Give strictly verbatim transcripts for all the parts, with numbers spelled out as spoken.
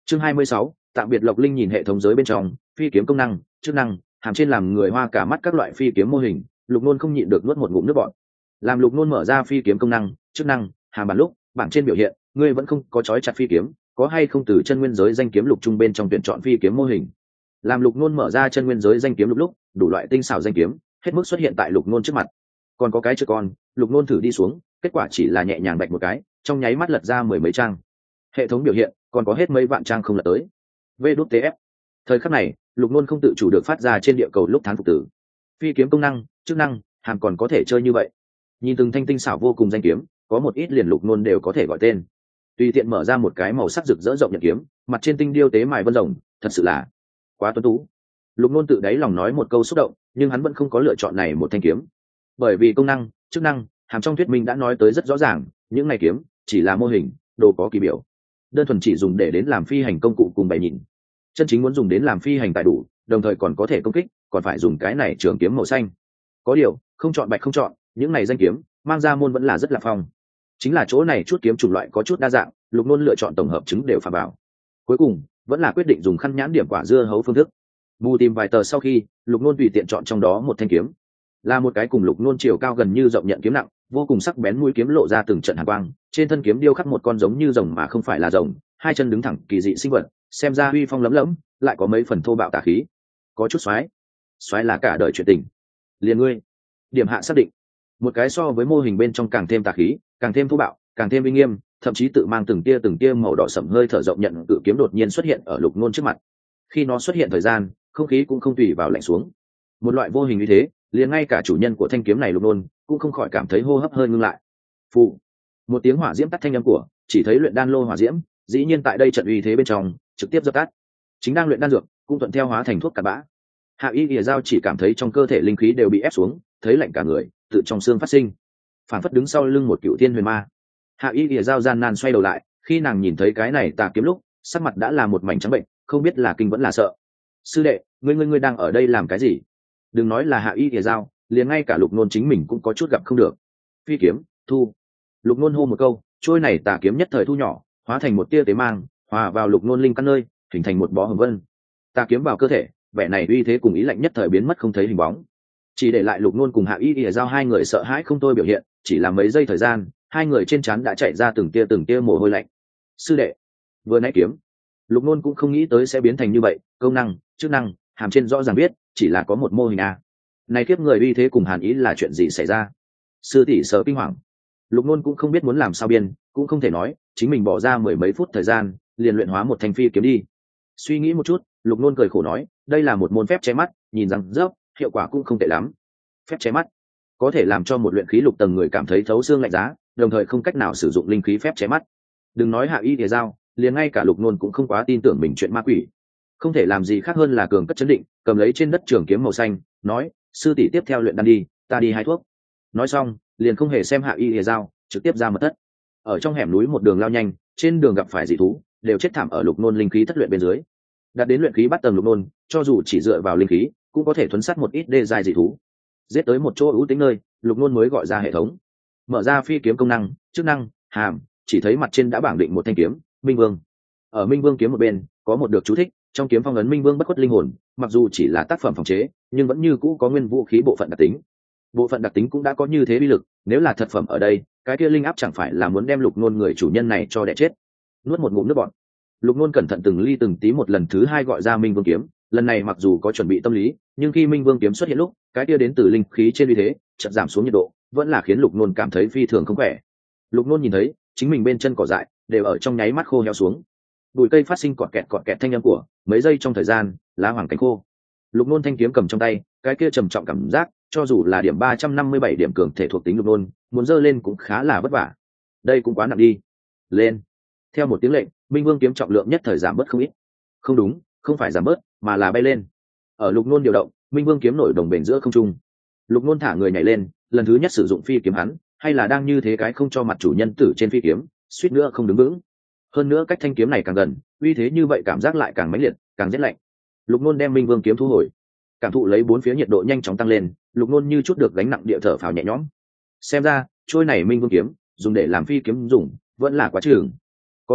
Chương hai mươi sáu, tạm biệt Lộc Linh. Nhìn hệ thống giới bên trong phi kiếm công năng chức năng hàm trên làm người hoa cả mắt các loại phi kiếm mô hình, Lục Nôn không nhịn được nuốt một ngụm nước bọt. Làm Lục Nôn mở ra phi kiếm công năng chức năng hàm bản lúc, bảng trên biểu hiện ngươi vẫn không có trói chặt phi kiếm, có hay không từ chân nguyên giới danh kiếm lục trung bên trong tuyển chọn phi kiếm mô hình. Làm Lục Nôn mở ra chân nguyên giới danh kiếm lục lúc, đủ loại tinh xảo danh kiếm hết mức xuất hiện tại Lục Nôn trước mặt. Còn có cái chưa con, Lục Nôn thử đi xuống, kết quả chỉ là nhẹ nhàng bạch một cái, trong nháy mắt lật ra mười mấy trang. Hệ thống biểu hiện còn có hết mấy vạn trang không lật tới. vê đê tê ép. Thời khắc này, Lục Nôn không tự chủ được phát ra trên địa cầu lúc tháng phục tử. Phi kiếm công năng chức năng hàm còn có thể chơi như vậy. Nhìn từng thanh tinh xảo vô cùng danh kiếm, có một ít liền Lục Nôn đều có thể gọi tên. Tùy tiện mở ra một cái màu sắc rực rỡ rộng nhận kiếm, mặt trên tinh điêu tế mài vân rồng, thật sự là quá tuấn tú. Lục Nôn tự đáy lòng nói một câu xúc động, nhưng hắn vẫn không có lựa chọn này một thanh kiếm, bởi vì công năng chức năng hàm trong thuyết minh đã nói tới rất rõ ràng, những này kiếm chỉ là mô hình, đồ có kỳ biểu, đơn thuần chỉ dùng để đến làm phi hành công cụ cùng bày nhìn. Chân chính muốn dùng đến làm phi hành tài đủ, đồng thời còn có thể công kích, còn phải dùng cái này trường kiếm màu xanh. Có điều không chọn bạch không chọn, những này danh kiếm mang ra môn vẫn là rất là phong. Chính là chỗ này chút kiếm chủng loại có chút đa dạng, Lục Nôn lựa chọn tổng hợp chứng đều phà bảo. Cuối cùng vẫn là quyết định dùng khăn nhãn điểm quả dưa hấu phương thức. Mù tìm vài tờ sau khi, Lục Nôn tùy tiện chọn trong đó một thanh kiếm, là một cái cùng Lục Nôn chiều cao gần như rộng nhận kiếm nặng, vô cùng sắc bén, mũi kiếm lộ ra từng trận hàn quang, trên thân kiếm điêu khắc một con giống như rồng mà không phải là rồng, hai chân đứng thẳng kỳ dị sinh vật, xem ra uy phong lẫm lẫm, lại có mấy phần thô bạo tà khí, có chút xoái. Xoái là cả đời chuyện tình. Liền ngươi. Điểm hạ xác định. Một cái so với mô hình bên trong càng thêm tà khí, càng thêm thô bạo, càng thêm uy nghiêm, thậm chí tự mang từng tia từng tia màu đỏ sẫm hơi thở rộng nhận cự kiếm đột nhiên xuất hiện ở Lục Nôn trước mặt. Khi nó xuất hiện thời gian, không khí cũng không tùy vào lạnh xuống. Một loại vô hình như thế, liền ngay cả chủ nhân của thanh kiếm này Lục Nôn cũng không khỏi cảm thấy hô hấp hơi ngưng lại. Phù. Một tiếng hỏa diễm tắt thanh âm của, chỉ thấy luyện đan lô hỏa diễm, dĩ nhiên tại đây trận uy thế bên trong, trực tiếp dập tắt. Chính đang luyện đan dược, cũng thuận theo hóa thành thuốc cặn bã. Hạ Y Lìa Dao chỉ cảm thấy trong cơ thể linh khí đều bị ép xuống, thấy lạnh cả người, tự trong xương phát sinh, phản phất đứng sau lưng một cựu thiên huyền ma. Hạ Y Lìa Dao gian nan xoay đầu lại, khi nàng nhìn thấy cái này tà kiếm lúc, sắc mặt đã là một mảnh trắng bệnh, không biết là kinh vẫn là sợ. Sư đệ, ngươi ngươi ngươi đang ở đây làm cái gì? Đừng nói là Hạ Y Lìa Dao, liền ngay cả Lục Nôn chính mình cũng có chút gặp không được. Phi kiếm thu. Lục Nôn hô một câu, trôi này tà kiếm nhất thời thu nhỏ, hóa thành một tia tế mang, hòa vào Lục Nôn linh căn nơi, hình thành một bó hồng vân. Tà kiếm vào cơ thể, vẻ này uy thế cùng ý lạnh nhất thời biến mất không thấy hình bóng, chỉ để lại Lục Nôn cùng Hạ Y Lìa Dao hai người sợ hãi không thôi biểu hiện. Chỉ là mấy giây thời gian, hai người trên trán đã chạy ra từng tia từng tia mồ hôi lạnh. Sư đệ, vừa nãy kiếm, Lục Nôn cũng không nghĩ tới sẽ biến thành như vậy. Công năng chức năng hàm trên rõ ràng biết chỉ là có một mô hình a, này kiếp người uy thế cùng hàn ý là chuyện gì xảy ra? Sư tỷ sợ kinh hoàng, Lục Nôn cũng không biết muốn làm sao biên, cũng không thể nói chính mình bỏ ra mười mấy phút thời gian liền luyện hóa một thanh phi kiếm đi. Suy nghĩ một chút, Lục Nôn cười khổ nói, đây là một môn phép che mắt, nhìn rằng dốc hiệu quả cũng không tệ lắm. Phép che mắt có thể làm cho một luyện khí lục tầng người cảm thấy thấu xương lạnh giá, đồng thời không cách nào sử dụng linh khí phép che mắt. Đừng nói Hạ Y Lìa Dao, liền ngay cả Lục Nôn cũng không quá tin tưởng mình chuyện ma quỷ, không thể làm gì khác hơn là cường cất chấn định, cầm lấy trên đất trường kiếm màu xanh, nói, sư tỷ tiếp theo luyện đan đi, ta đi hái thuốc. Nói xong, liền không hề xem Hạ Y Lìa Dao, trực tiếp ra mật thất. Ở trong hẻm núi một đường lao nhanh, trên đường gặp phải dị thú, đều chết thảm ở Lục Nôn linh khí thất luyện bên dưới. Đạt đến luyện khí bắt tầng Lục Nôn, cho dù chỉ dựa vào linh khí, cũng có thể thuấn sát một ít đê dài dị thú. Giết tới một chỗ ưu tính nơi, Lục Nôn mới gọi ra hệ thống, mở ra phi kiếm công năng chức năng hàm, chỉ thấy mặt trên đã bảng định một thanh kiếm Minh Vương. Ở Minh Vương kiếm một bên có một được chú thích, trong kiếm phong ấn Minh Vương bất khuất linh hồn, mặc dù chỉ là tác phẩm phòng chế, nhưng vẫn như cũ có nguyên vũ khí bộ phận đặc tính. Bộ phận đặc tính cũng đã có như thế uy lực, nếu là thật phẩm ở đây, cái kia linh áp chẳng phải là muốn đem Lục Nôn người chủ nhân này cho đẻ chết. Nuốt một ngụm nước bọt, Lục Nôn cẩn thận từng ly từng tí một lần thứ hai gọi ra Minh Vương kiếm. Lần này mặc dù có chuẩn bị tâm lý, nhưng khi Minh Vương kiếm xuất hiện lúc, cái kia đến từ linh khí trên uy thế chợt giảm xuống nhiệt độ, vẫn là khiến Lục Nôn cảm thấy phi thường không khỏe. Lục Nôn nhìn thấy chính mình bên chân cỏ dại đều ở trong nháy mắt khô héo xuống, bụi cây phát sinh cọt kẹt cọt kẹt thanh âm của, mấy giây trong thời gian lá hoàng cánh khô. Lục Nôn thanh kiếm cầm trong tay, cái kia trầm trọng cảm giác, cho dù là điểm ba trăm năm mươi bảy điểm cường thể thuộc tính Lục Nôn, muốn giơ lên cũng khá là vất vả. Đây cũng quá nặng đi. Lên. Theo một tiếng lệnh, Minh Vương kiếm trọng lượng nhất thời giảm bớt không ít. Không đúng, không phải giảm bớt, mà là bay lên. Ở Lục Nôn điều động, Minh Vương kiếm nổi đồng bền giữa không trung. Lục Nôn thả người nhảy lên, lần thứ nhất sử dụng phi kiếm hắn, hay là đang như thế cái không cho mặt chủ nhân tử trên phi kiếm, suýt nữa không đứng vững. Hơn nữa cách thanh kiếm này càng gần, uy thế như vậy cảm giác lại càng mãnh liệt, càng rét lạnh. Lục Nôn đem Minh Vương kiếm thu hồi, cảm thụ lấy bốn phía nhiệt độ nhanh chóng tăng lên, Lục Nôn như chút được gánh nặng địa thở phào nhẹ nhõm. Xem ra, trôi này Minh Vương kiếm, dùng để làm phi kiếm dùng, vẫn là quá chừng. Có điều,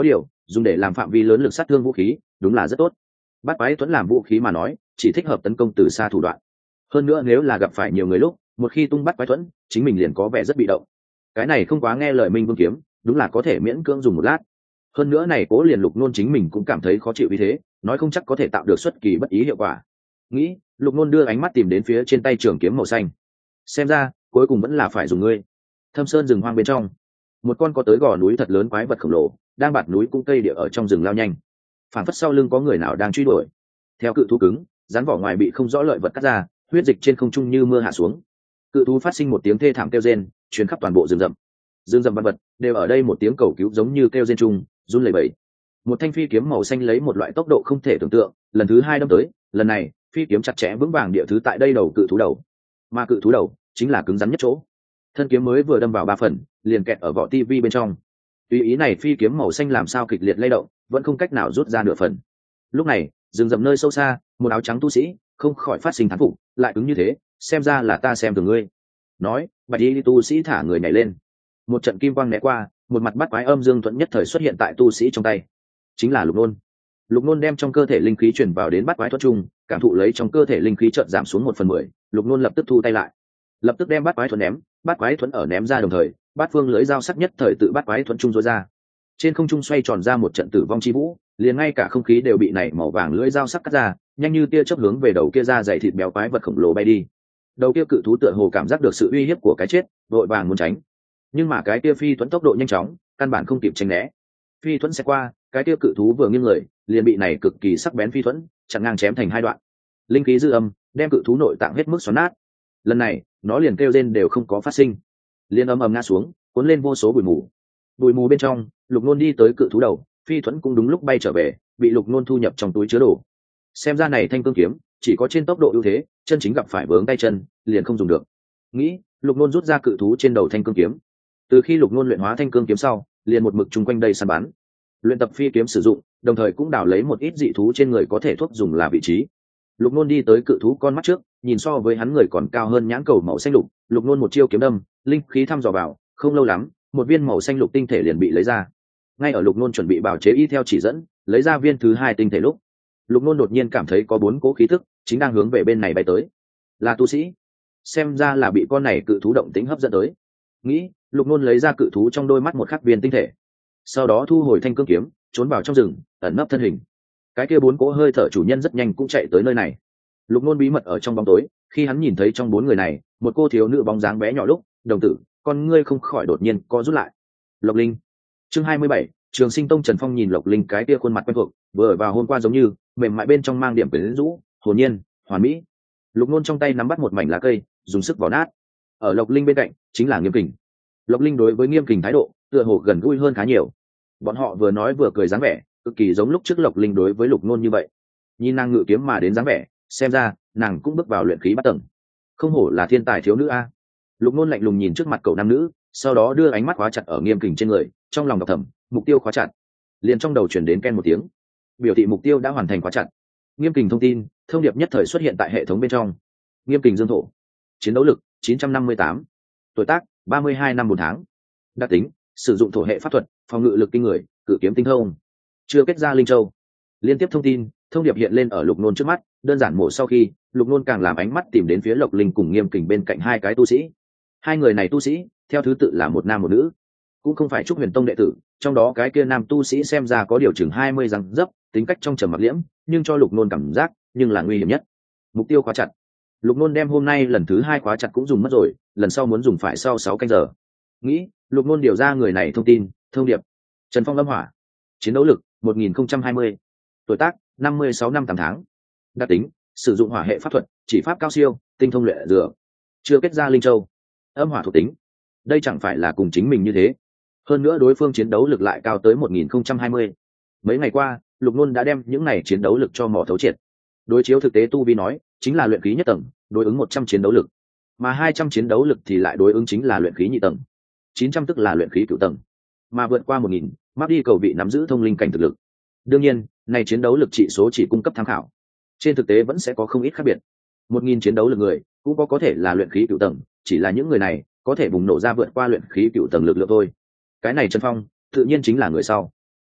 dùng để làm phạm vi lớn lực sát thương vũ khí đúng là rất tốt. Bát quái thuẫn làm vũ khí mà nói chỉ thích hợp tấn công từ xa thủ đoạn, hơn nữa nếu là gặp phải nhiều người lúc, một khi tung bắt quái thuẫn chính mình liền có vẻ rất bị động. Cái này không quá nghe lời Minh Vương kiếm, đúng là có thể miễn cưỡng dùng một lát. Hơn nữa này Cố liền Lục Nôn chính mình cũng cảm thấy khó chịu vì thế, nói không chắc có thể tạo được xuất kỳ bất ý hiệu quả. Nghĩ, Lục Nôn đưa ánh mắt tìm đến phía trên tay trường kiếm màu xanh. Xem ra, cuối cùng vẫn là phải dùng ngươi. Thâm sơn rừng hoang bên trong, một con có tới gò núi thật lớn quái vật khổng lồ, đang bạt núi cung cây địa ở trong rừng lao nhanh. Phản phất sau lưng có người nào đang truy đuổi. Theo cự thú cứng, rắn vỏ ngoài bị không rõ lợi vật cắt ra, huyết dịch trên không trung như mưa hạ xuống. Cự thú phát sinh một tiếng thê thảm kêu rên, truyền khắp toàn bộ rừng rậm. Rừng rậm vật vật đều ở đây một tiếng cầu cứu giống như kêu rên chung, run lẩy bẩy. Một thanh phi kiếm màu xanh lấy một loại tốc độ không thể tưởng tượng, lần thứ hai đâm tới, lần này, phi kiếm chặt chẽ vững vàng địa thứ tại đây đầu cự thú đầu. Mà cự thú đầu chính là cứng rắn nhất chỗ. Thân kiếm mới vừa đâm vào ba phần, liền kẹt ở vỏ tivi bên trong. Tùy ý này phi kiếm màu xanh làm sao kịch liệt lay động, vẫn không cách nào rút ra nửa phần. Lúc này, rừng rậm nơi sâu xa, một áo trắng tu sĩ không khỏi phát sinh thán phục, lại cứng như thế, xem ra là ta xem thường ngươi. Nói, bạch y tu sĩ thả người nhảy lên, một trận kim quang né qua, một mặt bắt quái âm dương thuận nhất thời xuất hiện tại tu sĩ trong tay, chính là Lục Nôn. Lục Nôn đem trong cơ thể linh khí truyền vào đến bắt quái thuật trung, cảm thụ lấy trong cơ thể linh khí chợt giảm xuống một phần mười, Lục Nôn lập tức thu tay lại, lập tức đem bắt quái thuật ném, bắt quái thuẫn ở ném ra đồng thời, bát phương lưỡi dao sắc nhất thời tự bắt quái thuẫn trung rối ra, trên không trung xoay tròn ra một trận tử vong chi vũ, liền ngay cả không khí đều bị này màu vàng lưỡi dao sắc cắt ra, nhanh như tia chớp hướng về đầu kia ra dày thịt béo quái vật khổng lồ bay đi. Đầu kia cự thú tựa hồ cảm giác được sự uy hiếp của cái chết, vội vàng muốn tránh, nhưng mà cái kia phi thuẫn tốc độ nhanh chóng, căn bản không kịp tránh né. Phi thuẫn sẽ qua, cái kia cự thú vừa nghiêng người, liền bị này cực kỳ sắc bén phi thuẫn chặn ngang chém thành hai đoạn. Linh khí dư âm đem cự thú nội tạng hết mức xoắn nát. Lần này, nó liền kêu rên đều không có phát sinh, liền ầm ầm ngã xuống, cuốn lên vô số bụi mù. Bụi mù bên trong, Lục Nôn đi tới cự thú đầu, phi thuẫn cũng đúng lúc bay trở về, bị Lục Nôn thu nhập trong túi chứa đồ. Xem ra này thanh cương kiếm chỉ có trên tốc độ ưu thế, chân chính gặp phải vướng tay chân, liền không dùng được. Nghĩ, Lục Nôn rút ra cự thú trên đầu thanh cương kiếm. Từ khi Lục Nôn luyện hóa thanh cương kiếm sau, liền một mực chung quanh đây săn bắn, luyện tập phi kiếm sử dụng, đồng thời cũng đào lấy một ít dị thú trên người có thể thuốc dùng là vị trí. Lục Nôn đi tới cự thú con mắt trước, nhìn so với hắn người còn cao hơn nhãn cầu màu xanh lục, Lục Nôn một chiêu kiếm đâm, linh khí thăm dò vào, không lâu lắm, một viên màu xanh lục tinh thể liền bị lấy ra. Ngay ở Lục Nôn chuẩn bị bào chế y theo chỉ dẫn, lấy ra viên thứ hai tinh thể lúc, Lục Nôn đột nhiên cảm thấy có bốn cỗ khí tức chính đang hướng về bên này bay tới. Là tu sĩ, xem ra là bị con này cự thú động tĩnh hấp dẫn tới. Nghĩ, Lục Nôn lấy ra cự thú trong đôi mắt một khắc viên tinh thể, sau đó thu hồi thanh cương kiếm, trốn vào trong rừng, ẩn nấp thân hình. Cái kia bốn cỗ hơi thở chủ nhân rất nhanh cũng chạy tới nơi này. Lục Nôn bí mật ở trong bóng tối, khi hắn nhìn thấy trong bốn người này, một cô thiếu nữ bóng dáng bé nhỏ lúc, đồng tử, con ngươi không khỏi đột nhiên co rút lại. Lộc Linh. Chương hai mươi bảy, Trường Sinh Tông. Trần Phong nhìn Lộc Linh cái kia khuôn mặt quen thuộc, vừa vào hôm qua giống như mềm mại bên trong mang điểm quyến rũ, hồn nhiên, hoàn mỹ. Lục Nôn trong tay nắm bắt một mảnh lá cây, dùng sức vò nát. Ở Lộc Linh bên cạnh, chính là Nghiêm Kình. Lộc Linh đối với Nghiêm Kình thái độ, tựa hồ gần gũi hơn khá nhiều. Bọn họ vừa nói vừa cười dáng vẻ, cực kỳ giống lúc trước Lộc Linh đối với Lục Nôn như vậy. Nhìn nàng ngự kiếm mà đến dáng vẻ, xem ra nàng cũng bước vào luyện khí bát tầng. Không hổ là thiên tài thiếu nữ a. Lục Nôn lạnh lùng nhìn trước mặt cậu nam nữ, sau đó đưa ánh mắt khóa chặt ở Nghiêm Kình trên người, trong lòng đọc thầm, mục tiêu khóa chặt. Liền trong đầu truyền đến ken một tiếng, biểu thị mục tiêu đã hoàn thành khóa chặt. Nghiêm Kình thông tin, thông điệp nhất thời xuất hiện tại hệ thống bên trong. Nghiêm Kình dương thổ, chiến đấu lực chín trăm năm mươi tám, tuổi tác ba mươi hai năm bốn tháng, đặc tính sử dụng thổ hệ pháp thuật, phòng ngự lực kinh người, cự kiếm tinh thông, chưa kết ra linh châu. Liên tiếp thông tin, thông điệp hiện lên ở Lục Nôn trước mắt, đơn giản mổ sau khi, Lục Nôn càng làm ánh mắt tìm đến phía Lộc Linh cùng Nghiêm Kình bên cạnh hai cái tu sĩ. Hai người này tu sĩ, theo thứ tự là một nam một nữ, cũng không phải Trúc Huyền Tông đệ tử, trong đó cái kia nam tu sĩ xem ra có điều chừng hai mươi răng dấp, tính cách trong trầm mặc liễm, nhưng cho Lục Nôn cảm giác, nhưng là nguy hiểm nhất. Mục tiêu khóa chặt. Lục Nôn đem hôm nay lần thứ hai khóa chặt cũng dùng mất rồi, lần sau muốn dùng phải sau sáu canh giờ. Nghĩ, Lục Nôn điều ra người này thông tin, thông điệp. Trần Phong Lâm Hỏa, chiến đấu lực một nghìn không trăm hai mươi, tuổi tác năm mươi sáu năm tám tháng, đặc tính sử dụng hỏa hệ pháp thuật, chỉ pháp cao siêu, tinh thông luyện dược, chưa kết ra linh châu, âm hỏa thuộc tính. Đây chẳng phải là cùng chính mình như thế, hơn nữa đối phương chiến đấu lực lại cao tới một nghìn không trăm hai mươi. Mấy ngày qua, Lục Nôn đã đem những này chiến đấu lực cho mò thấu triệt. Đối chiếu thực tế tu vi nói, chính là luyện khí nhất tầng, đối ứng một trăm chiến đấu lực, mà hai trăm chiến đấu lực thì lại đối ứng chính là luyện khí nhị tầng, chín trăm tức là luyện khí cửu tầng, mà vượt qua một nghìn, mắc đi cầu vị nắm giữ thông linh cảnh thực lực. Đương nhiên, này chiến đấu lực trị số chỉ cung cấp tham khảo, trên thực tế vẫn sẽ có không ít khác biệt. Một nghìn chiến đấu lực người cũng có có thể là luyện khí cửu tầng, chỉ là những người này có thể bùng nổ ra vượt qua luyện khí cửu tầng lực lượng thôi. Cái này Trần Phong tự nhiên chính là người sau.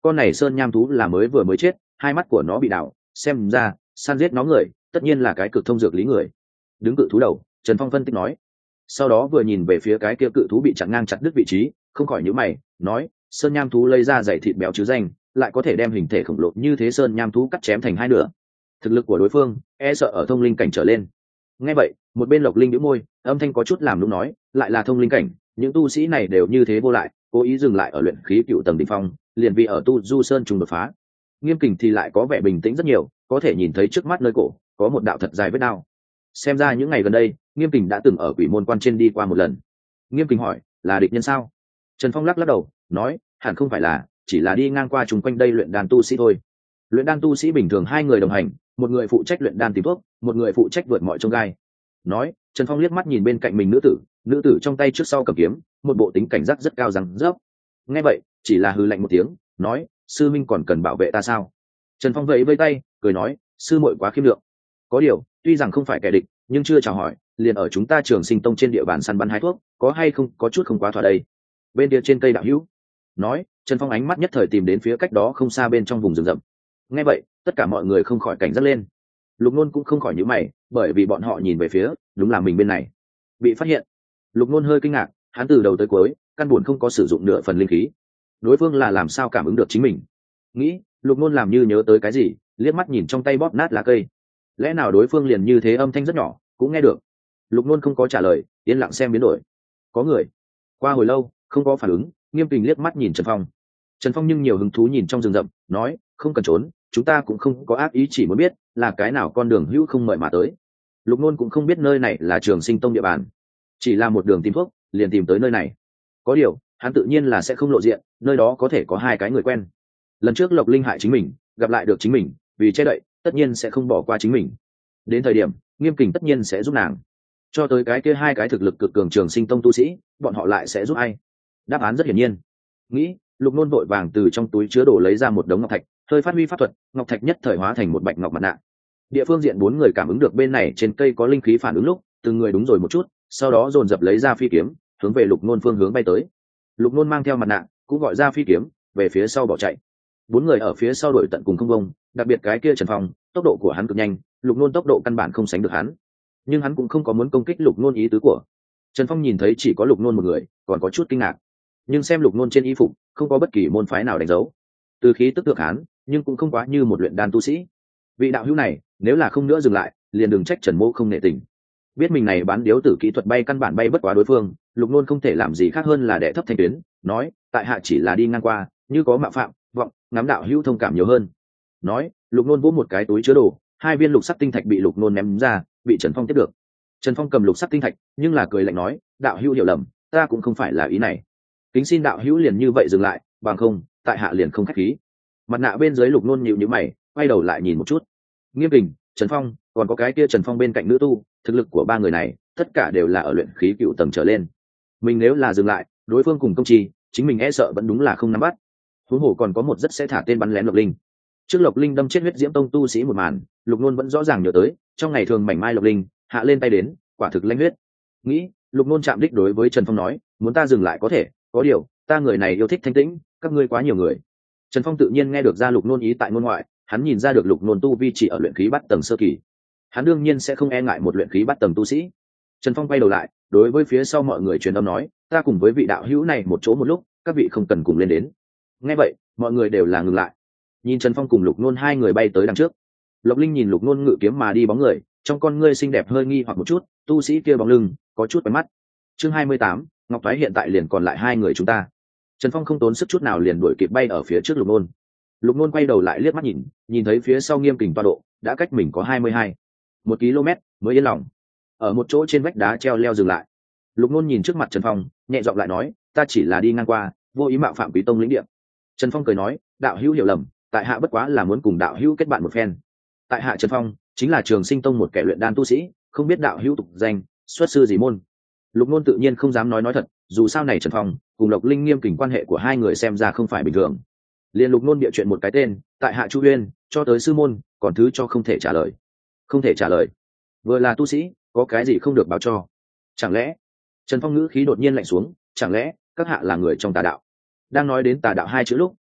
con này sơn nham thú là mới vừa mới chết, hai mắt của nó bị đảo, xem ra săn giết nó người tất nhiên là cái cực thông dược lý người. Đứng cự thú đầu, Trần Phong phân tích nói. Sau đó vừa nhìn về phía cái kia cự thú bị chặn ngang chặt đứt vị trí, không khỏi nhíu mày nói, sơn nham thú lấy ra dày thịt béo chứ danh, lại có thể đem hình thể khổng lồ như thế sơn nham thú cắt chém thành hai nửa, thực lực của đối phương e sợ ở thông linh cảnh trở lên. Nghe vậy, một bên Lộc Linh nhíu môi, âm thanh có chút làm đúng nói, lại là thông linh cảnh, những tu sĩ này đều như thế vô lại, cố ý dừng lại ở luyện khí cựu tầng đỉnh phong, liền vì ở tu du sơn trùng đột phá. Nghiêm Kình thì lại có vẻ bình tĩnh rất nhiều, có thể nhìn thấy trước mắt nơi cổ có một đạo thật dài vết đao. Xem ra những ngày gần đây, Nghiêm Kình đã từng ở Quỷ Môn Quan trên đi qua một lần. Nghiêm Kình hỏi, là địch nhân sao? Trần Phong lắc lắc đầu, nói, hẳn không phải là, chỉ là đi ngang qua chung quanh đây luyện đan tu sĩ thôi. Luyện đan tu sĩ bình thường hai người đồng hành, một người phụ trách luyện đan tìm thuốc, một người phụ trách vượt mọi chông gai. Nói, Trần Phong liếc mắt nhìn bên cạnh mình nữ tử, nữ tử trong tay trước sau cầm kiếm, một bộ tính cảnh giác rất cao rằng rớp. Nghe vậy, chỉ là hừ lạnh một tiếng, nói, sư minh còn cần bảo vệ ta sao? Trần Phong vẫy vây tay, cười nói, sư muội quá khiêm lượng. Có điều, tuy rằng không phải kẻ địch, nhưng chưa chào hỏi, liền ở chúng ta Trường Sinh Tông trên địa bàn săn bắn hái thuốc, có hay không có chút không quá thỏa đây. Bên kia trên cây đạo hữu. Nói, Trần Phong ánh mắt nhất thời tìm đến phía cách đó không xa bên trong vùng rừng rậm. Nghe vậy, tất cả mọi người không khỏi cảnh giác lên. Lục Nôn cũng không khỏi nhíu mày, bởi vì bọn họ nhìn về phía, đúng là mình bên này. Bị phát hiện. Lục Nôn hơi kinh ngạc, hắn từ đầu tới cuối, căn buồn không có sử dụng nửa phần linh khí. Đối phương là làm sao cảm ứng được chính mình? Nghĩ, Lục Nôn làm như nhớ tới cái gì, liếc mắt nhìn trong tay bóp nát lá cây. Lẽ nào đối phương liền như thế âm thanh rất nhỏ, cũng nghe được? Lục Nôn không có trả lời, yên lặng xem biến đổi. Có người. Qua hồi lâu, không có phản ứng, Nghiêm Kình liếc mắt nhìn Trần Phong. Trần Phong nhưng nhiều hứng thú nhìn trong rừng rậm, nói, không cần trốn, chúng ta cũng không có ác ý, chỉ muốn biết là cái nào con đường hữu không mời mà tới. Lục Nôn cũng không biết nơi này là Trường Sinh Tông địa bàn, chỉ là một đường tìm thuốc, liền tìm tới nơi này. Có điều, hắn tự nhiên là sẽ không lộ diện, nơi đó có thể có hai cái người quen. Lần trước Lộc Linh hại chính mình, gặp lại được chính mình, vì che đậy, tất nhiên sẽ không bỏ qua chính mình. Đến thời điểm, Nghiêm Kình tất nhiên sẽ giúp nàng. Cho tới cái kia hai cái thực lực cực cường Trường Sinh Tông tu sĩ, bọn họ lại sẽ giúp ai? Đáp án rất hiển nhiên. Nghĩ, Lục Nôn vội vàng từ trong túi chứa đồ lấy ra một đống ngọc thạch, hơi phát huy pháp thuật, ngọc thạch nhất thời hóa thành một bạch ngọc mặt nạ. Địa phương diện bốn người cảm ứng được bên này trên cây có linh khí phản ứng lúc, từng người đúng rồi một chút, sau đó dồn dập lấy ra phi kiếm, hướng về Lục Nôn phương hướng bay tới. Lục Nôn mang theo mặt nạ, cũng gọi ra phi kiếm, về phía sau bỏ chạy. Bốn người ở phía sau đuổi tận cùng không bông, đặc biệt cái kia Trần Phong, tốc độ của hắn cực nhanh, Lục Nôn tốc độ căn bản không sánh được hắn. Nhưng hắn cũng không có muốn công kích Lục Nôn ý tứ của. Trần Phong nhìn thấy chỉ có Lục Nôn một người, còn có chút kinh ngạc. Nhưng xem Lục Nôn trên y phục, không có bất kỳ môn phái nào đánh dấu. Từ khí tức thượng hán, nhưng cũng không quá như một luyện đan tu sĩ. Vị đạo hữu này, nếu là không nữa dừng lại, liền đừng trách Trần Mỗ không nể tình. Biết mình này bán điếu tử kỹ thuật bay căn bản bay bất quá đối phương, Lục Nôn không thể làm gì khác hơn là đè thấp thanh tuyến, nói, tại hạ chỉ là đi ngang qua, như có mạo phạm, vọng, ngắm đạo hữu thông cảm nhiều hơn. Nói, Lục Nôn vỗ một cái túi chứa đồ, hai viên lục sắc tinh thạch bị Lục Nôn ném ra, bị Trần Phong tiếp được. Trần Phong cầm lục sắc tinh thạch, nhưng là cười lạnh nói, đạo hữu hiểu lầm, ta cũng không phải là ý này. Kính xin đạo hữu liền như vậy dừng lại, bằng không, tại hạ liền không khách khí. Mặt nạ bên dưới Lục Nôn nhíu nhíu mày, quay đầu lại nhìn một chút. Nghiêm Kình, Trần Phong, còn có cái kia Trần Phong bên cạnh nữ tu, thực lực của ba người này, tất cả đều là ở luyện khí cựu tầng trở lên. Mình nếu là dừng lại, đối phương cùng công trì, chính mình e sợ vẫn đúng là không nắm bắt. Huống hồ còn có một rất sẽ thả tên bắn lén Lộc Linh. Trước Lộc Linh đâm chết huyết diễm tông tu sĩ một màn, Lục Nôn vẫn rõ ràng nhớ tới, trong ngày thường mảnh mai Lộc Linh, hạ lên tay đến, quả thực lãnh huyết. Nghĩ, Lục Nôn chạm đích đối với Trần Phong nói, muốn ta dừng lại có thể, có điều, ta người này yêu thích thanh tĩnh, các ngươi quá nhiều người. Trần Phong tự nhiên nghe được ra Lục Nôn ý tại ngôn ngoại, hắn nhìn ra được Lục Nôn tu vi chỉ ở luyện khí bắt tầng sơ kỳ, hắn đương nhiên sẽ không e ngại một luyện khí bắt tầng tu sĩ. Trần Phong quay đầu lại, đối với phía sau mọi người truyền âm nói, ta cùng với vị đạo hữu này một chỗ một lúc, các vị không cần cùng lên đến. Nghe vậy, mọi người đều là ngừng lại, nhìn Trần Phong cùng Lục Nôn hai người bay tới đằng trước. Lộc Linh nhìn Lục Nôn ngự kiếm mà đi bóng người, trong con ngươi xinh đẹp hơi nghi hoặc một chút, tu sĩ kia bóng lưng có chút quen mắt. Chương hai mươi tám, Ngọc Thoái hiện tại liền còn lại hai người chúng ta. Trần Phong không tốn sức chút nào liền đuổi kịp bay ở phía trước Lục Nôn. Lục Nôn quay đầu lại liếc mắt nhìn, nhìn thấy phía sau Nghiêm Kình toa độ đã cách mình có hai mươi hai, một km mới yên lòng. Ở một chỗ trên vách đá treo leo dừng lại. Lục Nôn nhìn trước mặt Trần Phong, nhẹ giọng lại nói, ta chỉ là đi ngang qua, vô ý mạo phạm Quý tông lĩnh địa. Trần Phong cười nói, đạo hữu hiểu lầm, tại hạ bất quá là muốn cùng đạo hữu kết bạn một phen. Tại hạ Trần Phong chính là Trường Sinh Tông một kẻ luyện đan tu sĩ, không biết đạo hữu tục danh, xuất sư gì môn. Lục Nôn tự nhiên không dám nói nói thật, dù sao này Trần Phong cùng Lộc Linh Nghiêm Kình quan hệ của hai người xem ra không phải bình thường. Liên Lục Nôn địa chuyện một cái tên, tại hạ Chu Uyên, cho tới sư môn, còn thứ cho không thể trả lời. Không thể trả lời? Vừa là tu sĩ, có cái gì không được báo cho? Chẳng lẽ? Trần Phong ngữ khí đột nhiên lạnh xuống, chẳng lẽ các hạ là người trong tà đạo? Đang nói đến tà đạo hai chữ lúc,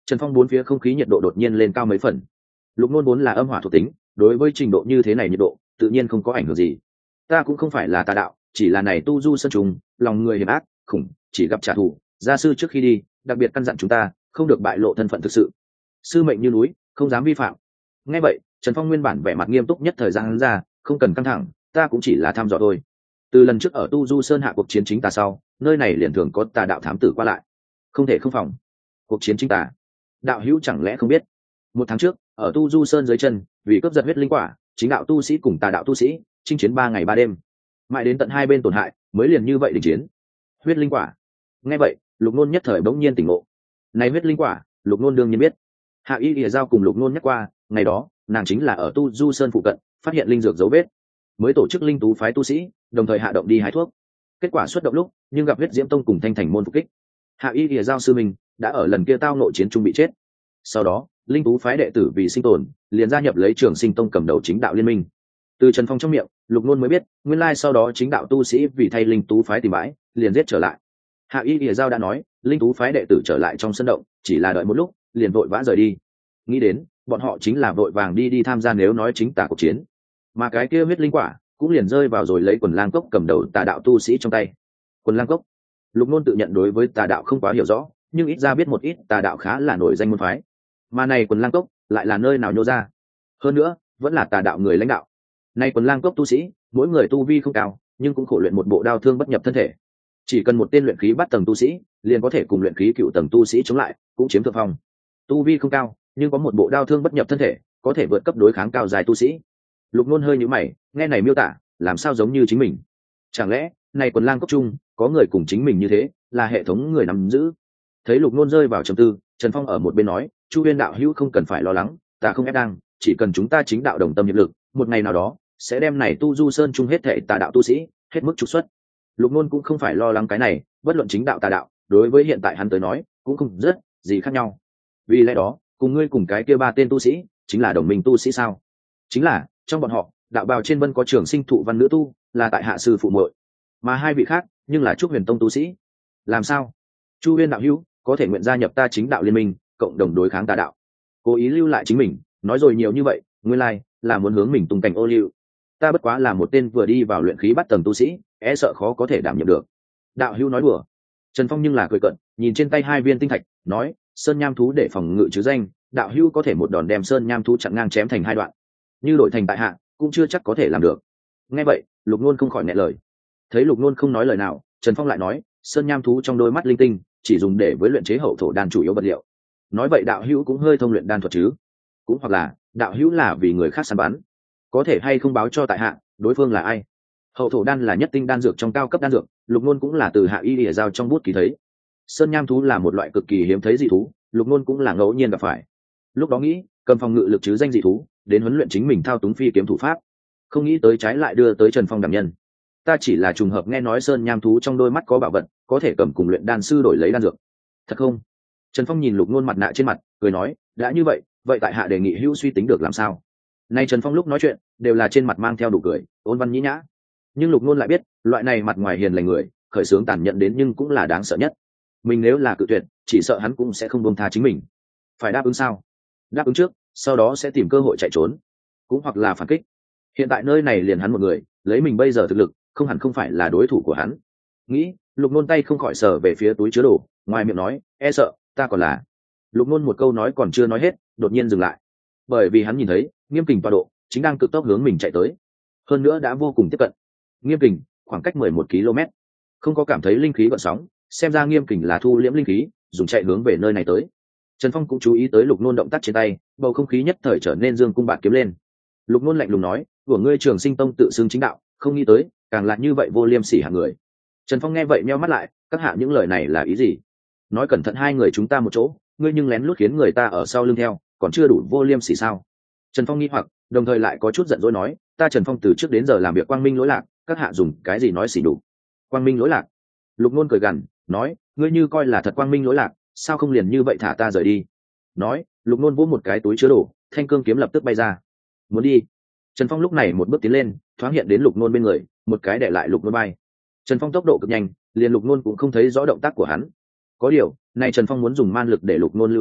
Trần Phong bốn phía không khí nhiệt độ đột nhiên lên cao mấy phần. Lục Nôn vốn là âm hỏa thuộc tính, đối với trình độ như thế này nhiệt độ tự nhiên không có ảnh hưởng gì. Ta cũng không phải là tà đạo, chỉ là này tu du sơn trùng, lòng người hiểm ác khủng, chỉ gặp trả thù. Gia sư trước khi đi đặc biệt căn dặn chúng ta không được bại lộ thân phận thực sự, sư mệnh như núi, không dám vi phạm. Nghe vậy, Trần Phong nguyên bản vẻ mặt nghiêm túc nhất thời gian hắn ra, không cần căng thẳng, ta cũng chỉ là thăm dò thôi. Từ lần trước ở tu du sơn hạ cuộc chiến chính tà sau, nơi này liền thường có tà đạo thám tử qua lại, không thể không phòng. Cuộc chiến chính tà, đạo hữu chẳng lẽ không biết? Một tháng trước, ở tu du sơn dưới chân, vì cướp giật huyết linh quả, chính đạo tu sĩ cùng tà đạo tu sĩ chinh chiến ba ngày ba đêm, mãi đến tận hai bên tổn hại, mới liền như vậy đình chiến. Huyết linh quả. Nghe vậy, Lục Nôn nhất thời bỗng nhiên tỉnh ngộ. Này huyết linh quả, Lục Nôn đương nhiên biết. Hạ Y Lìa Giao cùng Lục Nôn nhắc qua, ngày đó nàng chính là ở tu du sơn phụ cận phát hiện linh dược dấu vết, mới tổ chức linh tú phái tu sĩ đồng thời hạ động đi hái thuốc. Kết quả xuất động lúc nhưng gặp huyết diễm tông cùng thanh thành môn phục kích. Hạ Y Lìa Giao sư mình đã ở lần kia tao nội chiến trung bị chết. Sau đó linh tú phái đệ tử vì sinh tồn liền gia nhập lấy Trường Sinh tông cầm đầu chính đạo liên minh. Từ Trần Phong trong miệng, Lục Nôn mới biết nguyên lai sau đó chính đạo tu sĩ vì thay linh tú phái tìm bãi liền giết trở lại. Hạ Y Lìa Giao đã nói linh tú phái đệ tử trở lại trong sân động chỉ là đợi một lúc liền vội vã rời đi, nghĩ đến bọn họ chính là vội vàng đi đi tham gia nếu nói chính tà cuộc chiến, mà cái kia huyết linh quả cũng liền rơi vào rồi lấy Quần Lang Cốc cầm đầu tà đạo tu sĩ trong tay. Quần Lang Cốc, Lục Nôn tự nhận đối với tà đạo không quá hiểu rõ, nhưng ít ra biết một ít tà đạo khá là nổi danh môn phái, mà này Quần Lang Cốc lại là nơi nào nhô ra, hơn nữa vẫn là tà đạo người lãnh đạo. Này Quần Lang Cốc tu sĩ mỗi người tu vi không cao, nhưng cũng khổ luyện một bộ đao thương bất nhập thân thể, chỉ cần một tên luyện khí bát tầng tu sĩ liền có thể cùng luyện khí cựu tầng tu sĩ chống lại, cũng chiếm thượng phong. Tu vi không cao nhưng có một bộ đao thương bất nhập thân thể, có thể vượt cấp đối kháng cao dài tu sĩ. Lục Nôn hơi nhíu mày, nghe này miêu tả làm sao giống như chính mình, chẳng lẽ này Quần Lang Cốc chung có người cùng chính mình như thế, là hệ thống người nắm giữ? Thấy Lục Nôn rơi vào trầm tư, Trần Phong ở một bên nói, Chu Huyên đạo hữu không cần phải lo lắng, ta không ép đang, chỉ cần chúng ta chính đạo đồng tâm hiệp lực, một ngày nào đó sẽ đem này tu du sơn chung hết thệ tà đạo tu sĩ hết mức trục xuất. Lục Nôn cũng không phải lo lắng cái này, bất luận chính đạo tà đạo đối với hiện tại hắn tới nói cũng không rất gì khác nhau. Vì lẽ đó cùng ngươi cùng cái kia ba tên tu sĩ chính là đồng minh tu sĩ sao? Chính là trong bọn họ đạo bào trên vân có Trường Sinh thụ văn nữ tu là tại hạ sư phụ muội, mà hai vị khác nhưng là Trúc Huyền tông tu sĩ. Làm sao Chu Huyên đạo hữu có thể nguyện gia nhập ta chính đạo liên minh, cộng đồng đối kháng tà đạo? Cố ý lưu lại chính mình, nói rồi nhiều như vậy nguyên lai là muốn hướng mình tung cảnh ô liu. Ta bất quá là một tên vừa đi vào luyện khí bắt tầng tu sĩ, e sợ khó có thể đảm nhiệm được. Đạo hữu nói đùa. Trần Phong nhưng là cười cận, nhìn trên tay hai viên tinh thạch, nói, sơn nham thú để phòng ngự chứ danh, đạo hữu có thể một đòn đem sơn nham thú chặn ngang chém thành hai đoạn, như đổi thành tại hạ cũng chưa chắc có thể làm được. Nghe vậy Lục Nôn không khỏi nghẹn lời. Thấy Lục Nôn không nói lời nào, Trần Phong lại nói, sơn nham thú trong đôi mắt linh tinh chỉ dùng để với luyện chế hậu thổ đan chủ yếu vật liệu. Nói vậy đạo hữu cũng hơi thông luyện đan thuật chứ? Cũng hoặc là đạo hữu là vì người khác săn bắn, có thể hay không báo cho tại hạ đối phương là ai? Hậu thổ đan là nhất tinh đan dược trong cao cấp đan dược, Lục Nôn cũng là từ Hạ Y Lìa Giao trong bút ký thấy. Sơn nham thú là một loại cực kỳ hiếm thấy dị thú, Lục Nôn cũng là ngẫu nhiên gặp phải. Lúc đó nghĩ cầm phòng ngự lực chứ danh dị thú đến huấn luyện chính mình thao túng phi kiếm thủ pháp, không nghĩ tới trái lại đưa tới Trần Phong đảm nhân. Ta chỉ là trùng hợp nghe nói sơn nham thú trong đôi mắt có bảo vật, có thể cầm cùng luyện đan sư đổi lấy đan dược. Thật không? Trần Phong nhìn Lục Nôn mặt nạ trên mặt, cười nói, đã như vậy, vậy tại hạ đề nghị hữu suy tính được làm sao? Nay Trần Phong lúc nói chuyện đều là trên mặt mang theo đủ cười, ôn văn nhĩ nhã. Nhưng Lục Nôn lại biết, loại này mặt ngoài hiền lành người, khởi xướng tàn nhẫn đến nhưng cũng là đáng sợ nhất. Mình nếu là cự tuyệt, chỉ sợ hắn cũng sẽ không buông tha chính mình. Phải đáp ứng sao? Đáp ứng trước, sau đó sẽ tìm cơ hội chạy trốn, cũng hoặc là phản kích. Hiện tại nơi này liền hắn một người, lấy mình bây giờ thực lực, không hẳn không phải là đối thủ của hắn. Nghĩ, Lục Nôn tay không khỏi sờ về phía túi chứa đồ, ngoài miệng nói, e sợ, ta còn là. Lục Nôn một câu nói còn chưa nói hết, đột nhiên dừng lại, bởi vì hắn nhìn thấy Nghiêm Kình tọa độ chính đang cực tốc hướng mình chạy tới, hơn nữa đã vô cùng tiếp cận. Nghiêm Kình khoảng cách mười một ki lô mét, không có cảm thấy linh khí gợn sóng, xem ra Nghiêm Kình là thu liễm linh khí, dùng chạy hướng về nơi này tới. Trần Phong cũng chú ý tới Lục Nôn động tác trên tay, bầu không khí nhất thời trở nên dương cung bạt kiếm lên. Lục Nôn lạnh lùng nói, của ngươi Trường Sinh tông tự xưng chính đạo, không nghĩ tới càng là như vậy vô liêm sỉ hạng người. Trần Phong nghe vậy nheo mắt lại, các hạ những lời này là ý gì? Nói cẩn thận hai người chúng ta một chỗ, ngươi nhưng lén lút khiến người ta ở sau lưng theo, còn chưa đủ vô liêm sỉ sao? Trần Phong nghi hoặc, đồng thời lại có chút giận dỗi nói, ta Trần Phong từ trước đến giờ làm việc quang minh lỗi lạc, các hạ dùng cái gì nói xỉ đủ? Quang minh lỗi lạc? Lục Nôn cười gằn, nói, ngươi như coi là thật quang minh lỗi lạc, sao không liền như vậy thả ta rời đi? Nói, Lục Nôn vỗ một cái túi chứa đồ, thanh cương kiếm lập tức bay ra. Muốn đi? Trần Phong lúc này một bước tiến lên, thoáng hiện đến Lục Nôn bên người, một cái để lại Lục Nôn bay. Trần Phong tốc độ cực nhanh, liền Lục Nôn cũng không thấy rõ động tác của hắn. Có điều, này Trần Phong muốn dùng man lực để Lục Nôn lưu lại,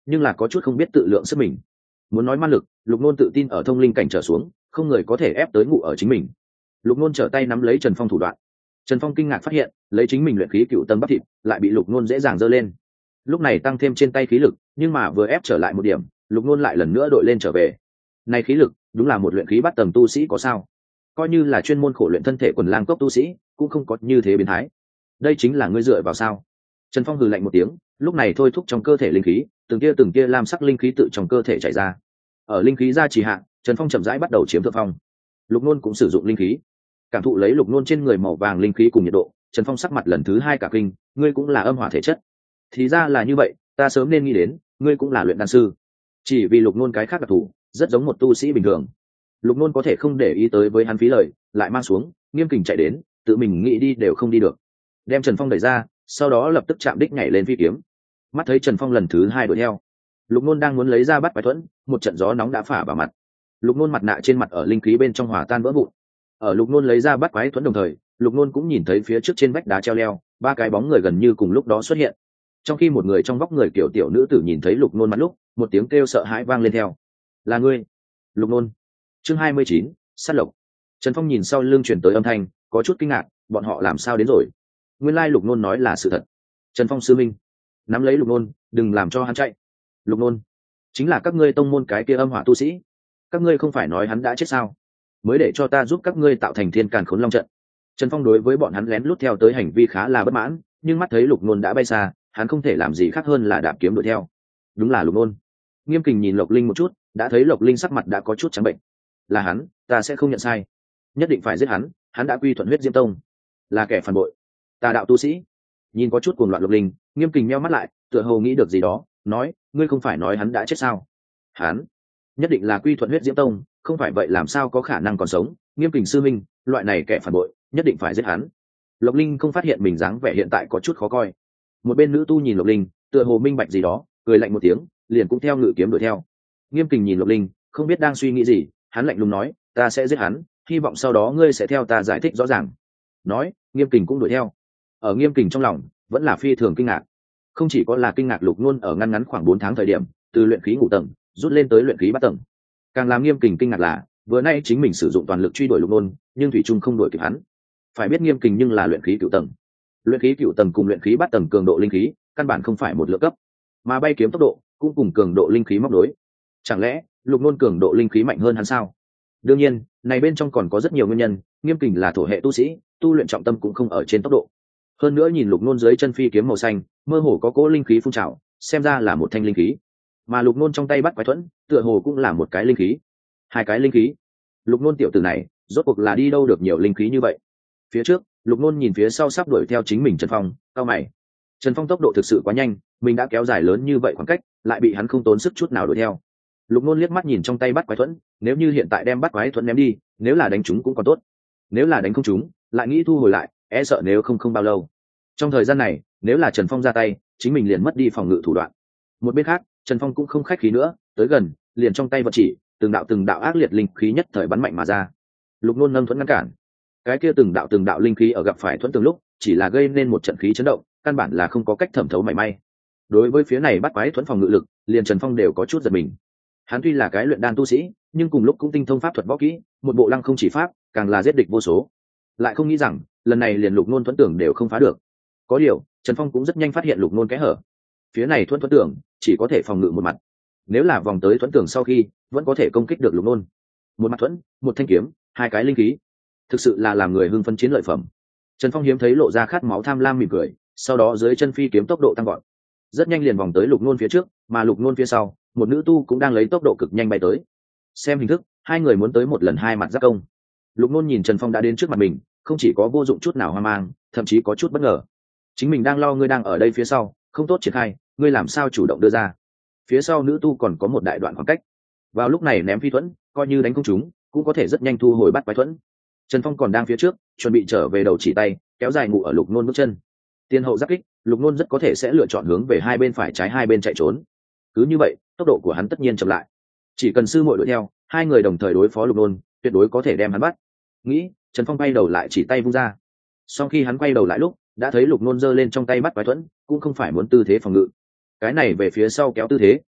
nhưng là có chút không biết tự lượng sức mình. Muốn nói ma lực, Lục Nôn tự tin ở thông linh cảnh trở xuống không người có thể ép tới ngủ ở chính mình. Lục Nôn trở tay nắm lấy Trần Phong thủ đoạn. Trần Phong kinh ngạc phát hiện lấy chính mình luyện khí cựu tầng bắp thịt lại bị Lục Nôn dễ dàng giơ lên. Lúc này tăng thêm trên tay khí lực, nhưng mà vừa ép trở lại một điểm, Lục Nôn lại lần nữa đội lên trở về. Này khí lực đúng là một luyện khí bắt tầng tu sĩ có sao? Coi như là chuyên môn khổ luyện thân thể quần lang cốc tu sĩ cũng không có như thế biến thái. Đây chính là ngươi dựa vào sao? Trần Phong hừ lạnh một tiếng, lúc này thôi thúc trong cơ thể linh khí, từng kia từng kia lam sắc linh khí tự trong cơ thể chảy ra. Ở linh khí ra trì hạ, Trần Phong chậm rãi bắt đầu chiếm thượng phong. Lục Nôn cũng sử dụng linh khí, cảm thụ lấy Lục Nôn trên người màu vàng linh khí cùng nhiệt độ, Trần Phong sắc mặt lần thứ hai cả kinh, ngươi cũng là âm hỏa thể chất. Thì ra là như vậy, ta sớm nên nghĩ đến, ngươi cũng là luyện đan sư. Chỉ vì Lục Nôn cái khác đặc thù, rất giống một tu sĩ bình thường. Lục Nôn có thể không để ý tới với hắn phí lời, lại mang xuống, Nghiêm Kình chạy đến, tự mình nghĩ đi đều không đi được. Đem Trần Phong đẩy ra, sau đó lập tức chạm đích nhảy lên phi kiếm. Mắt thấy Trần Phong lần thứ hai đuổi theo, Lục Nôn đang muốn lấy ra bắt quái thuẫn, một trận gió nóng đã phả vào mặt. Lục Nôn mặt nạ trên mặt ở linh khí bên trong hòa tan vỡ vụn. Ở Lục Nôn lấy ra bắt quái thuẫn đồng thời, Lục Nôn cũng nhìn thấy phía trước trên vách đá treo leo, ba cái bóng người gần như cùng lúc đó xuất hiện. Trong khi một người trong vóc người kiểu tiểu nữ tử nhìn thấy Lục Nôn mặt lúc, một tiếng kêu sợ hãi vang lên theo. Là ngươi, Lục Nôn. Chương hai mươi chín, sát lộc. Trần Phong nhìn sau lưng truyền tới âm thanh, có chút kinh ngạc, bọn họ làm sao đến rồi? Nguyên lai Lục Nôn nói là sự thật. Trần Phong sư minh, nắm lấy Lục Nôn, đừng làm cho hắn chạy. Lục Nôn chính là các ngươi tông môn cái kia âm hỏa tu sĩ, các ngươi không phải nói hắn đã chết sao? Mới để cho ta giúp các ngươi tạo thành thiên càn khốn long trận. Trần Phong đối với bọn hắn lén lút theo tới hành vi khá là bất mãn, nhưng mắt thấy Lục Nôn đã bay xa, hắn không thể làm gì khác hơn là đạp kiếm đuổi theo. Đúng là Lục Nôn. Nghiêm Kình nhìn Lộc Linh một chút, đã thấy Lộc Linh sắc mặt đã có chút trắng bệnh. Là hắn, ta sẽ không nhận sai, nhất định phải giết hắn, hắn đã quy thuận huyết diễm tông, là kẻ phản bội, tà đạo tu sĩ. Nhìn có chút cuồng loạn Lộc Linh, Nghiêm Kình meo mắt lại, tựa hồ nghĩ được gì đó, nói, ngươi không phải nói hắn đã chết sao? Hắn nhất định là quy thuận huyết diễm tông, không phải vậy làm sao có khả năng còn sống? Nghiêm Kình sư minh, loại này kẻ phản bội, nhất định phải giết hắn. Lộc Linh không phát hiện mình dáng vẻ hiện tại có chút khó coi. Một bên nữ tu nhìn Lộc Linh, tựa hồ minh bạch gì đó, cười lạnh một tiếng, liền cũng theo ngự kiếm đuổi theo. Nghiêm Kình nhìn Lộc Linh, không biết đang suy nghĩ gì, hắn lạnh lùng nói, ta sẽ giết hắn, hy vọng sau đó ngươi sẽ theo ta giải thích rõ ràng. Nói, Nghiêm Kình cũng đuổi theo. Ở Nghiêm Kình trong lòng vẫn là phi thường kinh ngạc, không chỉ có là kinh ngạc Lục Nôn ở ngăn ngắn khoảng bốn tháng thời điểm từ luyện khí ngũ tầng rút lên tới luyện khí bát tầng, càng làm Nghiêm Kình kinh ngạc là vừa nay chính mình sử dụng toàn lực truy đuổi Lục Nôn, nhưng thủy trung không đuổi kịp hắn. Phải biết Nghiêm Kình nhưng là luyện khí cửu tầng, luyện khí cửu tầng cùng luyện khí bát tầng cường độ linh khí căn bản không phải một lượng cấp, mà bay kiếm tốc độ cũng cùng cường độ linh khí móc đối. Chẳng lẽ Lục Nôn cường độ linh khí mạnh hơn hắn sao? Đương nhiên, này bên trong còn có rất nhiều nguyên nhân. Nghiêm Kình là thổ hệ tu sĩ, tu luyện trọng tâm cũng không ở trên tốc độ. Hơn nữa nhìn Lục Nôn dưới chân phi kiếm màu xanh, mơ hồ có cỗ linh khí phun trào, xem ra là một thanh linh khí. Mà Lục Nôn trong tay bắt quái thuẫn, tựa hồ cũng là một cái linh khí. Hai cái linh khí. Lục Nôn tiểu tử này, rốt cuộc là đi đâu được nhiều linh khí như vậy? Phía trước, Lục Nôn nhìn phía sau sắp đuổi theo chính mình Trần Phong, cau mày. Trần Phong tốc độ thực sự quá nhanh, mình đã kéo dài lớn như vậy khoảng cách, lại bị hắn không tốn sức chút nào đuổi theo. Lục Nôn liếc mắt nhìn trong tay bắt quái thuẫn, nếu như hiện tại đem bắt quái thuẫn ném đi, nếu là đánh chúng cũng còn tốt, nếu là đánh không chúng, lại nghĩ thu hồi lại, e sợ nếu không không bao lâu. Trong thời gian này, nếu là Trần Phong ra tay, chính mình liền mất đi phòng ngự thủ đoạn. Một bên khác, Trần Phong cũng không khách khí nữa, tới gần, liền trong tay vật chỉ, từng đạo từng đạo ác liệt linh khí nhất thời bắn mạnh mà ra. Lục Nôn nâng thuẫn ngăn cản. Cái kia từng đạo từng đạo linh khí ở gặp phải thuẫn từng lúc, chỉ là gây nên một trận khí chấn động, căn bản là không có cách thẩm thấu mảy may. Đối với phía này bắt quái thuẫn phòng ngự lực, liền Trần Phong đều có chút giật mình. Hắn tuy là cái luyện đan tu sĩ, nhưng cùng lúc cũng tinh thông pháp thuật võ kỹ, một bộ lăng không chỉ pháp, càng là giết địch vô số. Lại không nghĩ rằng, lần này liền Lục Nôn thuẫn tưởng đều không phá được. Có điều, Trần Phong cũng rất nhanh phát hiện Lục Nôn kẽ hở. Phía này thuẫn thuẫn tưởng chỉ có thể phòng ngự một mặt, nếu là vòng tới thuẫn tưởng sau khi, vẫn có thể công kích được Lục Nôn. Một mặt thuẫn, một thanh kiếm, hai cái linh khí, thực sự là làm người hưng phấn chiến lợi phẩm. Trần Phong hiếm thấy lộ ra khát máu tham lam mỉm cười, sau đó dưới chân phi kiếm tốc độ tăng vọt, rất nhanh liền vòng tới Lục Nôn phía trước, mà Lục Nôn phía sau, một nữ tu cũng đang lấy tốc độ cực nhanh bay tới. Xem hình thức, hai người muốn tới một lần hai mặt giáp công. Lục Nôn nhìn Trần Phong đã đến trước mặt mình, không chỉ có vô dụng chút nào hoang mang, thậm chí có chút bất ngờ. Chính mình đang lo ngươi đang ở đây phía sau, không tốt triển khai, ngươi làm sao chủ động đưa ra? Phía sau nữ tu còn có một đại đoạn khoảng cách. Vào lúc này ném phi thuẫn, coi như đánh không trúng, cũng có thể rất nhanh thu hồi bắt quái thuẫn. Trần Phong còn đang phía trước, chuẩn bị trở về đầu chỉ tay, kéo dài ngụ ở Lục Nôn bước chân. Tiên hậu giáp kích, Lục Nôn rất có thể sẽ lựa chọn hướng về hai bên phải trái hai bên chạy trốn. Cứ như vậy, tốc độ của hắn tất nhiên chậm lại. Chỉ cần sư muội đuổi theo, hai người đồng thời đối phó Lục Nôn, tuyệt đối có thể đem hắn bắt. Nghĩ, Trần Phong bay đầu lại chỉ tay vung ra. Sau khi hắn quay đầu lại lúc, đã thấy Lục Nôn giơ lên trong tay bắt quái thuẫn, cũng không phải muốn tư thế phòng ngự. Cái này về phía sau kéo tư thế,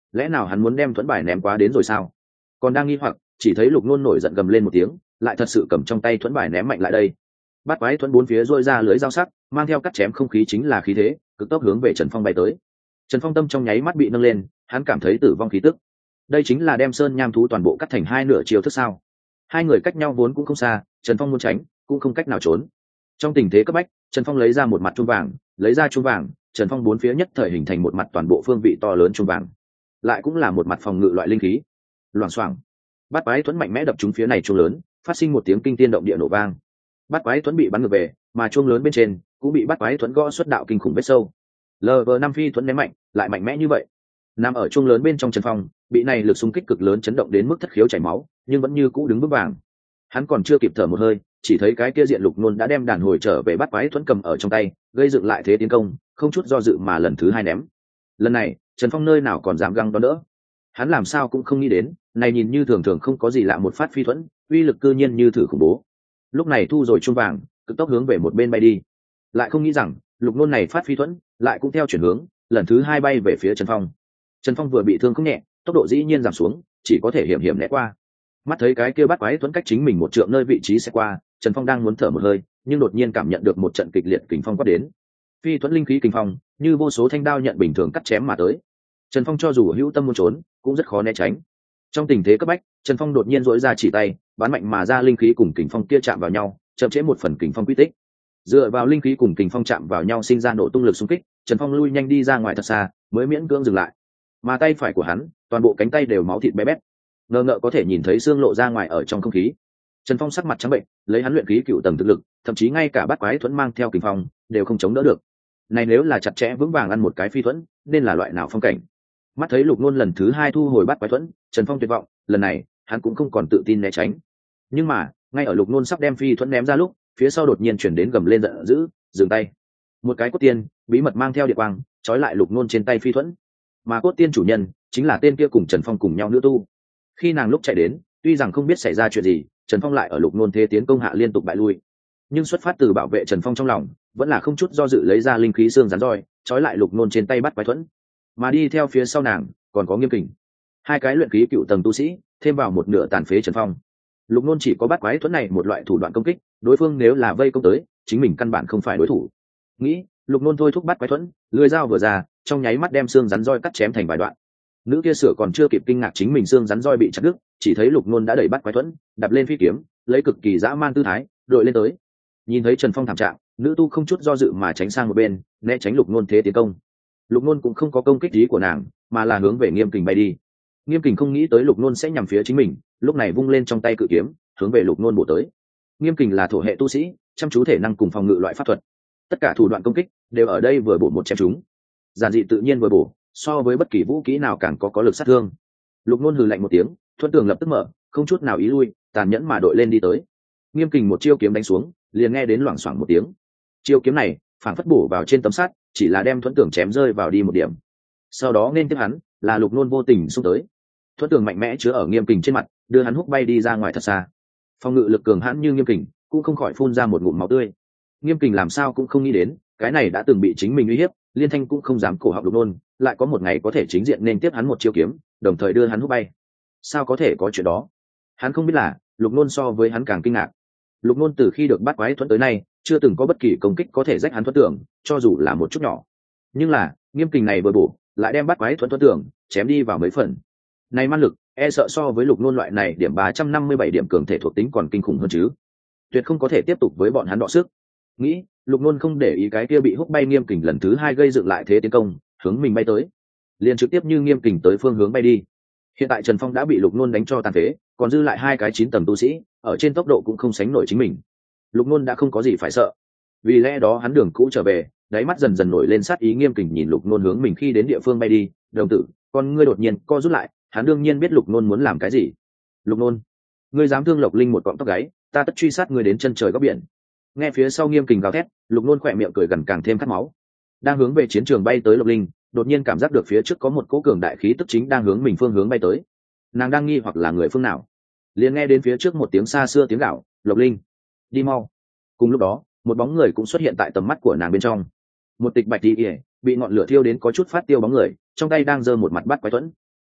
lẽ nào hắn muốn đem thuẫn bài ném quá đến rồi sao? Còn đang nghi hoặc, chỉ thấy Lục Nôn nổi giận gầm lên một tiếng, lại thật sự cầm trong tay thuẫn bài ném mạnh lại đây. Bát quái thuẫn bốn phía rôi ra lưới dao sắc, mang theo cắt chém không khí chính là khí thế, cực tốc hướng về Trần Phong bay tới. Trần Phong tâm trong nháy mắt bị nâng lên, hắn cảm thấy tử vong khí tức. Đây chính là đem sơn nham thú toàn bộ cắt thành hai nửa chiều thức sao? Hai người cách nhau vốn cũng không xa, Trần Phong muốn tránh cũng không cách nào trốn. Trong tình thế cấp bách, Trần Phong lấy ra một mặt chuông vàng, lấy ra chuông vàng, Trần Phong bốn phía nhất thời hình thành một mặt toàn bộ phương vị to lớn chuông vàng, lại cũng là một mặt phòng ngự loại linh khí. Loảng xoảng, bát quái thuẫn mạnh mẽ đập trúng phía này chuông lớn, phát sinh một tiếng kinh thiên động địa nổ vang. Bát quái thuẫn bị bắn ngược về, mà chuông lớn bên trên cũng bị bát quái thuẫn gõ xuất đạo kinh khủng vết sâu. lv năm phi thuẫn ném mạnh, lại mạnh mẽ như vậy. Nằm ở chuông lớn bên trong Trần Phong, bị này lực xung kích cực lớn chấn động đến mức thất khiếu chảy máu, nhưng vẫn như cũ đứng vững vàng. Hắn còn chưa kịp thở một hơi, chỉ thấy cái kia diện Lục Nôn đã đem đàn hồi trở về bắt quái thuẫn cầm ở trong tay, gây dựng lại thế tiến công, không chút do dự mà lần thứ hai ném. Lần này, Trần Phong nơi nào còn dám găng đón đỡ. Hắn làm sao cũng không nghĩ đến, này nhìn như thường thường không có gì lạ một phát phi thuẫn, uy lực cư nhiên như thử khủng bố. Lúc này thu rồi chuông vàng, cực tốc hướng về một bên bay đi. Lại không nghĩ rằng, Lục Nôn này phát phi thuẫn, lại cũng theo chuyển hướng, lần thứ hai bay về phía Trần Phong. Trần Phong vừa bị thương không nhẹ, tốc độ dĩ nhiên giảm xuống, chỉ có thể hiểm hiểm né qua. Mắt thấy cái kia bắt quái thuẫn cách chính mình một trượng nơi vị trí sẽ qua, Trần Phong đang muốn thở một hơi, nhưng đột nhiên cảm nhận được một trận kịch liệt kình phong quát đến. Phi thuẫn linh khí kình phong, như vô số thanh đao nhận bình thường cắt chém mà tới. Trần Phong cho dù hữu tâm muốn trốn, cũng rất khó né tránh. Trong tình thế cấp bách, Trần Phong đột nhiên duỗi ra chỉ tay, bắn mạnh mà ra linh khí cùng kình phong kia chạm vào nhau, chậm chế một phần kình phong quy tích. Dựa vào linh khí cùng kình phong chạm vào nhau sinh ra nổ tung lực xung kích, Trần Phong lui nhanh đi ra ngoài thật xa, mới miễn cưỡng dừng lại. Mà tay phải của hắn, toàn bộ cánh tay đều máu thịt bé bét, ngờ ngợ có thể nhìn thấy xương lộ ra ngoài ở trong không khí. Trần Phong sắc mặt trắng bệnh, lấy hắn luyện khí cựu tầng thực lực, thậm chí ngay cả bát quái thuẫn mang theo kình phong đều không chống đỡ được. Này nếu là chặt chẽ vững vàng ăn một cái phi thuẫn, nên là loại nào phong cảnh? Mắt thấy Lục Nôn lần thứ hai thu hồi bát quái thuẫn, Trần Phong tuyệt vọng, lần này hắn cũng không còn tự tin né tránh. Nhưng mà ngay ở Lục Nôn sắp đem phi thuẫn ném ra lúc, phía sau đột nhiên chuyển đến gầm lên giận dữ, dừng tay. Một cái cốt tiên bí mật mang theo địa quang, trói lại Lục Nôn trên tay phi thuẫn. Mà cốt tiên chủ nhân chính là tên kia cùng Trần Phong cùng nhau nữ tu. Khi nàng lúc chạy đến, tuy rằng không biết xảy ra chuyện gì, Trần Phong lại ở Lục Nôn thế tiến công hạ liên tục bại lui, nhưng xuất phát từ bảo vệ Trần Phong trong lòng, vẫn là không chút do dự lấy ra linh khí xương rắn roi, trói lại Lục Nôn trên tay bắt quái thuẫn. Mà đi theo phía sau nàng còn có Nghiêm Kình, hai cái luyện khí cựu tầng tu sĩ, thêm vào một nửa tàn phế Trần Phong. Lục Nôn chỉ có bắt quái thuẫn này một loại thủ đoạn công kích, đối phương nếu là vây công tới, chính mình căn bản không phải đối thủ. Nghĩ, Lục Nôn thôi thúc bắt quái thuẫn, lưỡi dao vừa ra, trong nháy mắt đem xương rắn roi cắt chém thành vài đoạn. Nữ kia sửa còn chưa kịp kinh ngạc chính mình xương rắn roi bị chặt đứt, chỉ thấy Lục Nôn đã đẩy bắt quái thuẫn, đập lên phi kiếm, lấy cực kỳ dã man tư thái đội lên tới. Nhìn thấy Trần Phong thảm trạng, nữ tu không chút do dự mà tránh sang một bên, né tránh Lục Nôn thế tiến công. Lục Nôn cũng không có công kích ý của nàng, mà là hướng về Nghiêm Kình bay đi. Nghiêm Kình không nghĩ tới Lục Nôn sẽ nhằm phía chính mình, lúc này vung lên trong tay cự kiếm, hướng về Lục Nôn bổ tới. Nghiêm Kình là thổ hệ tu sĩ, chăm chú thể năng cùng phòng ngự loại pháp thuật, tất cả thủ đoạn công kích đều ở đây vừa bổ một chém chúng, giản dị tự nhiên vừa bổ, so với bất kỳ vũ kỹ nào càng có có lực sát thương. Lục Nôn hừ lạnh một tiếng, thuận tường lập tức mở, không chút nào ý lui, tàn nhẫn mà đội lên đi tới. Nghiêm Kình một chiêu kiếm đánh xuống, liền nghe đến loảng xoảng một tiếng. Chiêu kiếm này phản phất bổ vào trên tấm sắt, chỉ là đem thuận tường chém rơi vào đi một điểm. Sau đó nên tiếp hắn là Lục Nôn vô tình xung tới, thuận tường mạnh mẽ chứa ở Nghiêm Kình trên mặt, đưa hắn húc bay đi ra ngoài thật xa. Phòng ngự lực cường hãn như Nghiêm Kình cũng không khỏi phun ra một ngụm máu tươi. Nghiêm Kình làm sao cũng không nghĩ đến, cái này đã từng bị chính mình uy hiếp, liên thanh cũng không dám cổ họng Lục Nôn, lại có một ngày có thể chính diện nên tiếp hắn một chiêu kiếm, đồng thời đưa hắn húc bay. Sao có thể có chuyện đó? Hắn không biết là Lục Nôn so với hắn càng kinh ngạc. Lục Nôn từ khi được bắt quái thuẫn tới nay, chưa từng có bất kỳ công kích có thể rách hắn thuẫn tưởng, cho dù là một chút nhỏ. Nhưng là Nghiêm Kình này vừa bổ, lại đem bắt quái thuẫn thuẫn tưởng chém đi vào mấy phần. Này man lực, e sợ so với Lục Nôn loại này điểm ba trăm năm mươi bảy điểm cường thể thuộc tính còn kinh khủng hơn chứ. Tuyệt không có thể tiếp tục với bọn hắn đọ sức. Nghĩ, Lục Nôn không để ý cái kia bị húc bay Nghiêm Kình lần thứ hai gây dựng lại thế tiến công, hướng mình bay tới, liền trực tiếp như Nghiêm Kình tới phương hướng bay đi. Hiện tại Trần Phong đã bị Lục Nôn đánh cho tàn phế, còn dư lại hai cái chín tầng tu sĩ, ở trên tốc độ cũng không sánh nổi chính mình. Lục Nôn đã không có gì phải sợ, vì lẽ đó hắn đường cũ trở về, đáy mắt dần dần nổi lên sát ý. Nghiêm Kình nhìn Lục Nôn hướng mình khi đến địa phương bay đi, đồng tử con ngươi đột nhiên co rút lại, hắn đương nhiên biết Lục Nôn muốn làm cái gì. Lục Nôn, ngươi dám thương Lộc Linh một cọng tóc gáy, ta tất truy sát ngươi đến chân trời góc biển. Nghe phía sau Nghiêm Kình gào thét, Lục Nôn khỏe miệng cười gần càng thêm khát máu. Đang hướng về chiến trường bay tới Lộc Linh, đột nhiên cảm giác được phía trước có một cỗ cường đại khí tức chính đang hướng mình phương hướng bay tới. Nàng đang nghi hoặc là người phương nào, liền nghe đến phía trước một tiếng xa xưa tiếng gạo, Lộc Linh, đi mau. Cùng lúc đó, một bóng người cũng xuất hiện tại tầm mắt của nàng bên trong. Một tịch bạch đi ỉa, bị ngọn lửa thiêu đến có chút phát tiêu bóng người, trong tay đang giơ một mặt bát quái thuẫn.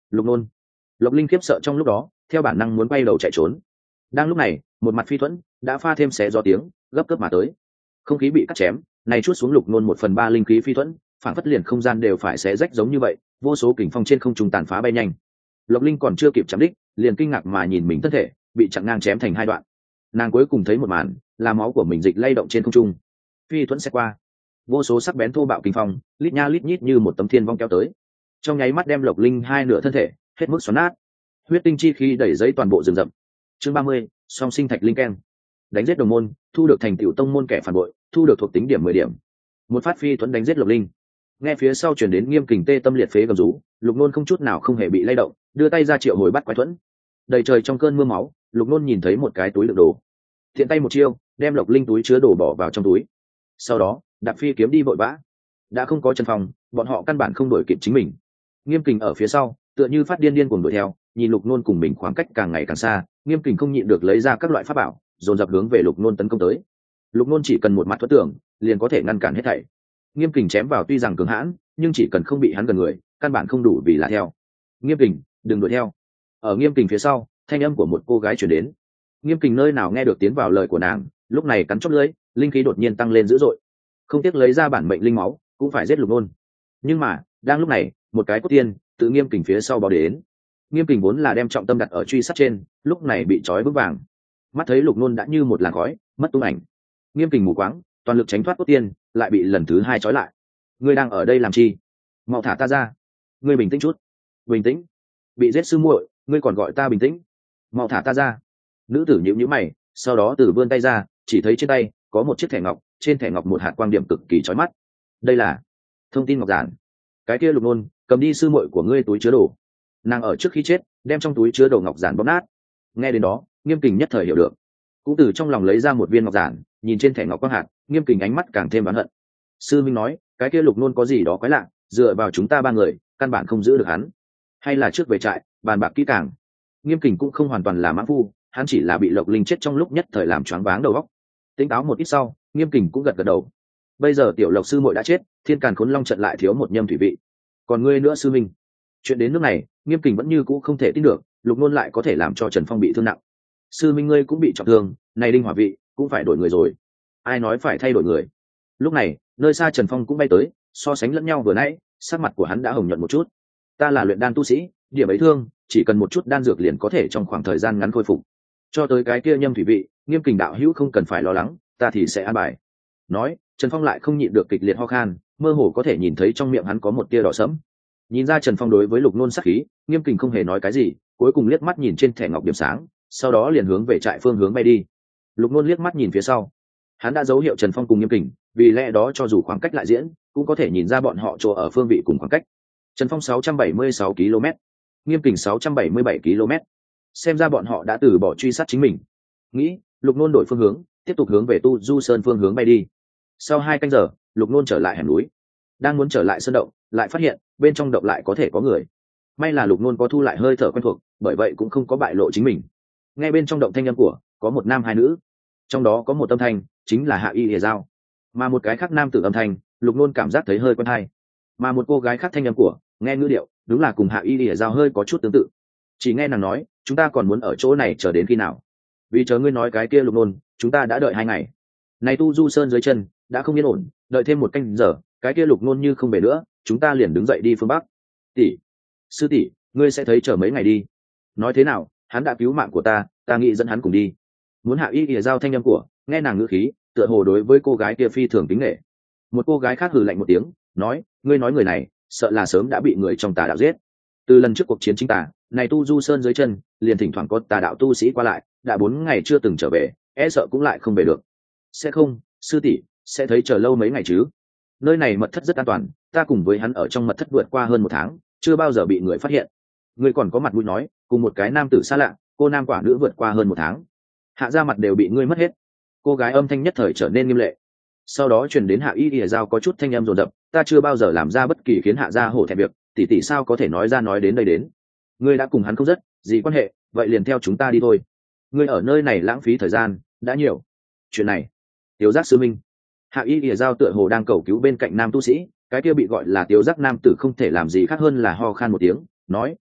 Lục nôn. Lộc linh khiếp sợ trong lúc đó theo bản năng muốn quay đầu chạy trốn. Đang lúc này một mặt phi thuẫn đã pha thêm xé gió tiếng gấp gấp mà tới, không khí bị cắt chém này chút xuống lục nôn một phần ba linh khí phi thuẫn, phản phất liền không gian đều phải xé rách giống như vậy, vô số kình phong trên không trung tàn phá bay nhanh. Lộc linh còn chưa kịp chạm đích liền kinh ngạc mà nhìn mình thân thể bị chặn ngang chém thành hai đoạn. Nàng cuối cùng thấy một màn là máu của mình dịch lay động trên không trung. Phi thuẫn sẽ qua, vô số sắc bén thô bạo kinh phong lít nha lít nhít như một tấm thiên vong kéo tới, trong nháy mắt đem Lộc linh hai nửa thân thể hết mức xoắn nát, huyết tinh chi khí đẩy giấy toàn bộ rừng rậm. Chương ba mươi, song sinh thạch linh keng. Đánh giết đồng môn, thu được thành tựu tông môn kẻ phản bội, thu được thuộc tính điểm mười điểm. Một phát phi thuẫn đánh giết Lộc linh. Nghe phía sau truyền đến nghiêm kình tê tâm liệt phế gầm rú, Lục Nôn không chút nào không hề bị lay động, đưa tay ra triệu hồi bắt quái thuẫn. Đầy trời trong cơn mưa máu, Lục Nôn nhìn thấy một cái túi đựng đồ, thiện tay một chiêu đem Lộc linh túi chứa đồ bỏ vào trong túi, sau đó đạp phi kiếm đi vội vã. Đã không có Trần Phong, bọn họ căn bản không đuổi kịp chính mình. Nghiêm kình ở phía sau tựa như phát điên điên cuồng đuổi theo, nhìn Lục Nôn cùng mình khoảng cách càng ngày càng xa, nghiêm kình không nhịn được lấy ra các loại pháp bảo dồn dập hướng về Lục Nôn tấn công tới. Lục Nôn chỉ cần một mặt thuẫn tưởng liền có thể ngăn cản hết thảy. Nghiêm kình chém vào tuy rằng cường hãn, nhưng chỉ cần không bị hắn gần người căn bản không đủ vì là theo. Nghiêm kình, đừng đuổi theo. Ở nghiêm kình phía sau thanh âm của một cô gái truyền đến. Nghiêm kình nơi nào nghe được tiến vào lời của nàng, lúc này cắn chót lưỡi, linh khí đột nhiên tăng lên dữ dội, không tiếc lấy ra bản mệnh linh máu cũng phải giết Lục Nôn. Nhưng mà đang lúc này một cái cốt tiên tự nghiêm kình phía sau bò đến. Nghiêm kình vốn là đem trọng tâm đặt ở truy sát trên, lúc này bị trói vững vàng, mắt thấy Lục Nôn đã như một làn khói mất tung ảnh. Nghiêm kình mù quáng toàn lực tránh thoát cốt tiên, lại bị lần thứ hai trói lại. Ngươi đang ở đây làm chi? Mau thả ta ra. Ngươi bình tĩnh chút. Bình tĩnh? Bị giết sư muội ngươi còn gọi ta bình tĩnh? Mau thả ta ra. Nữ tử nhíu nhíu mày, sau đó từ vươn tay ra, chỉ thấy trên tay có một chiếc thẻ ngọc, trên thẻ ngọc một hạt quang điểm cực kỳ chói mắt. Đây là thông tin ngọc giản. Cái kia Lục Nôn cầm đi sư muội của ngươi túi chứa đồ, nàng ở trước khi chết đem trong túi chứa đồ ngọc giản bóp nát. Nghe đến đó nghiêm kình nhất thời hiểu được, cũng từ trong lòng lấy ra một viên ngọc giản, nhìn trên thẻ ngọc quang hạt, nghiêm kình ánh mắt càng thêm oán hận. Sư minh nói cái kia Lục Nôn có gì đó quái lạ, dựa vào chúng ta ba người căn bản không giữ được hắn, hay là trước về trại bàn bạc kỹ càng. Nghiêm kình cũng không hoàn toàn là mãng phu, hắn chỉ là bị Lộc linh chết trong lúc nhất thời làm choáng váng đầu óc. Tính táo một ít sau nghiêm kình cũng gật gật đầu. Bây giờ tiểu Lộc sư muội đã chết, thiên càn khốn long trận lại thiếu một nhâm thủy vị, còn ngươi nữa sư minh. Chuyện đến nước này nghiêm kình vẫn như cũ không thể tin được, Lục Nôn lại có thể làm cho Trần Phong bị thương nặng. Sư minh ngươi cũng bị trọng thương, này đinh hỏa vị cũng phải đổi người rồi. Ai nói phải thay đổi người? Lúc này nơi xa Trần Phong cũng bay tới, so sánh lẫn nhau vừa nãy sắc mặt của hắn đã hồng nhuận một chút. Ta là luyện đan tu sĩ, điểm ấy thương chỉ cần một chút đan dược liền có thể trong khoảng thời gian ngắn khôi phục. Cho tới cái kia nhâm thủy vị, nghiêm kình đạo hữu không cần phải lo lắng, ta thì sẽ an bài. Nói Trần Phong lại không nhịn được kịch liệt ho khan, mơ hồ có thể nhìn thấy trong miệng hắn có một tia đỏ sẫm. Nhìn ra Trần Phong đối với Lục Nôn sát khí, nghiêm kình không hề nói cái gì, cuối cùng liếc mắt nhìn trên thẻ ngọc điểm sáng, sau đó liền hướng về trại phương hướng bay đi. Lục Nôn liếc mắt nhìn phía sau, hắn đã dấu hiệu Trần Phong cùng nghiêm kình, vì lẽ đó cho dù khoảng cách lại diễn cũng có thể nhìn ra bọn họ chỗ ở phương vị cùng khoảng cách. Trần Phong sáu trăm bảy mươi sáu ki lô mét, nghiêm kình sáu trăm bảy mươi bảy ki lô mét, xem ra bọn họ đã từ bỏ truy sát chính mình. Nghĩ Lục Nôn đổi phương hướng, tiếp tục hướng về Tu Du Sơn phương hướng bay đi. Sau hai canh giờ Lục Nôn trở lại hẻm núi, đang muốn trở lại sơn động lại phát hiện bên trong động lại có thể có người. May là Lục Nôn có thu lại hơi thở quen thuộc, bởi vậy cũng không có bại lộ chính mình. Ngay bên trong động thanh âm của có một nam hai nữ, trong đó có một âm thanh chính là Hạ Y Lìa Dao, mà một cái khác nam tử âm thanh Lục Nôn cảm giác thấy hơi quen hay, mà một cô gái khác thanh âm của nghe ngữ điệu đúng là cùng Hạ Y Lìa Dao hơi có chút tương tự. Chỉ nghe nàng nói chúng ta còn muốn ở chỗ này chờ đến khi nào? Vì chờ ngươi nói cái kia Lục Nôn, chúng ta đã đợi hai ngày. Này Tu Du Sơn dưới chân đã không yên ổn, đợi thêm một canh giờ cái kia Lục Nôn như không về nữa, chúng ta liền đứng dậy đi phương bắc. Tỷ, sư tỷ, ngươi sẽ thấy chờ mấy ngày đi. Nói thế nào hắn đã cứu mạng của ta, ta nghĩ dẫn hắn cùng đi. Muốn Hạ Y Lìa Dao thanh âm của nghe nàng ngữ khí tựa hồ đối với cô gái kia phi thường kính nể. Một cô gái khác hừ lạnh một tiếng nói, ngươi nói người này sợ là sớm đã bị người trong tà đạo giết. Từ lần trước cuộc chiến chính tà này Tu Du Sơn dưới chân liền thỉnh thoảng có tà đạo tu sĩ qua lại, đã bốn ngày chưa từng trở về, e sợ cũng lại không về được. Sẽ không, sư tỷ, sẽ thấy chờ lâu mấy ngày chứ. Nơi này mật thất rất an toàn, ta cùng với hắn ở trong mật thất vượt qua hơn một tháng, chưa bao giờ bị người phát hiện. Ngươi còn có mặt mũi nói cùng một cái nam tử xa lạ, cô nam quả nữ vượt qua hơn một tháng, Hạ ra mặt đều bị ngươi mất hết. Cô gái âm thanh nhất thời trở nên nghiêm lệ. Sau đó truyền đến Hạ Y Lìa Dao có chút thanh âm dồn dập, ta chưa bao giờ làm ra bất kỳ khiến Hạ gia hổ thẹn việc, tỷ tỷ sao có thể nói ra nói đến đây đến. Ngươi đã cùng hắn không rất gì quan hệ, vậy liền theo chúng ta đi thôi. Ngươi ở nơi này lãng phí thời gian đã nhiều. Chuyện này Tiếu Giác sư minh. Hạ Y Lìa Dao tựa hồ đang cầu cứu bên cạnh nam tu sĩ, cái kia bị gọi là Tiếu Giác nam tử không thể làm gì khác hơn là ho khan một tiếng, nói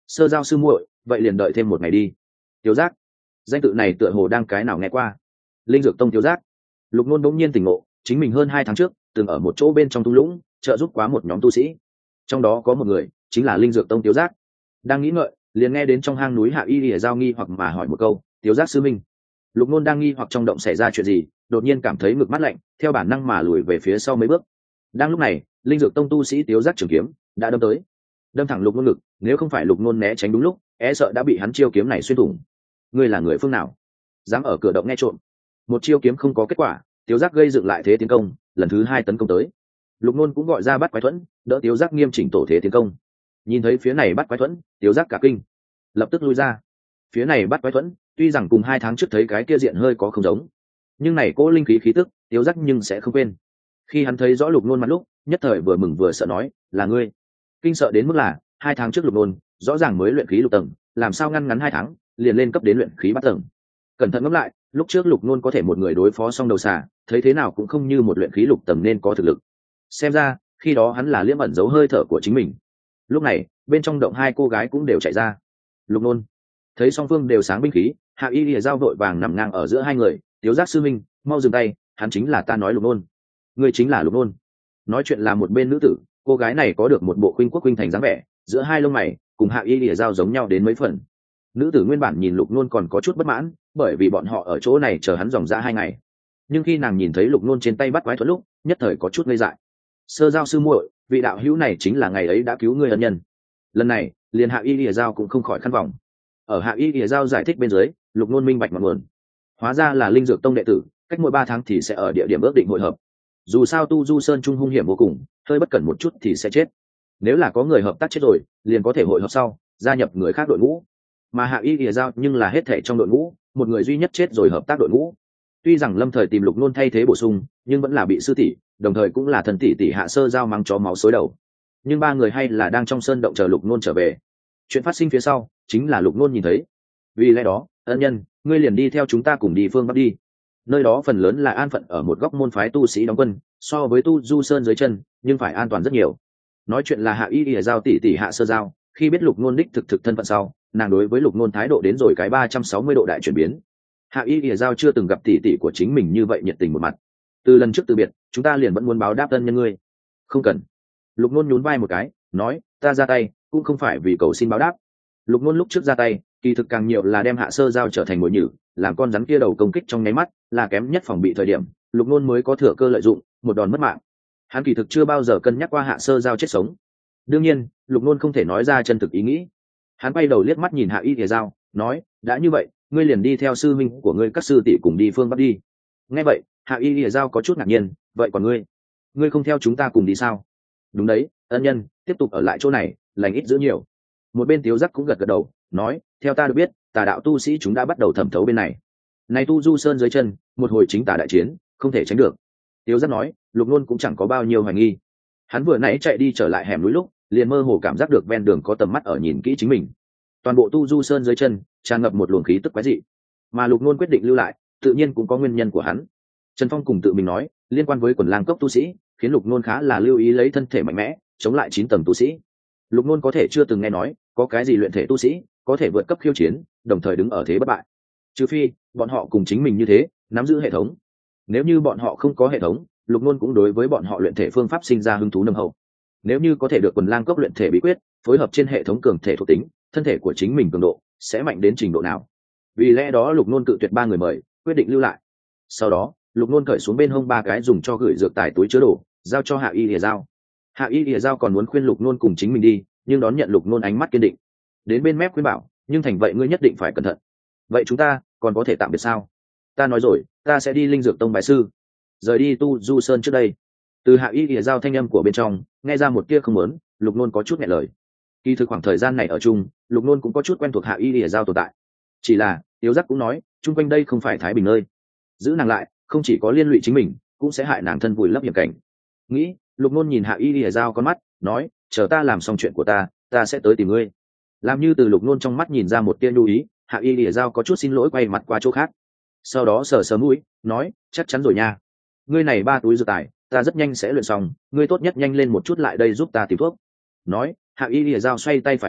Sơ giao sư muội, vậy liền đợi thêm một ngày đi. Tiếu giác, danh tự này tựa hồ đang cái nào nghe qua. Linh dược tông Tiếu giác. Lục nôn bỗng nhiên tỉnh ngộ, chính mình hơn hai tháng trước từng ở một chỗ bên trong thung lũng trợ giúp quá một nhóm tu sĩ, trong đó có một người chính là linh dược tông Tiếu giác. Đang nghĩ ngợi, liền nghe đến trong hang núi Hạ Y Lìa giao nghi hoặc mà hỏi một câu: Tiếu giác sư minh. Lục nôn đang nghi hoặc trong động xảy ra chuyện gì, đột nhiên cảm thấy ngực mát lạnh, theo bản năng mà lùi về phía sau mấy bước. Đang lúc này, linh dược tông tu sĩ Tiếu giác trường kiếm đã đâm tới, đâm thẳng lục nôn ngực. Nếu không phải lục nôn né tránh đúng lúc, e sợ đã bị hắn chiêu kiếm này xuyên thủng. Ngươi là người phương nào, dám ở cửa động nghe trộm? Một chiêu kiếm không có kết quả, Tiếu giác gây dựng lại thế tiến công, lần thứ hai tấn công tới. Lục nôn cũng gọi ra bắt quái thuẫn, đỡ Tiếu giác nghiêm chỉnh tổ thế tiến công. Nhìn thấy phía này bắt quái thuẫn, Tiếu giác cả kinh, lập tức lui ra. Phía này bắt quái thuẫn tuy rằng cùng hai tháng trước thấy cái kia diện hơi có không giống, nhưng này cỗ linh khí khí tức Tiếu giác nhưng sẽ không quên. Khi hắn thấy rõ lục nôn mặt lúc, nhất thời vừa mừng vừa sợ, nói: là ngươi. Kinh sợ đến mức là hai tháng trước lục nôn rõ ràng mới luyện khí lục tầng, làm sao ngăn ngắn hai tháng liền lên cấp đến luyện khí bát tầng. Cẩn thận ngẫm lại, lúc trước lục nôn có thể một người đối phó xong đầu xà, thấy thế nào cũng không như một luyện khí lục tầng nên có thực lực. Xem ra khi đó hắn là liễm ẩn giấu hơi thở của chính mình. Lúc này bên trong động hai cô gái cũng đều chạy ra. Lục nôn thấy song phương đều sáng binh khí, Hạ Y Lìa giao vội vàng nằm ngang ở giữa hai người: Tiếu giác sư minh, mau dừng tay, hắn chính là ta nói lục nôn. Ngươi chính là lục nôn. Nói chuyện là một bên nữ tử, cô gái này có được một bộ khuynh quốc khuynh thành dáng vẻ, giữa hai lông mày cùng Hạ Y Lìa giao giống nhau đến mấy phần. Nữ tử nguyên bản nhìn lục nôn còn có chút bất mãn, bởi vì bọn họ ở chỗ này chờ hắn dòng dã hai ngày, nhưng khi nàng nhìn thấy lục nôn trên tay bắt quái thuật lúc, nhất thời có chút ngây dại. Sơ giao sư muội, vị đạo hữu này chính là ngày ấy đã cứu ngươi ân nhân. Lần này liền Hạ Y Lìa giao cũng không khỏi khăn vòng. Ở Hạ Y Lìa giao giải thích bên dưới, lục nôn minh bạch ngọn nguồn. Hóa ra là linh dược tông đệ tử, cách mỗi ba tháng thì sẽ ở địa điểm ước định hội hợp. Dù sao tu du sơn trung hung hiểm vô cùng, hơi bất cẩn một chút thì sẽ chết. Nếu là có người hợp tác chết rồi, liền có thể hội hợp sau gia nhập người khác đội ngũ. Mà Hạ Y Lìa giao nhưng là hết thể trong đội ngũ một người duy nhất chết rồi hợp tác đội ngũ. Tuy rằng lâm thời tìm lục nôn thay thế bổ sung, nhưng vẫn là bị sư tỷ, đồng thời cũng là thần tỷ tỷ Hạ Sơ giao mắng chó máu xối đầu. Nhưng ba người hay là đang trong sơn động chờ lục nôn trở về. Chuyện phát sinh phía sau chính là lục nôn nhìn thấy. Vì lẽ đó, ân nhân, ngươi liền đi theo chúng ta cùng đi phương bắc đi. Nơi đó phần lớn là an phận ở một góc môn phái tu sĩ đóng quân, so với tu du sơn dưới chân nhưng phải an toàn rất nhiều. Nói chuyện là Hạ Y Lìa giao tỷ tỷ Hạ Sơ giao, khi biết lục nôn đích thực thực thân phận sau, nàng đối với lục nôn thái độ đến rồi cái ba trăm sáu mươi độ đại chuyển biến. Hạ Y Lìa giao chưa từng gặp tỷ tỷ của chính mình như vậy nhiệt tình một mặt. Từ lần trước từ biệt, chúng ta liền vẫn muốn báo đáp ân nhân ngươi. Không cần. Lục nôn nhún vai một cái, nói: ta ra tay cũng không phải vì cầu xin báo đáp. Lục nôn lúc trước ra tay, kỳ thực càng nhiều là đem Hạ Sơ giao trở thành mồi nhử, làm con rắn kia đầu công kích trong nháy mắt, là kém nhất phòng bị thời điểm, lục nôn mới có thừa cơ lợi dụng, một đòn mất mạng. Hắn kỳ thực chưa bao giờ cân nhắc qua Hạ Sơ giao chết sống. Đương nhiên, lục nôn không thể nói ra chân thực ý nghĩ. Hắn bay đầu liếc mắt nhìn Hạ Y Lìa giao, nói: đã như vậy, ngươi liền đi theo sư minh của ngươi các sư tỷ cùng đi phương bắc đi. Nghe vậy, Hạ Y Lìa giao có chút ngạc nhiên: vậy còn ngươi, ngươi không theo chúng ta cùng đi sao? Đúng đấy, ân nhân, tiếp tục ở lại chỗ này, lành ít giữ nhiều. Một bên Tiếu giác cũng gật gật đầu, nói: theo ta được biết, tà đạo tu sĩ chúng đã bắt đầu thẩm thấu bên này. Này tu du sơn dưới chân, một hồi chính tà đại chiến, không thể tránh được. Tiếu giác nói, lục nôn cũng chẳng có bao nhiêu hoài nghi. Hắn vừa nãy chạy đi trở lại hẻm núi lúc, liền mơ hồ cảm giác được ven đường có tầm mắt ở nhìn kỹ chính mình. Toàn bộ tu du sơn dưới chân tràn ngập một luồng khí tức quái dị, mà lục nôn quyết định lưu lại, tự nhiên cũng có nguyên nhân của hắn. Trần Phong cùng tự mình nói, liên quan với quần lang cốc tu sĩ, khiến lục nôn khá là lưu ý lấy thân thể mạnh mẽ chống lại chín tầng tu sĩ. Lục nôn có thể chưa từng nghe nói có cái gì luyện thể tu sĩ có thể vượt cấp khiêu chiến, đồng thời đứng ở thế bất bại, trừ phi bọn họ cùng chính mình như thế nắm giữ hệ thống. Nếu như bọn họ không có hệ thống, lục nôn cũng đối với bọn họ luyện thể phương pháp sinh ra hứng thú nồng hậu. Nếu như có thể được quần lang cốc luyện thể bí quyết phối hợp trên hệ thống cường thể thuộc tính, thân thể của chính mình cường độ sẽ mạnh đến trình độ nào? Vì lẽ đó lục nôn cự tuyệt ba người mời, quyết định lưu lại. Sau đó lục nôn cởi xuống bên hông ba cái dùng cho gửi dược tài túi chứa đồ, giao cho Hạ Y Lìa giao. Hạ Y Lìa giao còn muốn khuyên lục nôn cùng chính mình đi, nhưng đón nhận lục nôn ánh mắt kiên định, đến bên mép khuyên bảo: nhưng thành vậy ngươi nhất định phải cẩn thận. Vậy chúng ta còn có thể tạm biệt sao? Ta nói rồi, ta sẽ đi linh dược tông bái sư, rời đi tu du sơn trước đây. Từ Hạ Y Lìa giao thanh âm của bên trong nghe ra một tia không muốn, lục nôn có chút nghẹn lời. Kỳ thực khoảng thời gian này ở chung, lục nôn cũng có chút quen thuộc Hạ Y Lìa giao tồn tại. Chỉ là Tiếu giác cũng nói, chung quanh đây không phải thái bình nơi, giữ nàng lại không chỉ có liên lụy chính mình, cũng sẽ hại nàng thân vùi lấp hiểm cảnh. Nghĩ, lục nôn nhìn Hạ Y Lìa giao con mắt, nói: chờ ta làm xong chuyện của ta, ta sẽ tới tìm ngươi. Làm như từ lục nôn trong mắt nhìn ra một tia nhu ý, Hạ Y Lìa giao có chút xin lỗi quay mặt qua chỗ khác, sau đó sờ sờ mũi, nói: chắc chắn rồi nha, ngươi này ba túi dược tài ta rất nhanh sẽ luyện xong, ngươi tốt nhất nhanh lên một chút lại đây giúp ta tìm thuốc. Nói, Hạ Y Lìa giao xoay tay phải lại,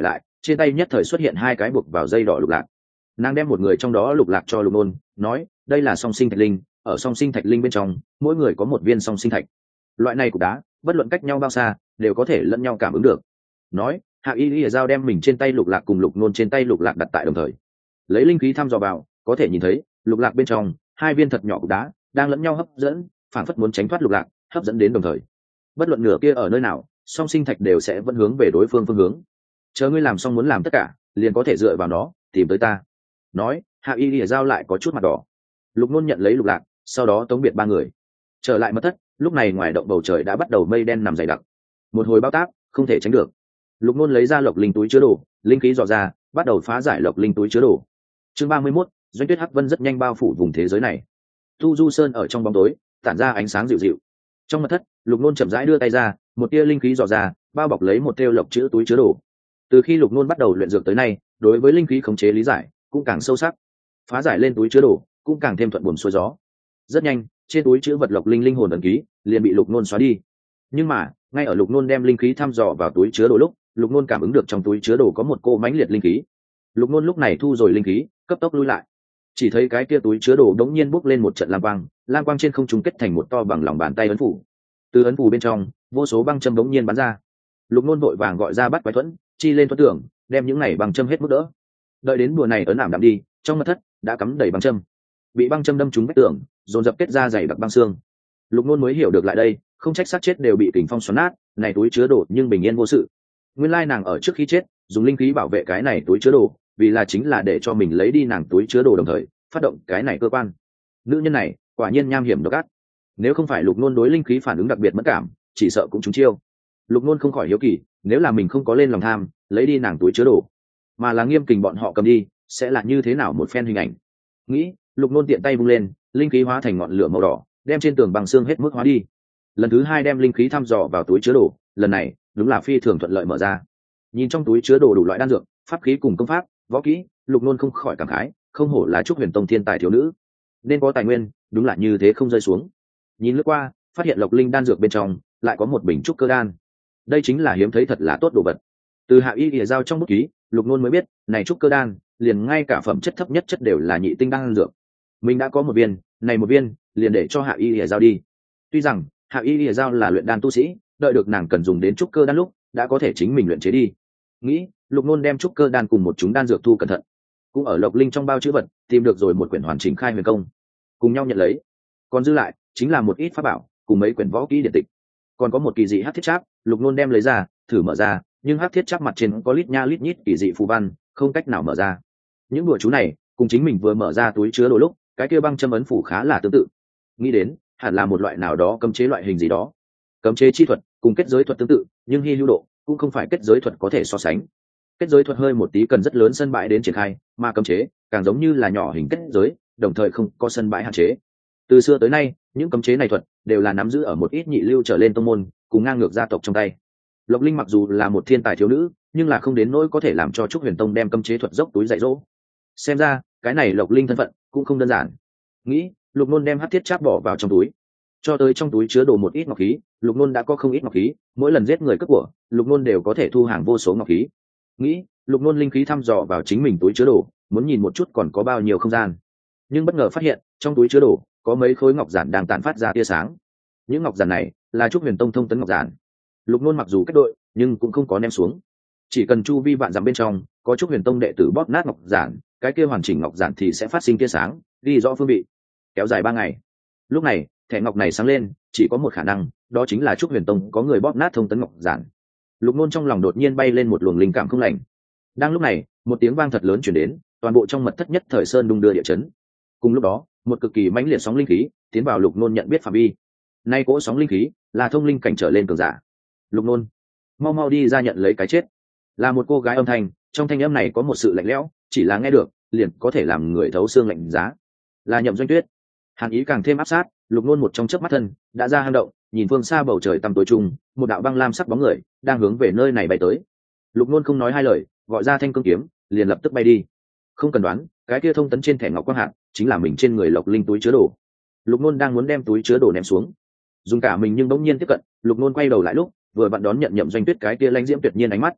trên tay nhất thời xuất hiện hai cái buộc vào dây đỏ lục lạc. Nàng đem một người trong đó lục lạc cho Lục Nôn, nói đây là song sinh thạch linh, ở song sinh thạch linh bên trong mỗi người có một viên song sinh thạch, loại này cục đá bất luận cách nhau bao xa đều có thể lẫn nhau cảm ứng được. Nói Hạ Y Lìa Giao đem mình trên tay lục lạc cùng Lục Nôn trên tay lục lạc đặt tại đồng thời, lấy linh khí thăm dò vào, có thể nhìn thấy lục lạc bên trong hai viên thật nhỏ cục đá đang lẫn nhau hấp dẫn, phản phất muốn tránh thoát lục lạc, hấp dẫn đến đồng thời. Bất luận nửa kia ở nơi nào, song sinh thạch đều sẽ vẫn hướng về đối phương phương hướng. Chờ ngươi làm xong muốn làm tất cả, liền có thể dựa vào nó tìm tới ta. Nói Hạ Y Lìa Giao lại có chút mặt đỏ. Lục Nôn nhận lấy lục lạc, sau đó tống biệt ba người trở lại mật thất. Lúc này ngoài động bầu trời đã bắt đầu mây đen nằm dày đặc, một hồi bao táp không thể tránh được. Lục Nôn lấy ra lộc linh túi chứa đồ, linh khí dò ra, bắt đầu phá giải lộc linh túi chứa đồ. Chương ba mươi mốt, doanh tuyết hắc vân rất nhanh bao phủ vùng thế giới này. Tu Du Sơn ở trong bóng tối tản ra ánh sáng dịu dịu. Trong mật thất, Lục Nôn chậm rãi đưa tay ra, một tia linh khí dò ra, bao bọc lấy một tiêu lộc chữ túi chứa đồ. Từ khi Lục Nôn bắt đầu luyện dược tới nay, đối với linh khí khống chế lý giải cũng càng sâu sắc, phá giải lên túi chứa đồ cũng càng thêm thuận buồm xuôi gió. Rất nhanh, trên túi chứa vật lộc linh linh hồn ẩn ký liền bị Lục Nôn xóa đi. Nhưng mà ngay ở Lục Nôn đem linh khí thăm dò vào túi chứa đồ lúc, Lục Nôn cảm ứng được trong túi chứa đồ có một cô mãnh liệt linh khí. Lục Nôn lúc này thu rồi linh khí, cấp tốc lui lại. Chỉ thấy cái kia túi chứa đồ đống nhiên bốc lên một trận lam quang, lam quang trên không trung kết thành một to bằng lòng bàn tay ấn phủ. Từ ấn phủ bên trong, vô số băng châm đống nhiên bắn ra. Lục Nôn vội vàng gọi ra bắt quái thuẫn, chi lên thuẫn tưởng, đem những này băng châm hết mức đỡ. Đợi đến bùa này ấn ảm đạm đi, trong mật thất đã cắm đầy băng châm. Bị băng châm đâm trúng vách tường, dồn dập kết ra dày đặc băng xương. Lục Nôn mới hiểu được lại đây, không trách xác chết đều bị kình phong xoắn nát, này túi chứa đồ nhưng bình yên vô sự. Nguyên lai nàng ở trước khi chết, dùng linh khí bảo vệ cái này túi chứa đồ, vì là chính là để cho mình lấy đi nàng túi chứa đồ đồng thời phát động cái này cơ quan. Nữ nhân này quả nhiên nham hiểm độc ác. Nếu không phải Lục Nôn đối linh khí phản ứng đặc biệt mất cảm, chỉ sợ cũng trúng chiêu. Lục Nôn không khỏi hiếu kỳ, nếu là mình không có lên lòng tham, lấy đi nàng túi chứa đồ, mà là nghiêm kình bọn họ cầm đi, sẽ là như thế nào một phen hình ảnh. Nghĩ, Lục Nôn tiện tay vung lên, linh khí hóa thành ngọn lửa màu đỏ, đem trên tường bằng xương hết mức hóa đi. Lần thứ hai đem linh khí thăm dò vào túi chứa đồ, lần này đúng là phi thường thuận lợi mở ra. Nhìn trong túi chứa đồ đủ loại đan dược, pháp khí cùng công pháp, võ kỹ, Lục Nôn không khỏi cảm khái, không hổ là Trúc Huyền Tông thiên tài thiếu nữ, nên có tài nguyên, đúng là như thế không rơi xuống. Nhìn lướt qua, phát hiện lộc linh đan dược bên trong lại có một bình trúc cơ đan. Đây chính là hiếm thấy thật là tốt đồ vật. Từ Hạ Y Lìa Giao trong bút ký, Lục Nôn mới biết, này trúc cơ đan, liền ngay cả phẩm chất thấp nhất chất đều là nhị tinh đan dược. Mình đã có một viên, này một viên, liền để cho Hạ Y Lìa Giao đi. Tuy rằng Hạ Y Lìa Giao là luyện đan tu sĩ, đợi được nàng cần dùng đến trúc cơ đan lúc, đã có thể chính mình luyện chế đi. Nghĩ, Lục Nôn đem trúc cơ đan cùng một chúng đan dược thu cẩn thận, cũng ở lộc linh trong bao chữ vật tìm được rồi một quyển hoàn chỉnh khai huyền công, cùng nhau nhận lấy. Còn dư lại chính là một ít pháp bảo cùng mấy quyển võ kỹ điện tịch, còn có một kỳ dị hắc thiết tráp. Lục Nôn đem lấy ra thử mở ra, nhưng hắc thiết tráp mặt trên có lít nha lít nhít kỳ dị phù văn, không cách nào mở ra. Những đùa chú này cùng chính mình vừa mở ra túi chứa đồ lúc cái kia băng châm ấn phủ khá là tương tự, nghĩ đến hẳn là một loại nào đó cấm chế loại hình gì đó. Cấm chế chi thuật cùng kết giới thuật tương tự, nhưng hy hữu độ cũng không phải kết giới thuật có thể so sánh. Kết giới thuật hơi một tí cần rất lớn sân bãi đến triển khai, mà cấm chế càng giống như là nhỏ hình kết giới, đồng thời không có sân bãi hạn chế. Từ xưa tới nay, những cấm chế này thuật đều là nắm giữ ở một ít nhị lưu trở lên tông môn cùng ngang ngược gia tộc trong tay. Lộc Linh mặc dù là một thiên tài thiếu nữ, nhưng là không đến nỗi có thể làm cho Trúc Huyền Tông đem cấm chế thuật dốc túi dạy dỗ. Xem ra cái này Lộc Linh thân phận cũng không đơn giản. Nghĩ, Lục Nôn đem hắc thiết tráp bỏ vào trong túi, cho tới trong túi chứa đồ một ít ngọc khí. Lục Nôn đã có không ít ngọc khí, mỗi lần giết người cướp của, Lục Nôn đều có thể thu hàng vô số ngọc khí. Nghĩ, Lục Nôn linh khí thăm dò vào chính mình túi chứa đồ, muốn nhìn một chút còn có bao nhiêu không gian, nhưng bất ngờ phát hiện trong túi chứa đồ có mấy khối ngọc giản đang tản phát ra tia sáng. Những ngọc giản này là Trúc Huyền Tông thông tấn ngọc giản. Lục Nôn mặc dù cách đội, nhưng cũng không có ném xuống. Chỉ cần chu vi vạn dặm bên trong có Trúc Huyền Tông đệ tử bóp nát ngọc giản, cái kia hoàn chỉnh ngọc giản thì sẽ phát sinh tia sáng, ghi rõ phương vị. Kéo dài ba ngày. Lúc này, thẻ ngọc này sáng lên, chỉ có một khả năng, đó chính là Trúc Huyền Tông có người bóp nát thông tấn ngọc giản. Lục Nôn trong lòng đột nhiên bay lên một luồng linh cảm không lành. Đang lúc này, một tiếng vang thật lớn truyền đến, toàn bộ trong mật thất nhất thời sơn đung đưa địa chấn. Cùng lúc đó, một cực kỳ mãnh liệt sóng linh khí tiến vào Lục Nôn nhận biết phạm vi. Nay cỗ sóng linh khí là thông linh cảnh trở lên cường giả. Lục Nôn, mau mau đi ra nhận lấy cái chết. Là một cô gái âm thanh, trong thanh âm này có một sự lạnh lẽo, chỉ là nghe được, liền có thể làm người thấu xương lạnh giá. Là Nhậm Doanh Tuyết. Hàn ý càng thêm áp sát, Lục Nôn một trong chớp mắt thân đã ra hang động, nhìn phương xa bầu trời tăm tối trùng, một đạo băng lam sắc bóng người đang hướng về nơi này bay tới. Lục Nôn không nói hai lời, gọi ra thanh cương kiếm, liền lập tức bay đi. Không cần đoán, cái kia thông tấn trên thẻ ngọc quang hạn chính là mình trên người Lộc Linh túi chứa đồ. Lục Nôn đang muốn đem túi chứa đồ ném xuống, dùng cả mình nhưng bỗng nhiên tiếp cận. Lục Nôn quay đầu lại lúc vừa vặn đón nhận Nhậm Doanh Tuyết cái kia lãnh diễm tuyệt nhiên ánh mắt.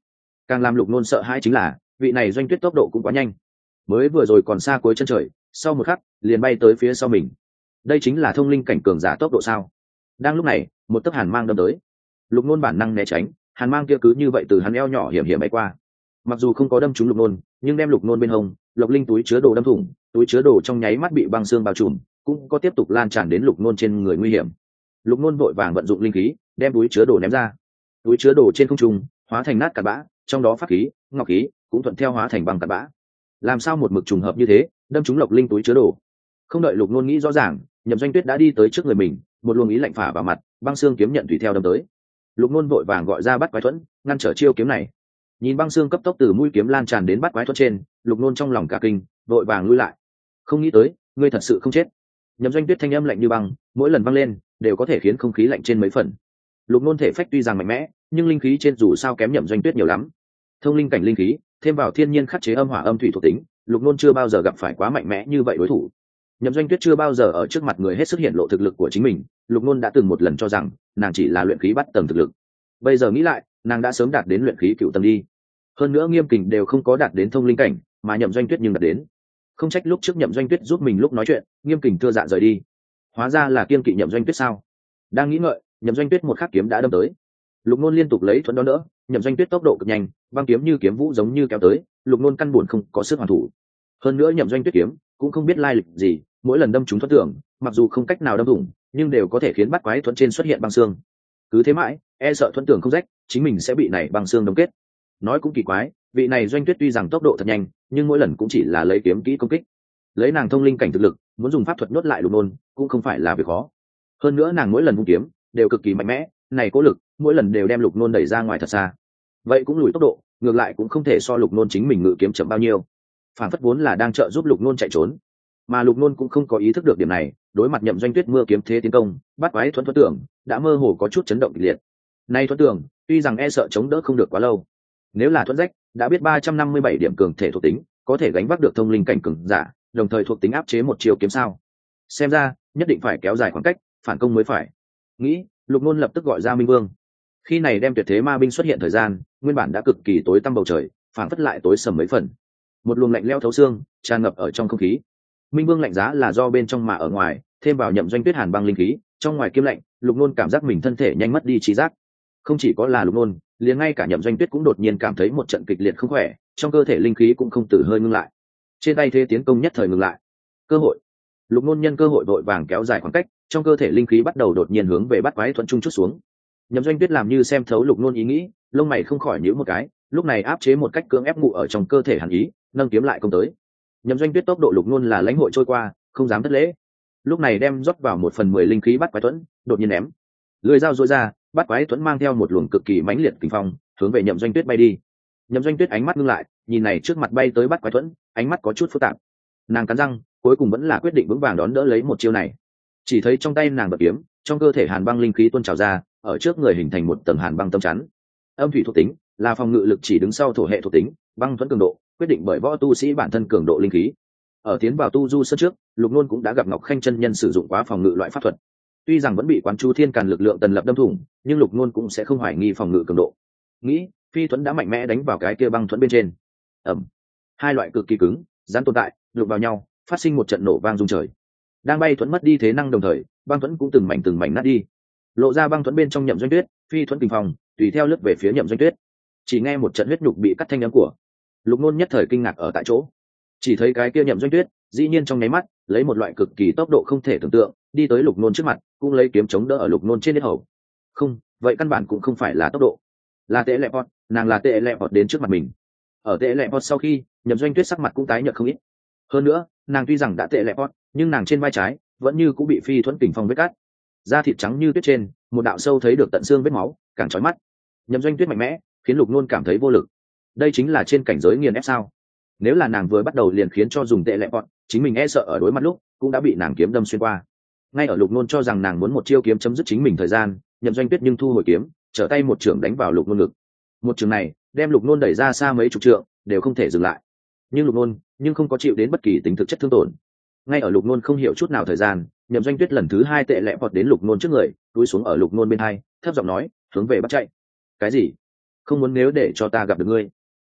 Càng làm lục nôn sợ hãi chính là vị này Doanh Tuyết tốc độ cũng quá nhanh, mới vừa rồi còn xa cuối chân trời, sau một khắc liền bay tới phía sau mình. Đây chính là thông linh cảnh cường giả tốc độ sao? Đang lúc này, một tấc hàn mang đâm tới, lục nôn bản năng né tránh, hàn mang kia cứ như vậy từ hắn eo nhỏ hiểm hiểm bay qua. Mặc dù không có đâm trúng lục nôn, nhưng đem lục nôn bên hông lộc linh túi chứa đồ đâm thủng, túi chứa đồ trong nháy mắt bị băng xương bao trùm, cũng có tiếp tục lan tràn đến lục nôn trên người nguy hiểm. Lục nôn vội vàng vận dụng linh khí đem túi chứa đồ ném ra, túi chứa đồ trên không trung hóa thành nát cặn bã, trong đó pháp khí ngọc khí cũng thuận theo hóa thành băng cặn bã. Làm sao một mực trùng hợp như thế, đâm trúng lộc linh túi chứa đồ? Không đợi lục nôn nghĩ rõ ràng, Nhậm Doanh Tuyết đã đi tới trước người mình, một luồng ý lạnh phả vào mặt, băng xương kiếm nhận tùy theo đâm tới. Lục nôn vội vàng gọi ra bắt quái thuẫn ngăn trở chiêu kiếm này. Nhìn băng xương cấp tốc từ mũi kiếm lan tràn đến bắt quái thuẫn trên, lục nôn trong lòng cả kinh, vội vàng lui lại. Không nghĩ tới ngươi thật sự không chết. Nhậm Doanh Tuyết thanh âm lạnh như băng, mỗi lần văng lên đều có thể khiến không khí lạnh trên mấy phần. Lục nôn thể phách tuy rằng mạnh mẽ, nhưng linh khí trên dù sao kém Nhậm Doanh Tuyết nhiều lắm. Thông linh cảnh linh khí thêm vào thiên nhiên khắc chế âm hỏa âm thủy thuộc tính, lục nôn chưa bao giờ gặp phải quá mạnh mẽ như vậy đối thủ. Nhậm Doanh Tuyết chưa bao giờ ở trước mặt người hết sức hiện lộ thực lực của chính mình, lục nôn đã từng một lần cho rằng nàng chỉ là luyện khí bắt tầng thực lực. Bây giờ nghĩ lại, nàng đã sớm đạt đến luyện khí cựu tầng đi. Hơn nữa Nghiêm Kình đều không có đạt đến thông linh cảnh, mà Nhậm Doanh Tuyết nhưng đạt đến. Không trách lúc trước Nhậm Doanh Tuyết giúp mình lúc nói chuyện, Nghiêm Kình thưa dạ rời đi. Hóa ra là kiên kỵ Nhậm Doanh Tuyết sao? Đang nghĩ ngợi, Nhậm Doanh Tuyết một khắc kiếm đã đâm tới. Lục nôn liên tục lấy thuẫn đó đỡ, Nhậm Doanh Tuyết tốc độ cực nhanh, băng kiếm như kiếm vũ giống như kéo tới, lục nôn căn buồn không có sức hoàn thủ. Hơn nữa Nhậm Doanh Tuyết kiếm cũng không biết lai lịch gì, mỗi lần đâm trúng thuẫn tưởng, mặc dù không cách nào đâm thủng, nhưng đều có thể khiến bắt quái thuẫn trên xuất hiện băng xương. Cứ thế mãi, e sợ thuẫn tưởng không rách, chính mình sẽ bị này băng xương đông kết. Nói cũng kỳ quái, vị này Doanh Tuyết tuy rằng tốc độ thật nhanh, nhưng mỗi lần cũng chỉ là lấy kiếm kỹ công kích. Lấy nàng thông linh cảnh thực lực, muốn dùng pháp thuật nhốt lại lục nôn cũng không phải là việc khó. Hơn nữa nàng mỗi lần vung kiếm đều cực kỳ mạnh mẽ, này cố lực mỗi lần đều đem lục nôn đẩy ra ngoài thật xa. Vậy cũng lùi tốc độ, ngược lại cũng không thể so lục nôn chính mình ngự kiếm chậm bao nhiêu. Phản phất vốn là đang trợ giúp lục nôn chạy trốn, mà lục nôn cũng không có ý thức được điểm này. Đối mặt Nhậm Doanh Tuyết mưa kiếm thế tiến công, bắt quái thuẫn thuẫn tưởng đã mơ hồ có chút chấn động kịch liệt. Nay thuẫn tưởng tuy rằng e sợ chống đỡ không được quá lâu, nếu là thuẫn rách đã biết ba trăm năm mươi bảy điểm cường thể thuộc tính, có thể gánh vác được thông linh cảnh cường giả, đồng thời thuộc tính áp chế một chiều kiếm sao. Xem ra nhất định phải kéo dài khoảng cách, phản công mới phải. Nghĩ, lục nôn lập tức gọi ra Minh Vương. Khi này đem tuyệt thế ma binh xuất hiện thời gian, nguyên bản đã cực kỳ tối tăm bầu trời phản phất lại tối sầm mấy phần, một luồng lạnh lẽo thấu xương tràn ngập ở trong không khí. Minh Vương lạnh giá là do bên trong mà ở ngoài, thêm vào Nhậm Doanh Tuyết hàn băng linh khí, trong ngoài kiếm lạnh, lục nôn cảm giác mình thân thể nhanh mất đi trí giác. Không chỉ có là lục nôn, liền ngay cả Nhậm Doanh Tuyết cũng đột nhiên cảm thấy một trận kịch liệt không khỏe, trong cơ thể linh khí cũng không từ hơi ngưng lại. Trên tay thế tiến công nhất thời ngừng lại. Cơ hội. Lục nôn nhân cơ hội vội vàng kéo dài khoảng cách, trong cơ thể linh khí bắt đầu đột nhiên hướng về bắt quái thuẫn trung chút xuống. Nhậm Doanh Tuyết làm như xem thấu lục nôn ý nghĩ, lông mày không khỏi nhíu một cái, lúc này áp chế một cách cưỡng ép ngụ ở trong cơ thể hàn ý, nâng kiếm lại công tới. Nhậm Doanh Tuyết tốc độ lục nôn là lãnh hội trôi qua, không dám thất lễ. Lúc này đem rót vào một phần mười linh khí bắt quái thuẫn, đột nhiên ném. Lưỡi dao duỗi ra, bắt quái thuẫn mang theo một luồng cực kỳ mãnh liệt kình phong, hướng về Nhậm Doanh Tuyết bay đi. Nhậm Doanh Tuyết ánh mắt ngưng lại, nhìn này trước mặt bay tới bắt quái thuẫn, ánh mắt có chút phức tạp. Nàng cắn răng, cuối cùng vẫn là quyết định vững vàng đón đỡ lấy một chiêu này. Chỉ thấy trong tay nàng bật kiếm, trong cơ thể hàn băng linh khí tuôn trào ra, ở trước người hình thành một tầng hàn băng tâm chắn. Âm thủy thuộc tính là phòng ngự lực chỉ đứng sau thổ hệ thuộc tính, băng thuẫn cường độ quyết định bởi võ tu sĩ bản thân cường độ linh khí. Ở tiến vào tu du sân trước, lục nôn cũng đã gặp Ngọc Khanh chân nhân sử dụng quá phòng ngự loại pháp thuật. Tuy rằng vẫn bị quán chu thiên càn lực lượng tần lập đâm thủng, nhưng lục nôn cũng sẽ không hoài nghi phòng ngự cường độ. Nghĩ, phi thuẫn đã mạnh mẽ đánh vào cái kia băng thuẫn bên trên. Ẩm. Hai loại cực kỳ cứng dán tồn tại đụng vào nhau, phát sinh một trận nổ vang rung trời. Đang bay thuẫn mất đi thế năng đồng thời, băng thuẫn cũng từng mảnh từng mảnh nát đi, lộ ra băng thuẫn bên trong Nhậm Doanh Tuyết, phi thuẫn kình phòng tùy theo lướt về phía Nhậm Doanh Tuyết. Chỉ nghe một trận huyết nhục bị cắt thanh âm của lục nôn, nhất thời kinh ngạc ở tại chỗ. Chỉ thấy cái kia Nhậm Doanh Tuyết dĩ nhiên trong nháy mắt lấy một loại cực kỳ tốc độ không thể tưởng tượng đi tới lục nôn trước mặt, cũng lấy kiếm chống đỡ ở lục nôn trên yết hầu. Không, vậy căn bản cũng không phải là tốc độ, là tệ lẹ pot, nàng là tệ lẹ pot đến trước mặt mình. Ở tệ lẹ pot sau khi, Nhậm Doanh Tuyết sắc mặt cũng tái nhợt không ít. Hơn nữa, nàng tuy rằng đã tệ lẹ pot, nhưng nàng trên vai trái vẫn như cũng bị phi thuẫn kình phong vết cắt, da thịt trắng như tuyết trên một đạo sâu thấy được tận xương vết máu, càng chói mắt. Nhậm Doanh Tuyết mạnh mẽ khiến lục nôn cảm thấy vô lực. Đây chính là trên cảnh giới nghiền ép sao? Nếu là nàng vừa bắt đầu liền khiến cho dùng tệ lẹ pot, chính mình e sợ ở đối mặt lúc cũng đã bị nàng kiếm đâm xuyên qua. Ngay ở lục nôn cho rằng nàng muốn một chiêu kiếm chấm dứt chính mình thời gian, Nhậm Doanh Tuyết nhưng thu hồi kiếm, trở tay một trường đánh vào lục nôn ngực. Một trường này đem lục nôn đẩy ra xa mấy chục trượng, đều không thể dừng lại. Nhưng lục nôn nhưng không có chịu đến bất kỳ tính thực chất thương tổn. Ngay ở lục nôn không hiểu chút nào thời gian, Nhậm Doanh Tuyết lần thứ hai tệ lẹ vọt đến lục nôn trước người, cúi xuống ở lục nôn bên hai, thấp giọng nói, hướng về bắt chạy. Cái gì? Không muốn nếu để cho ta gặp được ngươi,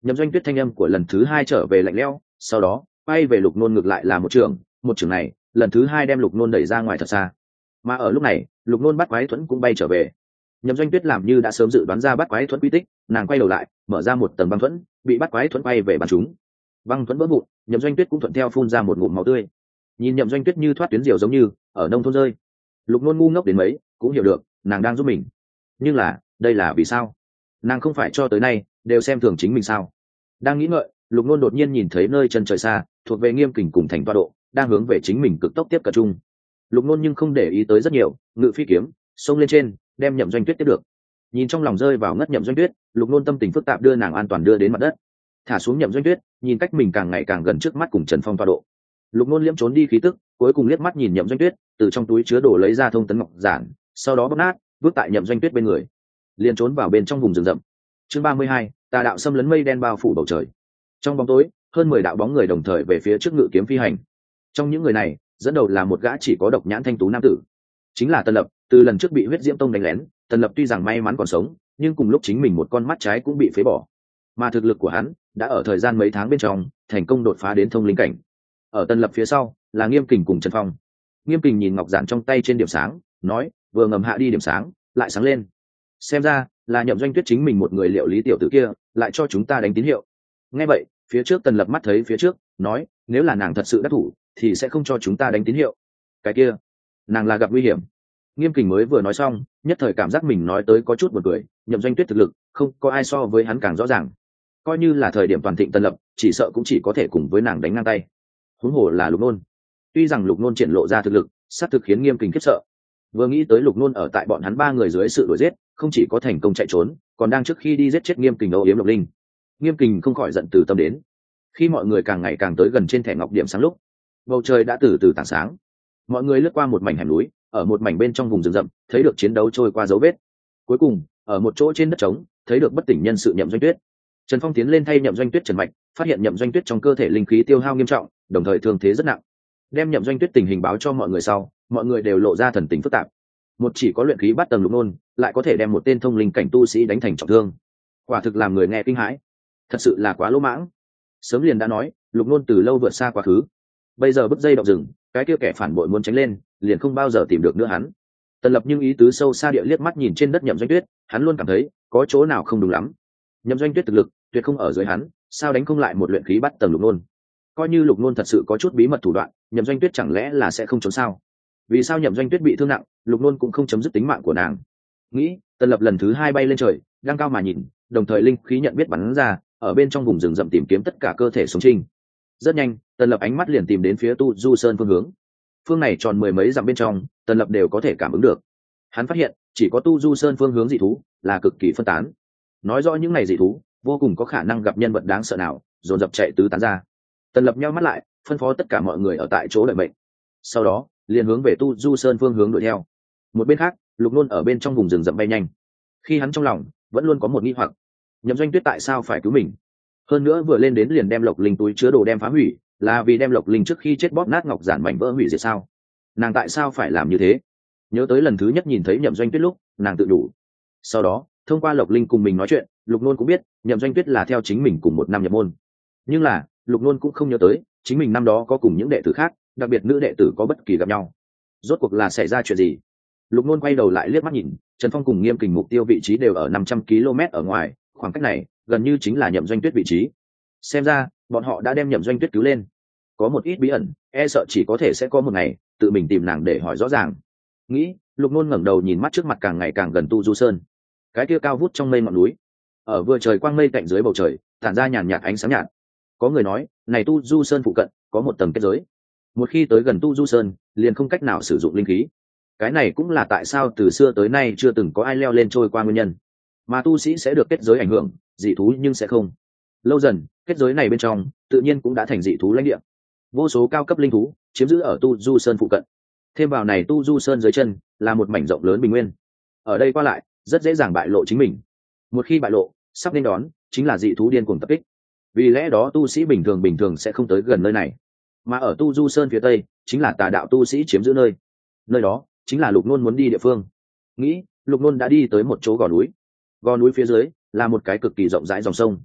Nhậm Doanh Tuyết thanh âm của lần thứ hai trở về lạnh lẽo, sau đó bay về Lục Nôn ngược lại là một trường, một trường này lần thứ hai đem Lục Nôn đẩy ra ngoài thật xa. Mà ở lúc này, Lục Nôn bắt quái thuẫn cũng bay trở về. Nhậm Doanh Tuyết làm như đã sớm dự đoán ra bắt quái thuẫn quy tích, nàng quay đầu lại, mở ra một tầng băng thuẫn, bị bắt quái thuẫn bay về bắn chúng. Băng thuẫn vỡ vụn, Nhậm Doanh Tuyết cũng thuận theo phun ra một ngụm máu tươi. Nhìn Nhậm Doanh Tuyết như thoát tuyến diều giống như ở nông thôn rơi. Lục Nôn ngu ngốc đến mấy, cũng hiểu được, nàng đang giúp mình. Nhưng là, đây là vì sao? Nàng không phải cho tới nay đều xem thường chính mình sao? Đang nghĩ ngợi, Lục Nôn đột nhiên nhìn thấy nơi chân trời xa, thuộc về Nghiêm Kình cùng Thành Toa Độ, đang hướng về chính mình cực tốc tiếp cận chung. Lục Nôn nhưng không để ý tới rất nhiều, ngự phi kiếm, xông lên trên, đem Nhậm Doanh Tuyết tiếp được. Nhìn trong lòng rơi vào ngất Nhậm Doanh Tuyết, Lục Nôn tâm tình phức tạp đưa nàng an toàn đưa đến mặt đất. Thả xuống Nhậm Doanh Tuyết, nhìn cách mình càng ngày càng gần trước mắt cùng Trần Phong Toa Độ. Lục Nôn liếm trốn đi khí tức, cuối cùng liếc mắt nhìn Nhậm Doanh Tuyết, từ trong túi chứa đồ lấy ra thông tấn ngọc giản, sau đó bóp nát, bước tại Nhậm Doanh Tuyết bên người, liền trốn vào bên trong vùng rừng rậm. Chương ba mươi hai, tà đạo xâm lấn, mây đen bao phủ bầu trời. Trong bóng tối, hơn mười đạo bóng người đồng thời về phía trước ngự kiếm phi hành. Trong những người này, dẫn đầu là một gã chỉ có độc nhãn thanh tú nam tử, chính là Tần Lập. Từ lần trước bị huyết diễm tông đánh lén, Tần Lập tuy rằng may mắn còn sống, nhưng cùng lúc chính mình một con mắt trái cũng bị phế bỏ, mà thực lực của hắn đã ở thời gian mấy tháng bên trong thành công đột phá đến thông linh cảnh. Ở Tần Lập phía sau là Nghiêm Kình cùng Trần Phong. Nghiêm Kình nhìn ngọc giản trong tay trên điểm sáng, nói, vừa ngầm hạ đi điểm sáng, lại sáng lên. Xem ra là Nhậm Doanh Tuyết chính mình một người liệu lý tiểu tử kia, lại cho chúng ta đánh tín hiệu. Nghe vậy, phía trước Tần Lập mắt thấy phía trước, nói, nếu là nàng thật sự đắc thủ, thì sẽ không cho chúng ta đánh tín hiệu. Cái kia, nàng là gặp nguy hiểm. Nghiêm Kình mới vừa nói xong, nhất thời cảm giác mình nói tới có chút buồn cười. Nhậm Doanh Tuyết thực lực, không có ai so với hắn càng rõ ràng. Coi như là thời điểm toàn thịnh Tần Lập, chỉ sợ cũng chỉ có thể cùng với nàng đánh ngang tay. Huống hồ là Lục Nôn. Tuy rằng Lục Nôn triển lộ ra thực lực, sát thực khiến Nghiêm Kình khiếp sợ. Vừa nghĩ tới Lục Nôn ở tại bọn hắn ba người dưới sự đuổi giết, không chỉ có thành công chạy trốn, còn đang trước khi đi giết chết Nghiêm Kình âu yếm Lộc Linh. Nghiêm Kình không khỏi giận từ tâm đến. Khi mọi người càng ngày càng tới gần trên thẻ ngọc điểm sáng lúc, bầu trời đã từ từ tảng sáng. Mọi người lướt qua một mảnh hẻm núi, ở một mảnh bên trong vùng rừng rậm, thấy được chiến đấu trôi qua dấu vết. Cuối cùng, ở một chỗ trên đất trống, thấy được bất tỉnh nhân sự Nhậm Doanh Tuyết. Trần Phong tiến lên thay Nhậm Doanh Tuyết trần mạch, phát hiện Nhậm Doanh Tuyết trong cơ thể linh khí tiêu hao nghiêm trọng, đồng thời thương thế rất nặng. Đem Nhậm Doanh Tuyết tình hình báo cho mọi người sau, mọi người đều lộ ra thần tình phức tạp. Một chỉ có luyện khí bắt tầng Lục Nôn, lại có thể đem một tên thông linh cảnh tu sĩ đánh thành trọng thương, quả thực làm người nghe kinh hãi. Thật sự là quá lỗ mãng. Sớm liền đã nói, Lục Nôn từ lâu vượt xa quá khứ, bây giờ bứt dây động rừng, cái kia kẻ phản bội muốn tránh lên, liền không bao giờ tìm được nữa hắn. Tần Lập nhưng ý tứ sâu xa địa liếc mắt nhìn trên đất Nhậm Doanh Tuyết, hắn luôn cảm thấy có chỗ nào không đúng lắm. Nhậm Doanh Tuyết thực lực tuyệt không ở dưới hắn, sao đánh không lại một luyện khí bắt tầng Lục Nôn? Coi như Lục Nôn thật sự có chút bí mật thủ đoạn, Nhậm Doanh Tuyết chẳng lẽ là sẽ không trốn sao? Vì sao Nhậm Doanh Tuyết bị thương nặng, Lục Nôn cũng không chấm dứt tính mạng của nàng? Nghĩ, Tần Lập lần thứ hai bay lên trời, đang cao mà nhìn, đồng thời linh khí nhận biết bắn ra, ở bên trong vùng rừng rậm tìm kiếm tất cả cơ thể sống trinh. Rất nhanh, Tần Lập ánh mắt liền tìm đến phía Tu Du Sơn phương hướng. Phương này tròn mười mấy dặm bên trong, Tần Lập đều có thể cảm ứng được. Hắn phát hiện, chỉ có Tu Du Sơn phương hướng dị thú là cực kỳ phân tán. Nói rõ những này dị thú vô cùng có khả năng gặp nhân vật đáng sợ nào, dồn dập chạy tứ tán ra. Tần Lập nheo mắt lại, phân phó tất cả mọi người ở tại chỗ đợi mệnh. Sau đó, liền hướng về Tu Du Sơn phương hướng đuổi theo. Một bên khác, Lục Nôn ở bên trong vùng rừng rậm bay nhanh. Khi hắn trong lòng vẫn luôn có một nghi hoặc, Nhậm Doanh Tuyết tại sao phải cứu mình? Hơn nữa vừa lên đến liền đem Lộc Linh túi chứa đồ đem phá hủy, là vì đem Lộc Linh trước khi chết bóp nát ngọc giản mảnh vỡ hủy diệt sao? Nàng tại sao phải làm như thế? Nhớ tới lần thứ nhất nhìn thấy Nhậm Doanh Tuyết lúc, nàng tự đủ. Sau đó, thông qua Lộc Linh cùng mình nói chuyện, Lục Nôn cũng biết Nhậm Doanh Tuyết là theo chính mình cùng một năm nhập môn. Nhưng là, Lục Nôn cũng không nhớ tới, chính mình năm đó có cùng những đệ tử khác, đặc biệt nữ đệ tử có bất kỳ gặp nhau. Rốt cuộc là xảy ra chuyện gì? Lục Nôn quay đầu lại liếc mắt nhìn, Trần Phong cùng Nghiêm Kình mục tiêu vị trí đều ở năm trăm ki lô mét ở ngoài, khoảng cách này gần như chính là Nhậm Doanh Tuyết vị trí. Xem ra, bọn họ đã đem Nhậm Doanh Tuyết cứu lên. Có một ít bí ẩn, e sợ chỉ có thể sẽ có một ngày tự mình tìm nàng để hỏi rõ ràng. Nghĩ, Lục Nôn ngẩng đầu nhìn mắt trước mặt càng ngày càng gần Tu Du Sơn. Cái kia cao vút trong mây ngọn núi, ở vừa trời quang mây cạnh dưới bầu trời, tản ra nhàn nhạt ánh sáng nhạt. Có người nói, này Tu Du Sơn phụ cận có một tầng kết giới. Một khi tới gần Tu Du Sơn, liền không cách nào sử dụng linh khí. Cái này cũng là tại sao từ xưa tới nay chưa từng có ai leo lên trôi qua nguyên nhân. Mà tu sĩ sẽ được kết giới ảnh hưởng, dị thú nhưng sẽ không. Lâu dần, kết giới này bên trong tự nhiên cũng đã thành dị thú lãnh địa. Vô số cao cấp linh thú chiếm giữ ở Tu Du Sơn phụ cận. Thêm vào này Tu Du Sơn dưới chân là một mảnh rộng lớn bình nguyên. Ở đây qua lại rất dễ dàng bại lộ chính mình. Một khi bại lộ, sắp nên đón chính là dị thú điên cuồng tập kích. Vì lẽ đó tu sĩ bình thường bình thường sẽ không tới gần nơi này. Mà ở Tu Du Sơn phía tây chính là tà đạo tu sĩ chiếm giữ nơi. Nơi đó chính là Lục Nôn muốn đi địa phương. Nghĩ, Lục Nôn đã đi tới một chỗ gò núi. Gò núi phía dưới là một cái cực kỳ rộng rãi dòng sông.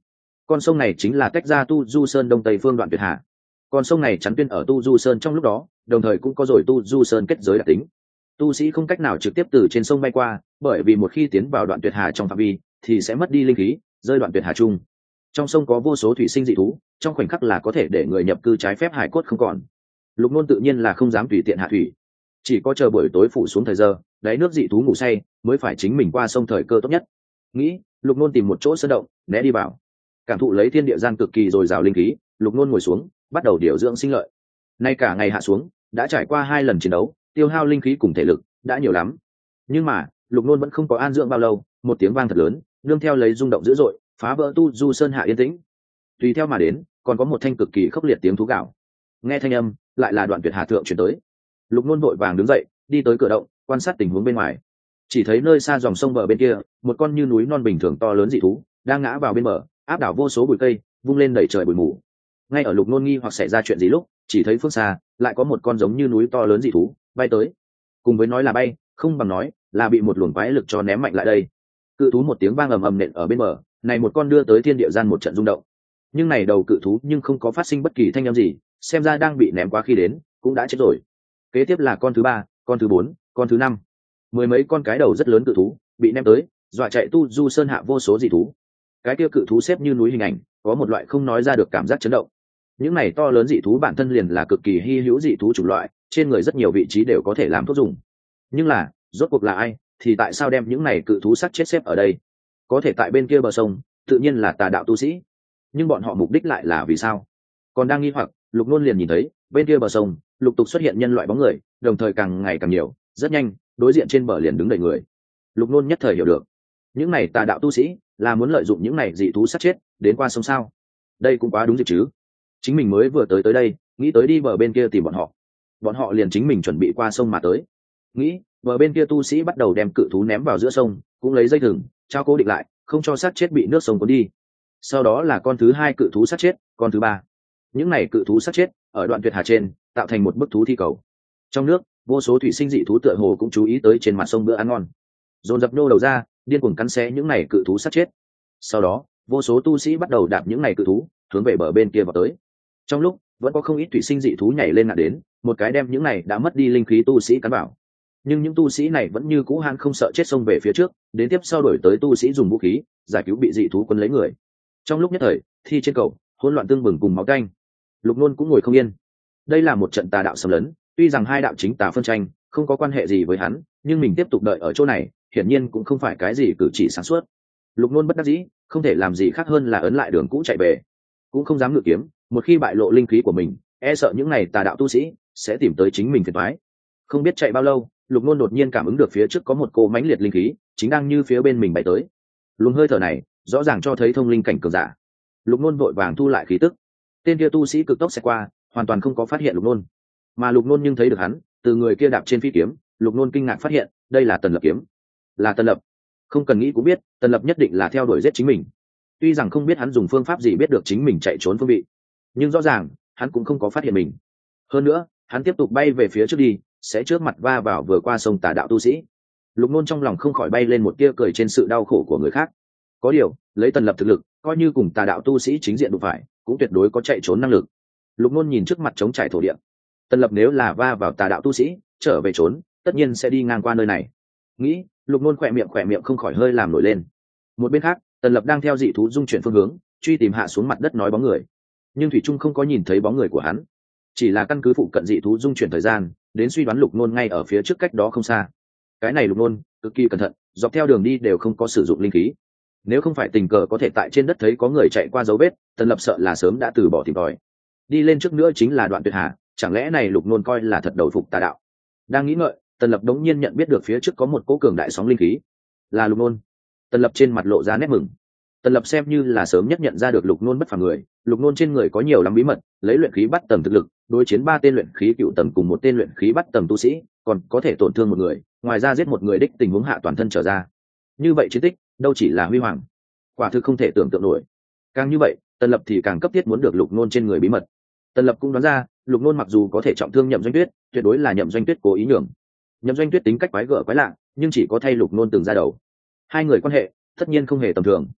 Con sông này chính là tách ra Tu Du Sơn đông tây phương đoạn tuyệt hà. Con sông này chắn tuyên ở Tu Du Sơn trong lúc đó, đồng thời cũng có rồi Tu Du Sơn kết giới đặc tính. Tu sĩ không cách nào trực tiếp từ trên sông bay qua, bởi vì một khi tiến vào đoạn tuyệt hà trong phạm vi thì sẽ mất đi linh khí, rơi đoạn tuyệt hà chung. Trong sông có vô số thủy sinh dị thú, trong khoảnh khắc là có thể để người nhập cư trái phép hải cốt không còn. Lục Nôn tự nhiên là không dám tùy tiện hạ thủy, chỉ có chờ buổi tối phủ xuống thời giờ, đáy nước dị thú ngủ say mới phải chính mình qua sông thời cơ tốt nhất. Nghĩ, Lục Nôn tìm một chỗ sơn động, né đi vào. Cảm thụ lấy thiên địa gian cực kỳ dồi dào linh khí, Lục Nôn ngồi xuống, bắt đầu điều dưỡng sinh lợi. Nay cả ngày hạ xuống, đã trải qua hai lần chiến đấu, tiêu hao linh khí cùng thể lực đã nhiều lắm. Nhưng mà, Lục Nôn vẫn không có an dưỡng bao lâu, một tiếng vang thật lớn, nương theo lấy rung động dữ dội, phá vỡ Tu Du Sơn hạ yên tĩnh. Tùy theo mà đến, còn có một thanh cực kỳ khốc liệt tiếng thú gào. Nghe thanh âm, lại là đoạn tuyệt hà thượng truyền tới. Lục Nôn vội vàng đứng dậy, đi tới cửa động, quan sát tình huống bên ngoài. Chỉ thấy nơi xa dòng sông bờ bên kia, một con như núi non bình thường to lớn dị thú đang ngã vào bên bờ, áp đảo vô số bụi cây, vung lên đẩy trời bụi mù. Ngay ở Lục Nôn nghi hoặc xảy ra chuyện gì lúc, chỉ thấy phương xa lại có một con giống như núi to lớn dị thú bay tới. Cùng với nói là bay, không bằng nói là bị một luồng quái lực cho ném mạnh lại đây. Cự thú một tiếng vang ầm ầm nện ở bên bờ, này một con đưa tới thiên địa gian một trận rung động. Nhưng này đầu cự thú nhưng không có phát sinh bất kỳ thanh âm gì, xem ra đang bị ném quá khi đến, cũng đã chết rồi. Kế tiếp là con thứ ba, con thứ bốn, con thứ năm, mười mấy con cái đầu rất lớn cự thú bị ném tới, dọa chạy Tu Du Sơn hạ vô số dị thú. Cái kia cự thú xếp như núi hình ảnh, có một loại không nói ra được cảm giác chấn động. Những này to lớn dị thú bản thân liền là cực kỳ hy hữu dị thú chủng loại, trên người rất nhiều vị trí đều có thể làm thuốc dùng. Nhưng là, rốt cuộc là ai, thì tại sao đem những này cự thú xác chết xếp ở đây? Có thể tại bên kia bờ sông, tự nhiên là tà đạo tu sĩ. Nhưng bọn họ mục đích lại là vì sao? Còn đang nghi hoặc, Lục Nôn liền nhìn thấy, bên kia bờ sông, lục tục xuất hiện nhân loại bóng người, đồng thời càng ngày càng nhiều, rất nhanh, đối diện trên bờ liền đứng đầy người. Lục Nôn nhất thời hiểu được, những này tà đạo tu sĩ là muốn lợi dụng những này dị thú sát chết đến qua sông sao? Đây cũng quá đúng dịp chứ. Chính mình mới vừa tới tới đây, nghĩ tới đi bờ bên kia tìm bọn họ. Bọn họ liền chính mình chuẩn bị qua sông mà tới. Nghĩ, bờ bên kia tu sĩ bắt đầu đem cự thú ném vào giữa sông, cũng lấy dây thừng trao cố định lại, không cho sát chết bị nước sông cuốn đi. Sau đó là con thứ hai cự thú sát chết, con thứ ba. Những này cự thú sát chết ở đoạn tuyệt hà trên, tạo thành một bức thú thi cầu. Trong nước, vô số thủy sinh dị thú tựa hồ cũng chú ý tới trên mặt sông bữa ăn ngon, dồn dập nô đầu ra, điên cuồng cắn xé những này cự thú sát chết. Sau đó, vô số tu sĩ bắt đầu đạp những này cự thú hướng về bờ bên kia vào tới. Trong lúc, vẫn có không ít thủy sinh dị thú nhảy lên ngạn đến, một cái đem những này đã mất đi linh khí tu sĩ cắn vào. Nhưng những tu sĩ này vẫn như cũ han không sợ chết xông về phía trước, đến tiếp sau đổi tới tu sĩ dùng vũ khí giải cứu bị dị thú quấn lấy người. Trong lúc nhất thời, thi trên cầu hỗn loạn tương bừng cùng máu tanh. Lục Nôn cũng ngồi không yên. Đây là một trận tà đạo xâm lấn, tuy rằng hai đạo chính tà phân tranh không có quan hệ gì với hắn, nhưng mình tiếp tục đợi ở chỗ này hiển nhiên cũng không phải cái gì cử chỉ sáng suốt. Lục Nôn bất đắc dĩ, không thể làm gì khác hơn là ấn lại đường cũ chạy về, cũng không dám ngự kiếm, một khi bại lộ linh khí của mình, e sợ những này tà đạo tu sĩ sẽ tìm tới chính mình phiền toái. Không biết chạy bao lâu, Lục Nôn đột nhiên cảm ứng được phía trước có một cô mãnh liệt linh khí chính đang như phía bên mình bay tới. Luồng hơi thở này rõ ràng cho thấy thông linh cảnh cường giả. Lục Nôn vội vàng thu lại khí tức. Tên kia tu sĩ cực tốc sẽ qua, hoàn toàn không có phát hiện Lục Nôn, mà Lục Nôn nhưng thấy được hắn, từ người kia đạp trên phi kiếm. Lục Nôn kinh ngạc phát hiện, đây là Tần Lập kiếm. Là Tần Lập. Không cần nghĩ cũng biết, Tần Lập nhất định là theo đuổi giết chính mình. Tuy rằng không biết hắn dùng phương pháp gì biết được chính mình chạy trốn phương vị, nhưng rõ ràng hắn cũng không có phát hiện mình. Hơn nữa, hắn tiếp tục bay về phía trước đi, sẽ trước mặt va vào vừa qua sông tà đạo tu sĩ. Lục Nôn trong lòng không khỏi bay lên một tia cười trên sự đau khổ của người khác. Có điều, lấy Tần Lập thực lực, coi như cùng tà đạo tu sĩ chính diện đụng phải, cũng tuyệt đối có chạy trốn năng lực. Lục Nôn nhìn trước mặt trống trải thổ địa. Tần Lập nếu là va vào tà đạo tu sĩ, trở về trốn, tất nhiên sẽ đi ngang qua nơi này. Nghĩ, Lục Nôn khỏe miệng khỏe miệng không khỏi hơi làm nổi lên. Một bên khác, Tần Lập đang theo dị thú dung chuyển phương hướng, truy tìm hạ xuống mặt đất nói bóng người, nhưng thủy trung không có nhìn thấy bóng người của hắn, chỉ là căn cứ phụ cận dị thú dung chuyển thời gian đến suy đoán Lục Nôn ngay ở phía trước cách đó không xa. Cái này Lục Nôn cực kỳ cẩn thận, dọc theo đường đi đều không có sử dụng linh khí. Nếu không phải tình cờ có thể tại trên đất thấy có người chạy qua dấu vết, Tần Lập sợ là sớm đã từ bỏ tìm tòi. Đi lên trước nữa chính là đoạn tuyệt hà, chẳng lẽ này Lục Nôn coi là thật đầu phục tà đạo? Đang nghĩ ngợi, Tần Lập đống nhiên nhận biết được phía trước có một cỗ cường đại sóng linh khí, là Lục Nôn. Tần Lập trên mặt lộ ra nét mừng. Tần Lập xem như là sớm nhất nhận ra được Lục Nôn bất phàm người. Lục Nôn trên người có nhiều lắm bí mật, lấy luyện khí bắt tầng thực lực, đối chiến ba tên luyện khí cựu tầng cùng một tên luyện khí bắt tầng tu sĩ, còn có thể tổn thương một người, ngoài ra giết một người đích tình huống hạ toàn thân trở ra. Như vậy chiến tích, đâu chỉ là huy hoàng, quả thực không thể tưởng tượng nổi. Càng như vậy, Tần Lập thì càng cấp thiết muốn được Lục Nôn trên người bí mật. Tần Lập cũng đoán ra, Lục Nôn mặc dù có thể trọng thương Nhậm Doanh Tuyết, tuyệt đối là Nhậm Doanh Tuyết cố ý nhường. Nhậm Doanh Tuyết tính cách quái gở quái lạ, nhưng chỉ có thay Lục Nôn từng ra đầu. Hai người quan hệ tất nhiên không hề tầm thường.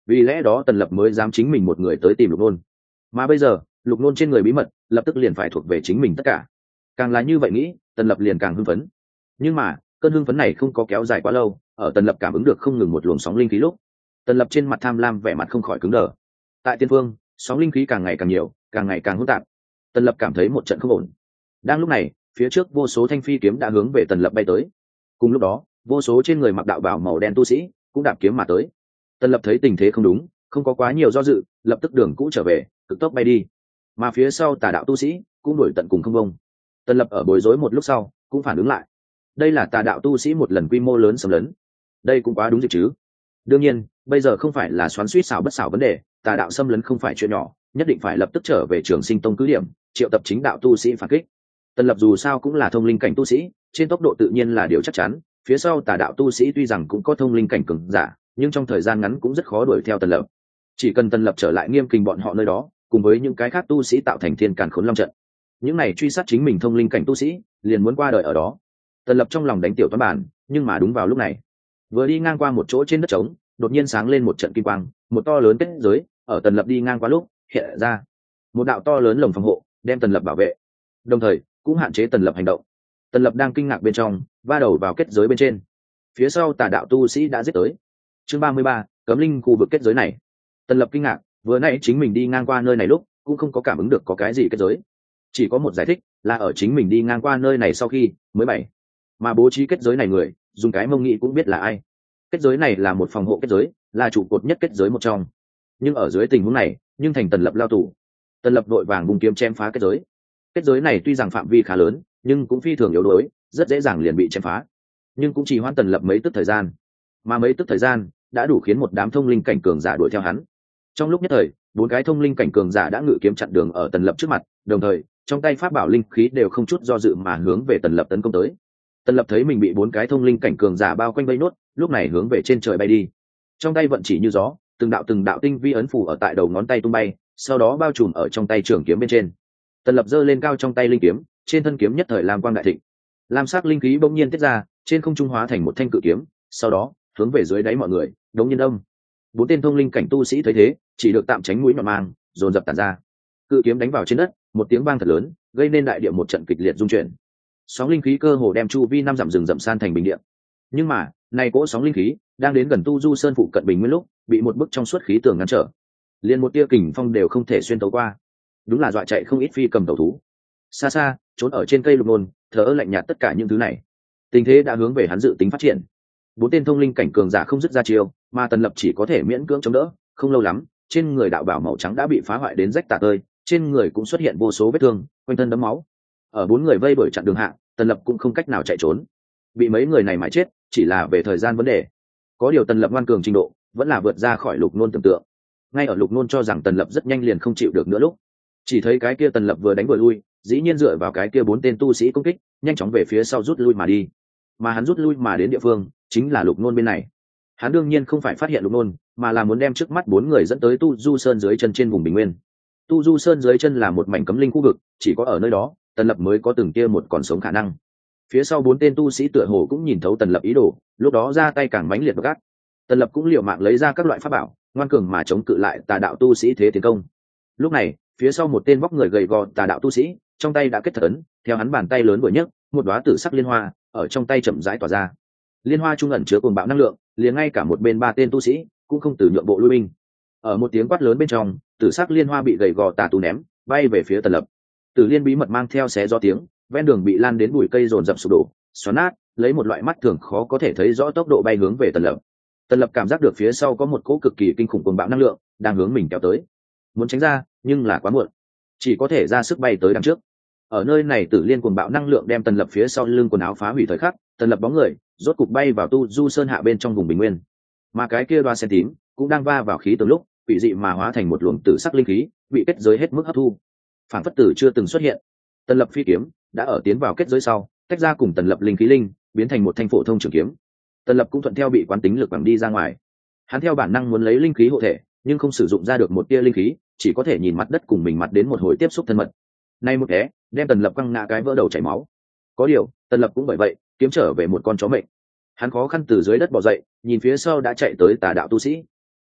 vì lẽ đó tần lập mới dám chính mình một người tới tìm lục nôn. Mà bây giờ lục nôn trên người bí mật lập tức liền phải thuộc về chính mình tất cả. Càng là như vậy nghĩ, tần lập liền càng hưng phấn. Nhưng mà cơn hưng phấn này không có kéo dài quá lâu. Ở tần lập cảm ứng được không ngừng một luồng sóng linh khí lúc, tần lập trên mặt tham lam vẻ mặt không khỏi cứng đờ. Tại tiên phương, sóng linh khí càng ngày càng nhiều, càng ngày càng hỗn tạp. Tần lập cảm thấy một trận không ổn. Đang lúc này, phía trước vô số thanh phi kiếm đã hướng về tần lập bay tới. Cùng lúc đó, vô số trên người mặc đạo bào màu đen tu sĩ cũng đạp kiếm mà tới. Tần lập thấy tình thế không đúng, không có quá nhiều do dự, lập tức đường cũ trở về, cực tốc bay đi. Mà phía sau tà đạo tu sĩ cũng đuổi tận cùng không bông. Tần lập ở bối rối một lúc sau cũng phản ứng lại, đây là tà đạo tu sĩ một lần quy mô lớn xâm lấn, đây cũng quá đúng dịp chứ. Đương nhiên bây giờ không phải là xoắn suýt xảo bất xảo vấn đề, tà đạo xâm lấn không phải chuyện nhỏ, nhất định phải lập tức trở về Trường Sinh Tông cứ điểm, triệu tập chính đạo tu sĩ phản kích. Tần lập dù sao cũng là thông linh cảnh tu sĩ, trên tốc độ tự nhiên là điều chắc chắn. Phía sau tà đạo tu sĩ tuy rằng cũng có thông linh cảnh cường giả, nhưng trong thời gian ngắn cũng rất khó đuổi theo tần lập. Chỉ cần tần lập trở lại nghiêm kình bọn họ nơi đó, cùng với những cái khác tu sĩ tạo thành thiên càn khốn long trận, những này truy sát chính mình thông linh cảnh tu sĩ liền muốn qua đời ở đó. Tần lập trong lòng đánh tiểu toán bản, nhưng mà đúng vào lúc này, vừa đi ngang qua một chỗ trên đất trống, đột nhiên sáng lên một trận kim quang, một to lớn kết giới ở tần lập đi ngang qua lúc hiện ra một đạo to lớn lồng phòng hộ, đem tần lập bảo vệ, đồng thời cũng hạn chế tần lập hành động. Tần lập đang kinh ngạc bên trong, va đầu vào kết giới bên trên. Phía sau tà đạo tu sĩ đã giết tới. Chương ba mươi ba, cấm linh khu vực kết giới này. Tần lập kinh ngạc, vừa nãy chính mình đi ngang qua nơi này lúc cũng không có cảm ứng được có cái gì kết giới, chỉ có một giải thích là ở chính mình đi ngang qua nơi này sau khi mới bày. Mà bố trí kết giới này người, dùng cái mông nghĩ cũng biết là ai. Kết giới này là một phòng hộ kết giới, là trụ cột nhất kết giới một trong. Nhưng ở dưới tình huống này, nhưng thành tần lập lao tù. Tần lập vội vàng vùng kiếm chém phá kết giới. Kết giới này tuy rằng phạm vi khá lớn, nhưng cũng phi thường yếu đuối, rất dễ dàng liền bị chém phá. Nhưng cũng chỉ hoãn tần lập mấy tức thời gian, mà mấy tức thời gian đã đủ khiến một đám thông linh cảnh cường giả đuổi theo hắn. Trong lúc nhất thời, bốn cái thông linh cảnh cường giả đã ngự kiếm chặn đường ở tần lập trước mặt, đồng thời trong tay pháp bảo linh khí đều không chút do dự mà hướng về tần lập tấn công tới. Tần lập thấy mình bị bốn cái thông linh cảnh cường giả bao quanh vây nốt, lúc này hướng về trên trời bay đi. Trong tay vận chỉ như gió, từng đạo từng đạo tinh vi ấn phù ở tại đầu ngón tay tung bay, sau đó bao trùm ở trong tay trường kiếm bên trên. Tần lập giơ lên cao trong tay linh kiếm, trên thân kiếm nhất thời lam quang đại thịnh, lam sắc linh khí bỗng nhiên tiết ra, trên không trung hóa thành một thanh cự kiếm, sau đó hướng về dưới đáy mọi người đống nhiên đông. Bốn tên thông linh cảnh tu sĩ thấy thế, chỉ được tạm tránh mũi nhọn mang, dồn dập tản ra. Cự kiếm đánh vào trên đất, một tiếng vang thật lớn, gây nên đại địa một trận kịch liệt rung chuyển. Sóng linh khí cơ hồ đem chu vi năm dặm rừng rậm san thành bình địa. Nhưng mà này cỗ sóng linh khí đang đến gần Tu Du Sơn phụ cận bình nguyên lúc, bị một bức trong suốt khí tường ngăn trở, liền một tia kình phong đều không thể xuyên tấu qua. Đúng là dọa chạy không ít phi cầm tẩu thú. Xa xa trốn ở trên cây lục nôn, thở ơ lạnh nhạt tất cả những thứ này. Tình thế đã hướng về hắn dự tính phát triển. Bốn tên thông linh cảnh cường giả không dứt ra chiêu, mà tần lập chỉ có thể miễn cưỡng chống đỡ. Không lâu lắm, trên người đạo bảo màu trắng đã bị phá hoại đến rách tả tơi, trên người cũng xuất hiện vô số vết thương, quanh thân đẫm máu. Ở bốn người vây đuổi chặn đường hạ, tần lập cũng không cách nào chạy trốn, bị mấy người này mãi chết chỉ là về thời gian vấn đề. Có điều tần lập ngoan cường trình độ vẫn là vượt ra khỏi lục nôn tưởng tượng. Ngay ở lục nôn cho rằng tần lập rất nhanh liền không chịu được nữa lúc, chỉ thấy cái kia tần lập vừa đánh vừa lui, dĩ nhiên dựa vào cái kia bốn tên tu sĩ công kích, nhanh chóng về phía sau rút lui mà đi. Mà hắn rút lui mà đến địa phương chính là lục nôn bên này. Hắn đương nhiên không phải phát hiện lục nôn, mà là muốn đem trước mắt bốn người dẫn tới Tu Du Sơn dưới chân trên vùng bình nguyên. Tu Du Sơn dưới chân là một mảnh cấm linh khu vực, chỉ có ở nơi đó tần lập mới có từng kia một còn sống khả năng. Phía sau bốn tên tu sĩ tựa hồ cũng nhìn thấu tần lập ý đồ, lúc đó ra tay càng mãnh liệt gắt. Tần lập cũng liều mạng lấy ra các loại pháp bảo, ngoan cường mà chống cự lại tà đạo tu sĩ thế tiến công. Lúc này phía sau một tên vóc người gầy gò tà đạo tu sĩ, trong tay đã kết thật ấn, theo hắn bàn tay lớn vừa nhấc, một đóa tử sắc liên hoa ở trong tay chậm rãi tỏa ra. Liên hoa trung ẩn chứa cuồng bạo năng lượng, liền ngay cả một bên ba tên tu sĩ cũng không từ nhượng bộ lui binh. Ở một tiếng quát lớn bên trong, tử sắc liên hoa bị gầy gò tà tu ném bay về phía tần lập. Tử liên bí mật mang theo xé gió tiếng, ven đường bị lan đến bụi cây dồn dập sụp đổ, xoắn nát, lấy một loại mắt thường khó có thể thấy rõ tốc độ bay hướng về tần lập. Tần lập cảm giác được phía sau có một cỗ cực kỳ kinh khủng cuồng bạo năng lượng đang hướng mình kéo tới, muốn tránh ra nhưng là quá muộn, chỉ có thể ra sức bay tới đằng trước. Ở nơi này tử liên cuồng bạo năng lượng đem tần lập phía sau lưng quần áo phá hủy thời khắc, tần lập bóng người rốt cục bay vào Tu Du Sơn hạ bên trong vùng bình nguyên. Mà cái kia đoa sen tím cũng đang va vào khí từ lúc bị dị mà hóa thành một luồng tử sắc linh khí, bị kết giới hết mức hấp thu, phản phất tử chưa từng xuất hiện. Tần lập phi kiếm đã ở tiến vào kết giới sau, tách ra cùng tần lập linh khí linh, biến thành một thanh phổ thông trường kiếm. Tần lập cũng thuận theo bị quán tính lực bằng đi ra ngoài. Hắn theo bản năng muốn lấy linh khí hộ thể, nhưng không sử dụng ra được một tia linh khí, chỉ có thể nhìn mặt đất cùng mình mặt đến một hồi tiếp xúc thân mật. Nay một té, đem tần lập quăng ngã cái vỡ đầu chảy máu. Có điều tần lập cũng bởi vậy kiếm trở về một con chó mệnh. Hắn khó khăn từ dưới đất bò dậy, nhìn phía sau đã chạy tới tà đạo tu sĩ.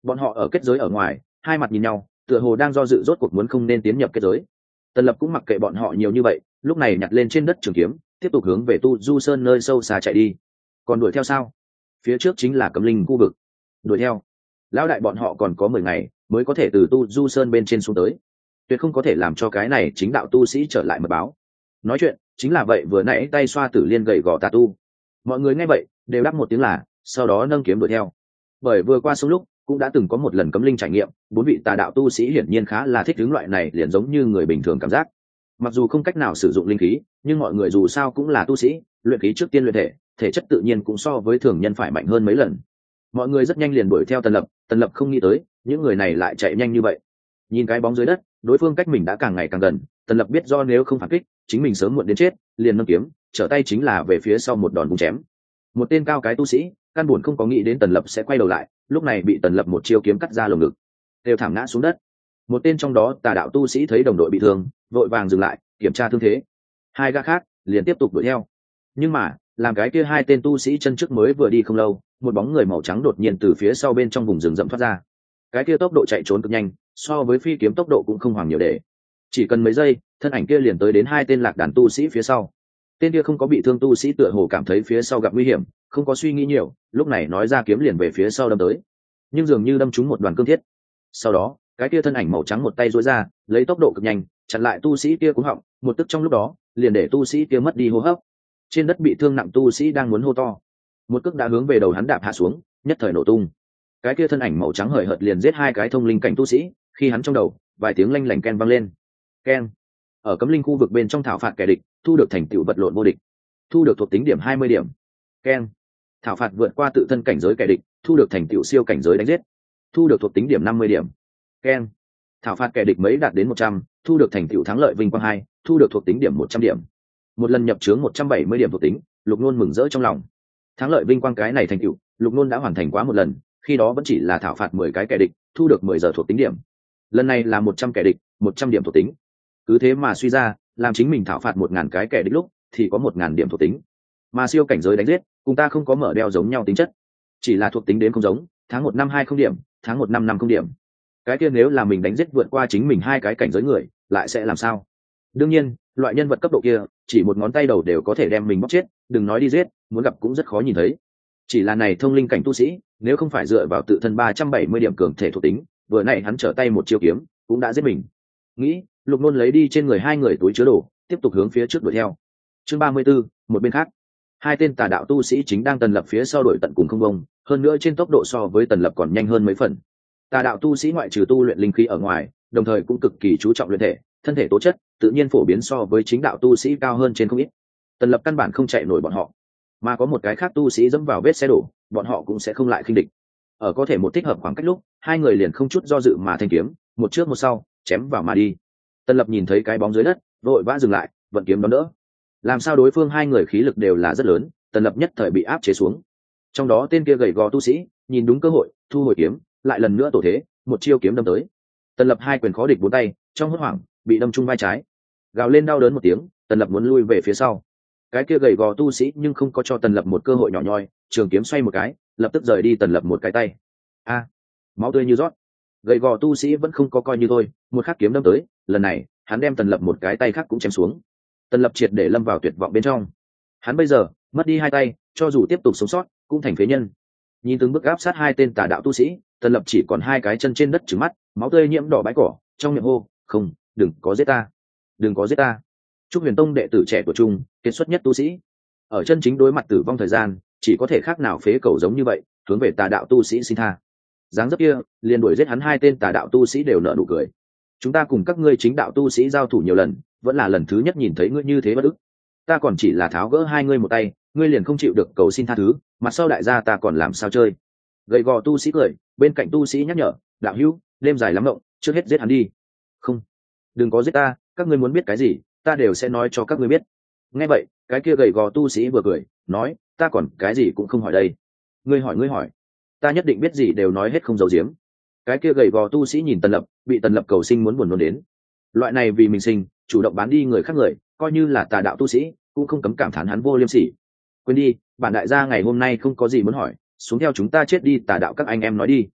bọn họ ở kết giới ở ngoài hai mặt nhìn nhau, tựa hồ đang do dự rốt cuộc muốn không nên tiến nhập kết giới. Tần Lập cũng mặc kệ bọn họ nhiều như vậy, lúc này nhặt lên trên đất trường kiếm, tiếp tục hướng về Tu Du Sơn nơi sâu xa chạy đi. Còn đuổi theo sao? Phía trước chính là Cấm Linh khu vực. Đuổi theo. Lão đại bọn họ còn có mười ngày mới có thể từ Tu Du Sơn bên trên xuống tới, tuyệt không có thể làm cho cái này chính đạo tu sĩ trở lại mật báo. Nói chuyện chính là vậy, vừa nãy tay xoa Tử Liên gậy gò tà tu. Mọi người nghe vậy đều đáp một tiếng là, sau đó nâng kiếm đuổi theo. Bởi vừa qua sông lúc cũng đã từng có một lần Cấm Linh trải nghiệm, bốn vị tà đạo tu sĩ hiển nhiên khá là thích hướng loại này, liền giống như người bình thường cảm giác. Mặc dù không cách nào sử dụng linh khí, nhưng mọi người dù sao cũng là tu sĩ, luyện khí trước tiên luyện thể, thể chất tự nhiên cũng so với thường nhân phải mạnh hơn mấy lần. Mọi người rất nhanh liền đuổi theo Tần Lập. Tần Lập không nghĩ tới những người này lại chạy nhanh như vậy. Nhìn cái bóng dưới đất, đối phương cách mình đã càng ngày càng gần. Tần Lập biết do nếu không phản kích, chính mình sớm muộn đến chết, liền nâng kiếm trở tay chính là về phía sau một đòn búng chém. Một tên cao cái tu sĩ căn buồn không có nghĩ đến Tần Lập sẽ quay đầu lại, lúc này bị Tần Lập một chiêu kiếm cắt ra lồng ngực, đều thảm ngã xuống đất. Một tên trong đó tà đạo tu sĩ thấy đồng đội bị thương, vội vàng dừng lại kiểm tra thương thế. Hai gã khác liền tiếp tục đuổi theo. Nhưng mà làm cái kia hai tên tu sĩ chân trước mới vừa đi không lâu, một bóng người màu trắng đột nhiên từ phía sau bên trong vùng rừng rậm thoát ra. Cái kia tốc độ chạy trốn cực nhanh, so với phi kiếm tốc độ cũng không hoàng nhiều để. Chỉ cần mấy giây, thân ảnh kia liền tới đến hai tên lạc đàn tu sĩ phía sau. Tên kia không có bị thương tu sĩ tựa hồ cảm thấy phía sau gặp nguy hiểm, không có suy nghĩ nhiều, lúc này nói ra kiếm liền về phía sau đâm tới. Nhưng dường như đâm trúng một đoàn cương thiết. Sau đó, cái kia thân ảnh màu trắng một tay duỗi ra, lấy tốc độ cực nhanh, chặn lại tu sĩ kia cúng họng, một tức trong lúc đó, liền để tu sĩ kia mất đi hô hấp. Trên đất bị thương nặng tu sĩ đang muốn hô to, một cước đã hướng về đầu hắn đạp hạ xuống, nhất thời nổ tung. Cái kia thân ảnh màu trắng hời hợt liền giết hai cái thông linh cảnh tu sĩ, khi hắn trong đầu vài tiếng lanh lảnh ken vang lên. Ken. Ở Cấm Linh khu vực bên trong thảo phạt kẻ địch, thu được thành tựu vật lộn vô địch, thu được thuộc tính điểm hai mươi điểm. Ken. Thảo phạt vượt qua tự thân cảnh giới kẻ địch, thu được thành tựu siêu cảnh giới đánh giết, thu được thuộc tính điểm năm mươi điểm. Ken. Thảo phạt kẻ địch mấy đạt đến một trăm, thu được thành tựu thắng lợi vinh quang hai, thu được thuộc tính điểm một trăm điểm. Một lần nhập chướng một trăm bảy mươi điểm thuộc tính, Lục Nôn mừng rỡ trong lòng. Thắng lợi vinh quang cái này thành tựu, Lục Nôn đã hoàn thành quá một lần, khi đó vẫn chỉ là thảo phạt mười cái kẻ địch, thu được mười giờ thuộc tính điểm. Lần này là một trăm kẻ địch, một trăm điểm thuộc tính. Cứ thế mà suy ra, làm chính mình thảo phạt một ngàn cái kẻ địch lúc thì có một ngàn điểm thuộc tính. Mà siêu cảnh giới đánh giết, cùng ta không có mở đeo giống nhau tính chất, chỉ là thuộc tính đến không giống, tháng một năm hai không điểm, tháng một năm năm không điểm. Cái kia nếu là mình đánh giết vượt qua chính mình hai cái cảnh giới người, lại sẽ làm sao? Đương nhiên, loại nhân vật cấp độ kia, chỉ một ngón tay đầu đều có thể đem mình bóc chết, đừng nói đi giết, muốn gặp cũng rất khó nhìn thấy. Chỉ là này thông linh cảnh tu sĩ, nếu không phải dựa vào tự thân ba trăm bảy mươi điểm cường thể thuộc tính, vừa nãy hắn trở tay một chiêu kiếm, cũng đã giết mình. Nghĩ, Lục Nôn lấy đi trên người hai người túi chứa đồ, tiếp tục hướng phía trước đuổi theo. Chương ba mươi 34, một bên khác, hai tên tà đạo tu sĩ chính đang Tần Lập phía sau đuổi tận cùng không bông, hơn nữa trên tốc độ so với Tần Lập còn nhanh hơn mấy phần. Tà đạo tu sĩ ngoại trừ tu luyện linh khí ở ngoài, đồng thời cũng cực kỳ chú trọng luyện thể, thân thể tố chất tự nhiên phổ biến so với chính đạo tu sĩ cao hơn trên không ít. Tần Lập căn bản không chạy nổi bọn họ, mà có một cái khác tu sĩ dẫm vào vết xe đổ, bọn họ cũng sẽ không lại khinh địch. Ở có thể một thích hợp khoảng cách lúc, hai người liền không chút do dự mà thanh kiếm, một trước một sau, chém vào mà đi. Tần Lập nhìn thấy cái bóng dưới đất, vội vã dừng lại, vận kiếm đón đỡ. Làm sao đối phương hai người khí lực đều là rất lớn, Tần Lập nhất thời bị áp chế xuống. Trong đó tên kia gầy gò tu sĩ, nhìn đúng cơ hội, thu hồi kiếm, lại lần nữa tổ thế, một chiêu kiếm đâm tới. Tần Lập hai quyền khó địch bốn tay, trong hốt hoảng, bị đâm trúng vai trái. Gào lên đau đớn một tiếng, Tần Lập muốn lui về phía sau. Cái kia gầy gò tu sĩ nhưng không có cho Tần Lập một cơ hội nhỏ nhoi, trường kiếm xoay một cái, lập tức rời đi Tần Lập một cái tay. A, máu tươi như rót. Gầy gò tu sĩ vẫn không có coi như thôi, một khắc kiếm đâm tới, lần này, hắn đem Tần Lập một cái tay khác cũng chém xuống. Tần Lập triệt để lâm vào tuyệt vọng bên trong. Hắn bây giờ mất đi hai tay, cho dù tiếp tục sống sót, cũng thành phế nhân. Nhìn từng bước áp sát hai tên tà đạo tu sĩ, Tần Lập chỉ còn hai cái chân trên đất trừng mắt, máu tươi nhiễm đỏ bãi cỏ, trong miệng hô, "Không, đừng có giết ta, đừng có giết ta." Trúc Huyền Tông đệ tử trẻ của trung, kiệt xuất nhất tu sĩ, ở chân chính đối mặt tử vong thời gian, chỉ có thể khác nào phế cầu giống như vậy, hướng về tà đạo tu sĩ xin tha. Dáng dấp kia, liền đuổi giết hắn hai tên tà đạo tu sĩ đều nở nụ cười. Chúng ta cùng các ngươi chính đạo tu sĩ giao thủ nhiều lần, vẫn là lần thứ nhất nhìn thấy ngươi như thế bất ức. Ta còn chỉ là tháo gỡ hai ngươi một tay, ngươi liền không chịu được cầu xin tha thứ, mặt sau đại gia ta còn làm sao chơi? Gầy gò tu sĩ cười, bên cạnh tu sĩ nhắc nhở, đạo hữu, đêm dài lắm ngộng, trước hết giết hắn đi. Không, đừng có giết ta, các ngươi muốn biết cái gì, ta đều sẽ nói cho các ngươi biết. Nghe vậy, cái kia gầy gò tu sĩ vừa cười, nói, ta còn cái gì cũng không hỏi đây. Ngươi hỏi ngươi hỏi, ta nhất định biết gì đều nói hết không giấu giếm. Cái kia gầy gò tu sĩ nhìn Tần Lập, bị Tần Lập cầu sinh muốn buồn nôn đến. Loại này vì mình sinh, chủ động bán đi người khác người, coi như là tà đạo tu sĩ, cũng không cấm cảm thán hắn vô liêm sỉ. Quên đi, bản đại gia ngày hôm nay không có gì muốn hỏi, xuống theo chúng ta chết đi, tà đạo các anh em nói đi.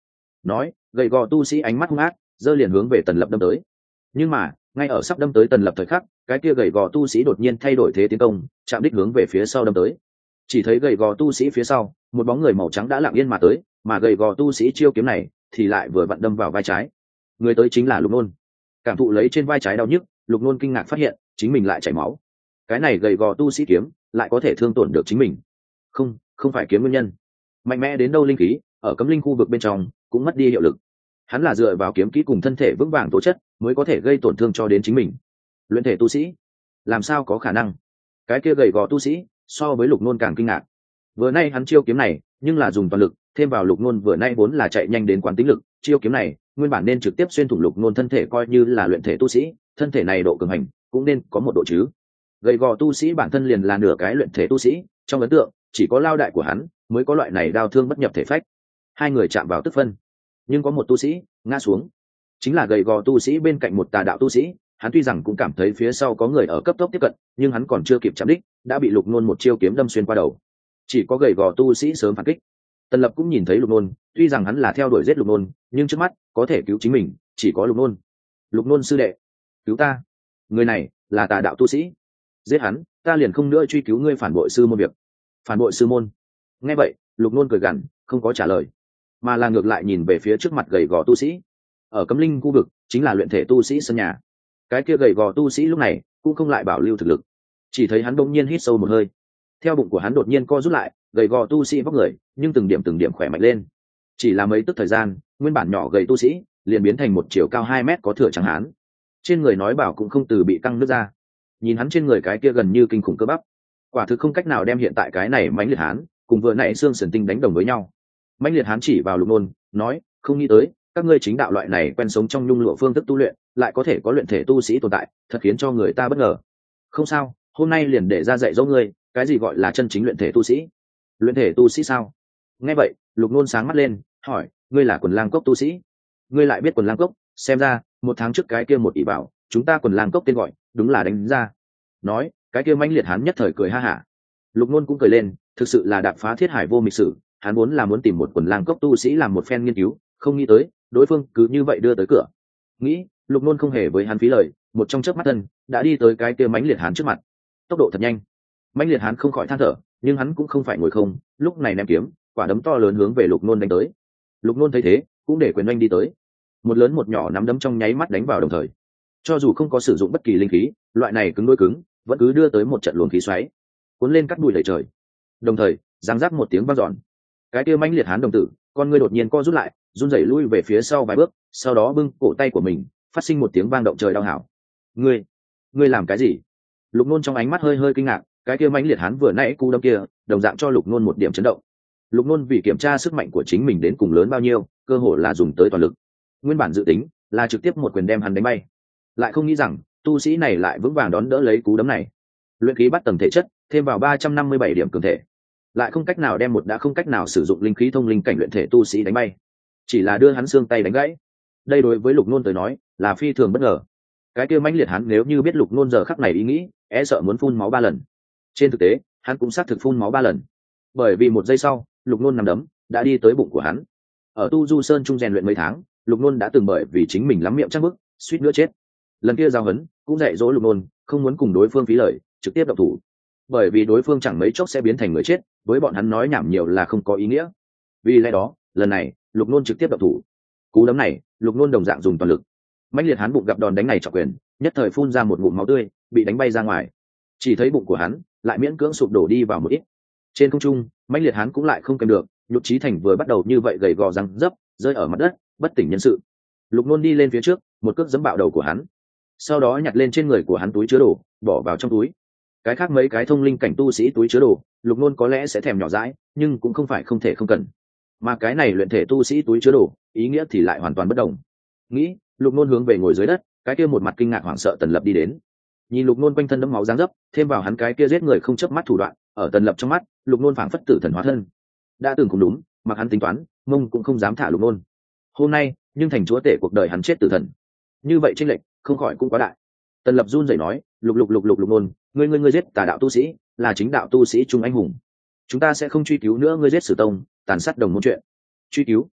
nói. Gầy gò tu sĩ ánh mắt hung ác, giơ liền hướng về Tần Lập đâm tới. Nhưng mà ngay ở sắp đâm tới Tần Lập thời khắc, cái kia gầy gò tu sĩ đột nhiên thay đổi thế tiến công, chạm đích hướng về phía sau đâm tới. Chỉ thấy gầy gò tu sĩ phía sau, một bóng người màu trắng đã lặng yên mà tới, mà gầy gò tu sĩ chiêu kiếm này thì lại vừa vặn đâm vào vai trái. Người tới chính là Lục Nôn. Cảm thụ lấy trên vai trái đau nhức, Lục Nôn kinh ngạc phát hiện chính mình lại chảy máu. Cái này gầy gò tu sĩ kiếm lại có thể thương tổn được chính mình. Không, không phải kiếm nguyên nhân. Mạnh mẽ đến đâu linh khí ở cấm linh khu vực bên trong cũng mất đi hiệu lực. Hắn là dựa vào kiếm kỹ cùng thân thể vững vàng tố chất mới có thể gây tổn thương cho đến chính mình. Luyện thể tu sĩ, làm sao có khả năng? Cái kia gầy gò tu sĩ so với Lục Nôn càng kinh ngạc. Vừa nay hắn chiêu kiếm này nhưng là dùng toàn lực, thêm vào Lục Nôn vừa nay vốn là chạy nhanh đến quán tính lực, chiêu kiếm này nguyên bản nên trực tiếp xuyên thủng Lục Nôn thân thể, coi như là luyện thể tu sĩ, thân thể này độ cường hành cũng nên có một độ chứ. Gầy gò tu sĩ bản thân liền là nửa cái luyện thể tu sĩ, trong ấn tượng chỉ có lao đại của hắn mới có loại này đao thương bất nhập thể phách. Hai người chạm vào tức phân, nhưng có một tu sĩ ngã xuống, chính là gầy gò tu sĩ bên cạnh một tà đạo tu sĩ. Hắn tuy rằng cũng cảm thấy phía sau có người ở cấp tốc tiếp cận, nhưng hắn còn chưa kịp chạm đích đã bị Lục Nôn một chiêu kiếm đâm xuyên qua đầu. Chỉ có gầy gò tu sĩ sớm phản kích. Tần Lập cũng nhìn thấy Lục Nôn, tuy rằng hắn là theo đuổi giết Lục Nôn, nhưng trước mắt có thể cứu chính mình chỉ có Lục Nôn. Lục Nôn sư đệ, cứu ta! Người này là tà đạo tu sĩ, giết hắn ta liền không nữa truy cứu ngươi phản bội sư môn việc. Phản bội sư môn? Nghe vậy Lục Nôn cười gằn, không có trả lời, mà là ngược lại nhìn về phía trước mặt gầy gò tu sĩ. Ở cấm linh khu vực chính là luyện thể tu sĩ sân nhà. Cái kia gầy gò tu sĩ lúc này cũng không lại bảo lưu thực lực, chỉ thấy hắn đột nhiên hít sâu một hơi, theo bụng của hắn đột nhiên co rút lại, gầy gò tu sĩ vóc người nhưng từng điểm từng điểm khỏe mạnh lên. Chỉ là mấy tức thời gian, nguyên bản nhỏ gầy tu sĩ liền biến thành một chiều cao hai mét có thừa trắng hán, trên người nói bảo cũng không từ bị căng nứt ra. Nhìn hắn trên người cái kia gần như kinh khủng cơ bắp, quả thực không cách nào đem hiện tại cái này mãnh liệt hán cùng vừa nãy xương sườn tinh đánh đồng với nhau. Mãnh liệt hán chỉ vào Lục Nôn nói, không nghĩ tới các ngươi chính đạo loại này quen sống trong nhung lụa phương thức tu luyện lại có thể có luyện thể tu sĩ tồn tại, thật khiến cho người ta bất ngờ. Không sao, hôm nay liền để ra dạy dỗ ngươi cái gì gọi là chân chính luyện thể tu sĩ. Luyện thể tu sĩ sao? Nghe vậy Lục Nôn sáng mắt lên, hỏi, ngươi là Quần Lang Cốc tu sĩ? Ngươi lại biết Quần Lang Cốc? Xem ra một tháng trước cái kia một ỷ bảo chúng ta Quần Lang Cốc tên gọi đúng là đánh ra. Nói, cái kia mãnh liệt hán nhất thời cười ha hả. Lục Nôn cũng cười lên, thực sự là đạp phá thiết hải vô mịch sử, hắn vốn là muốn tìm một Quần Lang Cốc tu sĩ làm một phen nghiên cứu, không nghĩ tới đối phương cứ như vậy đưa tới cửa. Nghĩ, Lục Nôn không hề với hắn phí lời, một trong chớp mắt thân đã đi tới cái kia mãnh liệt hán trước mặt. Tốc độ thật nhanh. Mãnh liệt hán không khỏi than thở, nhưng hắn cũng không phải ngồi không, lúc này ném kiếm, quả đấm to lớn hướng về Lục Nôn đánh tới. Lục Nôn thấy thế, cũng để quyền oanh đi tới. Một lớn một nhỏ nắm đấm trong nháy mắt đánh vào đồng thời. Cho dù không có sử dụng bất kỳ linh khí, loại này cứng đối cứng, vẫn cứ đưa tới một trận luồng khí xoáy, cuốn lên cắt bụi đầy trời. Đồng thời, giằng rắc một tiếng vang dọn. Cái kia mãnh liệt hán đồng tử, con ngươi đột nhiên co rút lại, run rẩy lui về phía sau vài bước, sau đó bưng cổ tay của mình, phát sinh một tiếng vang động trời đau hảo. Ngươi, ngươi làm cái gì? Lục Nôn trong ánh mắt hơi hơi kinh ngạc, cái kia mãnh liệt hán vừa nãy cú đấm kia, đồng dạng cho Lục Nôn một điểm chấn động. Lục Nôn vì kiểm tra sức mạnh của chính mình đến cùng lớn bao nhiêu, cơ hội là dùng tới toàn lực. Nguyên bản dự tính là trực tiếp một quyền đem hắn đánh bay, lại không nghĩ rằng tu sĩ này lại vững vàng đón đỡ lấy cú đấm này. Luyện khí bắt tầng thể chất, thêm vào ba trăm năm mươi bảy điểm cường thể, lại không cách nào đem một đã không cách nào sử dụng linh khí thông linh cảnh luyện thể tu sĩ đánh bay, chỉ là đưa hắn xương tay đánh gãy. Đây đối với Lục Nôn tới nói là phi thường bất ngờ. Cái kia mãnh liệt hắn nếu như biết Lục Nôn giờ khắc này ý nghĩ, e sợ muốn phun máu ba lần. Trên thực tế hắn cũng xác thực phun máu ba lần, bởi vì một giây sau Lục Nôn nằm đấm đã đi tới bụng của hắn. Ở Tu Du Sơn trung rèn luyện mấy tháng, Lục Nôn đã từng bởi vì chính mình lắm miệng chắc bức, suýt nữa chết. Lần kia giao hấn cũng dạy dỗ Lục Nôn không muốn cùng đối phương phí lời, trực tiếp động thủ, bởi vì đối phương chẳng mấy chốc sẽ biến thành người chết, với bọn hắn nói nhảm nhiều là không có ý nghĩa. Vì lẽ đó lần này Lục Nôn trực tiếp động thủ. Cú đấm này Lục Nôn đồng dạng dùng toàn lực. Mãnh liệt hắn bụng gặp đòn đánh này trọng quyền, nhất thời phun ra một ngụm máu tươi, bị đánh bay ra ngoài. Chỉ thấy bụng của hắn lại miễn cưỡng sụp đổ đi vào một ít. Trên không trung mãnh liệt hắn cũng lại không kèm được, Nhục Trí Thành vừa bắt đầu như vậy gầy gò răng dấp, rơi ở mặt đất bất tỉnh nhân sự. Lục Nôn đi lên phía trước, một cước giẫm bạo đầu của hắn, sau đó nhặt lên trên người của hắn túi chứa đồ, bỏ vào trong túi. Cái khác mấy cái thông linh cảnh tu sĩ túi chứa đồ, Lục Nôn có lẽ sẽ thèm nhỏ dãi, nhưng cũng không phải không thể không cần. Mà cái này luyện thể tu sĩ túi chứa đồ, ý nghĩa thì lại hoàn toàn bất đồng. Nghĩ, Lục Nôn hướng về ngồi dưới đất, cái kia một mặt kinh ngạc hoảng sợ Tần Lập đi đến. Nhìn Lục Nôn quanh thân đẫm máu dáng dấp, thêm vào hắn cái kia giết người không chớp mắt thủ đoạn, ở Tần Lập trong mắt, Lục Nôn phảng phất tử thần hóa thân. Đã từng cũng đúng, mặc hắn tính toán, mông cũng không dám thả Lục Nôn. Hôm nay, nhưng thành chúa tể cuộc đời hắn chết tử thần. Như vậy chênh lệch, không khỏi cũng quá đại. Tần Lập run rẩy nói, "Lục Lục Lục Lục Lục Nôn, ngươi ngươi ngươi giết tà đạo tu sĩ, là chính đạo tu sĩ trung anh hùng. Chúng ta sẽ không truy cứu nữa ngươi giết Sử Tông, tàn sát đồng môn chuyện." Truy cứu?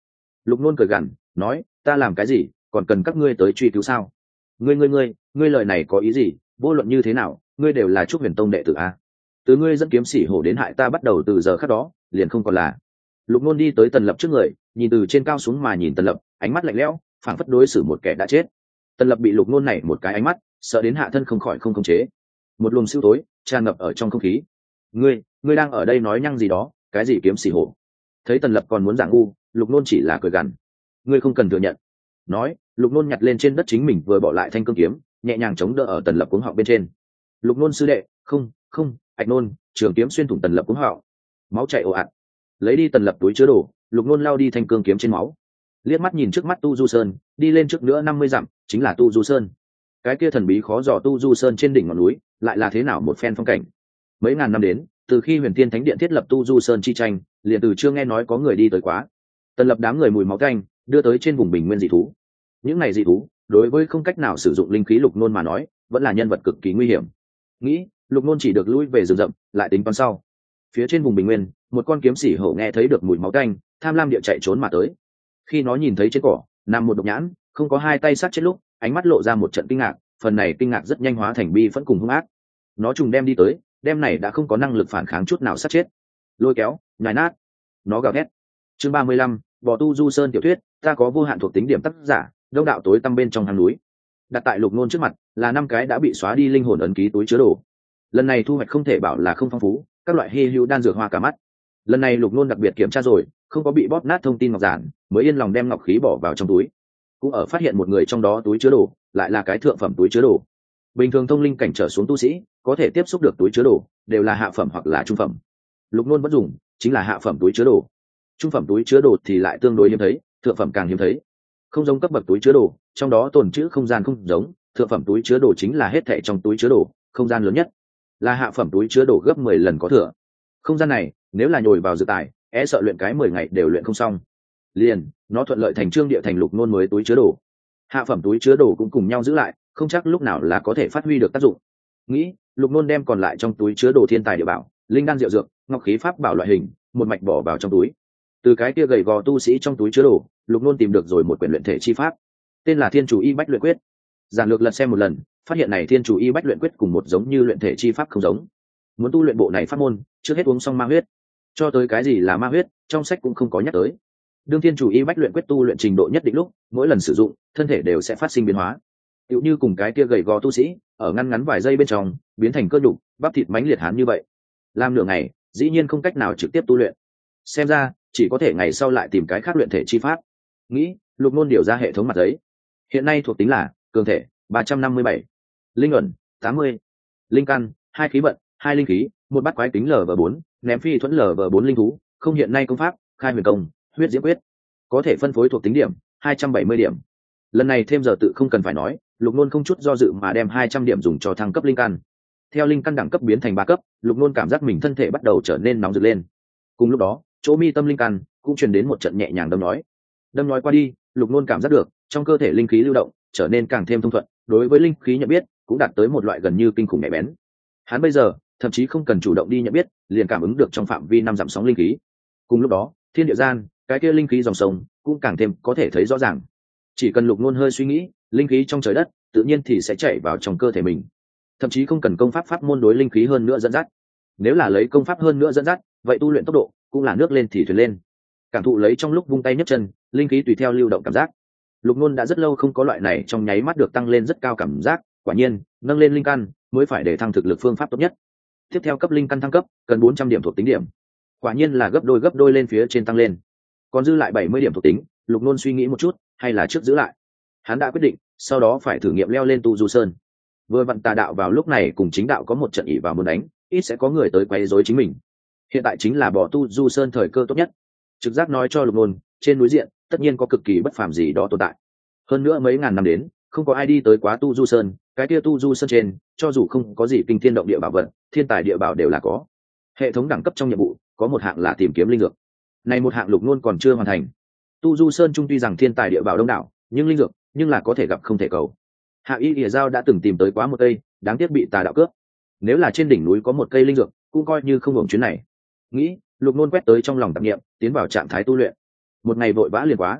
Lục Nôn cười gằn nói, ta làm cái gì còn cần các ngươi tới truy cứu sao? Ngươi ngươi ngươi ngươi lời này có ý gì? Vô luận như thế nào ngươi đều là Trúc Huyền Tông đệ tử a. Từ ngươi dẫn kiếm sĩ hổ đến hại ta bắt đầu từ giờ khắc đó liền không còn là. Lục Nôn đi tới Tần Lập trước người, nhìn từ trên cao xuống mà nhìn Tần Lập, ánh mắt lạnh lẽo, phảng phất đối xử một kẻ đã chết. Tần Lập bị Lục Nôn này một cái ánh mắt sợ đến hạ thân không khỏi không khống chế. Một luồng siêu tối tràn ngập ở trong không khí. Ngươi, ngươi đang ở đây nói nhăng gì đó? Cái gì kiếm sĩ hổ? Thấy Tần Lập còn muốn giả ngu, Lục Nôn chỉ là cười gằn. Ngươi không cần thừa nhận. Nói, Lục Nôn nhặt lên trên đất chính mình vừa bỏ lại thanh cương kiếm, nhẹ nhàng chống đỡ ở Tần Lập cuống họng bên trên. Lục Nôn sư đệ, không, không, Ạch Nôn, trường kiếm xuyên thủng Tần Lập cuống họng, máu chảy ồ ạt. Lấy đi Tần Lập túi chứa đồ, Lục Nôn lao đi thanh cương kiếm trên máu, liếc mắt nhìn trước mắt Tu Du Sơn, đi lên trước nữa năm mươi dặm, chính là Tu Du Sơn. Cái kia thần bí khó dò Tu Du Sơn trên đỉnh ngọn núi, lại là thế nào một phen phong cảnh. Mấy ngàn năm đến, từ khi Huyền Tiên Thánh Điện thiết lập Tu Du Sơn chi tranh, liền từ chưa nghe nói có người đi tới quá. Tần Lập đám người mùi máu tanh, đưa tới trên vùng bình nguyên dị thú. Những này dị thú, đối với không cách nào sử dụng linh khí Lục Nôn mà nói, vẫn là nhân vật cực kỳ nguy hiểm. Nghĩ, Lục Nôn chỉ được lui về rừng rậm, lại tính toán sau. Phía trên vùng bình nguyên, một con kiếm sĩ hổ nghe thấy được mùi máu tanh, tham lam địa chạy trốn mà tới. Khi nó nhìn thấy trên cỏ nằm một độc nhãn, không có hai tay sát chết lúc, ánh mắt lộ ra một trận kinh ngạc, phần này kinh ngạc rất nhanh hóa thành bi phẫn cùng hung ác. Nó trùng đem đi tới, đem này đã không có năng lực phản kháng chút nào sát chết. Lôi kéo, nhai nát. Nó gào thét. Chương ba mươi lăm, Bò Tu Du Sơn tiểu thuyết, ta có vô hạn thuộc tính điểm tác giả, đông đạo tối tăm bên trong hang núi. Đặt tại Lục Nôn trước mặt là năm cái đã bị xóa đi linh hồn ấn ký túi chứa đồ. Lần này thu hoạch không thể bảo là không phong phú, các loại hy hữu đan dược hoa cả mắt. Lần này Lục Nôn đặc biệt kiểm tra rồi, không có bị bóp nát thông tin ngọc giản, mới yên lòng đem ngọc khí bỏ vào trong túi. Cũng ở phát hiện một người trong đó túi chứa đồ lại là cái thượng phẩm túi chứa đồ. Bình thường thông linh cảnh trở xuống tu sĩ có thể tiếp xúc được túi chứa đồ đều là hạ phẩm hoặc là trung phẩm. Lục Nôn vẫn dùng chính là hạ phẩm túi chứa đồ. Trung phẩm túi chứa đồ thì lại tương đối hiếm thấy, thượng phẩm càng hiếm thấy. Không giống cấp bậc túi chứa đồ, trong đó tồn trữ không gian không giống, thượng phẩm túi chứa đồ chính là hết thảy trong túi chứa đồ, không gian lớn nhất. Là hạ phẩm túi chứa đồ gấp mười lần có thừa. Không gian này, nếu là nhồi vào dự tài, e sợ luyện cái mười ngày đều luyện không xong. Liền, nó thuận lợi thành trương địa thành Lục Nôn mới túi chứa đồ. Hạ phẩm túi chứa đồ cũng cùng nhau giữ lại, không chắc lúc nào là có thể phát huy được tác dụng. Nghĩ, Lục Nôn đem còn lại trong túi chứa đồ thiên tài địa bảo, linh đan diệu dược, ngọc khí pháp bảo loại hình, một mạch bỏ vào trong túi. Từ cái kia gầy gò tu sĩ trong túi chứa đồ, Lục Nôn tìm được rồi một quyển luyện thể chi pháp, tên là Thiên Chủ Y Bách Luyện Quyết. Giản lược lật xem một lần, phát hiện này Thiên Chủ Y Bách Luyện Quyết cùng một giống như luyện thể chi pháp không giống. Muốn tu luyện bộ này pháp môn, trước hết uống xong ma huyết. Cho tới cái gì là ma huyết, trong sách cũng không có nhắc tới. Đương Thiên Chủ Y Bách Luyện Quyết tu luyện trình độ nhất định lúc, mỗi lần sử dụng, thân thể đều sẽ phát sinh biến hóa. Tựu như cùng cái kia gầy gò tu sĩ, ở ngăn ngắn vài giây bên trong, biến thành cơ nhục, bắp thịt mãnh liệt hán như vậy. Làm nửa ngày, dĩ nhiên không cách nào trực tiếp tu luyện. Xem ra, chỉ có thể ngày sau lại tìm cái khác luyện thể chi pháp. Nghĩ, Lục Nôn điều ra hệ thống mặt giấy. Hiện nay thuộc tính là cường thể ba trăm năm mươi bảy, linh ẩn tám mươi, linh căn hai khí vận hai linh khí, một bát quái tính lv bốn, ném phi thuẫn lv bốn linh thú, không hiện nay công pháp, khai huyền công, huyết diễm quyết. Có thể phân phối thuộc tính điểm hai trăm bảy mươi điểm. Lần này thêm giờ tự không cần phải nói, Lục Nôn không chút do dự mà đem hai trăm điểm dùng cho thăng cấp linh căn. Theo linh căn đẳng cấp biến thành ba cấp, Lục Nôn cảm giác mình thân thể bắt đầu trở nên nóng rực lên. Cùng lúc đó, chỗ mi tâm linh căn cũng truyền đến một trận nhẹ nhàng đâm nói. Đâm nói qua đi, Lục Nôn cảm giác được trong cơ thể linh khí lưu động trở nên càng thêm thông thuận, đối với linh khí nhận biết cũng đạt tới một loại gần như kinh khủng nhạy bén. Hắn bây giờ thậm chí không cần chủ động đi nhận biết, liền cảm ứng được trong phạm vi năm dặm sóng linh khí. Cùng lúc đó, thiên địa gian, cái kia linh khí dòng sông cũng càng thêm có thể thấy rõ ràng. Chỉ cần Lục Nôn hơi suy nghĩ, linh khí trong trời đất tự nhiên thì sẽ chảy vào trong cơ thể mình. Thậm chí không cần công pháp pháp môn đối linh khí hơn nữa dẫn dắt. Nếu là lấy công pháp hơn nữa dẫn dắt, vậy tu luyện tốc độ cũng là nước lên thì thuyền lên. Cảm thụ lấy trong lúc vung tay nhấc chân, linh khí tùy theo lưu động cảm giác. Lục Nôn đã rất lâu không có loại này trong nháy mắt được tăng lên rất cao cảm giác, quả nhiên, nâng lên linh căn mới phải để thăng thực lực phương pháp tốt nhất. Tiếp theo cấp linh căn thăng cấp, cần bốn trăm điểm thuộc tính điểm. Quả nhiên là gấp đôi gấp đôi lên phía trên tăng lên. Còn dư lại bảy mươi điểm thuộc tính, Lục Nôn suy nghĩ một chút, hay là trước giữ lại. Hắn đã quyết định, sau đó phải thử nghiệm leo lên Tu Du Sơn. Vừa vặn tà đạo vào lúc này cùng chính đạo có một trận ỷ vào muốn đánh, ít sẽ có người tới quấy rối chính mình. Hiện tại chính là bỏ Tu Du Sơn thời cơ tốt nhất. Trực giác nói cho Lục Nôn, trên núi diện tất nhiên có cực kỳ bất phàm gì đó tồn tại. Hơn nữa mấy ngàn năm đến, không có ai đi tới quá Tu Du Sơn, cái kia Tu Du Sơn trên, cho dù không có gì kinh thiên động địa bảo vật, thiên tài địa bảo đều là có. Hệ thống đẳng cấp trong nhiệm vụ có một hạng là tìm kiếm linh dược. Này một hạng Lục Nôn còn chưa hoàn thành. Tu Du Sơn trung tuy rằng thiên tài địa bảo đông đảo, nhưng linh dược, nhưng là có thể gặp không thể cầu. Hạ Y Lìa Giao đã từng tìm tới quá một cây, đáng tiếc bị tà đạo cướp. Nếu là trên đỉnh núi có một cây linh dược, cũng coi như không hưởng chuyến này. Nghĩ, Lục Nôn quét tới trong lòng tạp niệm, tiến vào trạng thái tu luyện. Một ngày vội vã liền quá,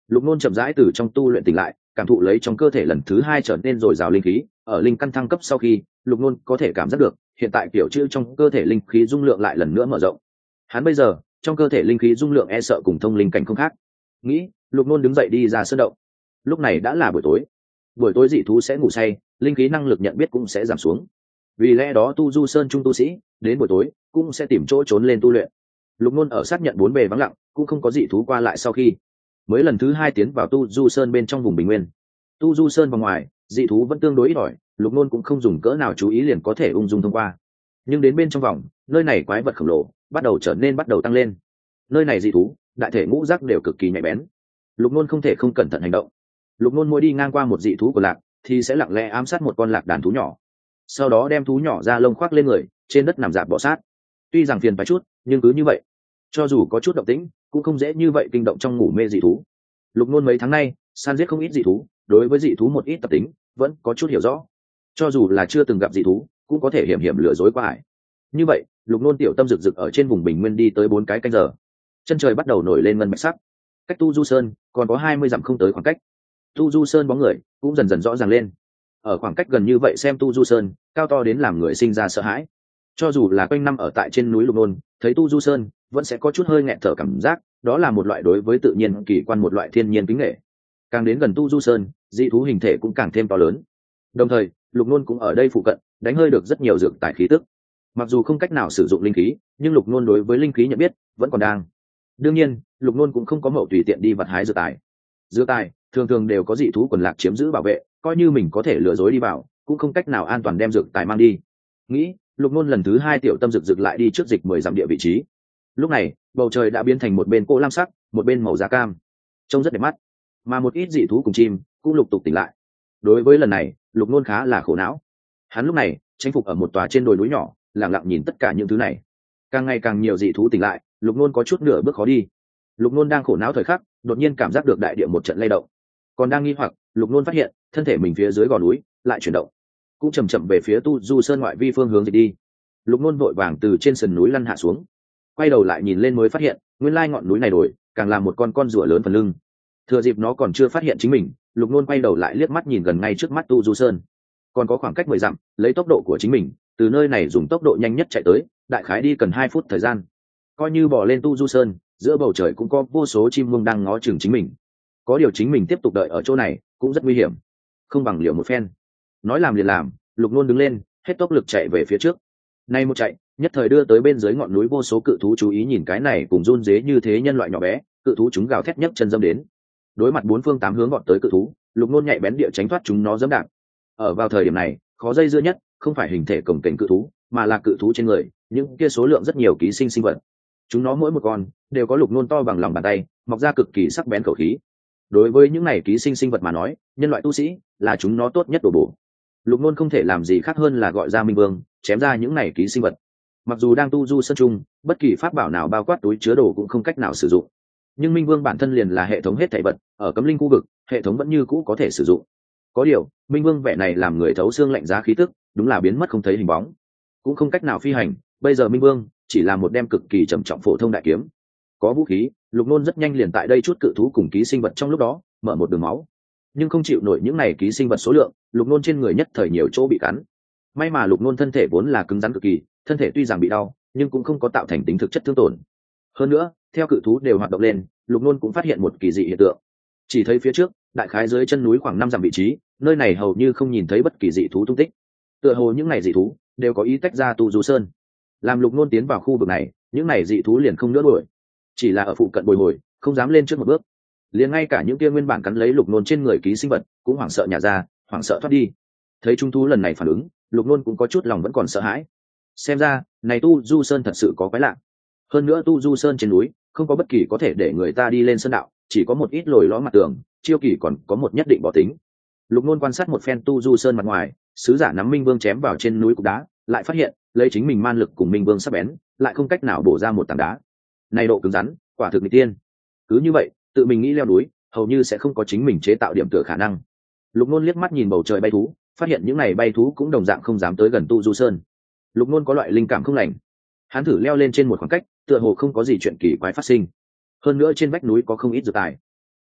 Lục Nôn chậm rãi từ trong tu luyện tỉnh lại, cảm thụ lấy trong cơ thể lần thứ hai trở nên dồi dào linh khí. Ở linh căn thăng cấp sau khi, Lục Nôn có thể cảm giác được hiện tại kiểu chữ trong cơ thể linh khí dung lượng lại lần nữa mở rộng. Hắn bây giờ trong cơ thể linh khí dung lượng e sợ cùng thông linh cảnh không khác. Nghĩ, Lục Nôn đứng dậy đi ra sơn động. Lúc này đã là buổi tối. Buổi tối dị thú sẽ ngủ say, linh khí năng lực nhận biết cũng sẽ giảm xuống. Vì lẽ đó tu du sơn trung tu sĩ đến buổi tối cũng sẽ tìm chỗ trốn lên tu luyện. Lục Nôn ở xác nhận bốn bề vắng lặng, cũng không có dị thú qua lại sau khi, mới lần thứ hai tiến vào tu du sơn bên trong vùng bình nguyên. Tu du sơn vòng ngoài dị thú vẫn tương đối ít ỏi, Lục Nôn cũng không dùng cỡ nào chú ý liền có thể ung dung thông qua. Nhưng đến bên trong vòng, nơi này quái vật khổng lồ bắt đầu trở nên bắt đầu tăng lên. Nơi này dị thú đại thể ngũ giác đều cực kỳ nhạy bén. Lục Nôn không thể không cẩn thận hành động. Lục Nôn mỗi đi ngang qua một dị thú của lạc thì sẽ lặng lẽ ám sát một con lạc đàn thú nhỏ, sau đó đem thú nhỏ ra lông khoác lên người, trên đất nằm dạp bọ sát. Tuy rằng phiền phải chút, nhưng cứ như vậy, cho dù có chút động tĩnh cũng không dễ như vậy kinh động trong ngủ mê dị thú. Lục Nôn mấy tháng nay săn giết không ít dị thú, đối với dị thú một ít tập tính vẫn có chút hiểu rõ. Cho dù là chưa từng gặp dị thú cũng có thể hiểm hiểm lừa dối qua ải. Như vậy Lục Nôn tiểu tâm rực rực ở trên vùng bình nguyên đi tới bốn cái canh giờ. Chân trời bắt đầu nổi lên ngân bạch sắc, cách tu du sơn còn có hai mươi dặm không tới khoảng cách. Tu du sơn bóng người cũng dần dần rõ ràng lên. Ở khoảng cách gần như vậy xem tu du sơn cao to đến làm người sinh ra sợ hãi. Cho dù là quanh năm ở tại trên núi Lục Nôn, thấy tu du sơn vẫn sẽ có chút hơi nghẹt thở cảm giác, đó là một loại đối với tự nhiên kỳ quan, một loại thiên nhiên kính nghệ. Càng đến gần tu du sơn, dị thú hình thể cũng càng thêm to lớn. Đồng thời Lục Nôn cũng ở đây phụ cận đánh hơi được rất nhiều dược tài khí tức. Mặc dù không cách nào sử dụng linh khí, nhưng Lục Nôn đối với linh khí nhận biết vẫn còn đang. Đương nhiên Lục Nôn cũng không có mậu tùy tiện đi vặt hái dược tài. Dược tài thường thường đều có dị thú quần lạc chiếm giữ bảo vệ, coi như mình có thể lừa dối đi vào cũng không cách nào an toàn đem dược tài mang đi. Nghĩ, Lục Nôn lần thứ hai tiểu tâm rực rực lại đi trước dịch mười dặm địa vị trí. Lúc này bầu trời đã biến thành một bên cỗ lam sắc, một bên màu da cam, trông rất đẹp mắt. Mà một ít dị thú cùng chim cũng lục tục tỉnh lại. Đối với lần này Lục Nôn khá là khổ não. Hắn lúc này chinh phục ở một tòa trên đồi núi nhỏ, lặng lặng nhìn tất cả những thứ này. Càng ngày càng nhiều dị thú tỉnh lại, Lục Nôn có chút nửa bước khó đi. Lục Nôn đang khổ não thời khắc, đột nhiên cảm giác được đại địa một trận lay động. Còn đang nghi hoặc, Lục Nôn phát hiện thân thể mình phía dưới gò núi lại chuyển động, cũng chậm chậm về phía tu du sơn ngoại vi phương hướng dịch đi. Lục Nôn vội vàng từ trên sườn núi lăn hạ xuống, quay đầu lại nhìn lên mới phát hiện nguyên lai ngọn núi này đổi càng là một con con rùa lớn phần lưng. Thừa dịp nó còn chưa phát hiện chính mình, Lục Nôn quay đầu lại liếc mắt nhìn gần ngay trước mắt tu du sơn, còn có khoảng cách mười dặm, lấy tốc độ của chính mình từ nơi này dùng tốc độ nhanh nhất chạy tới, đại khái đi cần hai phút thời gian. Coi như bỏ lên tu du sơn, giữa bầu trời cũng có vô số chim muông đang ngó chừng chính mình. Có điều chính mình tiếp tục đợi ở chỗ này cũng rất nguy hiểm, không bằng liều một phen. Nói làm liền làm, Lục Nôn đứng lên, hết tốc lực chạy về phía trước. Nay một chạy, nhất thời đưa tới bên dưới ngọn núi vô số cự thú chú ý nhìn cái này cùng run rế như thế nhân loại nhỏ bé, cự thú chúng gào thét nhấc chân dâm đến. Đối mặt bốn phương tám hướng gọn tới cự thú, Lục Nôn nhạy bén địa tránh thoát chúng nó dẫm đạp. Ở vào thời điểm này, khó dây dưa nhất không phải hình thể cồng kềnh cự thú, mà là cự thú trên người, những kia số lượng rất nhiều ký sinh sinh vật. Chúng nó mỗi một con đều có Lục Nôn to bằng lòng bàn tay, mọc ra cực kỳ sắc bén khẩu khí. Đối với những này ký sinh sinh vật mà nói, nhân loại tu sĩ là chúng nó tốt nhất đồ bổ. Lục Nôn không thể làm gì khác hơn là gọi ra Minh Vương, chém ra những này ký sinh vật. Mặc dù đang tu du sơn trung, bất kỳ pháp bảo nào bao quát túi chứa đồ cũng không cách nào sử dụng, nhưng Minh Vương bản thân liền là hệ thống hết thảy vật, ở cấm linh khu vực, hệ thống vẫn như cũ có thể sử dụng. Có điều, Minh Vương vẻ này làm người thấu xương lạnh giá khí tức, đúng là biến mất không thấy hình bóng, cũng không cách nào phi hành. Bây giờ Minh Vương chỉ là một đem cực kỳ trầm trọng phổ thông đại kiếm. Có vũ khí, Lục Nôn rất nhanh liền tại đây chút cự thú cùng ký sinh vật trong lúc đó mở một đường máu, nhưng không chịu nổi những này ký sinh vật số lượng, Lục Nôn trên người nhất thời nhiều chỗ bị cắn. May mà Lục Nôn thân thể vốn là cứng rắn cực kỳ, thân thể tuy rằng bị đau, nhưng cũng không có tạo thành tính thực chất thương tổn. Hơn nữa, theo cự thú đều hoạt động lên, Lục Nôn cũng phát hiện một kỳ dị hiện tượng. Chỉ thấy phía trước, đại khái dưới chân núi khoảng năm dặm vị trí, nơi này hầu như không nhìn thấy bất kỳ dị thú tung tích. Tựa hồ những này dị thú đều có ý tách ra tu du sơn. Làm Lục Nôn tiến vào khu vực này, những này dị thú liền không nữa đuổi, chỉ là ở phụ cận bồi hồi, không dám lên trước một bước. Liền ngay cả những kia nguyên bản cắn lấy Lục Nôn trên người ký sinh vật cũng hoảng sợ nhả ra, hoảng sợ thoát đi. Thấy trung thú lần này phản ứng, Lục Nôn cũng có chút lòng vẫn còn sợ hãi. Xem ra này tu du sơn thật sự có quái lạ. Hơn nữa tu du sơn trên núi không có bất kỳ có thể để người ta đi lên sơn đạo, chỉ có một ít lồi lõm mặt tường, chiêu kỳ còn có một nhất định bỏ tính. Lục Nôn quan sát một phen tu du sơn mặt ngoài, sứ giả nắm Minh Vương chém vào trên núi cục đá, lại phát hiện lấy chính mình man lực cùng Minh Vương sắc bén, lại không cách nào bổ ra một tảng đá. Này độ cứng rắn, quả thực nghịch tiên. Cứ như vậy, tự mình nghĩ leo núi, hầu như sẽ không có chính mình chế tạo điểm tựa khả năng. Lục Nôn liếc mắt nhìn bầu trời bay thú, phát hiện những này bay thú cũng đồng dạng không dám tới gần tu du sơn. Lục Nôn có loại linh cảm không lành, hắn thử leo lên trên một khoảng cách, tựa hồ không có gì chuyện kỳ quái phát sinh. Hơn nữa trên vách núi có không ít dược tài.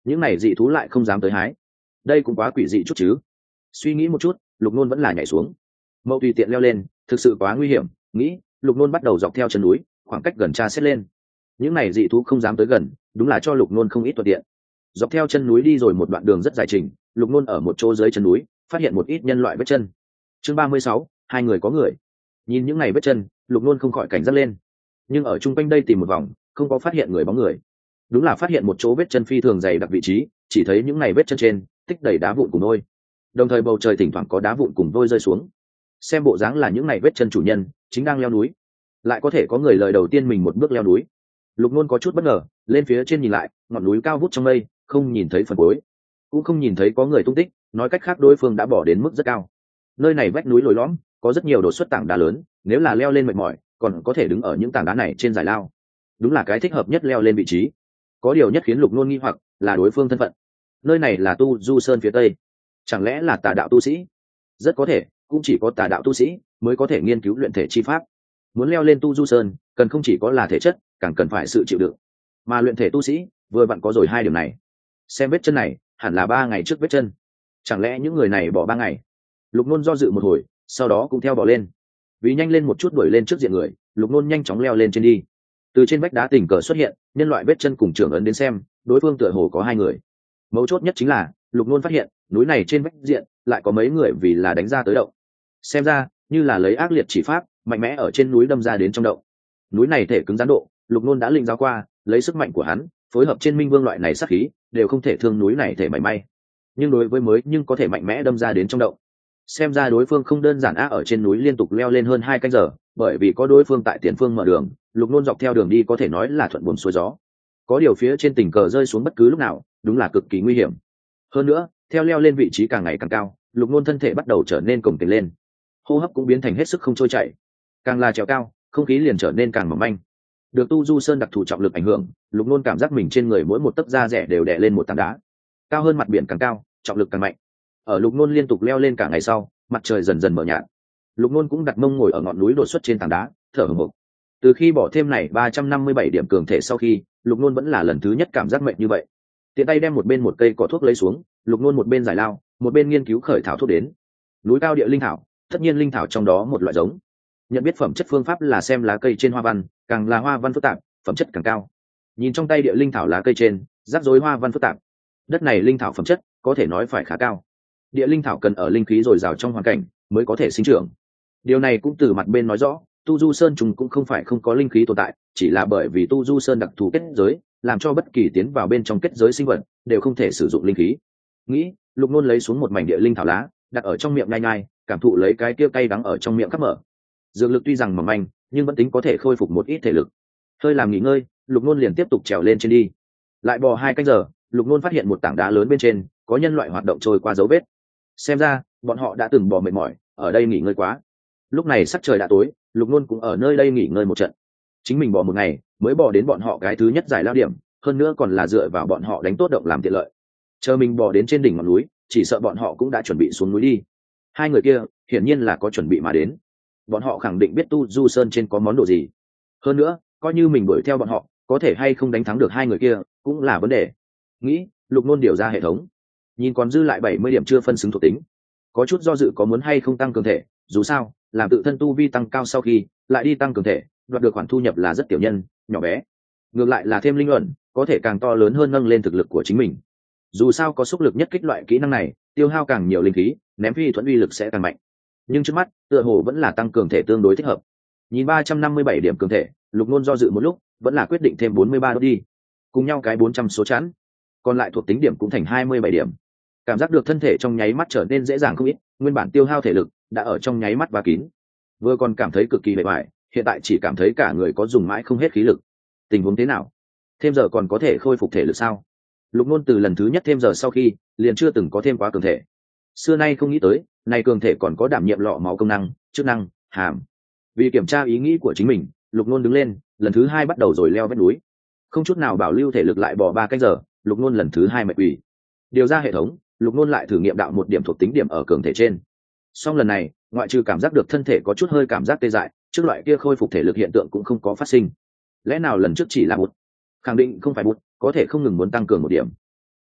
những này dị thú lại không dám tới hái, đây cũng quá quỷ dị chút chứ. Suy nghĩ một chút, Lục Nôn vẫn là nhảy xuống. Mậu tùy tiện leo lên thực sự quá nguy hiểm, nghĩ Lục Nôn bắt đầu dọc theo chân núi khoảng cách gần tra xét lên. Những này dị thú không dám tới gần, đúng là cho Lục Nôn không ít thuận tiện. Dọc theo chân núi đi rồi một đoạn đường rất dài trình, Lục Nôn ở một chỗ dưới chân núi phát hiện một ít nhân loại vết chân. Chương ba mươi sáu, hai người có người. Nhìn những này vết chân, Lục Nôn không khỏi cảnh giác lên, nhưng ở chung quanh đây tìm một vòng không có phát hiện người bóng người. Đúng là phát hiện một chỗ vết chân phi thường dày đặc vị trí, chỉ thấy những này vết chân trên tích đầy đá vụn cùng vôi, đồng thời bầu trời thỉnh thoảng có đá vụn cùng vôi rơi xuống. Xem bộ dáng là những này vết chân chủ nhân chính đang leo núi, lại có thể có người lời đầu tiên mình một bước leo núi. Lục Nôn có chút bất ngờ, lên phía trên nhìn lại, ngọn núi cao vút trong mây, không nhìn thấy phần cuối, cũng không nhìn thấy có người tung tích, nói cách khác đối phương đã bỏ đến mức rất cao. Nơi này vách núi lồi lõm, có rất nhiều đột xuất tảng đá lớn, nếu là leo lên mệt mỏi còn có thể đứng ở những tảng đá này trên giải lao, đúng là cái thích hợp nhất leo lên vị trí. Có điều nhất khiến Lục Nôn nghi hoặc là đối phương thân phận. Nơi này là Tu Du Sơn phía tây, chẳng lẽ là tà đạo tu sĩ? Rất có thể, cũng chỉ có tà đạo tu sĩ mới có thể nghiên cứu luyện thể chi pháp. Muốn leo lên Tu Du Sơn cần không chỉ có là thể chất, càng cần phải sự chịu đựng, mà luyện thể tu sĩ vừa vặn có rồi hai điểm này. Xem vết chân này hẳn là ba ngày trước vết chân, chẳng lẽ những người này bỏ ba ngày? Lục Nôn do dự một hồi, sau đó cũng theo bỏ lên. Vì nhanh lên một chút đuổi lên trước diện người, Lục Nôn nhanh chóng leo lên trên đi. Từ trên vách đá tình cờ xuất hiện nhân loại vết chân cùng trưởng ấn đến xem, đối phương tựa hồ có hai người. Mấu chốt nhất chính là Lục Nôn phát hiện núi này trên vách diện lại có mấy người vì là đánh ra tới động, xem ra như là lấy ác liệt chỉ pháp mạnh mẽ ở trên núi đâm ra đến trong động. Núi này thể cứng rắn độ, Lục Nôn đã linh giáo qua, lấy sức mạnh của hắn phối hợp trên Minh Vương loại này sát khí đều không thể thương núi này thể mảy may, nhưng đối với mới nhưng có thể mạnh mẽ đâm ra đến trong động. Xem ra đối phương không đơn giản á. Ở trên núi liên tục leo lên hơn hai canh giờ, bởi vì có đối phương tại tiền phương mở đường, Lục Nôn dọc theo đường đi có thể nói là thuận buồm xuôi gió. Có điều phía trên tình cờ rơi xuống bất cứ lúc nào, đúng là cực kỳ nguy hiểm. Hơn nữa theo leo lên vị trí càng ngày càng cao, Lục Nôn thân thể bắt đầu trở nên cồng kềnh lên, hô hấp cũng biến thành hết sức không trôi chảy. Càng là trèo cao, không khí liền trở nên càng mỏng manh. Được Tu Du Sơn đặc thù trọng lực ảnh hưởng, Lục Nôn cảm giác mình trên người mỗi một tấc da rẻ đều đè lên một tảng đá. Cao hơn mặt biển càng cao, trọng lực càng mạnh. Ở Lục Nôn liên tục leo lên cả ngày sau, mặt trời dần dần mờ nhạt. Lục Nôn cũng đặt mông ngồi ở ngọn núi đột xuất trên tảng đá, thở hổn hển. Từ khi bỏ thêm này ba trăm năm mươi bảy điểm cường thể sau khi, Lục Nôn vẫn là lần thứ nhất cảm giác mệt như vậy. Tiện tay đem một bên một cây cỏ thuốc lấy xuống, Lục Nôn một bên giải lao, một bên nghiên cứu khởi thảo thuốc đến. Núi cao địa linh thảo, tất nhiên linh thảo trong đó một loại giống. Nhận biết phẩm chất phương pháp là xem lá cây trên hoa văn, càng là hoa văn phức tạp, phẩm chất càng cao. Nhìn trong tay địa linh thảo lá cây trên, rắc rối hoa văn phức tạp. Đất này linh thảo phẩm chất có thể nói phải khá cao. Địa linh thảo cần ở linh khí dồi dào trong hoàn cảnh mới có thể sinh trưởng. Điều này cũng từ mặt bên nói rõ, Tu Du Sơn trùng cũng không phải không có linh khí tồn tại, chỉ là bởi vì Tu Du Sơn đặc thù kết giới, làm cho bất kỳ tiến vào bên trong kết giới sinh vật đều không thể sử dụng linh khí. Nghĩ, Lục Nôn lấy xuống một mảnh địa linh thảo lá, đặt ở trong miệng nhai nhai, cảm thụ lấy cái kia cay đắng ở trong miệng khắp mở. Dược lực tuy rằng mỏng manh, nhưng vẫn tính có thể khôi phục một ít thể lực. Hơi làm nghỉ ngơi, Lục Nôn liền tiếp tục trèo lên trên đi. Lại bò hai canh giờ, Lục Nôn phát hiện một tảng đá lớn bên trên có nhân loại hoạt động trôi qua dấu vết. Xem ra bọn họ đã từng bò mệt mỏi, ở đây nghỉ ngơi quá. Lúc này sắc trời đã tối, Lục Nôn cũng ở nơi đây nghỉ ngơi một trận. Chính mình bò một ngày mới bò đến bọn họ cái thứ nhất giải lao điểm, hơn nữa còn là dựa vào bọn họ đánh tốt động làm tiện lợi. Chờ mình bò đến trên đỉnh ngọn núi, chỉ sợ bọn họ cũng đã chuẩn bị xuống núi đi. Hai người kia hiển nhiên là có chuẩn bị mà đến. Bọn họ khẳng định biết Tu Du Sơn trên có món đồ gì. Hơn nữa coi như mình đuổi theo bọn họ, có thể hay không đánh thắng được hai người kia cũng là vấn đề. Nghĩ, Lục Nôn điều ra hệ thống, nhìn còn dư lại bảy mươi điểm chưa phân xứng thuộc tính, có chút do dự có muốn hay không tăng cường thể. Dù sao làm tự thân tu vi tăng cao sau khi lại đi tăng cường thể, đoạt được khoản thu nhập là rất tiểu nhân nhỏ bé, ngược lại là thêm linh luận có thể càng to lớn hơn, nâng lên thực lực của chính mình. Dù sao có xúc lực nhất kích loại kỹ năng này, tiêu hao càng nhiều linh khí, ném phi thuẫn uy lực sẽ càng mạnh. Nhưng trước mắt tựa hồ vẫn là tăng cường thể tương đối thích hợp. Nhìn ba trăm năm mươi bảy điểm cường thể, Lục Nôn do dự một lúc, vẫn là quyết định thêm bốn mươi ba đốt đi, cùng nhau cái bốn trăm số chẵn, còn lại thuộc tính điểm cũng thành hai mươi bảy điểm. Cảm giác được thân thể trong nháy mắt trở nên dễ dàng không ít, nguyên bản tiêu hao thể lực đã ở trong nháy mắt và kín. Vừa còn cảm thấy cực kỳ bề bại, hiện tại chỉ cảm thấy cả người có dùng mãi không hết khí lực. Tình huống thế nào? Thêm giờ còn có thể khôi phục thể lực sao? Lục Nôn từ lần thứ nhất thêm giờ sau khi liền chưa từng có thêm quá cường thể. Xưa nay không nghĩ tới, này cường thể còn có đảm nhiệm lọ máu công năng, chức năng, hàm. Vì kiểm tra ý nghĩ của chính mình, Lục Nôn đứng lên, lần thứ hai bắt đầu rồi leo vách núi. Không chút nào bảo lưu thể lực lại bỏ ba canh giờ, Lục Nôn lần thứ hai mệt ủy. Điều ra hệ thống, Lục Nôn lại thử nghiệm đạo một điểm thuộc tính điểm ở cường thể trên. Song lần này, ngoại trừ cảm giác được thân thể có chút hơi cảm giác tê dại, trước loại kia khôi phục thể lực hiện tượng cũng không có phát sinh. Lẽ nào lần trước chỉ là bụt? Khẳng định không phải bụt, có thể không ngừng muốn tăng cường một điểm.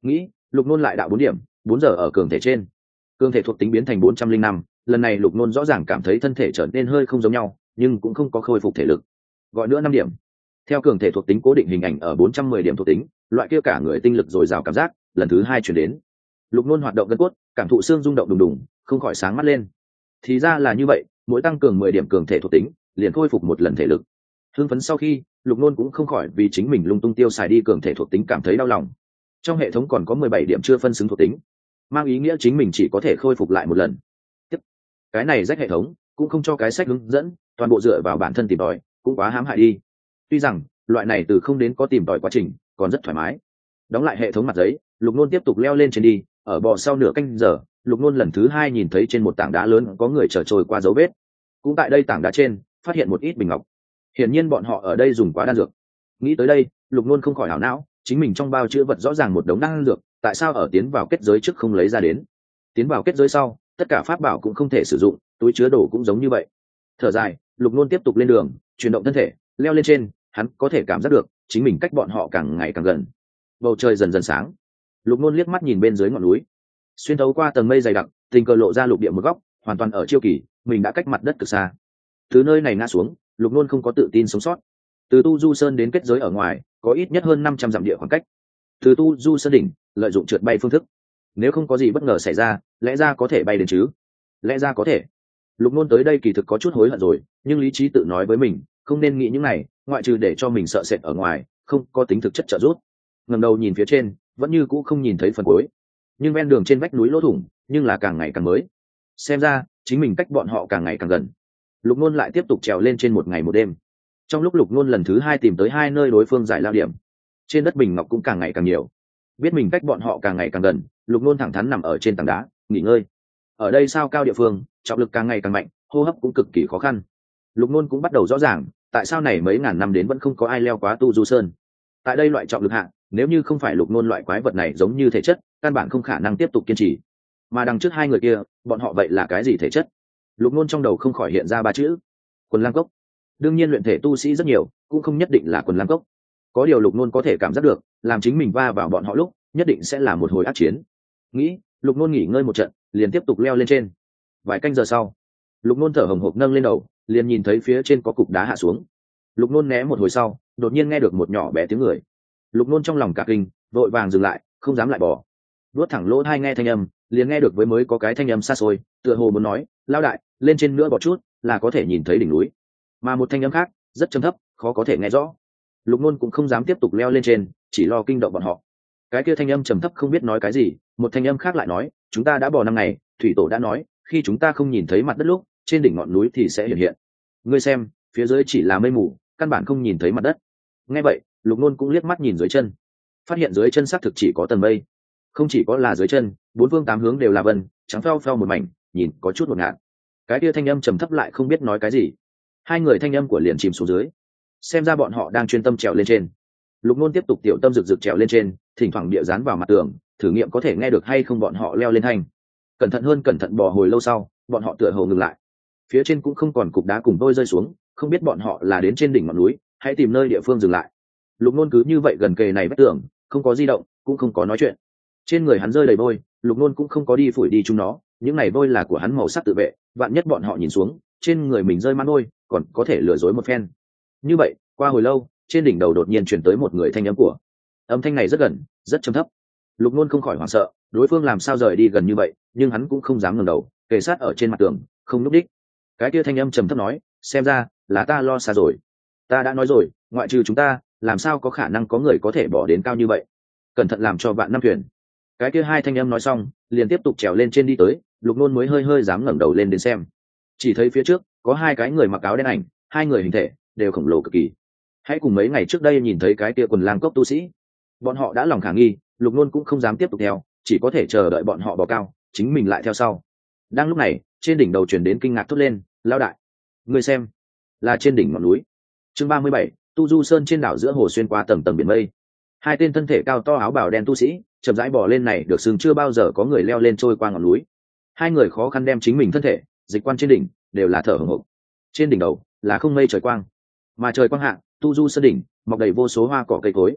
nghĩ lục nôn lại đạo bốn điểm bốn giờ ở cường thể trên. Cường thể thuộc tính biến thành bốn trăm linh năm, lần này lục nôn rõ ràng cảm thấy thân thể trở nên hơi không giống nhau, nhưng cũng không có khôi phục thể lực. Gọi nữa năm điểm. Theo cường thể thuộc tính cố định hình ảnh ở bốn trăm mười điểm thuộc tính, loại kia cả người tinh lực dồi dào cảm giác lần thứ hai chuyển đến. Lục nôn hoạt động gân cốt, cảm thụ xương rung động đùng đùng, không khỏi sáng mắt lên. Thì ra là như vậy, mỗi tăng cường mười điểm cường thể thuộc tính liền khôi phục một lần thể lực. Hưng phấn sau khi, lục nôn cũng không khỏi vì chính mình lung tung tiêu xài đi cường thể thuộc tính cảm thấy đau lòng. Trong hệ thống còn có mười bảy điểm chưa phân xứng thuộc tính, mang ý nghĩa chính mình chỉ có thể khôi phục lại một lần. Tiếp, cái này rách hệ thống cũng không cho cái sách hướng dẫn, toàn bộ dựa vào bản thân tìm tòi, cũng quá hãm hại đi. Tuy rằng loại này từ không đến có tìm tòi quá trình còn rất thoải mái. Đóng lại hệ thống mặt giấy, lục nôn tiếp tục leo lên trên đi. Ở bò sau nửa canh giờ, lục nôn lần thứ hai nhìn thấy trên một tảng đá lớn có người chở trôi qua dấu vết. Cũng tại đây tảng đá trên phát hiện một ít bình ngọc, hiển nhiên bọn họ ở đây dùng quá đan dược. Nghĩ tới đây, lục nôn không khỏi hảo não, chính mình trong bao chữ vật rõ ràng một đống đan dược, tại sao ở tiến vào kết giới trước không lấy ra đến? Tiến vào kết giới sau, tất cả pháp bảo cũng không thể sử dụng, túi chứa đồ cũng giống như vậy. Thở dài, lục nôn tiếp tục lên đường, chuyển động thân thể, leo lên trên. Hắn có thể cảm giác được chính mình cách bọn họ càng ngày càng gần. Bầu trời dần dần sáng, lục nôn liếc mắt nhìn bên dưới ngọn núi, xuyên thấu qua tầng mây dày đặc, tình cờ lộ ra lục địa một góc, hoàn toàn ở chiêu kỳ, mình đã cách mặt đất cực xa. Từ nơi này ngã xuống, lục nôn không có tự tin sống sót. Từ tu du sơn đến kết giới ở ngoài có ít nhất hơn năm trăm dặm địa khoảng cách. Từ tu du sơn đỉnh lợi dụng trượt bay phương thức, nếu không có gì bất ngờ xảy ra, lẽ ra có thể bay đến chứ? Lẽ ra có thể. Lục nôn tới đây kỳ thực có chút hối hận rồi, nhưng lý trí tự nói với mình không nên nghĩ những này, ngoại trừ để cho mình sợ sệt ở ngoài, không có tính thực chất trợ giúp. Ngẩng đầu nhìn phía trên, vẫn như cũ không nhìn thấy phần cuối, nhưng ven đường trên vách núi lỗ thủng nhưng là càng ngày càng mới. Xem ra chính mình cách bọn họ càng ngày càng gần. Lục nôn lại tiếp tục trèo lên trên một ngày một đêm. Trong lúc lục nôn lần thứ hai tìm tới hai nơi đối phương giải lao điểm, trên đất bình ngọc cũng càng ngày càng nhiều. Biết mình cách bọn họ càng ngày càng gần, lục nôn thẳng thắn nằm ở trên tảng đá nghỉ ngơi. Ở đây sao cao địa phương, trọng lực càng ngày càng mạnh, hô hấp cũng cực kỳ khó khăn. Lục nôn cũng bắt đầu rõ ràng tại sao này mấy ngàn năm đến vẫn không có ai leo quá tu du sơn. Tại đây loại trọng lực hạ, nếu như không phải lục nôn loại quái vật này giống như thể chất, căn bản không khả năng tiếp tục kiên trì. Mà đằng trước hai người kia, bọn họ vậy là cái gì thể chất? Lục nôn trong đầu không khỏi hiện ra ba chữ: Quần Lam Cốc. Đương nhiên luyện thể tu sĩ rất nhiều, cũng không nhất định là Quần Lam Cốc. Có điều lục nôn có thể cảm giác được, làm chính mình va vào bọn họ lúc, nhất định sẽ là một hồi ác chiến. Nghĩ, lục nôn nghỉ ngơi một trận, liền tiếp tục leo lên trên. Vài canh giờ sau, lục nôn thở hồng hộc nâng lên đầu, liền nhìn thấy phía trên có cục đá hạ xuống. Lục nôn né một hồi sau, đột nhiên nghe được một nhỏ bé tiếng người. Lục nôn trong lòng cả kinh, vội vàng dừng lại, không dám lại bỏ. Đuốt thẳng lỗ tai nghe thanh âm, liền nghe được với mới có cái thanh âm xa xôi, tựa hồ muốn nói: "Lao đại, lên trên nữa bỏ chút, là có thể nhìn thấy đỉnh núi." Mà một thanh âm khác, rất trầm thấp, khó có thể nghe rõ. Lục nôn cũng không dám tiếp tục leo lên trên, chỉ lo kinh động bọn họ. Cái kia thanh âm trầm thấp không biết nói cái gì, một thanh âm khác lại nói: "Chúng ta đã bò năm ngày, thủy tổ đã nói, khi chúng ta không nhìn thấy mặt đất lúc, trên đỉnh ngọn núi thì sẽ hiện hiện. Ngươi xem, phía dưới chỉ là mây mù, căn bản không nhìn thấy mặt đất." Nghe vậy, lục nôn cũng liếc mắt nhìn dưới chân, phát hiện dưới chân xác thực chỉ có tầng mây. Không chỉ có là dưới chân, bốn phương tám hướng đều là vân, trắng phao phao một mảnh, nhìn có chút ngột ngạt. Cái kia thanh âm trầm thấp lại không biết nói cái gì. Hai người thanh âm của liền chìm xuống dưới. Xem ra bọn họ đang chuyên tâm trèo lên trên. Lục nôn tiếp tục tiểu tâm rực rực trèo lên trên, thỉnh thoảng địa dán vào mặt tường, thử nghiệm có thể nghe được hay không bọn họ leo lên thanh. Cẩn thận hơn cẩn thận bò hồi lâu sau, bọn họ tựa hồ ngừng lại. Phía trên cũng không còn cục đá cùng đôi rơi xuống, không biết bọn họ là đến trên đỉnh ngọn núi, hãy tìm nơi địa phương dừng lại. Lục nôn cứ như vậy gần kề này vách tường, không có di động, cũng không có nói chuyện. Trên người hắn rơi đầy vôi, lục nôn cũng không có đi phủi đi chúng nó, những này vôi là của hắn màu sắc tự vệ, vạn nhất bọn họ nhìn xuống, trên người mình rơi mãn vôi, còn có thể lừa dối một phen. Như vậy, qua hồi lâu, trên đỉnh đầu đột nhiên truyền tới một người thanh âm của. Âm thanh này rất gần, rất trầm thấp. Lục nôn không khỏi hoảng sợ, đối phương làm sao rời đi gần như vậy, nhưng hắn cũng không dám ngẩng đầu, kề sát ở trên mặt tường, không núp đích. Cái kia thanh âm trầm thấp nói: "Xem ra là ta lo xa rồi. Ta đã nói rồi, ngoại trừ chúng ta, làm sao có khả năng có người có thể bỏ đến cao như vậy. Cẩn thận làm cho vạn năm thuyền." Cái kia hai thanh âm nói xong, liền tiếp tục trèo lên trên đi tới. Lục nôn mới hơi hơi dám ngẩng đầu lên đến xem, chỉ thấy phía trước có hai cái người mặc áo đen ảnh, hai người hình thể đều khổng lồ cực kỳ. Hãy cùng mấy ngày trước đây nhìn thấy cái kia Quần Lam Cốc tu sĩ, bọn họ đã lòng khả nghi, lục nôn cũng không dám tiếp tục theo, chỉ có thể chờ đợi bọn họ bò cao, chính mình lại theo sau. Đang lúc này, trên đỉnh đầu truyền đến kinh ngạc thốt lên: "Lao đại, ngươi xem, là trên đỉnh ngọn núi." Chương ba mươi bảy, tu du sơn trên đảo giữa hồ xuyên qua tầng tầng biển mây. Hai tên thân thể cao to áo bào đen tu sĩ chậm rãi bò lên này, được sừng chưa bao giờ có người leo lên trôi qua ngọn núi. Hai người khó khăn đem chính mình thân thể dịch quan trên đỉnh, đều là thở hổn hộc. Trên đỉnh đầu là không mây trời quang, mà trời quang hạ, tu du sơn đỉnh mọc đầy vô số hoa cỏ cây cối.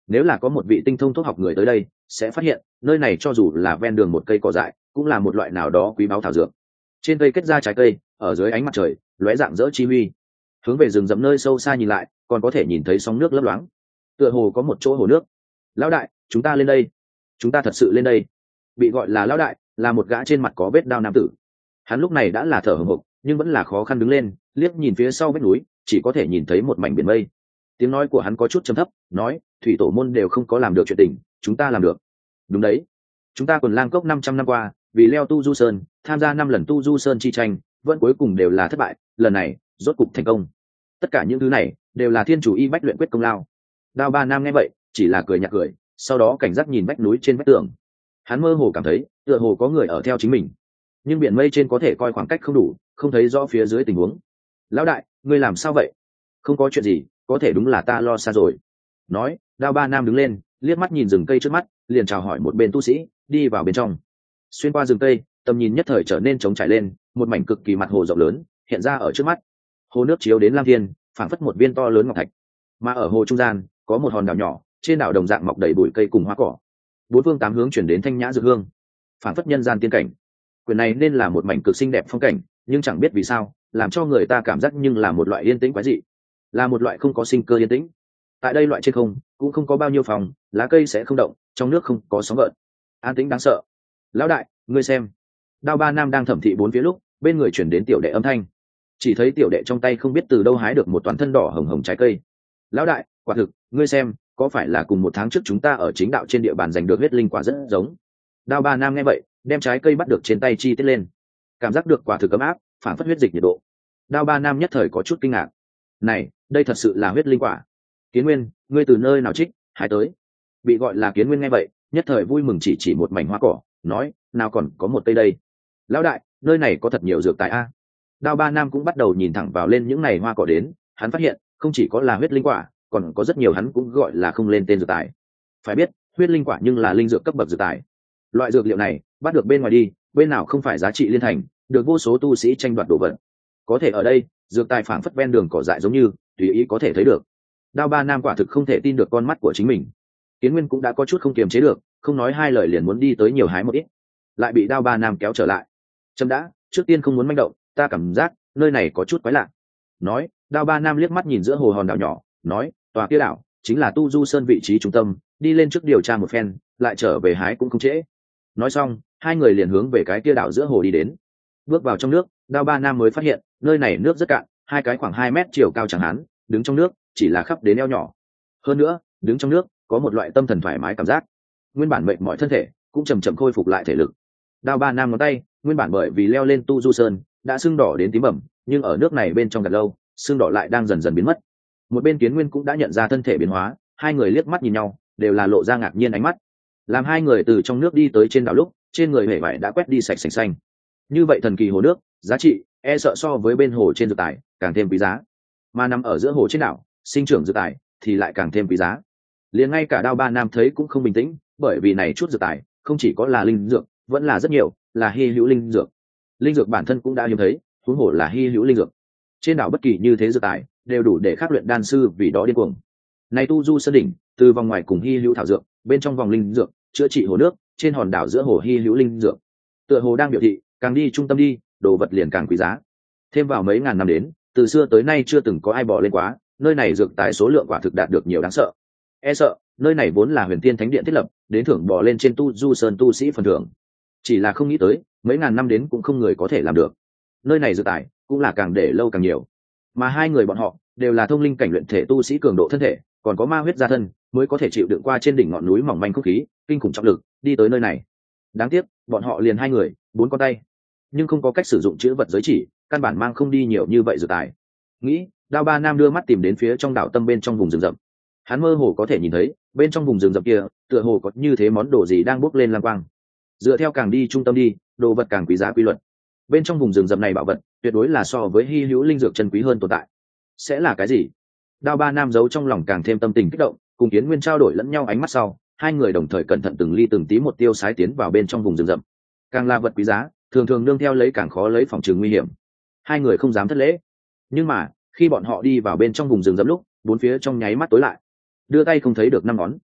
nếu là có một vị tinh thông thuốc học người tới đây sẽ phát hiện nơi này cho dù là ven đường một cây cỏ dại cũng là một loại nào đó quý báu thảo dược. Trên cây kết ra trái cây ở dưới ánh mặt trời lóe rạng rỡ chi huy. Hướng về rừng rậm nơi sâu xa nhìn lại còn có thể nhìn thấy sóng nước lấp loáng, tựa hồ có một chỗ hồ nước. Lão đại, chúng ta lên đây, chúng ta thật sự lên đây. Bị gọi là lão đại là một gã trên mặt có vết đao nam tử. Hắn lúc này đã là thở hổn hộc nhưng vẫn là khó khăn đứng lên, liếc nhìn phía sau vách núi chỉ có thể nhìn thấy một mảnh biển mây. Tiếng nói của hắn có chút trầm thấp, nói thủy tổ môn đều không có làm được chuyện tình, chúng ta làm được. Đúng đấy, chúng ta quần lang cốc năm trăm năm qua vì leo tu du sơn tham gia năm lần tu du sơn chi tranh vẫn cuối cùng đều là thất bại, lần này rốt cục thành công. Tất cả những thứ này đều là thiên chủ y bách luyện quyết công lao. Đao Ba Nam nghe vậy chỉ là cười nhạt cười, sau đó cảnh giác nhìn vách núi trên vách tường. Hắn mơ hồ cảm thấy tựa hồ có người ở theo chính mình, nhưng biển mây trên có thể coi khoảng cách không đủ, không thấy rõ phía dưới tình huống. Lão đại, ngươi làm sao vậy? Không có chuyện gì, có thể đúng là ta lo xa rồi. Nói, Đao Ba Nam đứng lên, liếc mắt nhìn rừng cây trước mắt, liền chào hỏi một bên tu sĩ, đi vào bên trong. Xuyên qua rừng cây, tầm nhìn nhất thời trở nên trống trải lên, một mảnh cực kỳ mặt hồ rộng lớn hiện ra ở trước mắt. Hồ nước chiếu đến lam thiên, phảng phất một viên to lớn ngọc thạch. Mà ở hồ trung gian có một hòn đảo nhỏ, trên đảo đồng dạng mọc đầy bụi cây cùng hoa cỏ. Bốn phương tám hướng chuyển đến thanh nhã dược hương, phảng phất nhân gian tiên cảnh. Quyển này nên là một mảnh cực xinh đẹp phong cảnh, nhưng chẳng biết vì sao làm cho người ta cảm giác nhưng là một loại yên tĩnh quái dị, là một loại không có sinh cơ yên tĩnh. Tại đây loại trên không cũng không có bao nhiêu phòng, lá cây sẽ không động, trong nước không có sóng gợn, an tĩnh đáng sợ. Lão đại, ngươi xem. Đao Ba Nam đang thẩm thị bốn phía lúc bên người chuyển đến tiểu đệ âm thanh. Chỉ thấy tiểu đệ trong tay không biết từ đâu hái được một toàn thân đỏ hồng hồng trái cây. Lão đại, quả thực, ngươi xem, có phải là cùng một tháng trước chúng ta ở chính đạo trên địa bàn giành được huyết linh quả rất giống. Đao Ba Nam nghe vậy đem trái cây bắt được trên tay chi tiết lên, cảm giác được quả thực ấm áp, phản phất huyết dịch nhiệt độ. Đao Ba Nam nhất thời có chút kinh ngạc. Này, đây thật sự là huyết linh quả. Kiến Nguyên, ngươi từ nơi nào trích hái tới? Bị gọi là Kiến Nguyên nghe vậy nhất thời vui mừng, chỉ chỉ một mảnh hoa cỏ, nói, nào còn có một cây đây. Lão đại, nơi này có thật nhiều dược tài a. Đao Ba Nam cũng bắt đầu nhìn thẳng vào lên những này hoa cỏ đến, hắn phát hiện không chỉ có là huyết linh quả, còn có rất nhiều hắn cũng gọi là không lên tên dược tài. Phải biết, huyết linh quả nhưng là linh dược cấp bậc dược tài. Loại dược liệu này bắt được bên ngoài đi, bên nào không phải giá trị liên thành, được vô số tu sĩ tranh đoạt đồ vật. Có thể ở đây, dược tài phảng phất ven đường cỏ dại giống như tùy ý có thể thấy được. Đao Ba Nam quả thực không thể tin được con mắt của chính mình. Kiến Nguyên cũng đã có chút không kiềm chế được, không nói hai lời liền muốn đi tới nhiều hái một ít, lại bị Đao Ba Nam kéo trở lại. Trâm đã, trước tiên không muốn manh động, ta cảm giác nơi này có chút quái lạ. Nói, Đao Ba Nam liếc mắt nhìn giữa hồ hòn đảo nhỏ, nói, tòa kia đảo chính là tu du sơn vị trí trung tâm, đi lên trước điều tra một phen, lại trở về hái cũng không trễ. Nói xong, hai người liền hướng về cái kia đảo giữa hồ đi đến. Bước vào trong nước, Đao Ba Nam mới phát hiện nơi này nước rất cạn, hai cái khoảng hai mét chiều cao chẳng hán đứng trong nước chỉ là khắp đến eo nhỏ. Hơn nữa, đứng trong nước có một loại tâm thần thoải mái cảm giác, nguyên bản mệt mỏi thân thể cũng chầm chậm khôi phục lại thể lực. Đao Ba Nam ngón tay nguyên bản bởi vì leo lên tu du sơn đã sưng đỏ đến tím bầm, nhưng ở nước này bên trong gần lâu sưng đỏ lại đang dần dần biến mất. Một bên Kiến Nguyên cũng đã nhận ra thân thể biến hóa, hai người liếc mắt nhìn nhau đều là lộ ra ngạc nhiên ánh mắt. Làm hai người từ trong nước đi tới trên đảo lúc, trên người hể vải đã quét đi sạch sành xanh. Như vậy thần kỳ hồ nước, giá trị e sợ so với bên hồ trên dược tài càng thêm quý giá, mà nằm ở giữa hồ trên đảo sinh trưởng dược tài thì lại càng thêm quý giá. Liền ngay cả Đao Ba Nam thấy cũng không bình tĩnh, bởi vì này chút dược tài không chỉ có là linh dược, vẫn là rất nhiều là hy hữu linh dược. Linh dược bản thân cũng đã hiếm thấy, huống hồ là hy hữu linh dược. Trên đảo bất kỳ như thế dược tài đều đủ để khắc luyện đan sư vì đó điên cuồng. Này tu du sơn đỉnh, từ vòng ngoài cùng hy hữu thảo dược, bên trong vòng linh dược, chữa trị hồ nước, trên hòn đảo giữa hồ hy hữu linh dược. Tựa hồ đang biểu thị, càng đi trung tâm đi, đồ vật liền càng quý giá. Thêm vào mấy ngàn năm đến, từ xưa tới nay chưa từng có ai bỏ lên quá, nơi này dược tài số lượng quả thực đạt được nhiều đáng sợ. E sợ, nơi này vốn là Huyền Tiên Thánh Điện thiết lập, đến thưởng bỏ lên trên tu du sơn tu sĩ phần thưởng. Chỉ là không nghĩ tới, mấy ngàn năm đến cũng không người có thể làm được. Nơi này dược tài cũng là càng để lâu càng nhiều. Mà hai người bọn họ đều là thông linh cảnh luyện thể tu sĩ cường độ thân thể, còn có ma huyết gia thân, mới có thể chịu đựng qua trên đỉnh ngọn núi mỏng manh không khí, kinh khủng trọng lực, đi tới nơi này. Đáng tiếc, bọn họ liền hai người, bốn con tay, nhưng không có cách sử dụng chữ vật giới chỉ, căn bản mang không đi nhiều như vậy dược tài. Nghĩ, Đao Ba Nam đưa mắt tìm đến phía trong đảo tâm bên trong vùng rừng rậm. Hắn mơ hồ có thể nhìn thấy, bên trong vùng rừng rậm kia, tựa hồ có như thế món đồ gì đang bốc lên lam quang. Dựa theo càng đi trung tâm đi, đồ vật càng quý giá quy luật. Bên trong vùng rừng rậm này bảo vật, tuyệt đối là so với hy hữu linh dược chân quý hơn tồn tại. Sẽ là cái gì? Đao Ba Nam giấu trong lòng càng thêm tâm tình kích động, cùng Kiến Nguyên trao đổi lẫn nhau ánh mắt sau, hai người đồng thời cẩn thận từng ly từng tí một tiêu sái tiến vào bên trong vùng rừng rậm. Càng là vật quý giá, thường thường nương theo lấy càng khó lấy phòng trừ nguy hiểm. Hai người không dám thất lễ. Nhưng mà, khi bọn họ đi vào bên trong vùng rừng rậm lúc, bốn phía trong nháy mắt tối lại. Đưa tay không thấy được năm ngón.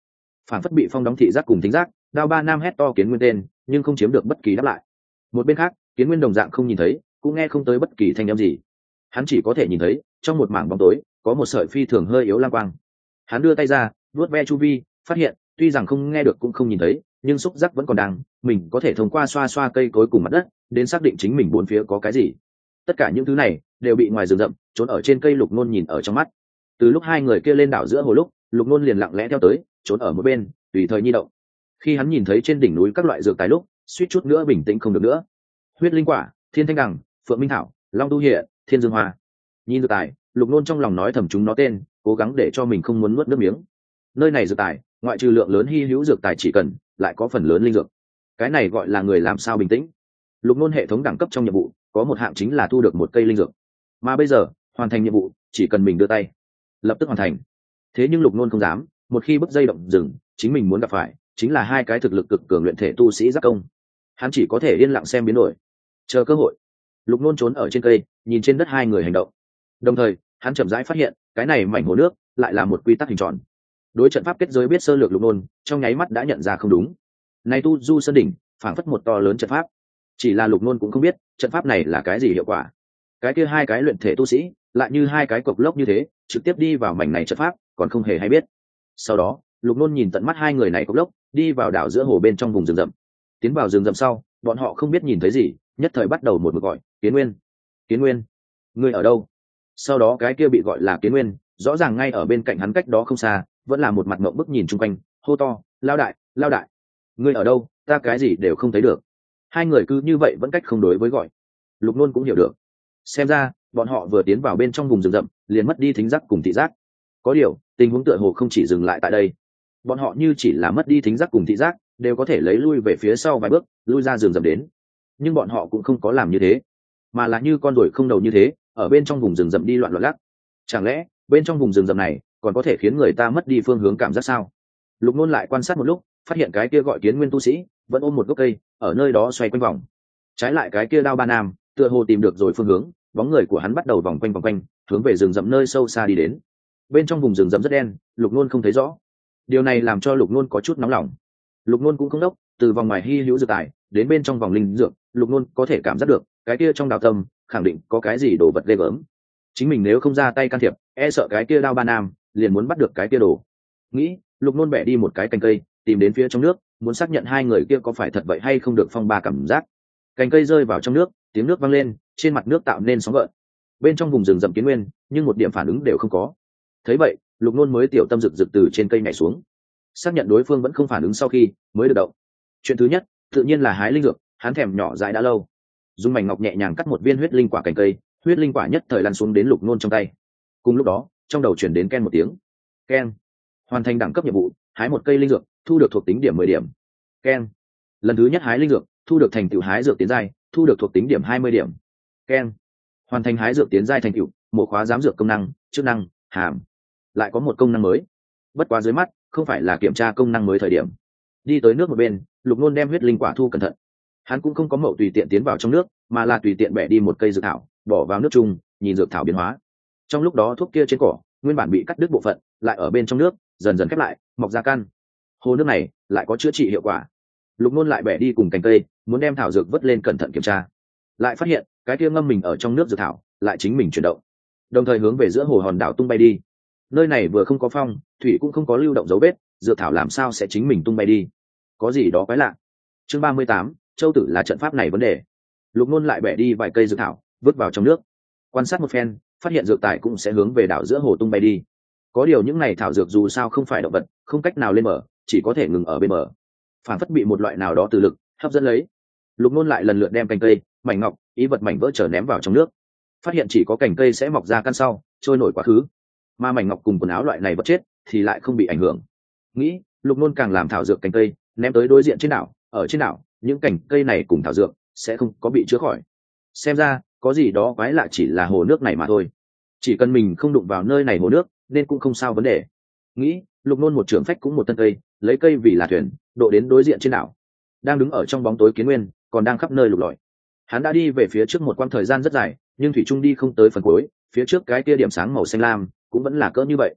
phản phất bị phong đóng thị giác cùng thính giác. Đao ba nam hét to kiến nguyên tên nhưng không chiếm được bất kỳ đáp lại. Một bên khác kiến nguyên đồng dạng không nhìn thấy cũng nghe không tới bất kỳ thanh âm gì. Hắn chỉ có thể nhìn thấy trong một mảng bóng tối có một sợi phi thường hơi yếu lang quang. Hắn đưa tay ra vuốt ve chu vi, phát hiện tuy rằng không nghe được cũng không nhìn thấy, nhưng xúc giác vẫn còn đang, mình có thể thông qua xoa xoa cây cối cùng mặt đất đến xác định chính mình bốn phía có cái gì. Tất cả những thứ này đều bị ngoài rừng rậm trốn ở trên cây Lục Nôn nhìn ở trong mắt. Từ lúc hai người kia lên đảo giữa hồ lúc, Lục Nôn liền lặng lẽ theo tới, trốn ở một bên tùy thời nhi động. Khi hắn nhìn thấy trên đỉnh núi các loại dược tài lúc, suýt chút nữa bình tĩnh không được nữa. Huyết linh quả, thiên thanh đằng, phượng minh thảo, long tu hiện, thiên dương hoa. Nhìn dược tài, Lục Nôn trong lòng nói thầm chúng nó tên, cố gắng để cho mình không muốn nuốt nước miếng. Nơi này dược tài, ngoại trừ lượng lớn hy hữu dược tài chỉ cần, lại có phần lớn linh dược. Cái này gọi là người làm sao bình tĩnh. Lục Nôn hệ thống đẳng cấp trong nhiệm vụ có một hạng chính là thu được một cây linh dược, mà bây giờ hoàn thành nhiệm vụ chỉ cần mình đưa tay lập tức hoàn thành. Thế nhưng Lục Nôn không dám, một khi bứt dây động rừng, chính mình muốn gặp phải chính là hai cái thực lực cực cường luyện thể tu sĩ giác công. Hắn chỉ có thể yên lặng xem biến đổi, chờ cơ hội. Lục Nôn trốn ở trên cây, nhìn trên đất hai người hành động, đồng thời hắn chậm rãi phát hiện cái này mảnh hồ nước lại là một quy tắc hình tròn. Đối trận pháp kết giới biết sơ lược Lục Nôn trong nháy mắt đã nhận ra không đúng. Này tu du sơn đỉnh phảng phất một to lớn trận pháp, chỉ là Lục Nôn cũng không biết trận pháp này là cái gì hiệu quả. Cái kia hai cái luyện thể tu sĩ lại như hai cái cục lốc như thế trực tiếp đi vào mảnh này trận pháp, còn không hề hay biết. Sau đó Lục Nôn nhìn tận mắt hai người này cục lốc đi vào đảo giữa hồ bên trong vùng rừng rậm. Tiến vào rừng rậm sau, bọn họ không biết nhìn thấy gì, nhất thời bắt đầu một mực gọi Kiến Nguyên, Kiến Nguyên, ngươi ở đâu? Sau đó cái kia bị gọi là Kiến Nguyên rõ ràng ngay ở bên cạnh hắn cách đó không xa, vẫn là một mặt ngậm bức nhìn chung quanh, hô to lao đại, lao đại, ngươi ở đâu? Ta cái gì đều không thấy được. Hai người cứ như vậy vẫn cách không đối với gọi. Lục Nôn cũng hiểu được, xem ra bọn họ vừa tiến vào bên trong vùng rừng rậm liền mất đi thính giác cùng thị giác. Có điều tình huống tựa hồ không chỉ dừng lại tại đây, bọn họ như chỉ là mất đi thính giác cùng thị giác đều có thể lấy lui về phía sau vài bước, lui ra rừng rậm đến. Nhưng bọn họ cũng không có làm như thế, mà là như con ruồi không đầu như thế ở bên trong vùng rừng rậm đi loạn loạn lắc. Chẳng lẽ bên trong vùng rừng rậm này còn có thể khiến người ta mất đi phương hướng cảm giác sao? Lục Nôn lại quan sát một lúc, phát hiện cái kia gọi Kiến Nguyên tu sĩ vẫn ôm một gốc cây ở nơi đó xoay quanh vòng. Trái lại cái kia Đao Ba Nam tựa hồ tìm được rồi phương hướng, bóng người của hắn bắt đầu vòng quanh vòng quanh hướng về rừng rậm nơi sâu xa đi đến. Bên trong vùng rừng rậm rất đen, Lục Nôn không thấy rõ. Điều này làm cho Lục Nôn có chút nóng lòng. Lục Nôn cũng không đốc, từ vòng ngoài hi hữu dược tài đến bên trong vòng linh dược, Lục Nôn có thể cảm giác được cái kia trong đào tâm khẳng định có cái gì đồ vật ghê gớm. Chính mình nếu không ra tay can thiệp, e sợ cái kia Đao Ba Nam liền muốn bắt được cái kia đồ. Nghĩ, Lục Nôn bẻ đi một cái cành cây, tìm đến phía trong nước, muốn xác nhận hai người kia có phải thật vậy hay không được phong ba cảm giác. Cành cây rơi vào trong nước, tiếng nước vang lên, trên mặt nước tạo nên sóng gợn. Bên trong vùng rừng rậm Kiến Nguyên, nhưng một điểm phản ứng đều không có. Thấy vậy, Lục Nôn mới tiểu tâm rực rực từ trên cây nhảy xuống, xác nhận đối phương vẫn không phản ứng sau khi mới được động. Chuyện thứ nhất, tự nhiên là hái linh dược, hắn thèm nhỏ dại đã lâu. Dùng mảnh ngọc nhẹ nhàng cắt một viên huyết linh quả cành cây, huyết linh quả nhất thời lăn xuống đến Lục Nôn trong tay. Cùng lúc đó, trong đầu chuyển đến ken một tiếng. Ken. Hoàn thành đẳng cấp nhiệm vụ, hái một cây linh dược, thu được thuộc tính điểm mười điểm. Ken. Lần thứ nhất hái linh dược, thu được thành tựu hái dược tiến giai, thu được thuộc tính điểm hai mươi điểm. Ken. Hoàn thành hái dược tiến giai thành tựu, một khóa giám dược công năng, chức năng, hàm. Lại có một công năng mới. Bất quá dưới mắt, không phải là kiểm tra công năng mới thời điểm. Đi tới nước một bên, Lục Nôn đem huyết linh quả thu cẩn thận. Hắn cũng không có mậu tùy tiện tiến vào trong nước, mà là tùy tiện bẻ đi một cây dược thảo, bỏ vào nước chung, nhìn dược thảo biến hóa. Trong lúc đó thuốc kia trên cỏ, nguyên bản bị cắt đứt bộ phận, lại ở bên trong nước, dần dần khép lại, mọc ra căn. Hồ nước này lại có chữa trị hiệu quả. Lục Nôn lại bẻ đi cùng cành cây, muốn đem thảo dược vớt lên cẩn thận kiểm tra. Lại phát hiện, cái kia ngâm mình ở trong nước dược thảo, lại chính mình chuyển động, đồng thời hướng về giữa hồ hòn đảo tung bay đi. Nơi này vừa không có phong, thủy cũng không có lưu động dấu vết, dược thảo làm sao sẽ chính mình tung bay đi? Có gì đó quái lạ. Chương ba mươi tám, châu tử là trận pháp này vấn đề. Lục Nôn lại bẻ đi vài cây dược thảo, vứt vào trong nước. Quan sát một phen, phát hiện dược tài cũng sẽ hướng về đảo giữa hồ tung bay đi. Có điều những này thảo dược dù sao không phải động vật, không cách nào lên bờ, chỉ có thể ngừng ở bên bờ. Phản phất bị một loại nào đó từ lực hấp dẫn lấy. Lục Nôn lại lần lượt đem cành cây, mảnh ngọc, ý vật mảnh vỡ trở ném vào trong nước. Phát hiện chỉ có cành cây sẽ mọc ra căn sau, trôi nổi quá khứ, mà mảnh ngọc cùng quần áo loại này vật chết thì lại không bị ảnh hưởng. Nghĩ, Lục Nôn càng làm thảo dược cành cây, ném tới đối diện trên đảo, ở trên đảo, những cành cây này cùng thảo dược sẽ không có bị chữa khỏi. Xem ra, có gì đó quái lạ chỉ là hồ nước này mà thôi. Chỉ cần mình không đụng vào nơi này hồ nước, nên cũng không sao vấn đề. Nghĩ, Lục Nôn một trưởng phách cũng một thân cây, lấy cây vì là thuyền, độ đến đối diện trên đảo. Đang đứng ở trong bóng tối Kiến Nguyên, còn đang khắp nơi lục lọi. Hắn đã đi về phía trước một quãng thời gian rất dài, nhưng thủy trung đi không tới phần cuối, phía trước cái kia điểm sáng màu xanh lam cũng vẫn là cỡ như vậy.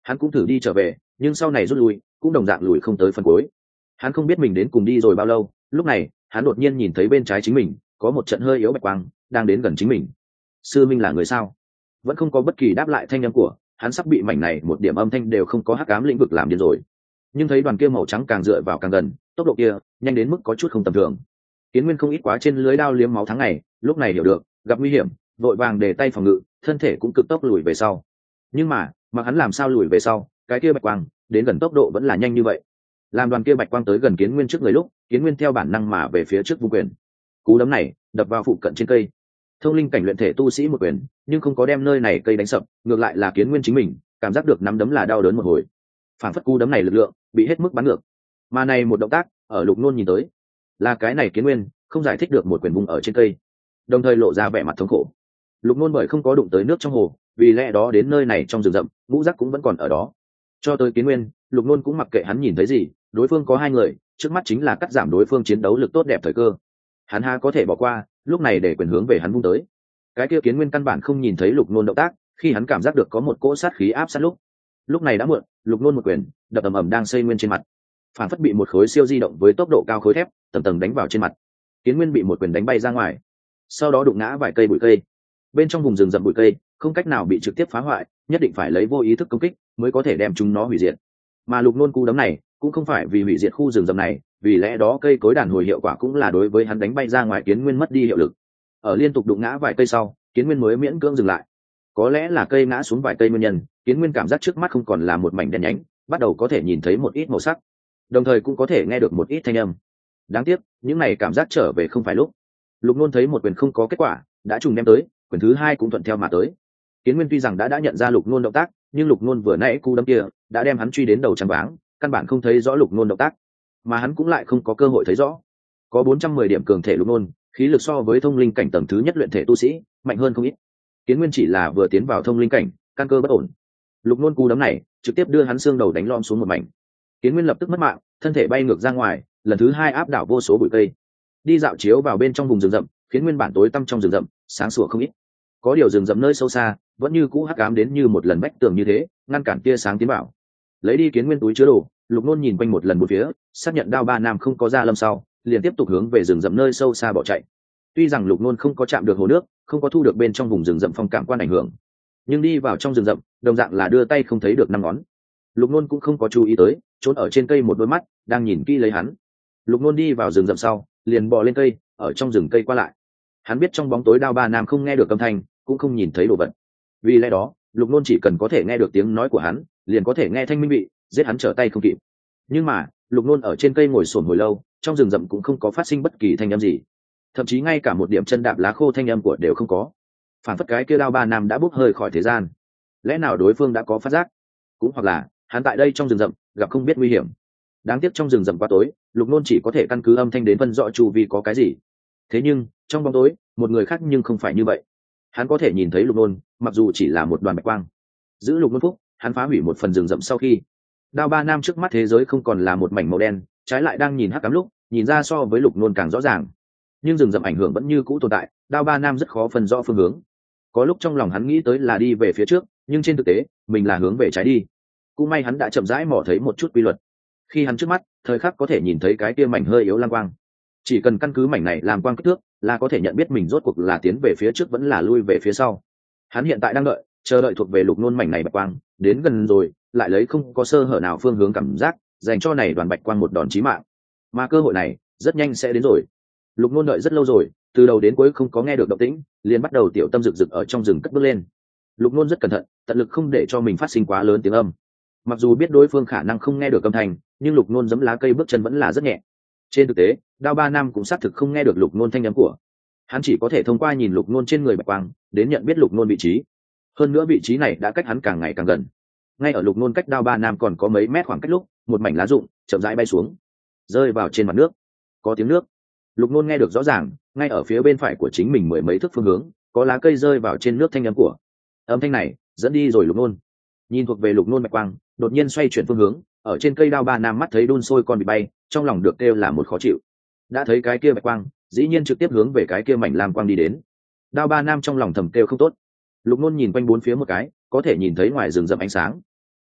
hắn cũng thử đi trở về, nhưng sau này rút lui cũng đồng dạng lùi không tới phần cuối. Hắn không biết mình đến cùng đi rồi bao lâu, lúc này hắn đột nhiên nhìn thấy bên trái chính mình có một trận hơi yếu bạch quang đang đến gần chính mình. Sư minh là người sao? Vẫn không có bất kỳ đáp lại thanh âm của hắn, sắp bị mảnh này một điểm âm thanh đều không có hắc ám lĩnh vực làm điên rồi. Nhưng thấy đoàn kia màu trắng càng dựa vào càng gần, tốc độ kia nhanh đến mức có chút không tầm thường. Kiến Nguyên không ít quá trên lưới đao liếm máu tháng ngày, lúc này hiểu được gặp nguy hiểm, vội vàng để tay phòng ngự, thân thể cũng cực tốc lùi về sau. Nhưng mà mà hắn làm sao lùi về sau, cái kia bạch quang đến gần tốc độ vẫn là nhanh như vậy. Làm đoàn kia bạch quang tới gần Kiến Nguyên trước người lúc, Kiến Nguyên theo bản năng mà về phía trước vung quyền. Cú đấm này đập vào phụ cận trên cây. Thông linh cảnh luyện thể tu sĩ một quyền, nhưng không có đem nơi này cây đánh sập, ngược lại là Kiến Nguyên chính mình cảm giác được nắm đấm là đau đớn một hồi. Phản phất cú đấm này lực lượng bị hết mức bắn ngược. Mà này một động tác, ở Lục Nôn nhìn tới, là cái này Kiến Nguyên không giải thích được một quyền vùng ở trên cây, đồng thời lộ ra vẻ mặt thống khổ. Lục Nôn bởi không có đụng tới nước trong hồ, vì lẽ đó đến nơi này trong rừng rậm, ngũ giác cũng vẫn còn ở đó. Cho tới Kiến Nguyên, Lục Nôn cũng mặc kệ hắn nhìn thấy gì, đối phương có hai người, trước mắt chính là cắt giảm đối phương chiến đấu lực tốt đẹp thời cơ. Hắn ha có thể bỏ qua, lúc này để quyền hướng về hắn vung tới. Cái kia Kiến Nguyên căn bản không nhìn thấy Lục Nôn động tác, khi hắn cảm giác được có một cỗ sát khí áp sát lúc, lúc này đã muộn. Lục Nôn một quyền đập ầm ầm đang xây Nguyên trên mặt, phản phất bị một khối siêu di động với tốc độ cao khối thép tầng tầng đánh vào trên mặt. Kiến Nguyên bị một quyền đánh bay ra ngoài, sau đó đụng ngã vài cây bụi cây. Bên trong vùng rừng rậm bụi cây không cách nào bị trực tiếp phá hoại, nhất định phải lấy vô ý thức công kích mới có thể đem chúng nó hủy diệt. Mà Lục Nôn cú đấm này cũng không phải vì hủy diệt khu rừng rậm này, vì lẽ đó cây cối đàn hồi hiệu quả cũng là đối với hắn đánh bay ra ngoài Kiến Nguyên mất đi hiệu lực. Ở liên tục đụng ngã vài cây sau, Kiến Nguyên mới miễn cưỡng dừng lại. Có lẽ là cây ngã xuống vài cây nguyên nhân, Kiến Nguyên cảm giác trước mắt không còn là một mảnh đen nhánh, bắt đầu có thể nhìn thấy một ít màu sắc, đồng thời cũng có thể nghe được một ít thanh âm. Đáng tiếc, những này cảm giác trở về không phải lúc. Lục Nôn thấy một quyền không có kết quả, đã trùng đem tới, quyền thứ hai cũng thuận theo mà tới. Kiến Nguyên tuy rằng đã đã nhận ra Lục Nôn động tác, nhưng Lục Nôn vừa nãy cú đấm kia đã đem hắn truy đến đầu trắng váng, căn bản không thấy rõ Lục Nôn động tác, mà hắn cũng lại không có cơ hội thấy rõ. Có bốn trăm mười điểm cường thể Lục Nôn, khí lực so với thông linh cảnh tầng thứ nhất luyện thể tu sĩ mạnh hơn không ít. Kiến Nguyên chỉ là vừa tiến vào thông linh cảnh, căn cơ bất ổn. Lục Nôn cú đấm này trực tiếp đưa hắn xương đầu đánh lom xuống một mảnh. Kiến Nguyên lập tức mất mạng, thân thể bay ngược ra ngoài, lần thứ hai áp đảo vô số bụi cây. Đi dạo chiếu vào bên trong vùng rừng rậm, khiến nguyên bản tối tăm trong rừng rậm sáng sủa không ít. Có điều rừng rậm nơi sâu xa vẫn như cũ hắc ám đến như một lần vách tường như thế, ngăn cản tia sáng tiến vào. Lấy đi Kiến Nguyên túi chứa đồ, Lục Nôn nhìn quanh một lần bốn phía, xác nhận Đao Ba Nam không có ra lâm sau, liền tiếp tục hướng về rừng rậm nơi sâu xa bỏ chạy. Tuy rằng Lục Nôn không có chạm được hồ nước, không có thu được bên trong vùng rừng rậm phong cảm quan ảnh hưởng, nhưng đi vào trong rừng rậm đồng dạng là đưa tay không thấy được năm ngón. Lục Nôn cũng không có chú ý tới trốn ở trên cây một đôi mắt đang nhìn kỹ lấy hắn. Lục Nôn đi vào rừng rậm sau, liền bò lên cây, ở trong rừng cây qua lại. Hắn biết trong bóng tối Đao Ba Nam không nghe được âm thanh, cũng không nhìn thấy đồ vật. Vì lẽ đó, Lục Nôn chỉ cần có thể nghe được tiếng nói của hắn, liền có thể nghe thanh minh bị giết hắn trở tay không kịp. Nhưng mà, Lục Nôn ở trên cây ngồi xổm hồi lâu, trong rừng rậm cũng không có phát sinh bất kỳ thanh âm gì, thậm chí ngay cả một điểm chân đạp lá khô thanh âm của đều không có. Phản phất cái kia Đao Ba Nam đã bốc hơi khỏi thế gian. Lẽ nào đối phương đã có phát giác? Cũng hoặc là hắn tại đây trong rừng rậm gặp không biết nguy hiểm. Đáng tiếc trong rừng rậm quá tối, Lục Nôn chỉ có thể căn cứ âm thanh đến phân rõ chu vi có cái gì. Thế nhưng trong bóng tối, một người khác nhưng không phải như vậy. Hắn có thể nhìn thấy Lục Nôn, mặc dù chỉ là một đoàn bạch quang. Giữ Lục Nôn phúc, hắn phá hủy một phần rừng rậm sau khi, Đao Ba Nam trước mắt thế giới không còn là một mảnh màu đen, trái lại đang nhìn hắc ám lúc, nhìn ra so với Lục Nôn càng rõ ràng. Nhưng rừng rậm ảnh hưởng vẫn như cũ tồn tại, Đao Ba Nam rất khó phân rõ phương hướng. Có lúc trong lòng hắn nghĩ tới là đi về phía trước, nhưng trên thực tế, mình là hướng về trái đi. Cũng may hắn đã chậm rãi mò thấy một chút quy luật. Khi hắn trước mắt, thời khắc có thể nhìn thấy cái kia mảnh hơi yếu lam quang. Chỉ cần căn cứ mảnh này làm quang kích thước, là có thể nhận biết mình rốt cuộc là tiến về phía trước vẫn là lui về phía sau. Hắn hiện tại đang đợi, chờ đợi thuộc về Lục Nôn mảnh này bạch quang, đến gần rồi, lại lấy không có sơ hở nào phương hướng cảm giác, dành cho này đoàn bạch quang một đòn chí mạng. Mà cơ hội này, rất nhanh sẽ đến rồi. Lục Nôn đợi rất lâu rồi, từ đầu đến cuối không có nghe được động tĩnh, liền bắt đầu tiểu tâm rực rực ở trong rừng cất bước lên. Lục Nôn rất cẩn thận, tận lực không để cho mình phát sinh quá lớn tiếng âm. Mặc dù biết đối phương khả năng không nghe được âm thanh, nhưng Lục Nôn giẫm lá cây bước chân vẫn là rất nhẹ. Trên thực tế, Đao Ba Nam cũng xác thực không nghe được Lục Nôn thanh âm của. Hắn chỉ có thể thông qua nhìn Lục Nôn trên người bạch quang, đến nhận biết Lục Nôn vị trí. Hơn nữa vị trí này đã cách hắn càng ngày càng gần. Ngay ở Lục Nôn cách Đao Ba Nam còn có mấy mét khoảng cách lúc, một mảnh lá rụng chậm rãi bay xuống, rơi vào trên mặt nước. Có tiếng nước. Lục Nôn nghe được rõ ràng, ngay ở phía bên phải của chính mình mười mấy thước phương hướng, có lá cây rơi vào trên nước thanh âm của. Âm thanh này dẫn đi rồi Lục Nôn. Nhìn thuộc về Lục Nôn bạch quang, đột nhiên xoay chuyển phương hướng, ở trên cây Đao Ba Nam mắt thấy đun sôi con bị bay, trong lòng được kêu là một khó chịu. Đã thấy cái kia bạch quang, dĩ nhiên trực tiếp hướng về cái kia mảnh lam quang đi đến. Đao Ba Nam trong lòng thầm kêu không tốt. Lục Nôn nhìn quanh bốn phía một cái, có thể nhìn thấy ngoài rừng rậm ánh sáng.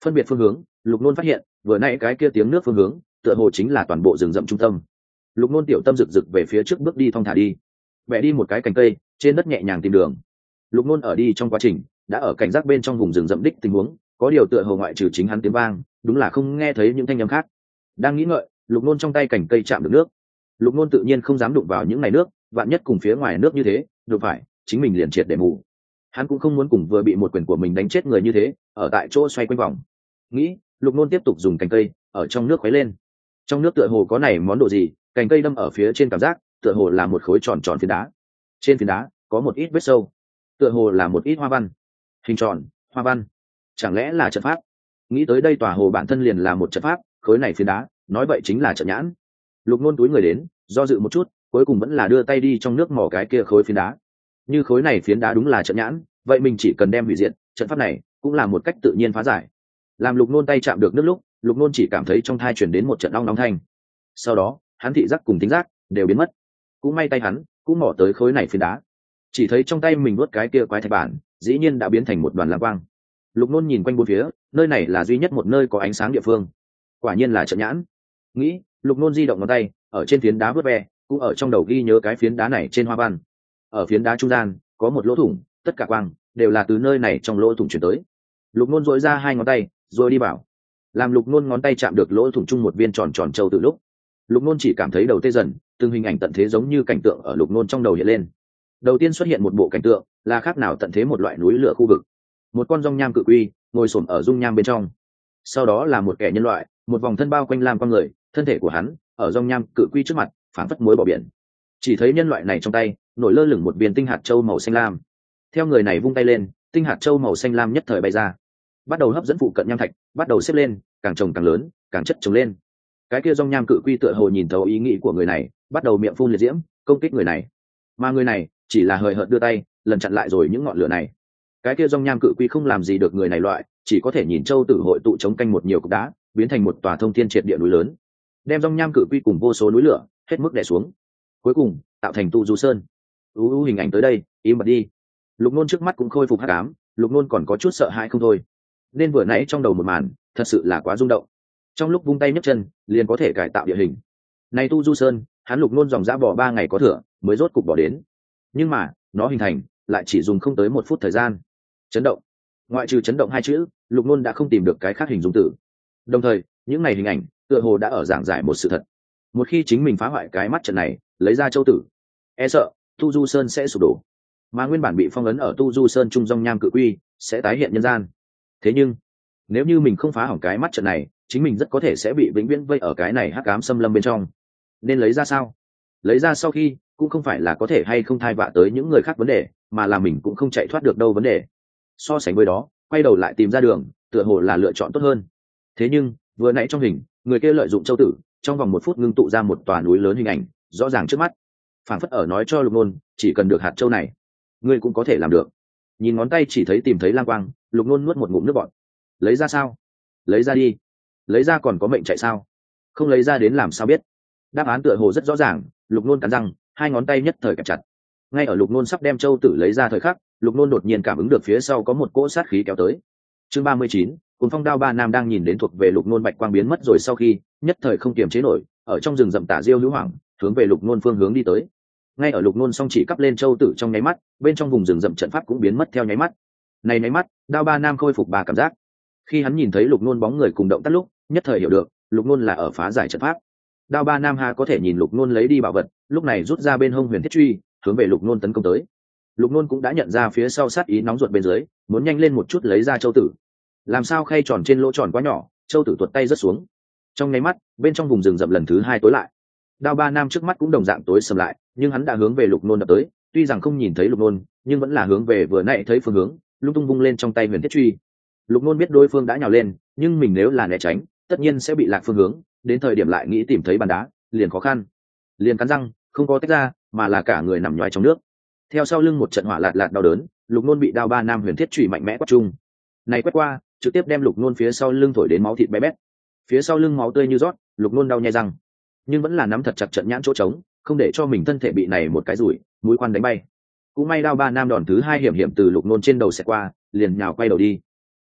phân biệt phương hướng, lục nôn phát hiện vừa nãy cái kia tiếng nước phương hướng tựa hồ chính là toàn bộ rừng rậm trung tâm. Lục nôn tiểu tâm rực rực về phía trước bước đi thong thả đi, bẻ đi một cái cành cây trên đất nhẹ nhàng tìm đường. Lục nôn ở đi trong quá trình đã ở cảnh giác bên trong vùng rừng rậm đích tình huống, có điều tựa hồ ngoại trừ chính hắn tiếng vang, đúng là không nghe thấy những thanh âm khác. Đang nghĩ ngợi, lục nôn trong tay cành cây chạm được nước. Lục nôn tự nhiên không dám đụng vào những này nước, vạn nhất cùng phía ngoài nước như thế đụng phải chính mình liền triệt để mù. Hắn cũng không muốn cùng vừa bị một quyền của mình đánh chết người như thế ở tại chỗ xoay quanh vòng. Nghĩ, lục nôn tiếp tục dùng cành cây ở trong nước khuấy lên. Trong nước tựa hồ có này món đồ gì, cành cây đâm ở phía trên cảm giác tựa hồ là một khối tròn tròn phiến đá. Trên phiến đá có một ít vết sâu, tựa hồ là một ít hoa văn, hình tròn hoa văn. Chẳng lẽ là trận pháp? Nghĩ tới đây tòa hồ bản thân liền là một trận pháp, khối này phiến đá nói vậy chính là trận nhãn. Lục nôn túi người đến, do dự một chút, cuối cùng vẫn là đưa tay đi trong nước mò cái kia khối phiến đá. Như khối này phiến đá đúng là trận nhãn, vậy mình chỉ cần đem hủy diệt trận pháp này cũng là một cách tự nhiên phá giải. Làm lục nôn tay chạm được nước lúc, lục nôn chỉ cảm thấy trong thai chuyển đến một trận long long thanh. Sau đó hắn thị giác cùng tính giác đều biến mất. Cũng may tay hắn cũng mò tới khối này phiến đá, chỉ thấy trong tay mình nuốt cái kia quái thạch bản dĩ nhiên đã biến thành một đoàn lam quang. Lục nôn nhìn quanh bốn phía, nơi này là duy nhất một nơi có ánh sáng địa phương, quả nhiên là trận nhãn. Nghĩ, lục nôn di động ngón tay ở trên phiến đá vớt ve, cũng ở trong đầu ghi nhớ cái phiến đá này trên hoa văn. Ở phiến đá trung gian có một lỗ thủng, tất cả quang đều là từ nơi này trong lỗ thủng chuyển tới. Lục nôn dội ra hai ngón tay rồi đi bảo. Làm lục nôn ngón tay chạm được lỗ thủng chung một viên tròn tròn châu từ lúc, lục nôn chỉ cảm thấy đầu tê dần, từng hình ảnh tận thế giống như cảnh tượng ở lục nôn trong đầu hiện lên. Đầu tiên xuất hiện một bộ cảnh tượng là khác nào tận thế một loại núi lửa khu vực, một con rong nham cự quy ngồi xổm ở dung nham bên trong. Sau đó là một kẻ nhân loại, một vòng thân bao quanh lam con người, thân thể của hắn ở rong nham cự quy trước mặt phảng phất muối bỏ biển. Chỉ thấy nhân loại này trong tay nổi lơ lửng một viên tinh hạt châu màu xanh lam. Theo người này vung tay lên, tinh hạt châu màu xanh lam nhất thời bay ra, bắt đầu hấp dẫn phụ cận nham thạch, bắt đầu xếp lên, càng trồng càng lớn, càng chất trồng lên. Cái kia rong nham cự quy tựa hồ nhìn thấu ý nghĩ của người này, bắt đầu miệng phun liệt diễm công kích người này. Mà người này chỉ là hời hợt đưa tay lần chặn lại rồi những ngọn lửa này. Cái kia rong nham cự quy không làm gì được người này loại, chỉ có thể nhìn châu tử hội tụ chống canh một nhiều cục đá, biến thành một tòa thông thiên triệt địa núi lớn, đem rong nham cự quy cùng vô số núi lửa hết mức đè xuống, cuối cùng tạo thành tu du sơn. u u hình ảnh tới đây im bặt đi. Lục nôn trước mắt cũng khôi phục hắc ám, lục nôn còn có chút sợ hãi không thôi, nên vừa nãy trong đầu một màn thật sự là quá rung động. Trong lúc vung tay nhấc chân liền có thể cải tạo địa hình này, tu du sơn hắn lục nôn dòng dã bỏ ba ngày có thừa mới rốt cục bỏ đến, nhưng mà nó hình thành lại chỉ dùng không tới một phút thời gian. Chấn động, ngoại trừ chấn động hai chữ, lục nôn đã không tìm được cái khác hình dung từ. Đồng thời những này hình ảnh tựa hồ đã ở giảng giải một sự thật: một khi chính mình phá hoại cái mắt trận này, lấy ra châu tử, e sợ tu du sơn sẽ sụp đổ, mà nguyên bản bị phong ấn ở tu du sơn trung rong nham cự quy sẽ tái hiện nhân gian. Thế nhưng nếu như mình không phá hỏng cái mắt trận này, chính mình rất có thể sẽ bị vĩnh viễn vây ở cái này hắc ám xâm lâm bên trong. Nên lấy ra sao? Lấy ra sau khi cũng không phải là có thể hay không thai vạ tới những người khác vấn đề, mà là mình cũng không chạy thoát được đâu vấn đề. So sánh với đó, quay đầu lại tìm ra đường tựa hồ là lựa chọn tốt hơn. Thế nhưng vừa nãy trong hình, người kia lợi dụng châu tử trong vòng một phút ngưng tụ ra một tòa núi lớn hình ảnh rõ ràng trước mắt, phảng phất ở nói cho lục nôn chỉ cần được hạt châu này, ngươi cũng có thể làm được. Nhìn ngón tay chỉ thấy tìm thấy lang quang, lục nôn nuốt một ngụm nước bọt. Lấy ra sao? Lấy ra đi. Lấy ra còn có mệnh chạy sao? Không lấy ra đến làm sao biết? Đáp án tựa hồ rất rõ ràng. Lục nôn cắn răng, hai ngón tay nhất thời kẹp chặt. Ngay ở lục nôn sắp đem châu tử lấy ra thời khắc, lục nôn đột nhiên cảm ứng được phía sau có một cỗ sát khí kéo tới. Chương ba mươi chín, Cuồng Phong Đao Ba Nam đang nhìn đến thuộc về lục nôn bạch quang biến mất rồi sau khi, nhất thời không kiềm chế nổi, ở trong rừng rậm tả diêu hữu hoảng, hướng về lục nôn phương hướng đi tới. Ngay ở lục nôn song chỉ cắp lên châu tử trong nháy mắt, bên trong vùng rừng rậm trận pháp cũng biến mất theo nháy mắt. Này nháy mắt, Đao Ba Nam khôi phục ba cảm giác. Khi hắn nhìn thấy lục nôn bóng người cùng động tác lúc, nhất thời hiểu được lục nôn là ở phá giải trận pháp. Đao Ba Nam ha có thể nhìn lục nôn lấy đi bảo vật, lúc này rút ra bên hông huyền thiết truy, hướng về lục nôn tấn công tới. Lục nôn cũng đã nhận ra phía sau sát ý nóng ruột bên dưới, muốn nhanh lên một chút lấy ra châu tử. Làm sao khay tròn trên lỗ tròn quá nhỏ, châu tử tuột tay rớt xuống. Trong nháy mắt, bên trong vùng rừng rậm lần thứ hai tối lại. Đao Ba Nam trước mắt cũng đồng dạng tối sầm lại, nhưng hắn đã hướng về lục nôn đập tới, tuy rằng không nhìn thấy lục nôn, nhưng vẫn là hướng về vừa nãy thấy phương hướng, lung tung vung lên trong tay huyền thiết truy. Lục nôn biết đối phương đã nhào lên, nhưng mình nếu là né tránh, tất nhiên sẽ bị lạc phương hướng, đến thời điểm lại nghĩ tìm thấy bàn đá, liền khó khăn. Liền cắn răng, không có tách ra, mà là cả người nằm nhoài trong nước. Theo sau lưng một trận hỏa lạt lạt đau đớn, lục nôn bị Đao Ba Nam huyền thiết truy mạnh mẽ quét chung. Này quét qua, trực tiếp đem lục nôn phía sau lưng thổi đến máu thịt bé bét. Phía sau lưng máu tươi như rót, lục nôn đau nhai răng, nhưng vẫn là nắm thật chặt trận nhãn chỗ trống, không để cho mình thân thể bị này một cái rủi mũi khoan đánh bay. Cũng may Đao Ba Nam đòn thứ hai hiểm hiểm từ lục nôn trên đầu xẹt qua, liền nhào quay đầu đi.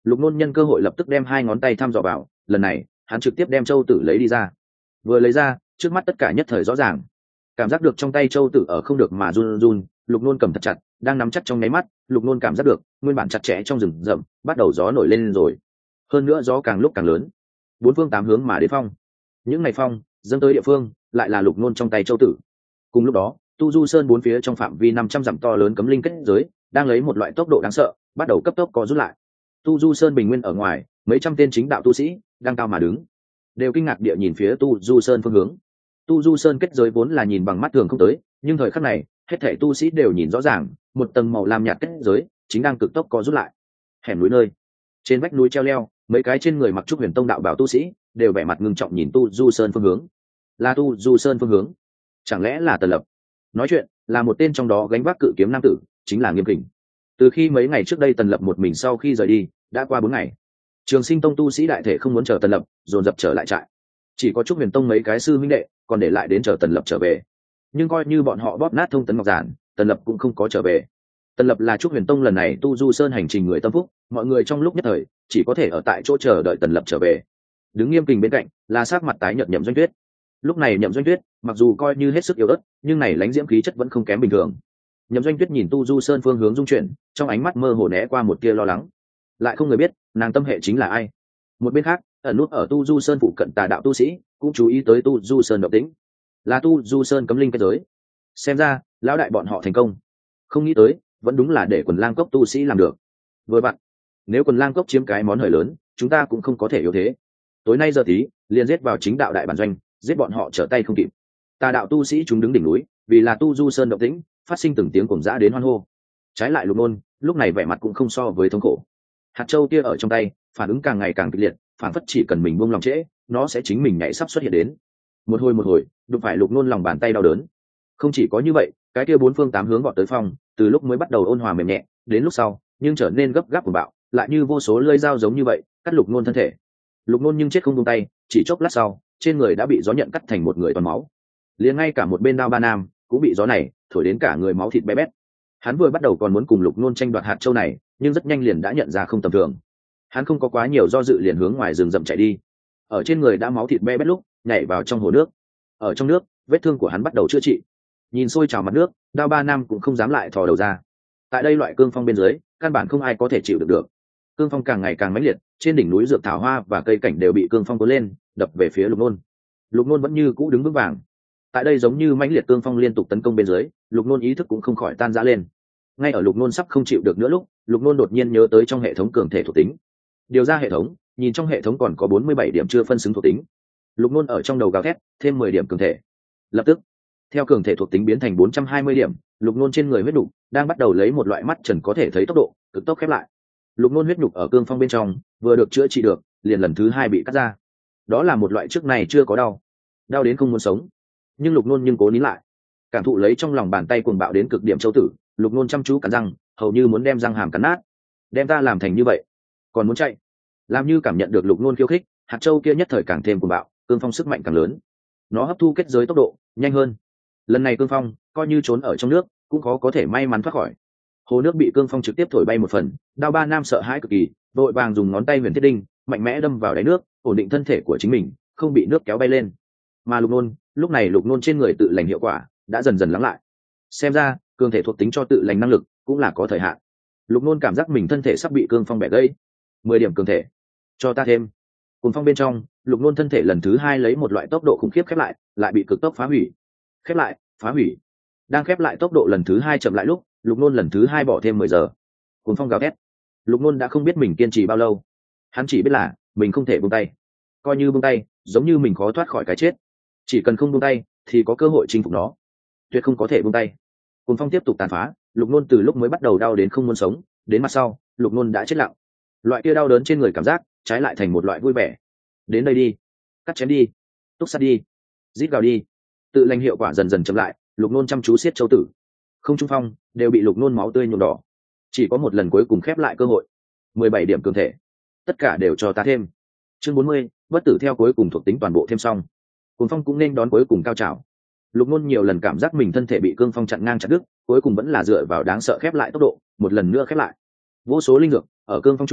Lục Nôn nhân cơ hội lập tức đem hai ngón tay thăm dò vào, lần này hắn trực tiếp đem châu tử lấy đi ra. Vừa lấy ra, trước mắt tất cả nhất thời rõ ràng, cảm giác được trong tay châu tử ở không được mà run run. Lục Nôn cầm thật chặt, đang nắm chắc trong nháy mắt, Lục Nôn cảm giác được nguyên bản chặt chẽ trong rừng rậm bắt đầu gió nổi lên rồi, hơn nữa gió càng lúc càng lớn, bốn phương tám hướng mà đến phong. Những ngày phong dâng tới địa phương lại là Lục Nôn trong tay châu tử. Cùng lúc đó, Tu Du Sơn bốn phía trong phạm vi năm trăm dặm to lớn cấm linh kết giới đang lấy một loại tốc độ đáng sợ bắt đầu cấp tốc có rút lại. Tu Du Sơn bình nguyên ở ngoài, mấy trăm tên chính đạo tu sĩ đang cao mà đứng, đều kinh ngạc địa nhìn phía Tu Du Sơn phương hướng. Tu Du Sơn kết giới vốn là nhìn bằng mắt thường không tới, nhưng thời khắc này hết thảy tu sĩ đều nhìn rõ ràng, một tầng màu lam nhạt kết giới chính đang cực tốc có rút lại. Hẻm núi nơi, trên vách núi treo leo, mấy cái trên người mặc trúc huyền tông đạo bảo tu sĩ đều vẻ mặt ngưng trọng nhìn Tu Du Sơn phương hướng. Là Tu Du Sơn phương hướng? Chẳng lẽ là Tần Lập? Nói chuyện là một tên trong đó gánh vác cự kiếm nam tử, chính là Nghiêm Kình. Từ khi mấy ngày trước đây Tần Lập một mình sau khi rời đi, đã qua bốn ngày. Trường Sinh Tông tu sĩ đại thể không muốn chờ Tần Lập, dồn dập trở lại trại. Chỉ có trúc huyền tông mấy cái sư huynh đệ còn để lại đến chờ Tần Lập trở về. Nhưng coi như bọn họ bóp nát thông tấn ngọc giản, Tần Lập cũng không có trở về. Tần Lập là trúc huyền tông lần này Tu Du Sơn hành trình người tâm phúc, mọi người trong lúc nhất thời chỉ có thể ở tại chỗ chờ đợi Tần Lập trở về. Đứng Nghiêm Kình bên cạnh là sắc mặt tái nhợt Nhậm Doanh Tuyết. Lúc này Nhậm Doanh Tuyết mặc dù coi như hết sức yếu ớt, nhưng này lãnh diễm khí chất vẫn không kém bình thường. Nhậm Doanh Tuyết nhìn Tu Du Sơn phương hướng dung chuyển, trong ánh mắt mơ hồ né qua một tia lo lắng. Lại không người biết nàng tâm hệ chính là ai. Một bên khác, ẩn nút ở Tu Du Sơn phụ cận tà đạo tu sĩ cũng chú ý tới Tu Du Sơn động tĩnh, là Tu Du Sơn cấm linh kết giới. Xem ra lão đại bọn họ thành công, không nghĩ tới vẫn đúng là để Quần Lang Cốc tu sĩ làm được. Vừa bạn, nếu Quần Lang Cốc chiếm cái món hời lớn, chúng ta cũng không có thể yếu thế. Tối nay giờ tí liền giết vào chính đạo đại bản doanh, giết bọn họ trở tay không kịp. Tà đạo tu sĩ chúng đứng đỉnh núi, vì là Tu Du Sơn động tĩnh phát sinh từng tiếng cuồng dã đến hoan hô. Trái lại Lục Nôn lúc này vẻ mặt cũng không so với thống khổ. Hạt châu kia ở trong tay phản ứng càng ngày càng kịch liệt, phản phất chỉ cần mình buông lòng trễ, nó sẽ chính mình nhảy sắp xuất hiện đến. Một hồi một hồi, đụng phải Lục Nôn lòng bàn tay đau đớn. Không chỉ có như vậy, cái kia bốn phương tám hướng gọn tới phòng, từ lúc mới bắt đầu ôn hòa mềm nhẹ, đến lúc sau nhưng trở nên gấp gáp cuồng bạo, lại như vô số lưỡi dao giống như vậy cắt Lục Nôn thân thể. Lục Nôn nhưng chết không buông tay, chỉ chốc lát sau, trên người đã bị gió nhận cắt thành một người toàn máu. Liền ngay cả một bên Đao Ba Nam cũng bị gió này thổi đến cả người máu thịt bé bét. Hắn vừa bắt đầu còn muốn cùng Lục Nôn tranh đoạt hạt châu này, nhưng rất nhanh liền đã nhận ra không tầm thường. Hắn không có quá nhiều do dự, liền hướng ngoài rừng rậm chạy đi. Ở trên người đã máu thịt be bét lúc, nhảy vào trong hồ nước. Ở trong nước, vết thương của hắn bắt đầu chữa trị. Nhìn sôi trào mặt nước, Đao Ba Nam cũng không dám lại thò đầu ra. Tại đây loại cương phong bên dưới, căn bản không ai có thể chịu được được. Cương phong càng ngày càng mãnh liệt, trên đỉnh núi dược thảo hoa và cây cảnh đều bị cương phong cuốn lên, đập về phía Lục Nôn. Lục Nôn vẫn như cũ đứng vững vàng. Tại đây giống như mãnh liệt cương phong liên tục tấn công bên dưới, Lục Nôn ý thức cũng không khỏi tan rã lên. Ngay ở Lục Nôn sắp không chịu được nữa lúc, Lục Nôn đột nhiên nhớ tới trong hệ thống cường thể thuộc tính. Điều ra hệ thống, nhìn trong hệ thống còn có bốn mươi bảy điểm chưa phân xứng thuộc tính. Lục Nôn ở trong đầu gào thét, thêm mười điểm cường thể. Lập tức, theo cường thể thuộc tính biến thành bốn trăm hai mươi điểm, Lục Nôn trên người huyết nhục đang bắt đầu lấy một loại mắt trần có thể thấy tốc độ cực tốc khép lại. Lục Nôn huyết nhục ở cương phong bên trong vừa được chữa trị được, liền lần thứ hai bị cắt ra. Đó là một loại trước này chưa có đau, đau đến không muốn sống. Nhưng Lục Nôn nhưng cố nín lại, cảm thụ lấy trong lòng bàn tay cuồng bạo đến cực điểm châu tử. Lục Nôn chăm chú cắn răng, hầu như muốn đem răng hàm cắn nát. Đem ta làm thành như vậy, còn muốn chạy? Làm như cảm nhận được Lục Nôn khiêu khích, hạt châu kia nhất thời càng thêm cuồng bạo, cương phong sức mạnh càng lớn. Nó hấp thu kết giới tốc độ nhanh hơn. Lần này cương phong coi như trốn ở trong nước cũng khó có thể may mắn thoát khỏi. Hồ nước bị cương phong trực tiếp thổi bay một phần. Đao Ba Nam sợ hãi cực kỳ, vội vàng dùng ngón tay huyền thiết đinh mạnh mẽ đâm vào đáy nước, ổn định thân thể của chính mình, không bị nước kéo bay lên. Mà Lục Nôn, lúc này Lục Nôn trên người tự lành hiệu quả đã dần dần lắng lại. Xem ra cường thể thuộc tính cho tự lành năng lực cũng là có thời hạn. Lục Nôn cảm giác mình thân thể sắp bị cương phong bẻ gãy. Mười điểm cường thể, cho ta thêm. Cùng phong bên trong, Lục Nôn thân thể lần thứ hai lấy một loại tốc độ khủng khiếp khép lại, lại bị cực tốc phá hủy. Khép lại, phá hủy. Đang khép lại tốc độ lần thứ hai chậm lại lúc, Lục Nôn lần thứ hai bỏ thêm mười giờ. Cùng phong gào thét. Lục Nôn đã không biết mình kiên trì bao lâu. Hắn chỉ biết là mình không thể buông tay. Coi như buông tay, giống như mình khó thoát khỏi cái chết. Chỉ cần không buông tay, thì có cơ hội chinh phục nó. Tuyệt không có thể buông tay. Cùng phong tiếp tục tàn phá, Lục Nôn từ lúc mới bắt đầu đau đến không muốn sống, đến mặt sau, Lục Nôn đã chết lặng. Loại kia đau đớn trên người cảm giác, trái lại thành một loại vui vẻ. Đến đây đi, cắt chém đi, túc sát đi, rít gào đi. Tự lành hiệu quả dần dần chậm lại, Lục Nôn chăm chú siết châu tử. Không trung phong đều bị Lục Nôn máu tươi nhuộm đỏ. Chỉ có một lần cuối cùng khép lại cơ hội. mười bảy điểm cường thể, tất cả đều cho ta thêm. Chương bốn mươi, bất tử theo cuối cùng thuộc tính toàn bộ thêm xong. Cuồng phong cũng nên đón cuối cùng cao trào. Lục Nôn nhiều lần cảm giác mình thân thể bị cương phong chặn ngang chặt đứt, cuối cùng vẫn là dựa vào đáng sợ khép lại tốc độ, một lần nữa khép lại. Vô số linh dược ở cương phong trung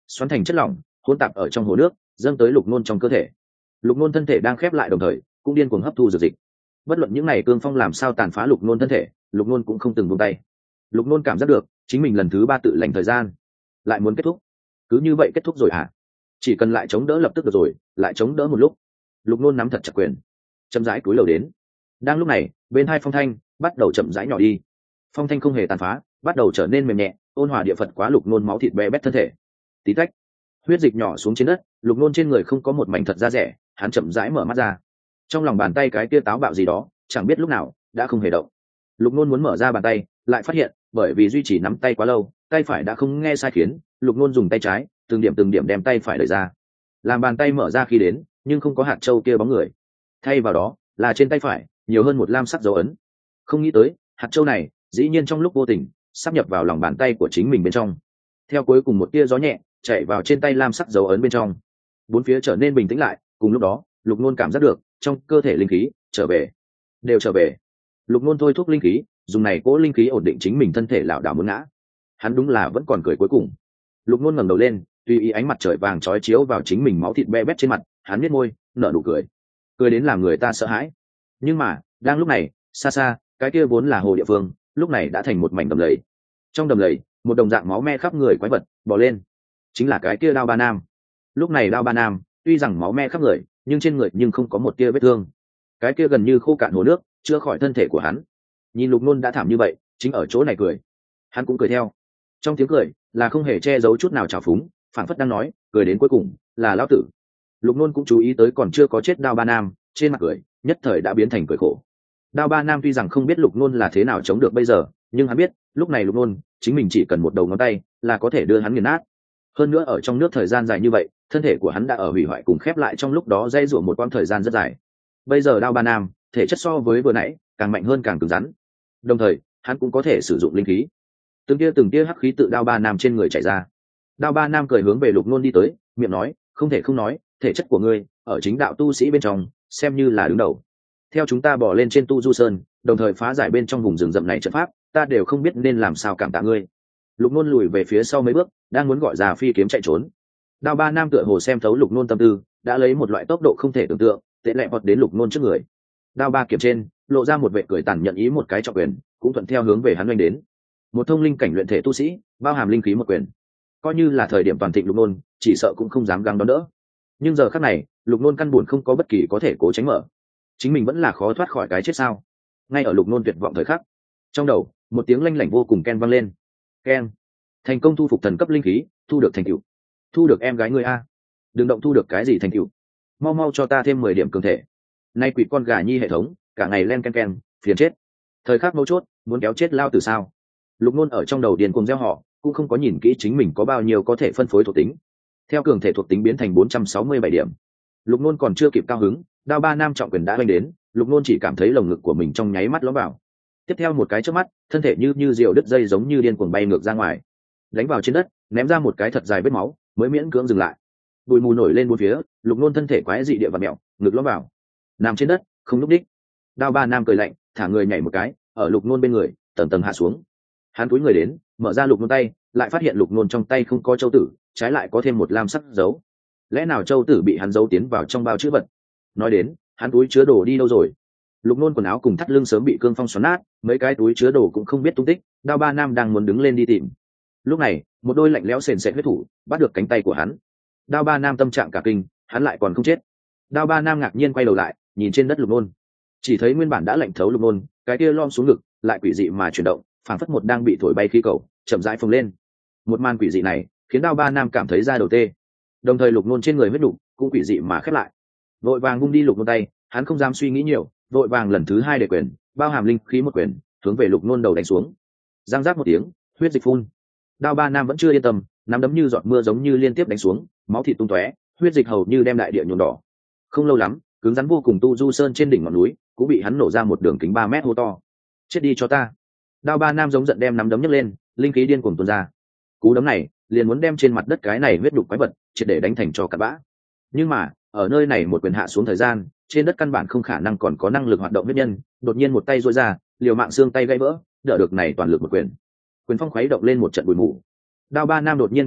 xoắn thành chất lỏng hỗn tạp ở trong hồ nước dâng tới lục nôn trong cơ thể. Lục nôn thân thể đang khép lại đồng thời cũng điên cuồng hấp thu dược dịch. Bất luận những ngày cương phong làm sao tàn phá lục nôn thân thể, lục nôn cũng không từng buông tay. Lục nôn cảm giác được chính mình lần thứ ba tự lành thời gian lại muốn kết thúc. Cứ như vậy kết thúc rồi hả? Chỉ cần lại chống đỡ lập tức được rồi, lại chống đỡ một lúc. Lục nôn nắm thật chặt quyền, chậm rãi cúi đầu đến. Đang lúc này, bên hai phong thanh bắt đầu chậm rãi nhỏ đi. Phong thanh không hề tàn phá, bắt đầu trở nên mềm nhẹ, ôn hòa địa phật quá lục nôn máu thịt bé bét thân thể. Tí tách, huyết dịch nhỏ xuống trên đất, lục nôn trên người không có một mảnh thật da rẻ, hắn chậm rãi mở mắt ra. Trong lòng bàn tay cái kia táo bạo gì đó, chẳng biết lúc nào đã không hề động. Lục nôn muốn mở ra bàn tay, lại phát hiện bởi vì duy trì nắm tay quá lâu, tay phải đã không nghe sai khiến, lục nôn dùng tay trái từng điểm từng điểm đem tay phải đẩy ra. Làm bàn tay mở ra khi đến, nhưng không có hạt châu kia bóng người, thay vào đó là trên tay phải nhiều hơn một lam sắc dấu ấn. Không nghĩ tới hạt châu này dĩ nhiên trong lúc vô tình sắp nhập vào lòng bàn tay của chính mình bên trong. Theo cuối cùng một tia gió nhẹ chạy vào trên tay lam sắc dấu ấn bên trong, bốn phía trở nên bình tĩnh lại. Cùng lúc đó lục nôn cảm giác được trong cơ thể linh khí trở về, đều trở về. Lục nôn thôi thúc linh khí, dùng này cố linh khí ổn định chính mình thân thể lảo đảo muốn ngã. Hắn đúng là vẫn còn cười cuối cùng. Lục nôn ngẩng đầu lên, tùy ý ánh mặt trời vàng chói chiếu vào chính mình máu thịt be bét trên mặt, hắn nhếch môi nở nụ cười, cười đến làm người ta sợ hãi. Nhưng mà đang lúc này, xa xa cái kia vốn là hồ địa phương lúc này đã thành một mảnh đầm lầy. Trong đầm lầy một đồng dạng máu me khắp người quái vật bò lên, chính là cái kia Đao Ba Nam. Lúc này Đao Ba Nam tuy rằng máu me khắp người, nhưng trên người nhưng không có một tia vết thương. Cái kia gần như khô cạn hồ nước chữa khỏi thân thể của hắn. Nhìn lục nôn đã thảm như vậy, chính ở chỗ này cười, hắn cũng cười theo. Trong tiếng cười là không hề che giấu chút nào trào phúng, phản phất đang nói cười đến cuối cùng là lão tử. Lục nôn cũng chú ý tới còn chưa có chết Đao Ba Nam, trên mặt cười nhất thời đã biến thành cười khổ. Đao Ba Nam tuy rằng không biết lục nôn là thế nào chống được bây giờ, nhưng hắn biết lúc này lục nôn chính mình chỉ cần một đầu ngón tay là có thể đưa hắn nghiền nát. Hơn nữa ở trong nước thời gian dài như vậy, thân thể của hắn đã ở hủy hoại cùng khép lại trong lúc đó dây dụa một quãng thời gian rất dài. Bây giờ Đao Ba Nam thể chất so với vừa nãy càng mạnh hơn, càng cứng rắn, đồng thời hắn cũng có thể sử dụng linh khí. Từng tia từng tia hắc khí tự Đao Ba Nam trên người chảy ra. Đao Ba Nam cười hướng về lục nôn đi tới, miệng nói không thể không nói, thể chất của ngươi ở chính đạo tu sĩ bên trong xem như là đứng đầu. Theo chúng ta bỏ lên trên Tu Du Sơn, đồng thời phá giải bên trong vùng rừng rậm này trận pháp, ta đều không biết nên làm sao cảm tạ ngươi. Lục nôn lùi về phía sau mấy bước, đang muốn gọi ra phi kiếm chạy trốn. Đao Ba Nam tựa hồ xem thấu lục nôn tâm tư, đã lấy một loại tốc độ không thể tưởng tượng tệ lẹ vọt đến lục nôn trước người. Đao ba kiếm trên lộ ra một vệ cười tàn nhận ý, một cái trọng quyền cũng thuận theo hướng về hắn oanh đến. Một thông linh cảnh luyện thể tu sĩ bao hàm linh khí một quyền, coi như là thời điểm toàn thịnh lục nôn chỉ sợ cũng không dám gắng đón đỡ. Nhưng giờ khắc này lục nôn căn buồn không có bất kỳ có thể cố tránh mở, chính mình vẫn là khó thoát khỏi cái chết sao. Ngay ở lục nôn tuyệt vọng thời khắc, trong đầu một tiếng lanh lảnh vô cùng ken vang lên. Ken, thành công thu phục thần cấp linh khí, thu được thành tựu. Thu được em gái ngươi a. Đừng động thu được cái gì thành tựu, mau mau cho ta thêm mười điểm cường thể. Nay quỷ con gà nhi hệ thống cả ngày len ken ken, phiền chết. Thời khắc mấu chốt muốn kéo chết lao từ sao. Lục nôn ở trong đầu điền cuồng gieo họ, cũng không có nhìn kỹ chính mình có bao nhiêu có thể phân phối thuộc tính. Theo cường thể thuộc tính biến thành bốn trăm sáu mươi bảy điểm, lục nôn còn chưa kịp cao hứng, Đao Ba Nam trọng quyền đã oanh đến. Lục nôn chỉ cảm thấy lồng ngực của mình trong nháy mắt lõm vào. Tiếp theo một cái chớp mắt, thân thể như như diều đứt dây giống như điên cuồng bay ngược ra ngoài, đánh vào trên đất, ném ra một cái thật dài vết máu, mới miễn cưỡng dừng lại. Bụi mù nổi lên bốn phía, lục nôn thân thể quái dị địa và mẹo, ngực lõm vào, nằm trên đất không lúc đích. Đao Ba Nam cười lạnh, thả người nhảy một cái, ở lục nôn bên người tầng tầng hạ xuống. Hắn cúi người đến, mở ra lục nôn tay, lại phát hiện lục nôn trong tay không có châu tử, trái lại có thêm một lam sắc dấu. Lẽ nào châu tử bị hắn giấu tiến vào trong bao chữ vật? Nói đến, hắn túi chứa đồ đi đâu rồi? Lục nôn quần áo cùng thắt lưng sớm bị cương phong xoắn nát, mấy cái túi chứa đồ cũng không biết tung tích. Đao Ba Nam đang muốn đứng lên đi tìm, lúc này một đôi lạnh lẽo sền sệt huyết thủ bắt được cánh tay của hắn. Đao Ba Nam tâm trạng cả kinh, hắn lại còn không chết. Đao Ba Nam ngạc nhiên quay đầu lại, nhìn trên đất lục nôn, chỉ thấy nguyên bản đã lạnh thấu lục nôn, cái kia lom xuống ngực lại quỷ dị mà chuyển động, phảng phất một đang bị thổi bay khí cầu chậm rãi phồng lên. Một màn quỷ dị này khiến Đao Ba Nam cảm thấy da đầu tê, đồng thời lục nôn trên người huyết đục cũng quỷ dị mà khép lại. Vội vàng vung đi lục nôn tay, hắn không dám suy nghĩ nhiều, vội vàng lần thứ hai để quyền bao hàm linh khí một quyền hướng về lục nôn đầu đánh xuống. Giang giác một tiếng, huyết dịch phun. Đao Ba Nam vẫn chưa yên tâm, nắm đấm như giọt mưa giống như liên tiếp đánh xuống, máu thịt tung tóe, huyết dịch hầu như đem đại địa nhuộm đỏ. Không lâu lắm, cứng rắn vô cùng Tu Du Sơn trên đỉnh ngọn núi cũng bị hắn nổ ra một đường kính ba mét hố to. Chết đi cho ta! Đao Ba Nam giống giận đem nắm đấm nhấc lên, linh khí điên cuồng tuôn ra. Cú đấm này liền muốn đem trên mặt đất cái này huyết đục quái vật triệt để đánh thành cho cặn bã. Nhưng mà ở nơi này một quyền hạ xuống thời gian, trên đất căn bản không khả năng còn có năng lực hoạt động huyết nhân. Đột nhiên một tay duỗi ra, liều mạng xương tay gãy vỡ, đỡ được này toàn lực một quyền. Quyền phong khuấy động lên một trận bụi mù. Đao Ba Nam đột nhiên cảm thấy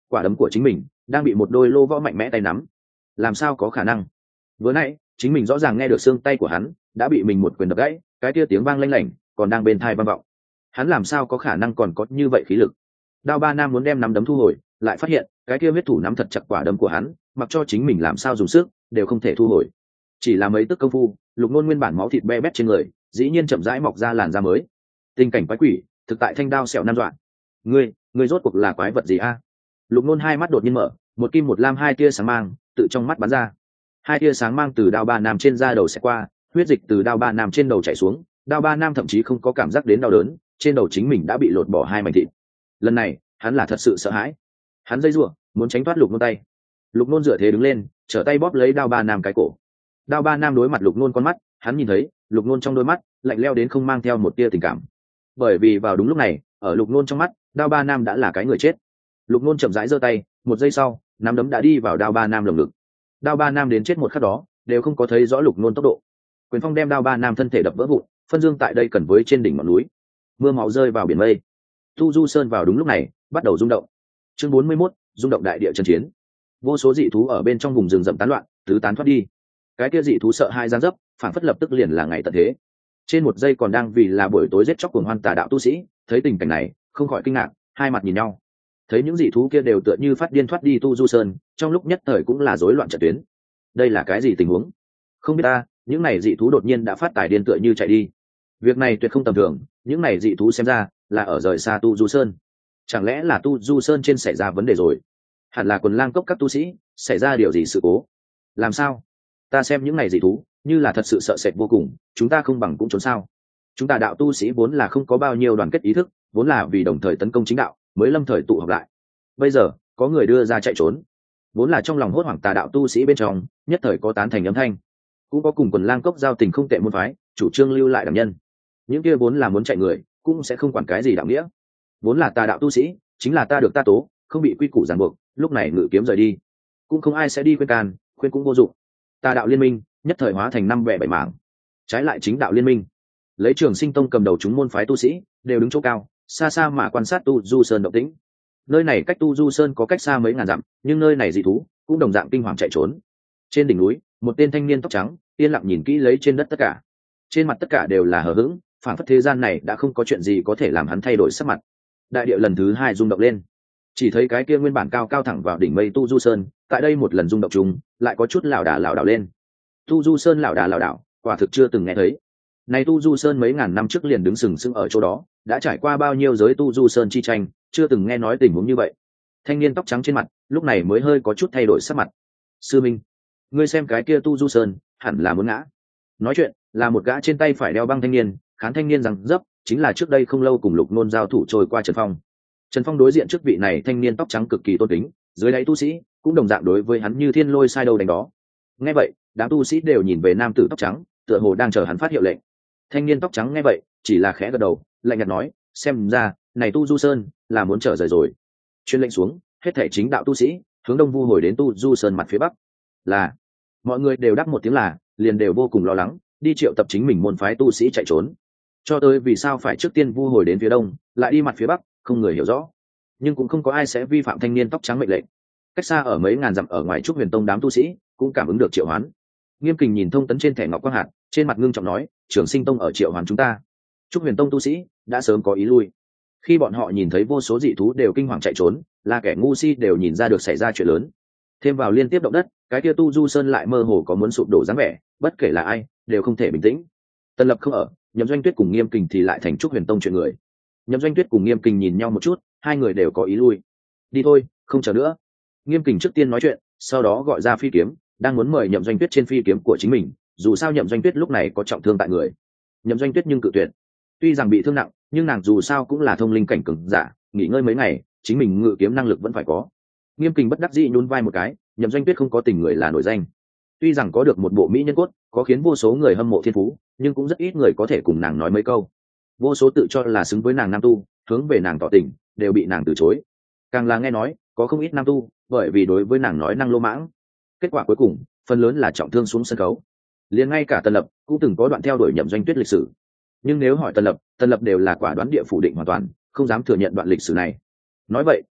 quả đấm của chính mình đang bị một đôi lô võ mạnh mẽ tay nắm. Làm sao có khả năng? Vừa nãy chính mình rõ ràng nghe được xương tay của hắn đã bị mình một quyền đập gãy, cái kia tiếng vang lanh lảnh còn đang bên tai vang vọng. Hắn làm sao có khả năng còn có như vậy khí lực? Đao Ba Nam muốn đem nắm đấm thu hồi, lại phát hiện cái kia huyết thủ nắm thật chặt quả đấm của hắn, mặc cho chính mình làm sao dùng sức đều không thể thu hồi. Chỉ là mấy tức công phu, Lục Nôn nguyên bản máu thịt be bét trên người dĩ nhiên chậm rãi mọc ra làn da mới. Tình cảnh quái quỷ thực tại thanh đao sẹo năm đoạn. Ngươi, ngươi rốt cuộc là quái vật gì a? Lục Nôn hai mắt đột nhiên mở, một kim một lam hai tia sáng mang tự trong mắt bắn ra. Hai tia sáng mang từ Đao Ba Nam trên da đầu sẽ qua, huyết dịch từ Đao Ba Nam trên đầu chảy xuống. Đao Ba Nam thậm chí không có cảm giác đến đau đớn, trên đầu chính mình đã bị lột bỏ hai mảnh thịt. Lần này hắn là thật sự sợ hãi, hắn dây rủa muốn tránh thoát Lục Nôn tay. Lục Nôn dựa thế đứng lên, trở tay bóp lấy Đao Ba Nam cái cổ. Đao Ba Nam đối mặt Lục Nôn con mắt, hắn nhìn thấy Lục Nôn trong đôi mắt lạnh lẽo đến không mang theo một tia tình cảm. Bởi vì vào đúng lúc này, ở Lục Nôn trong mắt, Đao Ba Nam đã là cái người chết. Lục Nôn chậm rãi giơ tay, một giây sau, nắm đấm đã đi vào Đao Ba Nam lồng ngực. Đao Ba Nam đến chết một khắc đó, đều không có thấy rõ Lục Nôn tốc độ. Quyền phong đem Đao Ba Nam thân thể đập vỡ vụn, phân dương tại đây cần với trên đỉnh ngọn núi. Mưa máu rơi vào biển mây. Tu Du Sơn vào đúng lúc này bắt đầu rung động. Chương bốn mươi mốt, rung động đại địa chân chiến. Vô số dị thú ở bên trong vùng rừng rậm tán loạn, tứ tán thoát đi. Cái kia dị thú sợ hai giáng dấp, phản phất lập tức liền là ngày tận thế. Trên một giây còn đang vì là buổi tối giết chóc cuồng hoan tà đạo tu sĩ, thấy tình cảnh này, không khỏi kinh ngạc, hai mặt nhìn nhau. Thấy những dị thú kia đều tựa như phát điên thoát đi Tu Du Sơn, trong lúc nhất thời cũng là rối loạn trận tuyến. Đây là cái gì tình huống? Không biết ta, những này dị thú đột nhiên đã phát tài điên tựa như chạy đi. Việc này tuyệt không tầm thường, những này dị thú xem ra là ở rời xa Tu Du Sơn. Chẳng lẽ là Tu Du Sơn trên xảy ra vấn đề rồi? Hẳn là quần lang cốc các tu sĩ xảy ra điều gì sự cố? Làm sao? Ta xem những này dị thú như là thật sự sợ sệt vô cùng, chúng ta không bằng cũng trốn sao? Chúng ta đạo tu sĩ vốn là không có bao nhiêu đoàn kết ý thức, vốn là vì đồng thời tấn công chính đạo mới lâm thời tụ họp lại. Bây giờ có người đưa ra chạy trốn, vốn là trong lòng hốt hoảng tà đạo tu sĩ bên trong nhất thời có tán thành âm thanh, cũng có cùng quần lang cốc giao tình không tệ môn phái chủ trương lưu lại đảm nhân. Những kia vốn là muốn chạy người cũng sẽ không quản cái gì đạo nghĩa, vốn là tà đạo tu sĩ chính là ta được ta tố, không bị quy củ ràng buộc, lúc này ngự kiếm rời đi cũng không ai sẽ đi khuyên can, khuyên cũng vô dụng. Tà đạo liên minh nhất thời hóa thành năm bẻ bảy mảng. Trái lại chính đạo liên minh lấy Trường Sinh Tông cầm đầu, chúng môn phái tu sĩ đều đứng chỗ cao xa xa mà quan sát Tu Du Sơn động tĩnh. Nơi này cách Tu Du Sơn có cách xa mấy ngàn dặm, nhưng nơi này dị thú cũng đồng dạng kinh hoàng chạy trốn. Trên đỉnh núi, một tên thanh niên tóc trắng yên lặng nhìn kỹ lấy trên đất tất cả, trên mặt tất cả đều là hờ hững, phản phất thế gian này đã không có chuyện gì có thể làm hắn thay đổi sắc mặt. Đại địa lần thứ hai rung động lên, chỉ thấy cái kia nguyên bản cao cao thẳng vào đỉnh mây Tu Du Sơn tại đây một lần rung động chung lại có chút lảo đà lảo đảo lên. Tu Du Sơn lảo đà lảo đảo, quả thực chưa từng nghe thấy. Này Tu Du Sơn mấy ngàn năm trước liền đứng sừng sững ở chỗ đó, đã trải qua bao nhiêu giới Tu Du Sơn chi tranh, chưa từng nghe nói tình huống như vậy. Thanh niên tóc trắng trên mặt lúc này mới hơi có chút thay đổi sắc mặt. Sư minh, ngươi xem cái kia Tu Du Sơn hẳn là muốn ngã. Nói chuyện là một gã trên tay phải đeo băng thanh niên, khán thanh niên rằng dấp chính là trước đây không lâu cùng Lục Nôn giao thủ trôi qua Trần Phong. Trần Phong đối diện trước vị này thanh niên tóc trắng cực kỳ tôn kính, dưới đáy tu sĩ cũng đồng dạng đối với hắn như thiên lôi sai đâu đánh đó. Nghe vậy, đám tu sĩ đều nhìn về nam tử tóc trắng, tựa hồ đang chờ hắn phát hiệu lệnh. Thanh niên tóc trắng nghe vậy chỉ là khẽ gật đầu, lạnh nhạt nói, xem ra này Tu Du Sơn là muốn trở rời rồi. Chuyên lệnh xuống, hết thảy chính đạo tu sĩ hướng đông vu hồi đến Tu Du Sơn mặt phía bắc. Là mọi người đều đáp một tiếng là, liền đều vô cùng lo lắng, đi triệu tập chính mình môn phái tu sĩ chạy trốn. Cho tới vì sao phải trước tiên vu hồi đến phía đông, lại đi mặt phía bắc, không người hiểu rõ. Nhưng cũng không có ai sẽ vi phạm thanh niên tóc trắng mệnh lệnh. Cách xa ở mấy ngàn dặm ở ngoài Trúc Huyền Tông đám tu sĩ cũng cảm ứng được triệu hoán. Nghiêm Kình nhìn thông tấn trên thẻ ngọc quang hạt, trên mặt ngưng trọng nói, Trường Sinh Tông ở triệu hoán chúng ta. Trúc Huyền Tông tu sĩ đã sớm có ý lui. Khi bọn họ nhìn thấy vô số dị thú đều kinh hoàng chạy trốn, là kẻ ngu si đều nhìn ra được xảy ra chuyện lớn. Thêm vào liên tiếp động đất, cái kia Tu Du Sơn lại mơ hồ có muốn sụp đổ dáng vẻ, bất kể là ai đều không thể bình tĩnh. Tân Lập không ở, Nhậm Doanh Tuyết cùng Nghiêm Kình thì lại thành Trúc Huyền Tông chuyện người. Nhậm Doanh Tuyết cùng Nghiêm Kình nhìn nhau một chút, hai người đều có ý lui. Đi thôi, không chờ nữa. Nghiêm Kình trước tiên nói chuyện, sau đó gọi ra phi kiếm, đang muốn mời Nhậm Doanh Tuyết trên phi kiếm của chính mình, dù sao Nhậm Doanh Tuyết lúc này có trọng thương tại người. Nhậm Doanh Tuyết nhưng cự tuyệt. Tuy rằng bị thương nặng, nhưng nàng dù sao cũng là thông linh cảnh cường giả, nghỉ ngơi mấy ngày, chính mình ngự kiếm năng lực vẫn phải có. Nghiêm Kình bất đắc dĩ nhún vai một cái, Nhậm Doanh Tuyết không có tình người là nổi danh. Tuy rằng có được một bộ mỹ nhân cốt, có khiến vô số người hâm mộ thiên phú, nhưng cũng rất ít người có thể cùng nàng nói mấy câu. Vô số tự cho là xứng với nàng nam tu, hướng về nàng tỏ tình, đều bị nàng từ chối. Càng là nghe nói, có không ít nam tu, bởi vì đối với nàng nói năng lô mãng. Kết quả cuối cùng, phần lớn là trọng thương xuống sân khấu. Liền ngay cả Tân Lập cũng từng có đoạn theo đuổi Nhậm Doanh Tuyết lịch sử. Nhưng nếu hỏi Tân Lập, Tân Lập đều là quả đoán địa phủ định hoàn toàn, không dám thừa nhận đoạn lịch sử này. Nói vậy,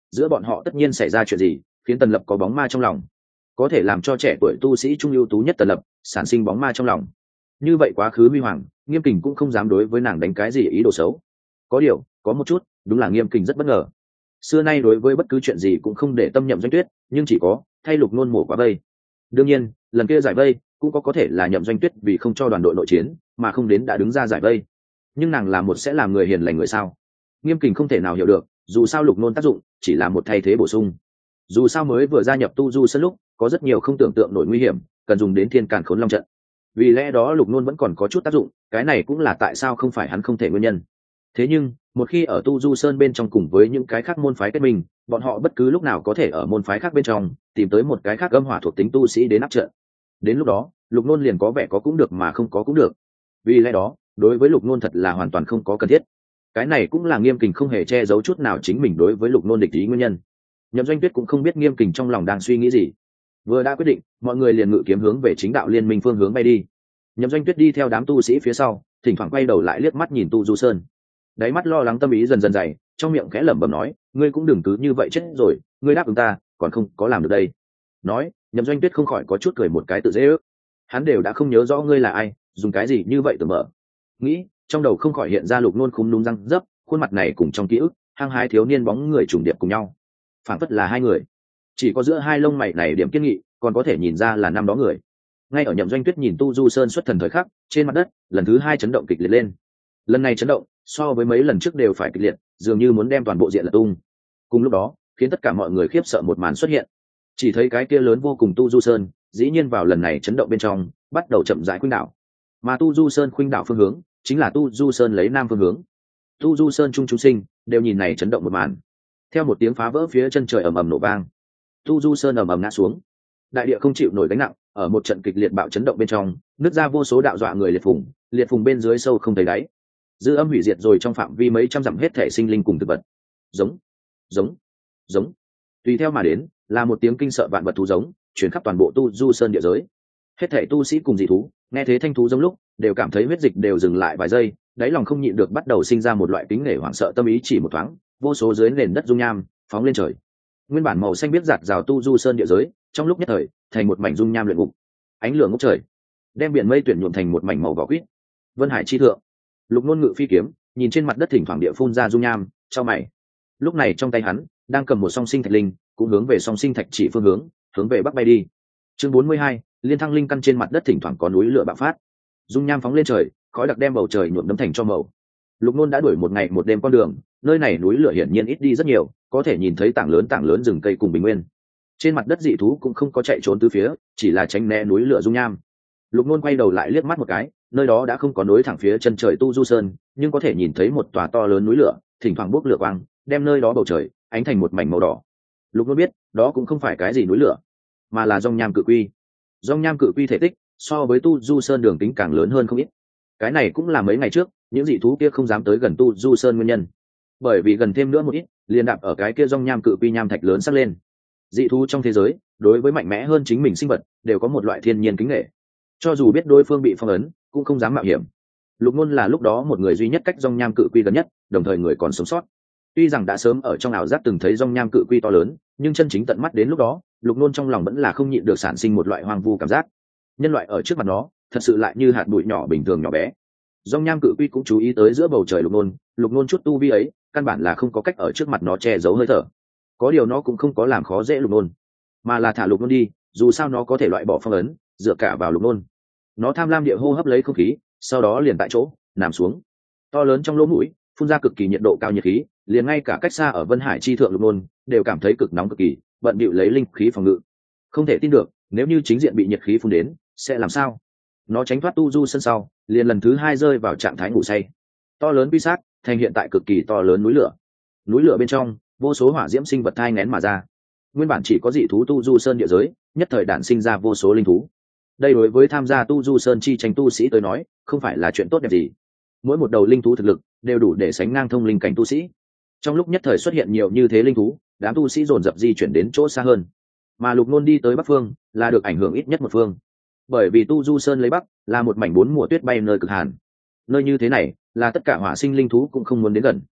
giữa bọn họ tất nhiên xảy ra chuyện gì khiến Tần Lập có bóng ma trong lòng, có thể làm cho trẻ tuổi tu sĩ trung ưu tú nhất Tần Lập sản sinh bóng ma trong lòng. Như vậy quá khứ huy hoàng, Nghiêm Kình cũng không dám đối với nàng đánh cái gì ý đồ xấu. Có điều có một chút đúng là Nghiêm Kình rất bất ngờ, xưa nay đối với bất cứ chuyện gì cũng không để tâm Nhậm Doanh Tuyết, nhưng chỉ có thay Lục Nôn mổ quả vây. Đương nhiên lần kia giải vây cũng có có thể là Nhậm Doanh Tuyết vì không cho đoàn đội nội chiến mà không đến đã đứng ra giải vây, nhưng nàng là một sẽ làm người hiền lành người sao? Nghiêm Kình không thể nào hiểu được, dù sao Lục Nôn tác dụng chỉ là một thay thế bổ sung. Dù sao mới vừa gia nhập tu du sân lúc có rất nhiều không tưởng tượng nổi nguy hiểm cần dùng đến Thiên Càn Khốn Long trận, vì lẽ đó Lục Nôn vẫn còn có chút tác dụng, cái này cũng là tại sao không phải hắn không thể nguyên nhân. Thế nhưng một khi ở tu du sơn bên trong cùng với những cái khác môn phái kết minh, bọn họ bất cứ lúc nào có thể ở môn phái khác bên trong tìm tới một cái khác âm hỏa thuộc tính tu sĩ đến áp trận. Đến lúc đó Lục Nôn liền có vẻ có cũng được mà không có cũng được, vì lẽ đó đối với Lục Nôn thật là hoàn toàn không có cần thiết. Cái này cũng là Nghiêm Kình không hề che giấu chút nào chính mình đối với Lục Nôn địch ý nguyên nhân. Nhậm Doanh Tuyết cũng không biết Nghiêm Kình trong lòng đang suy nghĩ gì, vừa đã quyết định mọi người liền ngự kiếm hướng về chính đạo liên minh phương hướng bay đi. Nhậm Doanh Tuyết đi theo đám tu sĩ phía sau, thỉnh thoảng quay đầu lại liếc mắt nhìn tu du sơn, đáy mắt lo lắng tâm ý dần dần dày, trong miệng khẽ lẩm bẩm nói, ngươi cũng đừng cứ như vậy chết rồi, ngươi đáp ứng ta còn không có làm được đây. Nói Nhậm Doanh Tuyết không khỏi có chút cười một cái tự dễ ước, hắn đều đã không nhớ rõ ngươi là ai, dùng cái gì như vậy tưởng mở. Nghĩ trong đầu không khỏi hiện ra Lục Nôn khúm núm răng dấp, khuôn mặt này cùng trong ký ức hăng hái thiếu niên bóng người trùng điệp cùng nhau, phảng phất là hai người, chỉ có giữa hai lông mày này điểm kiên nghị còn có thể nhìn ra là năm đó người. Ngay ở Nhậm Doanh Tuyết nhìn tu du sơn xuất thần thời khắc, trên mặt đất lần thứ hai chấn động kịch liệt lên. Lần này chấn động so với mấy lần trước đều phải kịch liệt, dường như muốn đem toàn bộ diện lật tung. Cùng lúc đó khiến tất cả mọi người khiếp sợ một màn xuất hiện, chỉ thấy cái kia lớn vô cùng tu du sơn dĩ nhiên vào lần này chấn động bên trong bắt đầu chậm rãi khuynh đảo, mà tu du sơn khuynh đảo phương hướng chính là tu du sơn lấy nam phương hướng. Tu du sơn trung chúng sinh đều nhìn này chấn động một màn, theo một tiếng phá vỡ phía chân trời ầm ầm nổ vang, tu du sơn ầm ầm ngã xuống, đại địa không chịu nổi gánh nặng, ở một trận kịch liệt bạo chấn động bên trong nứt ra vô số đạo dọa người liệt phùng, liệt phùng bên dưới sâu không thấy đáy, dư âm hủy diệt rồi trong phạm vi mấy trăm dặm hết thể sinh linh cùng thực vật. Giống giống giống, tùy theo mà đến là một tiếng kinh sợ vạn vật thú giống chuyển khắp toàn bộ tu du sơn địa giới. Hết thể tu sĩ cùng dị thú nghe thế thanh thú giống lúc đều cảm thấy huyết dịch đều dừng lại vài giây, đáy lòng không nhịn được bắt đầu sinh ra một loại kính nể hoảng sợ tâm ý. Chỉ một thoáng vô số dưới nền đất dung nham phóng lên trời, nguyên bản màu xanh biết giạt rào tu du sơn địa giới trong lúc nhất thời thành một mảnh dung nham luyện ngục, ánh lửa ngốc trời đem biển mây tuyển nhuộm thành một mảnh màu vỏ quýt. Vân Hải chi thượng, Lục Nôn ngự phi kiếm nhìn trên mặt đất thỉnh thoảng địa phun ra dung nham, chau mày. Lúc này trong tay hắn đang cầm một song sinh thạch linh, cũng hướng về song sinh thạch chỉ phương hướng, hướng về bắc bay đi. Chương bốn mươi hai, liên thăng linh căn. Trên mặt đất thỉnh thoảng có núi lửa bạo phát, dung nham phóng lên trời, khói đặc đem bầu trời nhuộm đấm thành cho màu. Lục Nôn đã đuổi một ngày một đêm con đường, nơi này núi lửa hiển nhiên ít đi rất nhiều, có thể nhìn thấy tảng lớn tảng lớn rừng cây cùng bình nguyên. Trên mặt đất dị thú cũng không có chạy trốn tứ phía, chỉ là tránh né núi lửa dung nham. Lục Nôn quay đầu lại liếc mắt một cái, nơi đó đã không có nối thẳng phía chân trời tu du sơn, nhưng có thể nhìn thấy một tòa to lớn núi lửa thỉnh thoảng bốc lửa quang, đem nơi đó bầu trời ánh thành một mảnh màu đỏ. Lục Nôn biết đó cũng không phải cái gì núi lửa, mà là dòng nham cự quy. Dòng nham cự quy thể tích so với tu du sơn đường kính càng lớn hơn không ít. Cái này cũng là mấy ngày trước những dị thú kia không dám tới gần tu du sơn nguyên nhân, bởi vì gần thêm nữa một ít liền đạp ở cái kia dòng nham cự quy nham thạch lớn sắc lên. Dị thú trong thế giới đối với mạnh mẽ hơn chính mình sinh vật đều có một loại thiên nhiên kính nghệ, cho dù biết đối phương bị phong ấn cũng không dám mạo hiểm. Lục Nôn là lúc đó một người duy nhất cách dòng nham cự quy gần nhất, đồng thời người còn sống sót. Tuy rằng đã sớm ở trong ảo giác từng thấy dòng nham cự quy to lớn, nhưng chân chính tận mắt đến lúc đó, Lục Nôn trong lòng vẫn là không nhịn được sản sinh một loại hoang vu cảm giác. Nhân loại ở trước mặt nó thật sự lại như hạt bụi nhỏ bình thường nhỏ bé. Dòng nham cự quy cũng chú ý tới giữa bầu trời Lục Nôn, Lục Nôn chút tu vi ấy căn bản là không có cách ở trước mặt nó che giấu hơi thở. Có điều nó cũng không có làm khó dễ Lục Nôn, mà là thả Lục Nôn đi, dù sao nó có thể loại bỏ phong ấn, dựa cả vào Lục Nôn. Nó tham lam địa hô hấp lấy không khí, sau đó liền tại chỗ nằm xuống. To lớn trong lỗ mũi phun ra cực kỳ nhiệt độ cao nhiệt khí, liền ngay cả cách xa ở Vân Hải chi thượng Lục Nôn đều cảm thấy cực nóng cực kỳ, bận bịu lấy linh khí phòng ngự. Không thể tin được, nếu như chính diện bị nhiệt khí phun đến sẽ làm sao? Nó tránh thoát tu du sân sau, liền lần thứ hai rơi vào trạng thái ngủ say. To lớn quy sát thành hiện tại cực kỳ to lớn núi lửa. Núi lửa bên trong vô số hỏa diễm sinh vật thai nén mà ra. Nguyên bản chỉ có dị thú tu du sơn địa giới, nhất thời đản sinh ra vô số linh thú. Đây đối với tham gia tu du sơn chi tranh tu sĩ tới nói không phải là chuyện tốt đẹp gì. Mỗi một đầu linh thú thực lực đều đủ để sánh ngang thông linh cảnh tu sĩ. Trong lúc nhất thời xuất hiện nhiều như thế linh thú, đám tu sĩ dồn dập di chuyển đến chỗ xa hơn. Mà Lục Nôn đi tới bắc phương là được ảnh hưởng ít nhất một phương, bởi vì tu du sơn lấy bắc là một mảnh bốn mùa tuyết bay nơi cực hàn. Nơi như thế này là tất cả hỏa sinh linh thú cũng không muốn đến gần.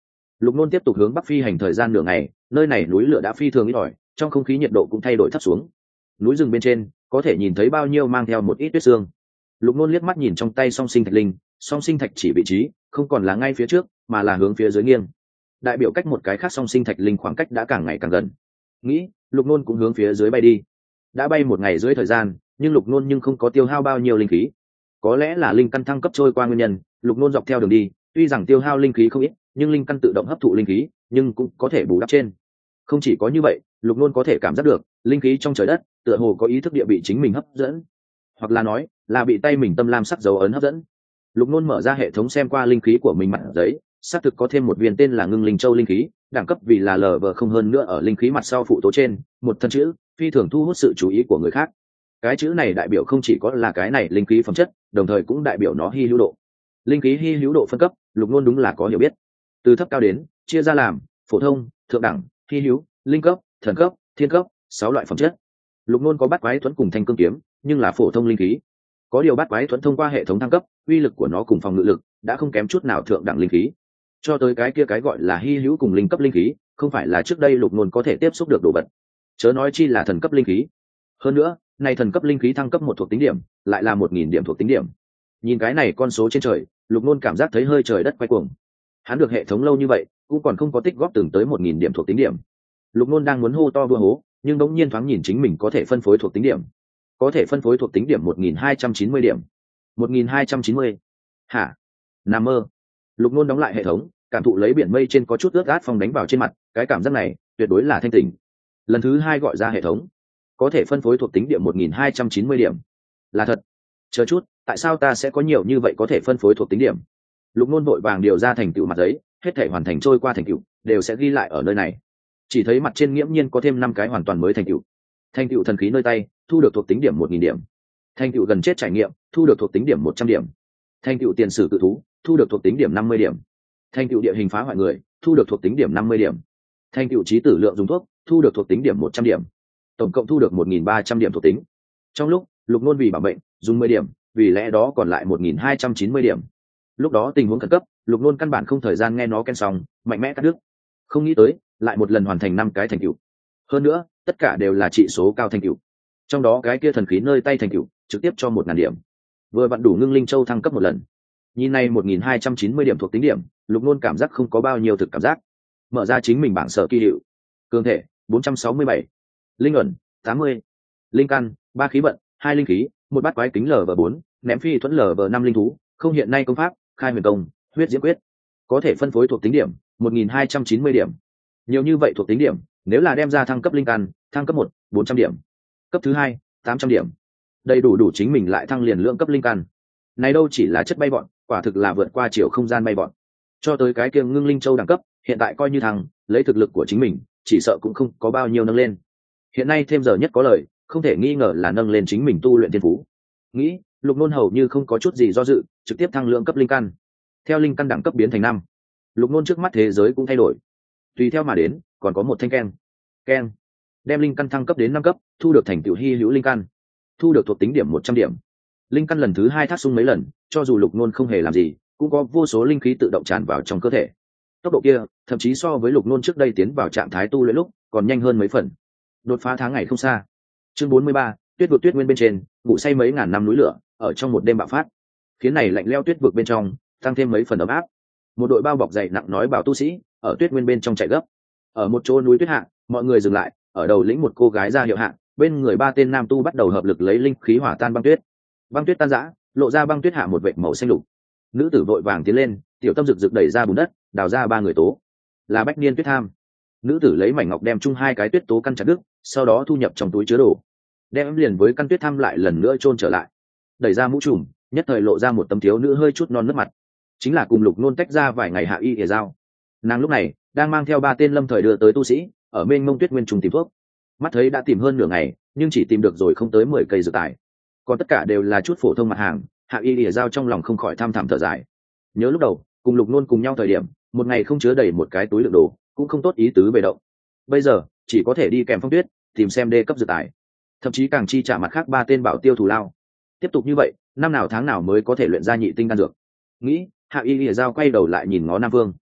Lục Nôn tiếp tục hướng bắc phi hành thời gian nửa ngày, nơi này núi lửa đã phi thường ít ỏi, trong không khí nhiệt độ cũng thay đổi thấp xuống. Núi rừng bên trên có thể nhìn thấy bao nhiêu mang theo một ít tuyết sương. Lục Nôn liếc mắt nhìn trong tay song sinh thạch linh, song sinh thạch chỉ vị trí không còn là ngay phía trước mà là hướng phía dưới nghiêng, đại biểu cách một cái khác song sinh thạch linh khoảng cách đã càng ngày càng gần. Nghĩ, Lục Nôn cũng hướng phía dưới bay đi. Đã bay một ngày dưới thời gian, nhưng Lục Nôn nhưng không có tiêu hao bao nhiêu linh khí. Có lẽ là linh căn thăng cấp trôi qua nguyên nhân, Lục Nôn dọc theo đường đi, tuy rằng tiêu hao linh khí không ít, nhưng linh căn tự động hấp thụ linh khí, nhưng cũng có thể bù đắp trên. Không chỉ có như vậy, Lục Nôn có thể cảm giác được linh khí trong trời đất tựa hồ có ý thức địa bị chính mình hấp dẫn, hoặc là nói là bị tay mình tâm lam sắc dấu ấn hấp dẫn. Lục Nôn mở ra hệ thống xem qua linh khí của mình mặt giấy, xác thực có thêm một viên tên là Ngưng Linh Châu linh khí, đẳng cấp vì là lờ vờ không hơn nữa ở linh khí mặt sau phụ tố trên, một thân chữ, phi thường thu hút sự chú ý của người khác. Cái chữ này đại biểu không chỉ có là cái này linh khí phẩm chất, đồng thời cũng đại biểu nó hi hữu độ. Linh khí hi hữu độ phân cấp, Lục Nôn đúng là có hiểu biết. Từ thấp cao đến, chia ra làm phổ thông, thượng đẳng, hi hữu, linh cấp, thần cấp, thiên cấp, sáu loại phẩm chất. Lục Nôn có bát quái thuẫn cùng thanh cương kiếm, nhưng là phổ thông linh khí. Có điều bát quái thuẫn thông qua hệ thống thăng cấp, uy lực của nó cùng phòng ngự lực đã không kém chút nào thượng đẳng linh khí. Cho tới cái kia cái gọi là hi hữu cùng linh cấp linh khí, không phải là trước đây Lục Nôn có thể tiếp xúc được đồ vật. Chớ nói chi là thần cấp linh khí. Hơn nữa, này thần cấp linh khí thăng cấp một thuộc tính điểm, lại là một nghìn điểm thuộc tính điểm. Nhìn cái này con số trên trời, Lục Nôn cảm giác thấy hơi trời đất quay cuồng. Hắn được hệ thống lâu như vậy, cũng còn không có tích góp từng tới một nghìn điểm thuộc tính điểm. Lục Nôn đang muốn hô to vừa hố, nhưng bỗng nhiên thoáng nhìn chính mình có thể phân phối thuộc tính điểm. Có thể phân phối thuộc tính điểm một nghìn hai trăm chín mươi điểm. một nghìn hai trăm chín mươi. Hả? Nằm mơ. Lục Nôn đóng lại hệ thống, cảm thụ lấy biển mây trên có chút ướt át phong đánh vào trên mặt, cái cảm giác này tuyệt đối là thanh tỉnh. Lần thứ hai gọi ra hệ thống, có thể phân phối thuộc tính điểm một nghìn hai trăm chín mươi điểm. Là thật. Chờ chút, tại sao ta sẽ có nhiều như vậy có thể phân phối thuộc tính điểm? Lục Nôn vội vàng điều ra thành tựu mặt giấy, hết thể hoàn thành trôi qua thành tựu đều sẽ ghi lại ở nơi này. Chỉ thấy mặt trên nghiễm nhiên có thêm năm cái hoàn toàn mới thành tựu. Thành tựu thần khí nơi tay, thu được thuộc tính điểm một nghìn điểm. Thành tựu gần chết trải nghiệm, thu được thuộc tính điểm một trăm điểm. Thành tựu tiền sử cự thú, thu được thuộc tính điểm năm mươi điểm. Thành tựu địa hình phá hoại người, thu được thuộc tính điểm năm mươi điểm. Thành tựu trí tử lượng dùng thuốc, thu được thuộc tính điểm một trăm điểm. Tổng cộng thu được một nghìn ba trăm điểm thuộc tính. Trong lúc Lục Nôn vì bảo bệnh dùng mười điểm, vì lẽ đó còn lại một nghìn hai trăm chín mươi điểm. Lúc đó tình huống khẩn cấp, Lục Nôn căn bản không thời gian nghe nó ken xong, mạnh mẽ cắt đứt. Không nghĩ tới, lại một lần hoàn thành năm cái thành tựu. Hơn nữa, tất cả đều là trị số cao thành tựu. Trong đó cái kia thần khí nơi tay thành tựu, trực tiếp cho một ngàn điểm. Vừa vặn đủ Ngưng Linh Châu thăng cấp một lần. Nhìn này một nghìn hai trăm chín mươi điểm thuộc tính điểm, Lục Nôn cảm giác không có bao nhiêu thực cảm giác. Mở ra chính mình bảng sở kỳ hiệu. Cường thể bốn trăm sáu mươi bảy, linh ẩn tám mươi, linh căn ba khí vận hai linh khí, một bát quái kính lv bốn, ném phi thuẫn lv năm linh thú, không hiện nay công pháp, khai huyền công, huyết diễm quyết. Có thể phân phối thuộc tính điểm một nghìn hai trăm chín mươi điểm. Nhiều như vậy thuộc tính điểm, nếu là đem ra thăng cấp linh căn, thăng cấp một, bốn trăm điểm. Cấp thứ hai, tám trăm điểm. Đầy đủ đủ chính mình lại thăng liền lượng cấp linh căn. Này đâu chỉ là chất bay bọn, quả thực là vượt qua chiều không gian bay bọn. Cho tới cái kia Ngưng Linh Châu đẳng cấp, hiện tại coi như thăng, lấy thực lực của chính mình, chỉ sợ cũng không có bao nhiêu nâng lên. Hiện nay thêm giờ nhất có lời, không thể nghi ngờ là nâng lên chính mình tu luyện thiên phú. Nghĩ, Lục Nôn hầu như không có chút gì do dự, trực tiếp thăng lượng cấp linh căn. Theo linh căn đẳng cấp biến thành năm, Lục Nôn trước mắt thế giới cũng thay đổi. Tùy theo mà đến, còn có một thanh keng. Keng. Đem linh căn thăng cấp đến năm cấp, thu được thành tựu hi hữu linh căn. Thu được thuộc tính điểm một trăm điểm. Linh căn lần thứ hai thác sung mấy lần, cho dù Lục Nôn không hề làm gì, cũng có vô số linh khí tự động tràn vào trong cơ thể. Tốc độ kia, thậm chí so với Lục Nôn trước đây tiến vào trạng thái tu luyện lúc, còn nhanh hơn mấy phần. Đột phá tháng ngày không xa. Chương bốn mươi ba, tuyết vực tuyết nguyên bên trên, ngủ say mấy ngàn năm núi lửa, ở trong một đêm bạo phát, khiến này lạnh lẽo tuyết vực bên trong tăng thêm mấy phần ấm áp. Một đội bao bọc dày nặng nói bảo tu sĩ ở tuyết nguyên bên trong chạy gấp. Ở một chỗ núi tuyết hạ, mọi người dừng lại, ở đầu lĩnh một cô gái ra hiệu hạ, bên người ba tên nam tu bắt đầu hợp lực lấy linh khí hỏa tan băng tuyết. Băng tuyết tan rã, lộ ra băng tuyết hạ một vệt màu xanh lục. Nữ tử vội vàng tiến lên, tiểu tâm rực rực đẩy ra bùn đất, đào ra ba người tố. Là Bách Niên Tuyết Tham. Nữ tử lấy mảnh ngọc đem chung hai cái tuyết tố căn chặt đứt, sau đó thu nhập trong túi chứa đồ, đem liền với căn tuyết tham lại lần nữa chôn trở lại. Đẩy ra mũ trùm, nhất thời lộ ra một tấm thiếu nữ hơi chút non nước mặt, chính là cùng Lục Nôn tách ra vài ngày Hạ Y Ỉa Giao. Nàng lúc này đang mang theo ba tên lâm thời đưa tới tu sĩ ở mênh mông tuyết nguyên trùng tìm thuốc. Mắt thấy đã tìm hơn nửa ngày, nhưng chỉ tìm được rồi không tới mười cây dược tài, còn tất cả đều là chút phổ thông mặt hàng. Hạ Y Ỉa Giao trong lòng không khỏi tham thảm thở dài. Nhớ lúc đầu cùng Lục Nôn cùng nhau thời điểm, một ngày không chứa đầy một cái túi đựng đồ, cũng không tốt ý tứ về động. Bây giờ chỉ có thể đi kèm phong tuyết tìm xem đê cấp dược tài, thậm chí càng chi trả mặt khác ba tên bảo tiêu thù lao. Tiếp tục như vậy, năm nào tháng nào mới có thể luyện ra nhị tinh đan dược? Nghĩ, Hạ Y Lìa Giao quay đầu lại nhìn ngó Nam Vương.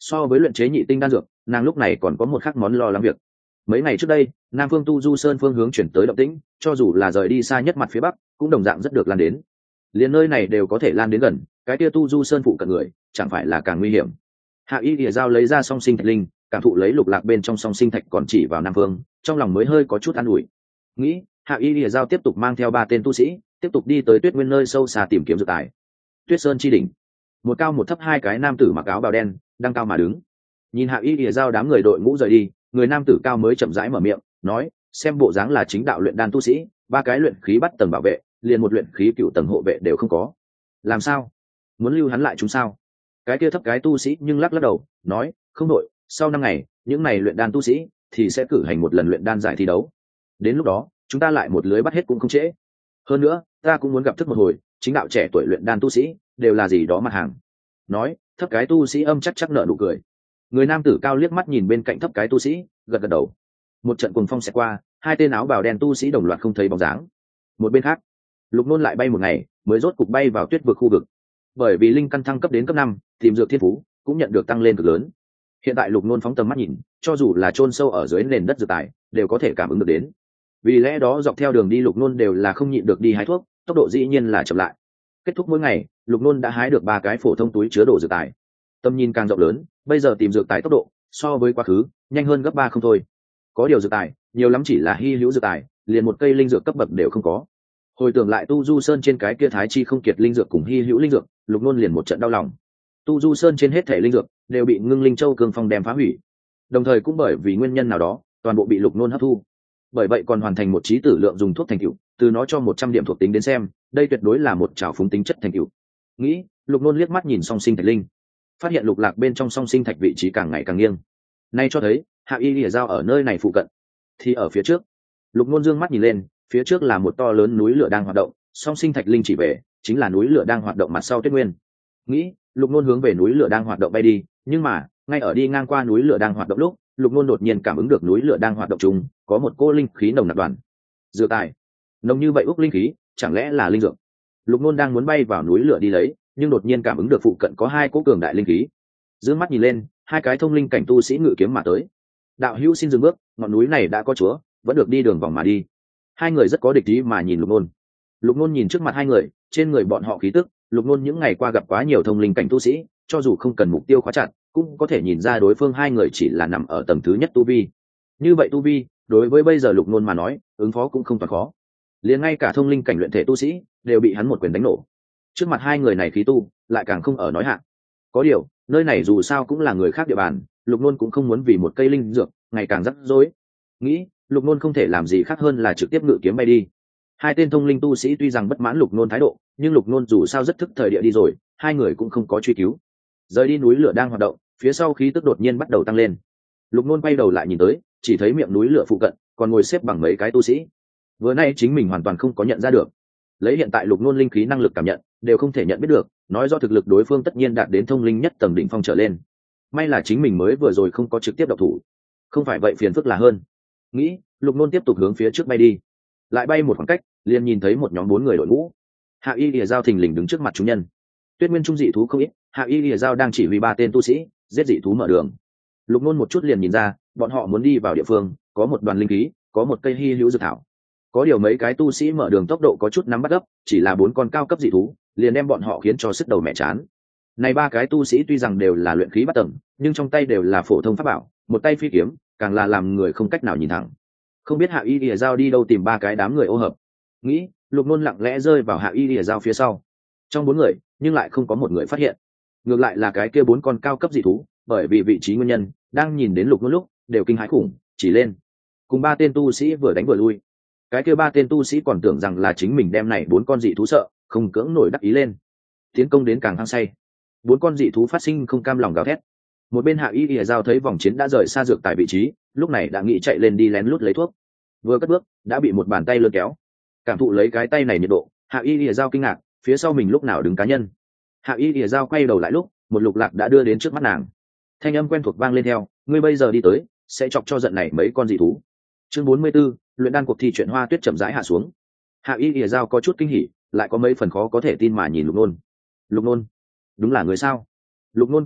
So với luyện chế nhị tinh đan dược, nàng lúc này còn có một khác món lo lắng việc. Mấy ngày trước đây, nam phương tu du sơn phương hướng chuyển tới động tĩnh, cho dù là rời đi xa nhất mặt phía bắc cũng đồng dạng rất được lan đến. Liền nơi này đều có thể lan đến gần, cái kia tu du sơn phụ cận người chẳng phải là càng nguy hiểm. Hạ Y Lìa Giao lấy ra song sinh thạch linh, cảm thụ lấy lục lạc bên trong song sinh thạch còn chỉ vào nam phương, trong lòng mới hơi có chút an ủi. Nghĩ, Hạ Y Lìa Giao tiếp tục mang theo ba tên tu sĩ, tiếp tục đi tới Tuyết Nguyên nơi sâu xa tìm kiếm dược tài. Tuyết Sơn chi đỉnh, một cao một thấp hai cái nam tử mặc áo bào đen đang cao mà đứng, nhìn Hạ Y Lìa Giao đám người đội ngũ rời đi, người nam tử cao mới chậm rãi mở miệng nói, xem bộ dáng là chính đạo luyện đan tu sĩ, ba cái luyện khí bắt tầng bảo vệ, liền một luyện khí cựu tầng hộ vệ đều không có, làm sao muốn lưu hắn lại chúng sao? Cái kia thấp cái tu sĩ nhưng lắc lắc đầu nói, không đội, sau năm ngày những này luyện đan tu sĩ thì sẽ cử hành một lần luyện đan giải thi đấu, đến lúc đó chúng ta lại một lưới bắt hết cũng không trễ. Hơn nữa ta cũng muốn gặp thức một hồi chính đạo trẻ tuổi luyện đan tu sĩ đều là gì đó mặt hàng. Nói, thấp cái tu sĩ âm chắc chắc nở nụ cười. Người nam tử cao liếc mắt nhìn bên cạnh thấp cái tu sĩ, gật gật đầu. Một trận cuồng phong xẹt qua, hai tên áo bào đen tu sĩ đồng loạt không thấy bóng dáng. Một bên khác, Lục Nôn lại bay một ngày mới rốt cục bay vào tuyết vực khu vực. Bởi vì linh căn thăng cấp đến cấp năm, tìm dược thiên phú cũng nhận được tăng lên cực lớn. Hiện tại Lục Nôn phóng tầm mắt nhìn, cho dù là chôn sâu ở dưới nền đất dược tài đều có thể cảm ứng được đến. Vì lẽ đó dọc theo đường đi Lục Nôn đều là không nhịn được đi hái thuốc, tốc độ dĩ nhiên là chậm lại. Kết thúc mỗi ngày, Lục Nôn đã hái được ba cái phổ thông túi chứa đồ dược tài. Tầm nhìn càng rộng lớn, bây giờ tìm dược tài tốc độ so với quá khứ nhanh hơn gấp ba không thôi. Có điều dược tài nhiều lắm chỉ là hy hữu dược tài, liền một cây linh dược cấp bậc đều không có. Hồi tưởng lại tu du sơn trên cái kia thái chi không kiệt linh dược cùng hy hữu linh dược, Lục Nôn liền một trận đau lòng. Tu du sơn trên hết thể linh dược đều bị ngưng linh châu cường phong đem phá hủy, đồng thời cũng bởi vì nguyên nhân nào đó toàn bộ bị Lục Nôn hấp thu. Bởi vậy còn hoàn thành một trí tử lượng dùng thuốc thành tựu, từ nó cho một trăm điểm thuộc tính đến xem, đây tuyệt đối là một trào phúng tính chất thành tựu. Nghĩ, Lục Nôn liếc mắt nhìn song sinh thạch linh, phát hiện lục lạc bên trong song sinh thạch vị trí càng ngày càng nghiêng. Nay cho thấy Hạ Y Lìa Giao ở nơi này phụ cận. Thì ở phía trước, Lục Nôn dương mắt nhìn lên, phía trước là một to lớn núi lửa đang hoạt động, song sinh thạch linh chỉ về chính là núi lửa đang hoạt động mặt sau Tuyết Nguyên. Nghĩ, Lục Nôn hướng về núi lửa đang hoạt động bay đi, nhưng mà ngay ở đi ngang qua núi lửa đang hoạt động lúc, Lục Nôn đột nhiên cảm ứng được núi lửa đang hoạt động chung có một cô linh khí nồng nặc đoàn. Dược tài nồng như vậy úc linh khí, chẳng lẽ là linh dược? Lục Nôn đang muốn bay vào núi lửa đi lấy, nhưng đột nhiên cảm ứng được phụ cận có hai cỗ cường đại linh khí. Dương mắt nhìn lên, hai cái thông linh cảnh tu sĩ ngự kiếm mà tới. Đạo hữu xin dừng bước, ngọn núi này đã có chúa, vẫn được đi đường vòng mà đi. Hai người rất có địch ý mà nhìn Lục Nôn. Lục Nôn nhìn trước mặt hai người, trên người bọn họ khí tức, Lục Nôn những ngày qua gặp quá nhiều thông linh cảnh tu sĩ, cho dù không cần mục tiêu khóa chặt, cũng có thể nhìn ra đối phương hai người chỉ là nằm ở tầng thứ nhất tu vi. Như vậy tu vi, đối với bây giờ Lục Nôn mà nói, ứng phó cũng không toàn khó. Liền ngay cả thông linh cảnh luyện thể tu sĩ đều bị hắn một quyền đánh nổ. Trước mặt hai người này khí tu lại càng không ở nói hạn. Có điều nơi này dù sao cũng là người khác địa bàn, Lục Nôn cũng không muốn vì một cây linh dược ngày càng rắc rối. Nghĩ, Lục Nôn không thể làm gì khác hơn là trực tiếp ngự kiếm bay đi. Hai tên thông linh tu sĩ tuy rằng bất mãn Lục Nôn thái độ, nhưng Lục Nôn dù sao rất thức thời địa đi rồi, hai người cũng không có truy cứu. Rời đi núi lửa đang hoạt động, phía sau khí tức đột nhiên bắt đầu tăng lên. Lục Nôn quay đầu lại nhìn tới, chỉ thấy miệng núi lửa phụ cận còn ngồi xếp bằng mấy cái tu sĩ. Vừa nay chính mình hoàn toàn không có nhận ra được. Lấy hiện tại Lục Nôn linh khí năng lực cảm nhận, đều không thể nhận biết được, nói do thực lực đối phương tất nhiên đạt đến thông linh nhất tầng đỉnh phong trở lên. May là chính mình mới vừa rồi không có trực tiếp động thủ, không phải vậy phiền phức là hơn. Nghĩ, Lục Nôn tiếp tục hướng phía trước bay đi. Lại bay một khoảng cách, liền nhìn thấy một nhóm bốn người đội ngũ. Hạ Y Lìa Giao thình lình đứng trước mặt chúng nhân. Tuyết Nguyên trung dị thú không ít, Hạ Y Lìa Giao đang chỉ huy ba tên tu sĩ giết dị thú mở đường. Lục Nôn một chút liền nhìn ra, bọn họ muốn đi vào địa phương, có một đoàn linh khí, có một cây hy hữu dược thảo. Có điều mấy cái tu sĩ mở đường tốc độ có chút nắm bắt gấp, chỉ là bốn con cao cấp dị thú, liền đem bọn họ khiến cho sức đầu mẹ chán. Này ba cái tu sĩ tuy rằng đều là luyện khí bát tầng, nhưng trong tay đều là phổ thông pháp bảo, một tay phi kiếm, càng là làm người không cách nào nhìn thẳng. Không biết Hạ Y Lìa Giao đi đâu tìm ba cái đám người ô hợp. Nghĩ, Lục Nôn lặng lẽ rơi vào Hạ Y Lìa Giao phía sau. Trong bốn người, nhưng lại không có một người phát hiện. Ngược lại là cái kia bốn con cao cấp dị thú, bởi vì vị trí nguyên nhân, đang nhìn đến Lục Nôn lúc, đều kinh hãi khủng, chỉ lên. Cùng ba tên tu sĩ vừa đánh vừa lui. Cái kia ba tên tu sĩ còn tưởng rằng là chính mình đem này bốn con dị thú sợ, không cưỡng nổi đắc ý lên, tiến công đến càng hăng say. Bốn con dị thú phát sinh không cam lòng gào thét. Một bên Hạ Y Lìa Giao thấy vòng chiến đã rời xa dược tại vị trí, lúc này đã nghĩ chạy lên đi lén lút lấy thuốc. Vừa cất bước, đã bị một bàn tay lôi kéo. Cảm thụ lấy cái tay này nhiệt độ, Hạ Y Lìa Giao kinh ngạc, phía sau mình lúc nào đứng cá nhân. Hạ Y Lìa Giao quay đầu lại lúc, một lục lạc đã đưa đến trước mắt nàng. Thanh âm quen thuộc vang lên theo, ngươi bây giờ đi tới, sẽ chọc cho giận này mấy con dị thú. Chương bốn mươi 44, luyện đan cuộc thi chuyện Hoa Tuyết chậm rãi hạ xuống. Hạ Y Lìa Giao có chút kinh hỉ, lại có mấy phần khó có thể tin mà nhìn Lục Nôn. Lục Nôn, đúng là người sao? Lục Nôn cười cợt,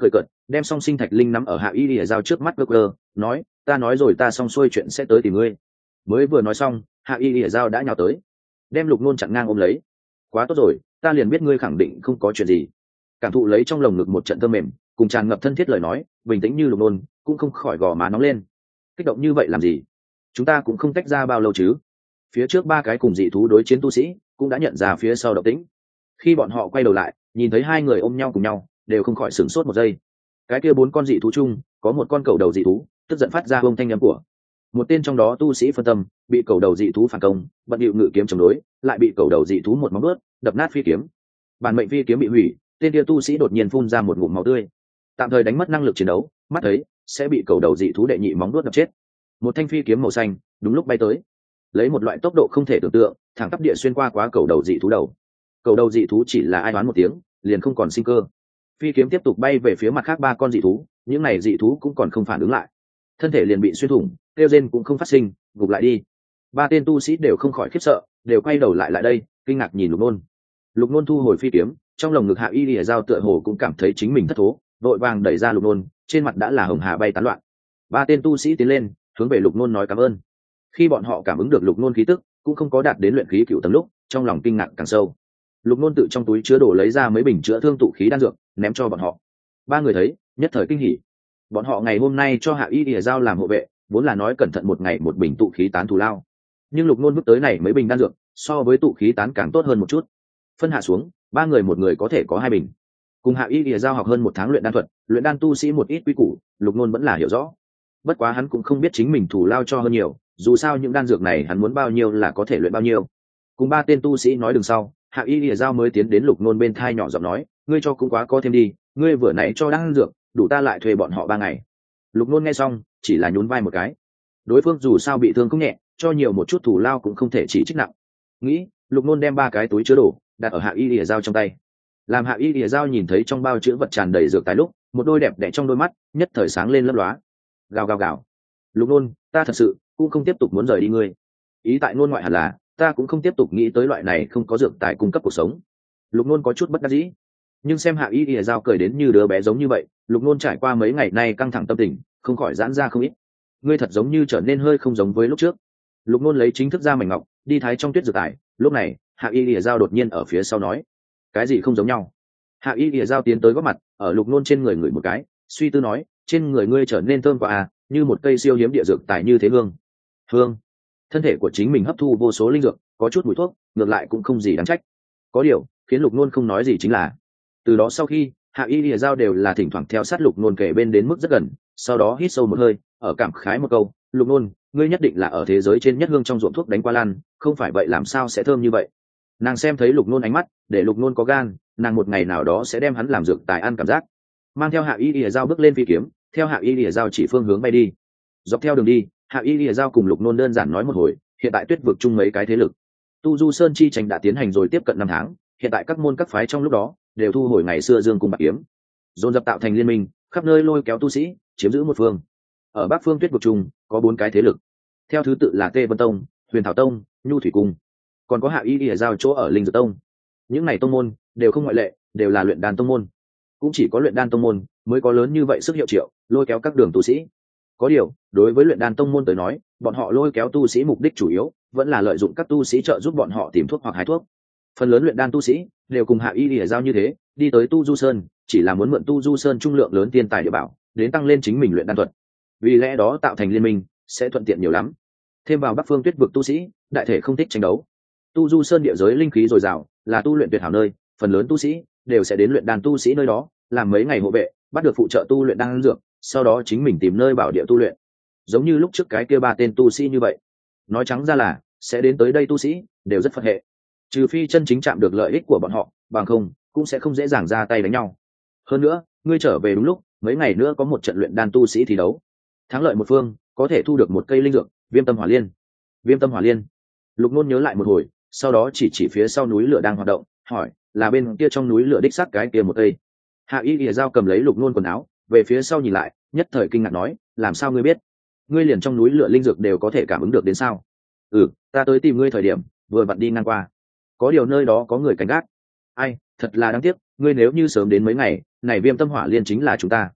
đem song sinh thạch linh nắm ở hạ y lìa dao trước mắt cơ cơ nói ta nói rồi ta xong xuôi chuyện sẽ tới tìm ngươi. Mới vừa nói xong hạ y lìa dao đã nhào tới đem lục nôn chặn ngang ôm lấy. Quá tốt rồi, ta liền biết ngươi khẳng định không có chuyện gì. Cảm thụ lấy trong lồng ngực một trận thơm mềm cùng tràn ngập thân thiết lời nói, bình tĩnh như lục nôn cũng không khỏi gò má nóng lên. Kích động như vậy làm gì? Chúng ta cũng không tách ra bao lâu chứ. Phía trước ba cái cùng dị thú đối chiến tu sĩ cũng đã nhận ra phía sau động tĩnh. Khi bọn họ quay đầu lại nhìn thấy hai người ôm nhau cùng nhau, đều không khỏi sửng sốt một giây. Cái kia bốn con dị thú chung có một con cầu đầu dị thú tức giận phát ra hông thanh âm của một tên trong đó tu sĩ phân tâm, bị cầu đầu dị thú phản công, bận điệu ngự kiếm chống đối, lại bị cầu đầu dị thú một móng vuốt đập nát phi kiếm. Bản mệnh phi kiếm bị hủy, tên kia tu sĩ đột nhiên phun ra một ngụm máu tươi, tạm thời đánh mất năng lực chiến đấu, mắt thấy sẽ bị cầu đầu dị thú đệ nhị móng vuốt đập chết. Một thanh phi kiếm màu xanh đúng lúc bay tới, lấy một loại tốc độ không thể tưởng tượng, thẳng tắp địa xuyên qua quá cầu đầu dị thú đầu. Cầu đầu dị thú chỉ là ai đoán một tiếng, liền không còn sinh cơ. Phi kiếm tiếp tục bay về phía mặt khác ba con dị thú, những này dị thú cũng còn không phản ứng lại, thân thể liền bị xuyên thủng, kêu rên cũng không phát sinh, gục lại đi. Ba tên tu sĩ đều không khỏi khiếp sợ, đều quay đầu lại lại đây, kinh ngạc nhìn lục nôn. Lục nôn thu hồi phi kiếm, trong lồng ngực hạ y lìa dao tựa hồ cũng cảm thấy chính mình thất thố, vội vàng đẩy ra lục nôn, trên mặt đã là hồng hà bay tán loạn. Ba tên tu sĩ tiến lên hướng về lục nôn nói cảm ơn. Khi bọn họ cảm ứng được lục nôn khí tức cũng không có đạt đến luyện khí cựu tầng lúc, trong lòng kinh ngạc càng sâu. Lục nôn tự trong túi chứa đồ lấy ra mấy bình chữa thương tụ khí đan dược ném cho bọn họ. Ba người thấy nhất thời kinh hỉ. Bọn họ ngày hôm nay cho hạ y ỉa giao làm hộ vệ, vốn là nói cẩn thận một ngày một bình tụ khí tán thù lao, nhưng lục nôn bước tới này mấy bình đan dược so với tụ khí tán càng tốt hơn một chút. Phân hạ xuống, ba người một người có thể có hai bình. Cùng hạ y ỉa giao học hơn một tháng luyện đan thuật, luyện đan tu sĩ một ít quy củ lục nôn vẫn là hiểu rõ. Bất quá hắn cũng không biết chính mình thù lao cho hơn nhiều, dù sao những đan dược này hắn muốn bao nhiêu là có thể luyện bao nhiêu. Cùng ba tên tu sĩ nói đằng sau, hạ y ỉa giao mới tiến đến lục nôn bên thai nhỏ giọng nói, ngươi cho cũng quá có thêm đi, ngươi vừa nãy cho đan dược đủ ta lại thuê bọn họ ba ngày. Lục nôn nghe xong chỉ là nhún vai một cái, đối phương dù sao bị thương không nhẹ, cho nhiều một chút thù lao cũng không thể chỉ trích nặng. Nghĩ lục nôn đem ba cái túi chứa đồ đặt ở hạ y lìa dao trong tay. Làm hạ y lìa dao nhìn thấy trong bao chứa vật tràn đầy dược tài lúc, một đôi đẹp đẽ trong đôi mắt nhất thời sáng lên lấp lóa. Gào gào gào, lục nôn, ta thật sự cũng không tiếp tục muốn rời đi ngươi. Ý tại ngôn ngoại hẳn là ta cũng không tiếp tục nghĩ tới loại này không có dược tài cung cấp cuộc sống. Lục nôn có chút bất đắc dĩ, nhưng xem hạ y ỉa giao cười đến như đứa bé giống như vậy, lục nôn trải qua mấy ngày nay căng thẳng tâm tình không khỏi giãn ra không ít. Ngươi thật giống như trở nên hơi không giống với lúc trước. Lục nôn lấy chính thức ra mảnh ngọc đi thái trong tuyết dược tài. Lúc này hạ y ỉa giao đột nhiên ở phía sau nói, cái gì không giống nhau? Hạ y ỉa giao tiến tới góp mặt ở lục nôn trên người ngửi một cái, suy tư nói, trên người ngươi trở nên thơm quá à, như một cây siêu hiếm địa dược tài như thế. Hương hương thân thể của chính mình hấp thu vô số linh dược, có chút mùi thuốc, ngược lại cũng không gì đáng trách. Có điều khiến lục nôn không nói gì chính là, từ đó sau khi hạ y lìa giao đều là thỉnh thoảng theo sát lục nôn kể bên đến mức rất gần, sau đó hít sâu một hơi, ở cảm khái một câu, lục nôn, ngươi nhất định là ở thế giới trên nhất hương trong ruộng thuốc đánh qua lan, không phải vậy làm sao sẽ thơm như vậy. Nàng xem thấy lục nôn ánh mắt, để lục nôn có gan, nàng một ngày nào đó sẽ đem hắn làm dược tài ăn cảm giác. Mang theo hạ y lìa giao bước lên phi kiếm, theo hạ y lìa giao chỉ phương hướng bay đi. Dọc theo đường đi, hạ y lìa giao cùng lục nôn đơn giản nói một hồi hiện tại tuyết vực chung mấy cái thế lực. Tu Du Sơn chi tranh đã tiến hành rồi tiếp cận năm tháng, hiện tại các môn các phái trong lúc đó đều thu hồi ngày xưa dương cung bạc kiếm, dồn dập tạo thành liên minh, khắp nơi lôi kéo tu sĩ chiếm giữ một phương. Ở bắc phương tuyết vực chung có bốn cái thế lực, theo thứ tự là Tê Vân Tông, Huyền Thảo Tông, Nhu Thủy Cung, còn có hạ y ỉa giao chỗ ở Linh Dược Tông. Những này tông môn đều không ngoại lệ, đều là luyện đan tông môn. Cũng chỉ có luyện đan tông môn mới có lớn như vậy sức hiệu triệu, lôi kéo các đường tu sĩ. Có điều đối với luyện đan tông môn tới nói, bọn họ lôi kéo tu sĩ mục đích chủ yếu vẫn là lợi dụng các tu sĩ trợ giúp bọn họ tìm thuốc hoặc hái thuốc. Phần lớn luyện đan tu sĩ đều cùng hạ y lìa giao như thế, đi tới Tu Du Sơn chỉ là muốn mượn Tu Du Sơn trung lượng lớn tiên tài địa bảo đến tăng lên chính mình luyện đan thuật, vì lẽ đó tạo thành liên minh sẽ thuận tiện nhiều lắm. Thêm vào bắc phương tuyết vực tu sĩ đại thể không thích tranh đấu, Tu Du Sơn địa giới linh khí dồi dào, là tu luyện tuyệt hảo nơi, phần lớn tu sĩ đều sẽ đến luyện đan tu sĩ nơi đó làm mấy ngày hộ vệ, bắt được phụ trợ tu luyện đan dược, sau đó chính mình tìm nơi bảo địa tu luyện. Giống như lúc trước cái kia ba tên tu sĩ như vậy, nói trắng ra là sẽ đến tới đây tu sĩ đều rất phật hệ, trừ phi chân chính chạm được lợi ích của bọn họ, bằng không cũng sẽ không dễ dàng ra tay đánh nhau. Hơn nữa ngươi trở về đúng lúc, mấy ngày nữa có một trận luyện đan tu sĩ thi đấu, thắng lợi một phương có thể thu được một cây linh dược viêm tâm hỏa liên. Viêm tâm hỏa liên, lục nôn nhớ lại một hồi, sau đó chỉ chỉ phía sau núi lửa đang hoạt động, hỏi, là bên kia trong núi lửa đích xác cái kia một cây? Hạ y ỉa giao cầm lấy lục nôn quần áo về phía sau nhìn lại, nhất thời kinh ngạc nói, làm sao ngươi biết? Ngươi liền trong núi lửa linh dược đều có thể cảm ứng được đến sao? Ừ, ta tới tìm ngươi thời điểm vừa vặn đi ngang qua, có điều nơi đó có người canh gác. Ai, thật là đáng tiếc, ngươi nếu như sớm đến mấy ngày này, viêm tâm hỏa liên chính là chúng ta.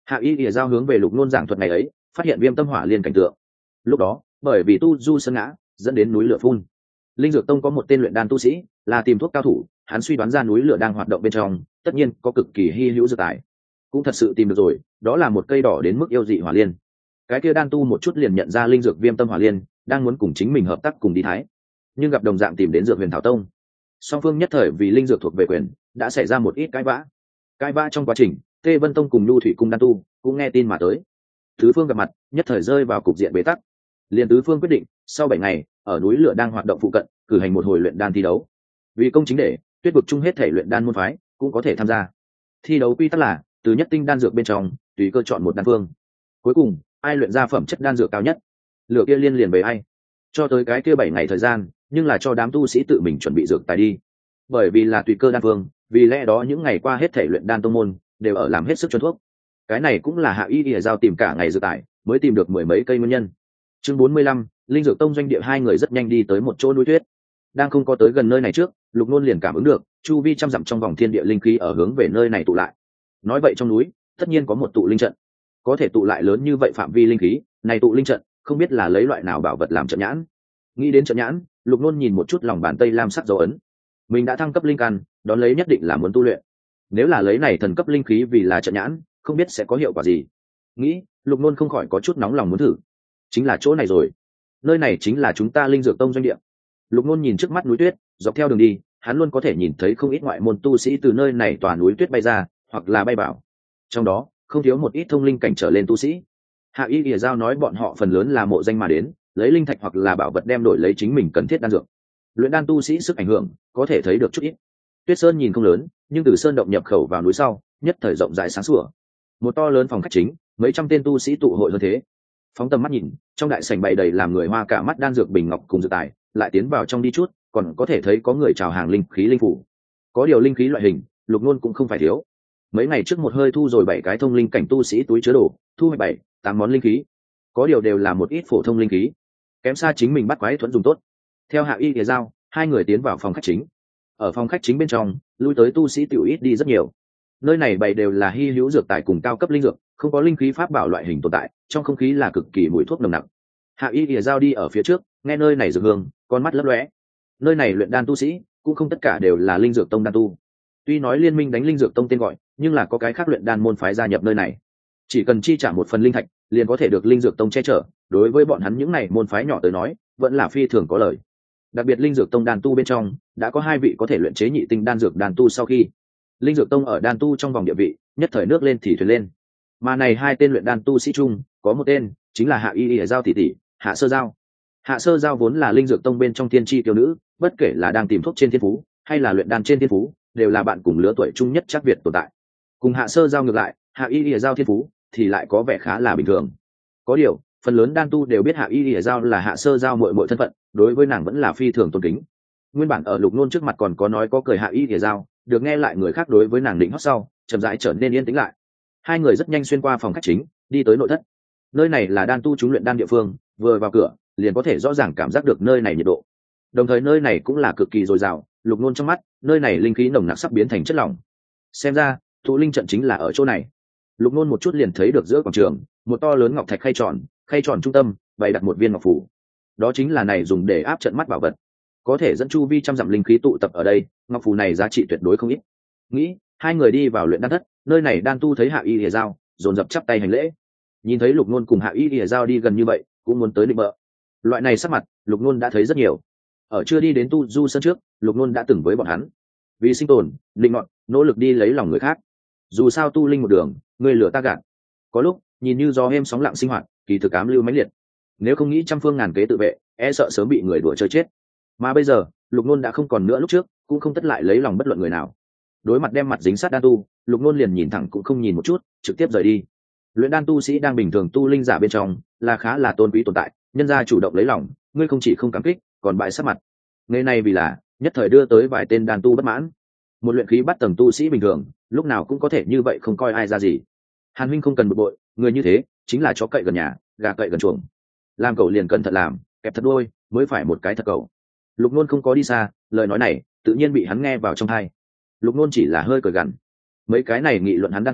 Hạ y ỉa giao hướng về lục nôn giảng thuật ngày ấy phát hiện viêm tâm hỏa liên cảnh tượng. Lúc đó bởi vì tu du sân ngã dẫn đến núi lửa phun, linh dược tông có một tên luyện đan tu sĩ là tìm thuốc cao thủ, hắn suy đoán ra núi lửa đang hoạt động bên trong tất nhiên có cực kỳ hy hữu dược tài, cũng thật sự tìm được rồi, đó là một cây đỏ đến mức yêu dị hỏa liên. Cái kia đan tu một chút liền nhận ra linh dược viêm tâm hỏa liên đang muốn cùng chính mình hợp tác cùng đi thái, nhưng gặp đồng dạng tìm đến dược huyền thảo tông, song phương nhất thời vì linh dược thuộc về quyền đã xảy ra một ít cãi vã. Cãi vã trong quá trình, Tê Vân Tông cùng Nhu Thủy Cung đan tu cũng nghe tin mà tới, tứ phương gặp mặt nhất thời rơi vào cục diện bế tắc. Liên tứ phương quyết định sau bảy ngày ở núi lửa đang hoạt động phụ cận cử hành một hồi luyện đan thi đấu, vì công chính để tuyết vực chung hết thể luyện đan môn phái cũng có thể tham gia. Thi đấu quy tắc là từ nhất tinh đan dược bên trong tùy cơ chọn một đan phương, cuối cùng ai luyện ra phẩm chất đan dược cao nhất, lửa kia liên liền về ai. Cho tới cái kia bảy ngày thời gian nhưng là cho đám tu sĩ tự mình chuẩn bị dược tài đi, bởi vì là tùy cơ đan phương, vì lẽ đó những ngày qua hết thể luyện đan tông môn đều ở làm hết sức chuẩn thuốc. Cái này cũng là Hạ y ỉa giao tìm cả ngày dược tài mới tìm được mười mấy cây nguyên nhân. Chương bốn mươi lăm, linh dược tông doanh địa. Hai người rất nhanh đi tới một chỗ núi tuyết, đang không có tới gần nơi này trước, lục nôn liền cảm ứng được chu vi trăm dặm trong vòng thiên địa linh khí ở hướng về nơi này tụ lại. Nói vậy trong núi tất nhiên có một tụ linh trận, có thể tụ lại lớn như vậy phạm vi linh khí này tụ linh trận không biết là lấy loại nào bảo vật làm trận nhãn. Nghĩ đến trận nhãn, lục nôn nhìn một chút lòng bàn tay lam sắc dấu ấn, mình đã thăng cấp linh căn, đón lấy nhất định là muốn tu luyện. Nếu là lấy này thần cấp linh khí vì là trận nhãn, không biết sẽ có hiệu quả gì. Nghĩ, lục nôn không khỏi có chút nóng lòng muốn thử. Chính là chỗ này rồi, nơi này chính là chúng ta linh dược tông doanh địa. Lục nôn nhìn trước mắt núi tuyết, dọc theo đường đi hắn luôn có thể nhìn thấy không ít ngoại môn tu sĩ từ nơi này tòa núi tuyết bay ra hoặc là bay vào, trong đó không thiếu một ít thông linh cảnh trở lên tu sĩ. Hạ y ỉa giao nói bọn họ phần lớn là mộ danh mà đến, lấy linh thạch hoặc là bảo vật đem đổi lấy chính mình cần thiết đan dược. Luyện đan tu sĩ sức ảnh hưởng có thể thấy được chút ít. Tuyết sơn nhìn không lớn, nhưng từ sơn động nhập khẩu vào núi sau nhất thời rộng rãi sáng sủa. Một to lớn phòng khách chính, mấy trăm tên tu sĩ tụ hội hơn thế. Phóng tầm mắt nhìn, trong đại sảnh bày đầy làm người hoa cả mắt đan dược bình ngọc cùng dược tài, lại tiến vào trong đi chút còn có thể thấy có người chào hàng linh khí linh phủ. Có điều linh khí loại hình lục nôn cũng không phải thiếu. Mấy ngày trước một hơi thu rồi bảy cái thông linh cảnh tu sĩ túi chứa đồ, thu hoạch bảy tám món linh khí, có điều đều là một ít phổ thông linh khí, kém xa chính mình bắt quái thuẫn dùng tốt. Theo Hạ y ỉa giao, hai người tiến vào phòng khách chính. Ở phòng khách chính bên trong, lui tới tu sĩ tiểu ít đi rất nhiều. Nơi này bày đều là hy hữu dược tài cùng cao cấp linh dược, không có linh khí pháp bảo loại hình tồn tại, trong không khí là cực kỳ mùi thuốc nồng nặc. Hạ y ỉa giao đi ở phía trước, nghe nơi này dược hương, con mắt lấp lóe. Nơi này luyện đan tu sĩ cũng không tất cả đều là linh dược tông đan tu. Tuy nói liên minh đánh linh dược tông tên gọi, nhưng là có cái khác luyện đan môn phái gia nhập nơi này, chỉ cần chi trả một phần linh thạch liền có thể được linh dược tông che chở. Đối với bọn hắn những này môn phái nhỏ tới nói vẫn là phi thường có lợi. Đặc biệt linh dược tông đan tu bên trong đã có hai vị có thể luyện chế nhị tinh đan dược đan tu, sau khi linh dược tông ở đan tu trong vòng địa vị nhất thời nước lên thì thuyền lên. Mà này hai tên luyện đan tu sĩ chung có một tên chính là Hạ y ỉa giao tỷ tỷ Hạ Sơ Giao. Hạ Sơ Giao vốn là linh dược tông bên trong tiên tri tiểu nữ, bất kể là đang tìm thuốc trên thiên phú hay là luyện đan trên thiên phú đều là bạn cùng lứa tuổi chung nhất chắc việt tồn tại. Cùng Hạ Sơ Giao ngược lại, Hạ y ỉa giao thiên phú thì lại có vẻ khá là bình thường. Có điều phần lớn đan tu đều biết Hạ y ỉa giao là Hạ Sơ Giao muội muội thân phận, đối với nàng vẫn là phi thường tôn kính. Nguyên bản ở lục nôn trước mặt còn có nói có cười Hạ y ỉa giao, được nghe lại người khác đối với nàng định hót sau chậm rãi trở nên yên tĩnh lại. Hai người rất nhanh xuyên qua phòng khách chính đi tới nội thất. Nơi này là đan tu chúng luyện đan địa phương, vừa vào cửa liền có thể rõ ràng cảm giác được nơi này nhiệt độ, đồng thời nơi này cũng là cực kỳ dồi dào. Lục nôn trong mắt nơi này linh khí nồng nặc sắp biến thành chất lỏng, xem ra thụ linh trận chính là ở chỗ này. Lục nôn một chút liền thấy được giữa quảng trường một to lớn ngọc thạch khay tròn, khay tròn trung tâm bày đặt một viên ngọc phủ, đó chính là này dùng để áp trận mắt bảo vật, có thể dẫn chu vi trăm dặm linh khí tụ tập ở đây. Ngọc phủ này giá trị tuyệt đối không ít. Nghĩ, hai người đi vào luyện đan thất. Nơi này đan tu thấy Hạ y ỉa giao dồn dập chắp tay hành lễ, nhìn thấy lục nôn cùng Hạ y ỉa giao đi gần như vậy cũng muốn tới định bợ. Loại này sắc mặt lục nôn đã thấy rất nhiều. Ở chưa đi đến tu du sân trước, lục nôn đã từng với bọn hắn vì sinh tồn linh ngọn nỗ lực đi lấy lòng người khác. Dù sao tu linh một đường, người lửa ta gạt, có lúc nhìn như gió êm sóng lặng sinh hoạt, kỳ thực ám lưu mãnh liệt. Nếu không nghĩ trăm phương ngàn kế tự vệ, e sợ sớm bị người đùa chơi chết. Mà bây giờ lục nôn đã không còn nữa lúc trước, cũng không tất lại lấy lòng bất luận người nào. Đối mặt đem mặt dính sát đan tu, lục nôn liền nhìn thẳng cũng không nhìn một chút, trực tiếp rời đi. Luyện đan tu sĩ đang bình thường tu linh giả bên trong là khá là tôn quý tồn tại, nhân gia chủ động lấy lòng ngươi, không chỉ không cảm kích còn bại sát mặt. Ngày này vì là nhất thời đưa tới vài tên đan tu bất mãn. Một luyện khí bắt tầng tu sĩ bình thường lúc nào cũng có thể như vậy, không coi ai ra gì. Hàn huynh không cần bực bội, người như thế chính là chó cậy gần nhà, gà cậy gần chuồng. Làm cậu liền cẩn thận làm, kẹp thật đôi mới phải một cái thật cậu. Lục nôn không có đi xa, lời nói này tự nhiên bị hắn nghe vào trong tai. Lục nôn chỉ là hơi cười gằn. Mấy cái này nghị luận hắn đan tu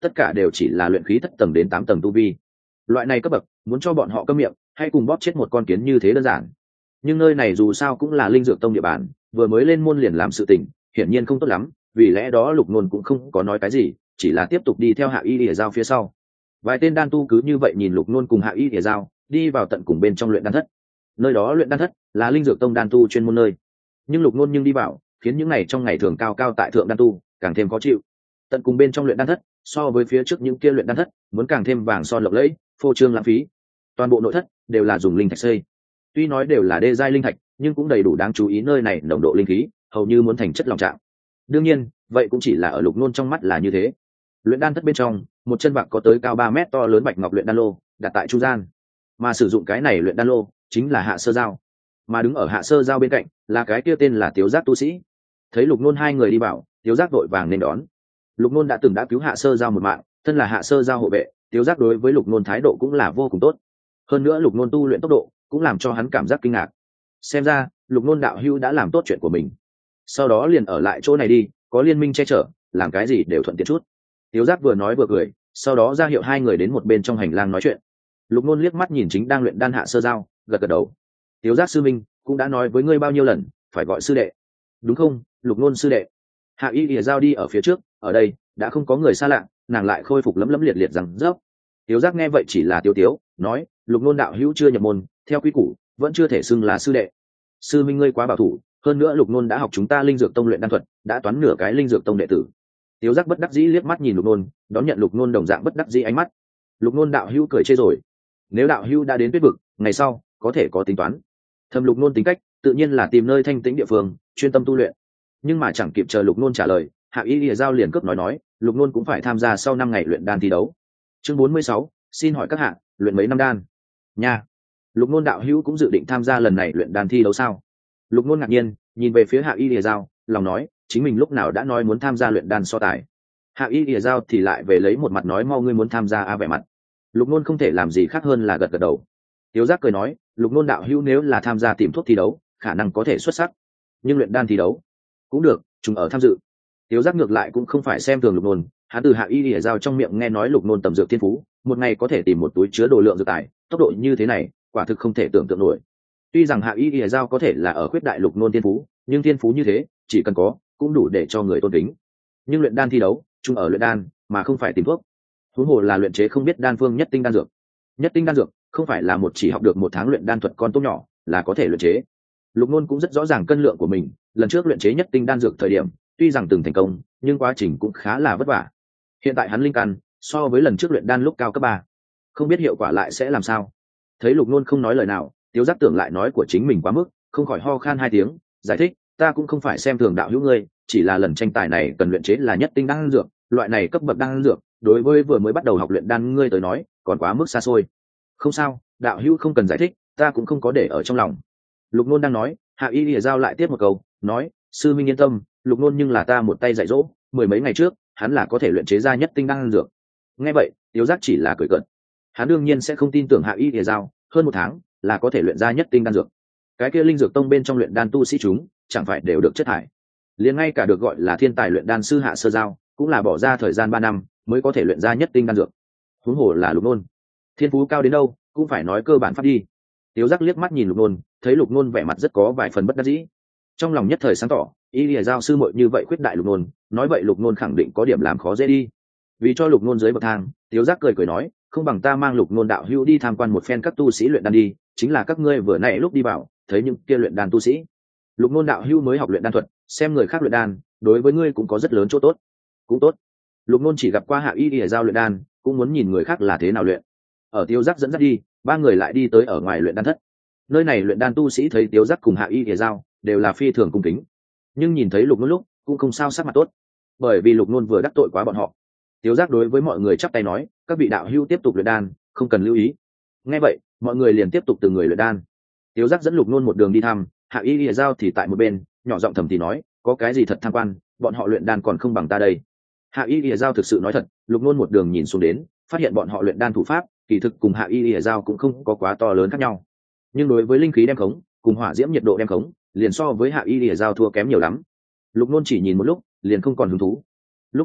tất cả đều chỉ là luyện khí thất tầng đến tám tầng tu vi. Loại này cấp bậc muốn cho bọn họ câm miệng hay cùng bóp chết một con kiến như thế đơn giản. Nhưng nơi này dù sao cũng là linh dược tông địa bàn, vừa mới lên môn liền làm sự tình hiển nhiên không tốt lắm, vì lẽ đó Lục Nôn cũng không có nói cái gì, chỉ là tiếp tục đi theo Hạ Y Lìa Giao phía sau. Vài tên đan tu cứ như vậy nhìn Lục Nôn cùng Hạ Y Lìa Giao đi vào tận cùng bên trong luyện đan thất. Nơi đó luyện đan thất là linh dược tông đan tu chuyên môn nơi, nhưng Lục Nôn nhưng đi vào khiến những ngày trong ngày thường cao cao tại thượng đan tu càng thêm khó chịu. Tận cùng bên trong luyện đan thất so với phía trước những kia luyện đan thất muốn càng thêm vàng son lộng lẫy, phô trương lãng phí. Toàn bộ nội thất đều là dùng linh thạch xây, tuy nói đều là đê giai linh thạch nhưng cũng đầy đủ đáng chú ý, nơi này nồng độ linh khí hầu như muốn thành chất lòng trạng. Đương nhiên vậy cũng chỉ là ở Lục Nôn trong mắt là như thế. Luyện đan thất bên trong một chân bạc có tới cao ba mét to lớn bạch ngọc luyện đan lô đặt tại trung gian, mà sử dụng cái này luyện đan lô chính là Hạ Sơ Giao, mà đứng ở Hạ Sơ Giao bên cạnh là cái kia tên là Tiếu Giác tu sĩ. Thấy Lục Nôn hai người đi vào, Tiếu Giác vội vàng nên đón. Lục Nôn đã từng đã cứu Hạ Sơ Giao một mạng, thân là Hạ Sơ Giao hộ vệ, Tiếu Giác đối với Lục Nôn thái độ cũng là vô cùng tốt. Hơn nữa Lục Nôn tu luyện tốc độ cũng làm cho hắn cảm giác kinh ngạc. Xem ra Lục Nôn đạo hữu đã làm tốt chuyện của mình, sau đó liền ở lại chỗ này đi, có liên minh che chở, làm cái gì đều thuận tiện chút. Tiếu Giác vừa nói vừa cười, sau đó ra hiệu hai người đến một bên trong hành lang nói chuyện. Lục Nôn liếc mắt nhìn chính đang luyện đan Hạ Sơ Giao, gật gật đầu. Tiếu Giác sư minh cũng đã nói với ngươi bao nhiêu lần phải gọi sư đệ, đúng không? Lục Nôn sư đệ. Hạ Y Lìa Giao đi ở phía trước, ở đây đã không có người xa lạ, nàng lại khôi phục lấm lấm liệt liệt rằng dốc. Tiếu Giác nghe vậy chỉ là tiếu tiếu nói, Lục Nôn đạo hữu chưa nhập môn, theo quy củ vẫn chưa thể xưng là sư đệ. Sư minh ngươi quá bảo thủ, hơn nữa Lục Nôn đã học chúng ta linh dược tông luyện đan thuật, đã toán nửa cái linh dược tông đệ tử. Tiếu Giác bất đắc dĩ liếc mắt nhìn Lục Nôn, đón nhận Lục Nôn đồng dạng bất đắc dĩ ánh mắt. Lục Nôn đạo hữu cười chê rồi, nếu đạo hữu đã đến tuyết vực, ngày sau có thể có tính toán. Thầm Lục Nôn tính cách tự nhiên là tìm nơi thanh tĩnh địa phương chuyên tâm tu luyện, nhưng mà chẳng kịp chờ Lục Nôn trả lời, Hạ Y Lìa Giao liền cướp nói nói, Lục Nôn cũng phải tham gia sau năm ngày luyện đan thi đấu. Chương bốn mươi sáu, xin hỏi các hạ, luyện mấy năm đan? Nha. Lục Nôn đạo hữu cũng dự định tham gia lần này luyện đan thi đấu sao? Lục Nôn ngạc nhiên nhìn về phía Hạ Y Lìa Giao, lòng nói, chính mình lúc nào đã nói muốn tham gia luyện đan so tài. Hạ Y Lìa Giao thì lại về lấy một mặt nói, mau ngươi muốn tham gia a vẻ mặt. Lục Nôn không thể làm gì khác hơn là gật gật đầu. Tiếu Giác cười nói, Lục Nôn đạo hữu nếu là tham gia tìm thuốc thi đấu, khả năng có thể xuất sắc, nhưng luyện đan thi đấu cũng được, chúng ở tham dự. Tiếu Giác ngược lại cũng không phải xem thường Lục Nôn, hắn từ Hạ Y Lìa Giao trong miệng nghe nói Lục Nôn tầm dược thiên phú, một ngày có thể tìm một túi chứa đồ lượng dược tài, tốc độ như thế này, quả thực không thể tưởng tượng nổi. Tuy rằng Hạ Y Lìa Giao có thể là ở khuyết đại Lục Nôn thiên phú, nhưng thiên phú như thế, chỉ cần có, cũng đủ để cho người tôn kính. Nhưng luyện đan thi đấu, chung ở luyện đan, mà không phải tìm thuốc. Huống hồ là luyện chế không biết đan phương nhất tinh đan dược. Nhất tinh đan dược, không phải là một chỉ học được một tháng luyện đan thuật con tốt nhỏ, là có thể luyện chế. Lục Nôn cũng rất rõ ràng cân lượng của mình, lần trước luyện chế nhất tinh đan dược thời điểm, tuy rằng từng thành công, nhưng quá trình cũng khá là vất vả. Hiện tại hắn linh căn so với lần trước luyện đan lúc cao cấp ba, không biết hiệu quả lại sẽ làm sao. Thấy Lục Nôn không nói lời nào, Tiếu Giác tưởng lại nói của chính mình quá mức, không khỏi ho khan hai tiếng, giải thích, ta cũng không phải xem thường đạo hữu ngươi, chỉ là lần tranh tài này cần luyện chế là nhất tinh đan dược, loại này cấp bậc đan dược, đối với vừa mới bắt đầu học luyện đan ngươi tới nói, còn quá mức xa xôi. Không sao, đạo hữu không cần giải thích, ta cũng không có để ở trong lòng. Lục Nôn đang nói, Hạ Y Lìa Giao lại tiếp một câu, nói, sư minh yên tâm, Lục Nôn nhưng là ta một tay dạy dỗ, mười mấy ngày trước, hắn là có thể luyện chế ra nhất tinh đan dược. Nghe vậy, Tiếu Giác chỉ là cười cợt. Hắn đương nhiên sẽ không tin tưởng Hạ Y Lìa Giao, hơn một tháng là có thể luyện ra nhất tinh đan dược. Cái kia linh dược tông bên trong luyện đan tu sĩ chúng, chẳng phải đều được chất thải. Liền ngay cả được gọi là thiên tài luyện đan sư Hạ Sơ Giao, cũng là bỏ ra thời gian ba năm mới có thể luyện ra nhất tinh đan dược. Huống hồ là Lục Nôn, thiên phú cao đến đâu, cũng phải nói cơ bản pháp đi. Tiếu Giác liếc mắt nhìn Lục Nôn, thấy Lục Nôn vẻ mặt rất có vài phần bất đắc dĩ. Trong lòng nhất thời sáng tỏ, Y Lìa Giao sư muội như vậy khuyết đại Lục Nôn, nói vậy Lục Nôn khẳng định có điểm làm khó dễ đi. Vì cho Lục Nôn dưới bậc thang, Tiếu Giác cười cười nói, không bằng ta mang Lục Nôn đạo hữu đi tham quan một phen các tu sĩ luyện đan đi, chính là các ngươi vừa nãy lúc đi vào, thấy những kia luyện đan tu sĩ. Lục Nôn đạo hữu mới học luyện đan thuật, xem người khác luyện đan, đối với ngươi cũng có rất lớn chỗ tốt. Cũng tốt. Lục Nôn chỉ gặp qua Hạ Y Lìa Giao luyện đan, cũng muốn nhìn người khác là thế nào luyện. Ở Tiếu Giác dẫn dắt đi, ba người lại đi tới ở ngoài luyện đan thất. Nơi này luyện đan tu sĩ thấy Tiếu Giác cùng Hạ Y Lìa Giao đều là phi thường cung kính, nhưng nhìn thấy Lục Nôn lúc cũng không sao sắc mặt tốt, bởi vì Lục Nôn vừa đắc tội quá bọn họ. Tiếu Giác đối với mọi người chắp tay nói, các vị đạo hữu tiếp tục luyện đan, không cần lưu ý. Nghe vậy, mọi người liền tiếp tục từng người luyện đan. Tiếu Giác dẫn Lục Nôn một đường đi thăm, Hạ Y Lìa Giao thì tại một bên nhỏ giọng thầm thì nói, có cái gì thật tham quan, bọn họ luyện đan còn không bằng ta đây. Hạ Y Lìa Giao thực sự nói thật, Lục Nôn một đường nhìn xuống đến, phát hiện bọn họ luyện đan thủ pháp kỳ thực cùng Hạ Y Lìa Giao cũng không có quá to lớn khác nhau, nhưng đối với linh khí đem khống cùng hỏa diễm nhiệt độ đem khống, liền so với Hạ Y Lìa Giao thua kém nhiều lắm. Lục Nôn chỉ nhìn một lúc liền không còn hứng thú. Lúc này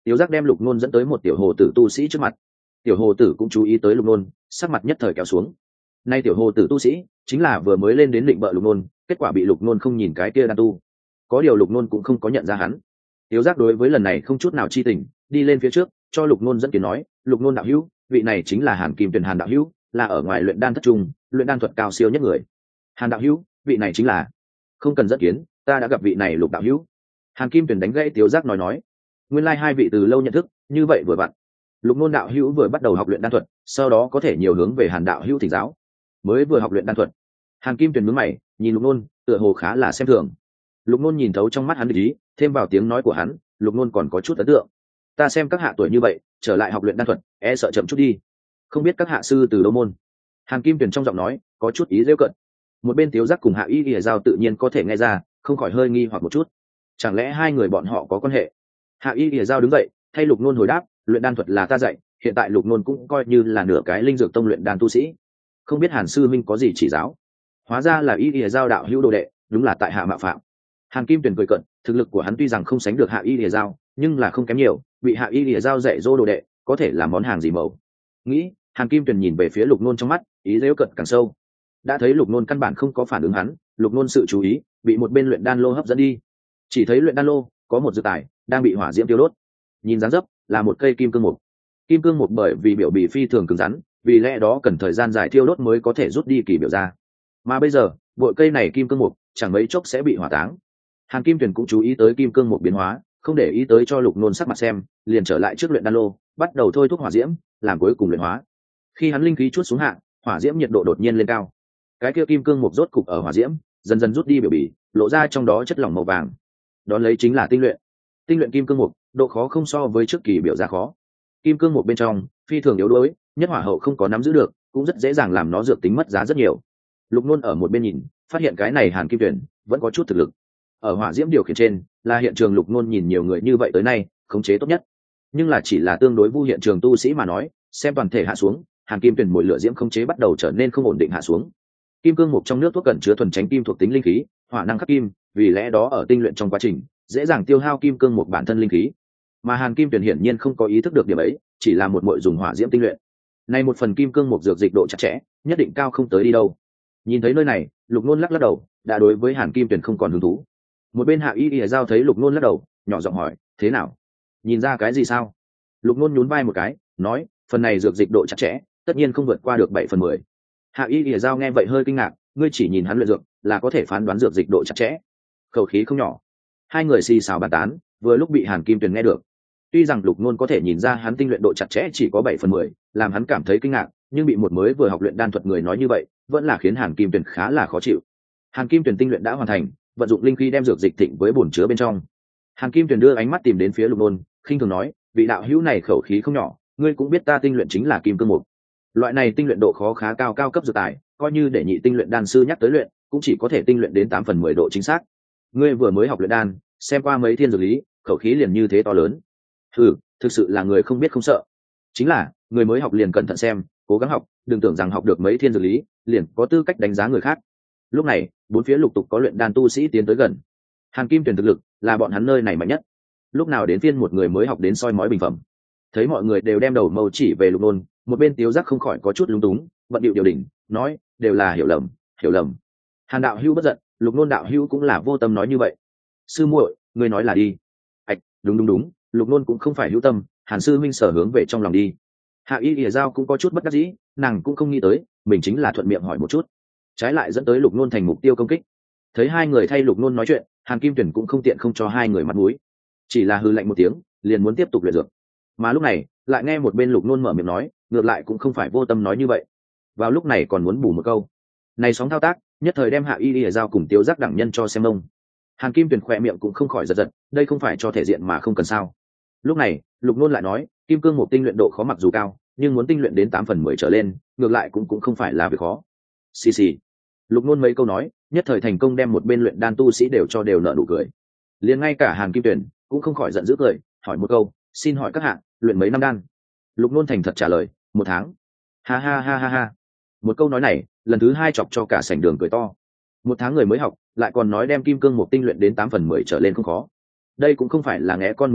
Tiểu Giác đem Lục Nôn dẫn tới một tiểu hồ tử tu sĩ trước mặt. Tiểu hồ tử cũng chú ý tới Lục Nôn, sắc mặt nhất thời kéo xuống. Nay tiểu hồ tử tu sĩ chính là vừa mới lên đến định bợ Lục Nôn, kết quả bị Lục Nôn không nhìn cái kia đan tu. Có điều Lục Nôn cũng không có nhận ra hắn. Tiểu Giác đối với lần này không chút nào chi tình, đi lên phía trước, cho Lục Nôn dẫn kiến nói, "Lục Nôn đạo hữu, vị này chính là Hàn Kim Tuyền Hàn đạo hữu, là ở ngoài luyện đan thất trung, luyện đan thuật cao siêu nhất người." "Hàn đạo hữu, vị này chính là..." "Không cần dẫn kiến, ta đã gặp vị này Lục đạo hữu." Hàn Kim Tuyền đánh gãy Tiểu Giác nói nói, nguyên lai hai vị từ lâu nhận thức, như vậy vừa vặn. Lục Nôn đạo hữu vừa bắt đầu học luyện đan thuật, sau đó có thể nhiều hướng về Hàn đạo hữu thỉnh giáo. Mới vừa học luyện đan thuật. Hàn Kim Tuyền nhướng mày, nhìn Lục Nôn, tựa hồ khá là xem thường. Lục Nôn nhìn thấu trong mắt hắn ý, thêm vào tiếng nói của hắn, Lục Nôn còn có chút ấn tượng. Ta xem các hạ tuổi như vậy, trở lại học luyện đan thuật, e sợ chậm chút đi. Không biết các hạ sư từ đâu môn? Hàn Kim Tuyền trong giọng nói có chút ý giễu cợt. Một bên Tiếu Giác cùng Hạ Y Lìa Giao tự nhiên có thể nghe ra, không khỏi hơi nghi hoặc một chút. Chẳng lẽ hai người bọn họ có quan hệ? Hạ Y Lìa Giao đứng dậy, thay Lục Nôn hồi đáp, luyện đan thuật là ta dạy, hiện tại Lục Nôn cũng coi như là nửa cái linh dược tông luyện đan tu sĩ. Không biết Hàn sư minh có gì chỉ giáo? Hóa ra là Y Lìa Giao đạo hữu đồ đệ, đúng là tại hạ mạo phạm. Hàn Kim Tuyền cười cợt, thực lực của hắn tuy rằng không sánh được Hạ Y Lìa Giao, nhưng là không kém nhiều, bị Hạ Y Lìa Giao dạy dỗ đồ đệ, có thể là món hàng gì mẫu. Nghĩ, Hàn Kim Tuyền nhìn về phía Lục Nôn trong mắt, ý giễu cợt càng sâu. Đã thấy Lục Nôn căn bản không có phản ứng hắn, Lục Nôn sự chú ý bị một bên luyện đan lô hấp dẫn đi. Chỉ thấy luyện đan lô có một dược tài đang bị hỏa diễm tiêu đốt, nhìn dáng dấp là một cây kim cương mục. Kim cương mục bởi vì biểu bì phi thường cứng rắn, vì lẽ đó cần thời gian dài thiêu đốt mới có thể rút đi kỳ biểu ra. Mà bây giờ bội cây này kim cương mục chẳng mấy chốc sẽ bị hỏa táng. Hàn Kim Tuyền cũng chú ý tới kim cương mục biến hóa, không để ý tới cho Lục Nôn sắc mặt xem, liền trở lại trước luyện đan lô, bắt đầu thôi thúc hỏa diễm, làm cuối cùng luyện hóa. Khi hắn linh khí chút xuống hạ, hỏa diễm nhiệt độ đột nhiên lên cao. Cái kia kim cương mục rốt cục ở hỏa diễm, dần dần rút đi biểu bì, lộ ra trong đó chất lỏng màu vàng. Đón lấy chính là tinh luyện. Tinh luyện kim cương mục, độ khó không so với trước kỳ biểu ra khó. Kim cương mục bên trong phi thường yếu đuối, nhất hỏa hậu không có nắm giữ được, cũng rất dễ dàng làm nó dược tính mất giá rất nhiều. Lục Nôn ở một bên nhìn, phát hiện cái này Hàn Kim Tuyền vẫn có chút thực lực. Ở hỏa diễm điều khiển trên, là hiện trường Lục Nôn nhìn nhiều người như vậy tới nay, khống chế tốt nhất. Nhưng là chỉ là tương đối vu hiện trường tu sĩ mà nói, xem toàn thể hạ xuống, Hàn Kim Tuyền mỗi lửa diễm khống chế bắt đầu trở nên không ổn định hạ xuống. Kim cương mục trong nước thuốc cẩn chứa thuần tránh kim thuộc tính linh khí, hỏa năng khắc kim, vì lẽ đó ở tinh luyện trong quá trình, dễ dàng tiêu hao kim cương mục bản thân linh khí. Mà Hàn Kim Tuyền hiển nhiên không có ý thức được điểm ấy, chỉ là một muội dùng hỏa diễm tinh luyện. Này một phần kim cương mục dược dịch độ chặt chẽ, nhất định cao không tới đi đâu. Nhìn thấy nơi này, Lục Nôn lắc lắc đầu, đã đối với Hàn Kim Tuyền không còn hứng thú. Một bên Hạ Y Y Giao thấy Lục Nôn lắc đầu, nhỏ giọng hỏi, thế nào? Nhìn ra cái gì sao? Lục Nôn nhún vai một cái, nói, phần này dược dịch độ chặt chẽ, tất nhiên không vượt qua được bảy phần mười. Hạ Y Y Giao nghe vậy hơi kinh ngạc, ngươi chỉ nhìn hắn luyện dược, là có thể phán đoán dược dịch độ chặt chẽ. Khẩu khí không nhỏ. Hai người xì xào bàn tán, vừa lúc bị Hàn Kim Tuyền nghe được. Tuy rằng Lục Nôn có thể nhìn ra hắn tinh luyện độ chặt chẽ chỉ có bảy phần mười, làm hắn cảm thấy kinh ngạc, nhưng bị một mới vừa học luyện đan thuật người nói như vậy, vẫn là khiến Hàn Kim Tuyền khá là khó chịu. Hàn Kim Tuyền tinh luyện đã hoàn thành, vận dụng linh khí đem dược dịch thịnh với bồn chứa bên trong. Hàn Kim Tuyền đưa ánh mắt tìm đến phía Lục Nôn, khinh thường nói, vị đạo hữu này khẩu khí không nhỏ, ngươi cũng biết ta tinh luyện chính là kim cương mục. Loại này tinh luyện độ khó khá cao cao cấp dược tài, coi như để nhị tinh luyện đan sư nhắc tới luyện, cũng chỉ có thể tinh luyện đến tám phần mười độ chính xác. Ngươi vừa mới học luyện đan, xem qua mấy thiên dược lý, khẩu khí liền như thế to lớn. Ừ, thực sự là người không biết không sợ. Chính là, người mới học liền cẩn thận xem, cố gắng học, đừng tưởng rằng học được mấy thiên dược lý, liền có tư cách đánh giá người khác. Lúc này, bốn phía lục tục có luyện đan tu sĩ tiến tới gần. Hàn Kim Tuyền thực lực là bọn hắn nơi này mạnh nhất. Lúc nào đến phiên một người mới học đến soi mói bình phẩm. Thấy mọi người đều đem đầu mâu chỉ về Lục Nôn, một bên Tiếu Giác không khỏi có chút lúng túng, vận điệu điều đỉnh, nói, đều là hiểu lầm, hiểu lầm. Hàn đạo hữu bất giận, Lục Nôn đạo hữu cũng là vô tâm nói như vậy. Sư muội, ngươi nói là đi. Ảch, đúng đúng đúng, Lục Nôn cũng không phải hữu tâm, Hàn sư minh sở hướng về trong lòng đi. Hạ Y Lìa Giao cũng có chút bất đắc dĩ, nàng cũng không nghĩ tới, mình chính là thuận miệng hỏi một chút, trái lại dẫn tới Lục Nôn thành mục tiêu công kích. Thấy hai người thay Lục Nôn nói chuyện, Hàn Kim Tuyền cũng không tiện không cho hai người mặt mũi, chỉ là hư lạnh một tiếng, liền muốn tiếp tục luyện dược. Mà lúc này, lại nghe một bên Lục Nôn mở miệng nói, ngược lại cũng không phải vô tâm nói như vậy. Vào lúc này còn muốn bù một câu. Này sóng thao tác, nhất thời đem Hạ Y Lìa Giao cùng Tiếu Giác đẳng nhân cho xem ông. Hàn Kim Tuyền khỏe miệng cũng không khỏi giật giật, đây không phải cho thể diện mà không cần sao? Lúc này, Lục Nôn lại nói, kim cương một tinh luyện độ khó mặc dù cao, nhưng muốn tinh luyện đến tám phần mười trở lên, ngược lại cũng cũng không phải là việc khó. Xì xì. Lục Nôn mấy câu nói, nhất thời thành công đem một bên luyện đan tu sĩ đều cho đều nở nụ cười. Liền ngay cả Hàn Kim Tuyền cũng không khỏi giận dữ cười, hỏi một câu, xin hỏi các hạ, luyện mấy năm đan? Lục Nôn thành thật trả lời, một tháng. Ha ha ha ha ha. Một câu nói này, lần thứ hai chọc cho cả sảnh đường cười to. Một tháng người mới học, lại còn nói đem kim cương một tinh luyện đến tám phần mười trở lên không khó. Đây cũng không phải là ngẽ con mới sinh,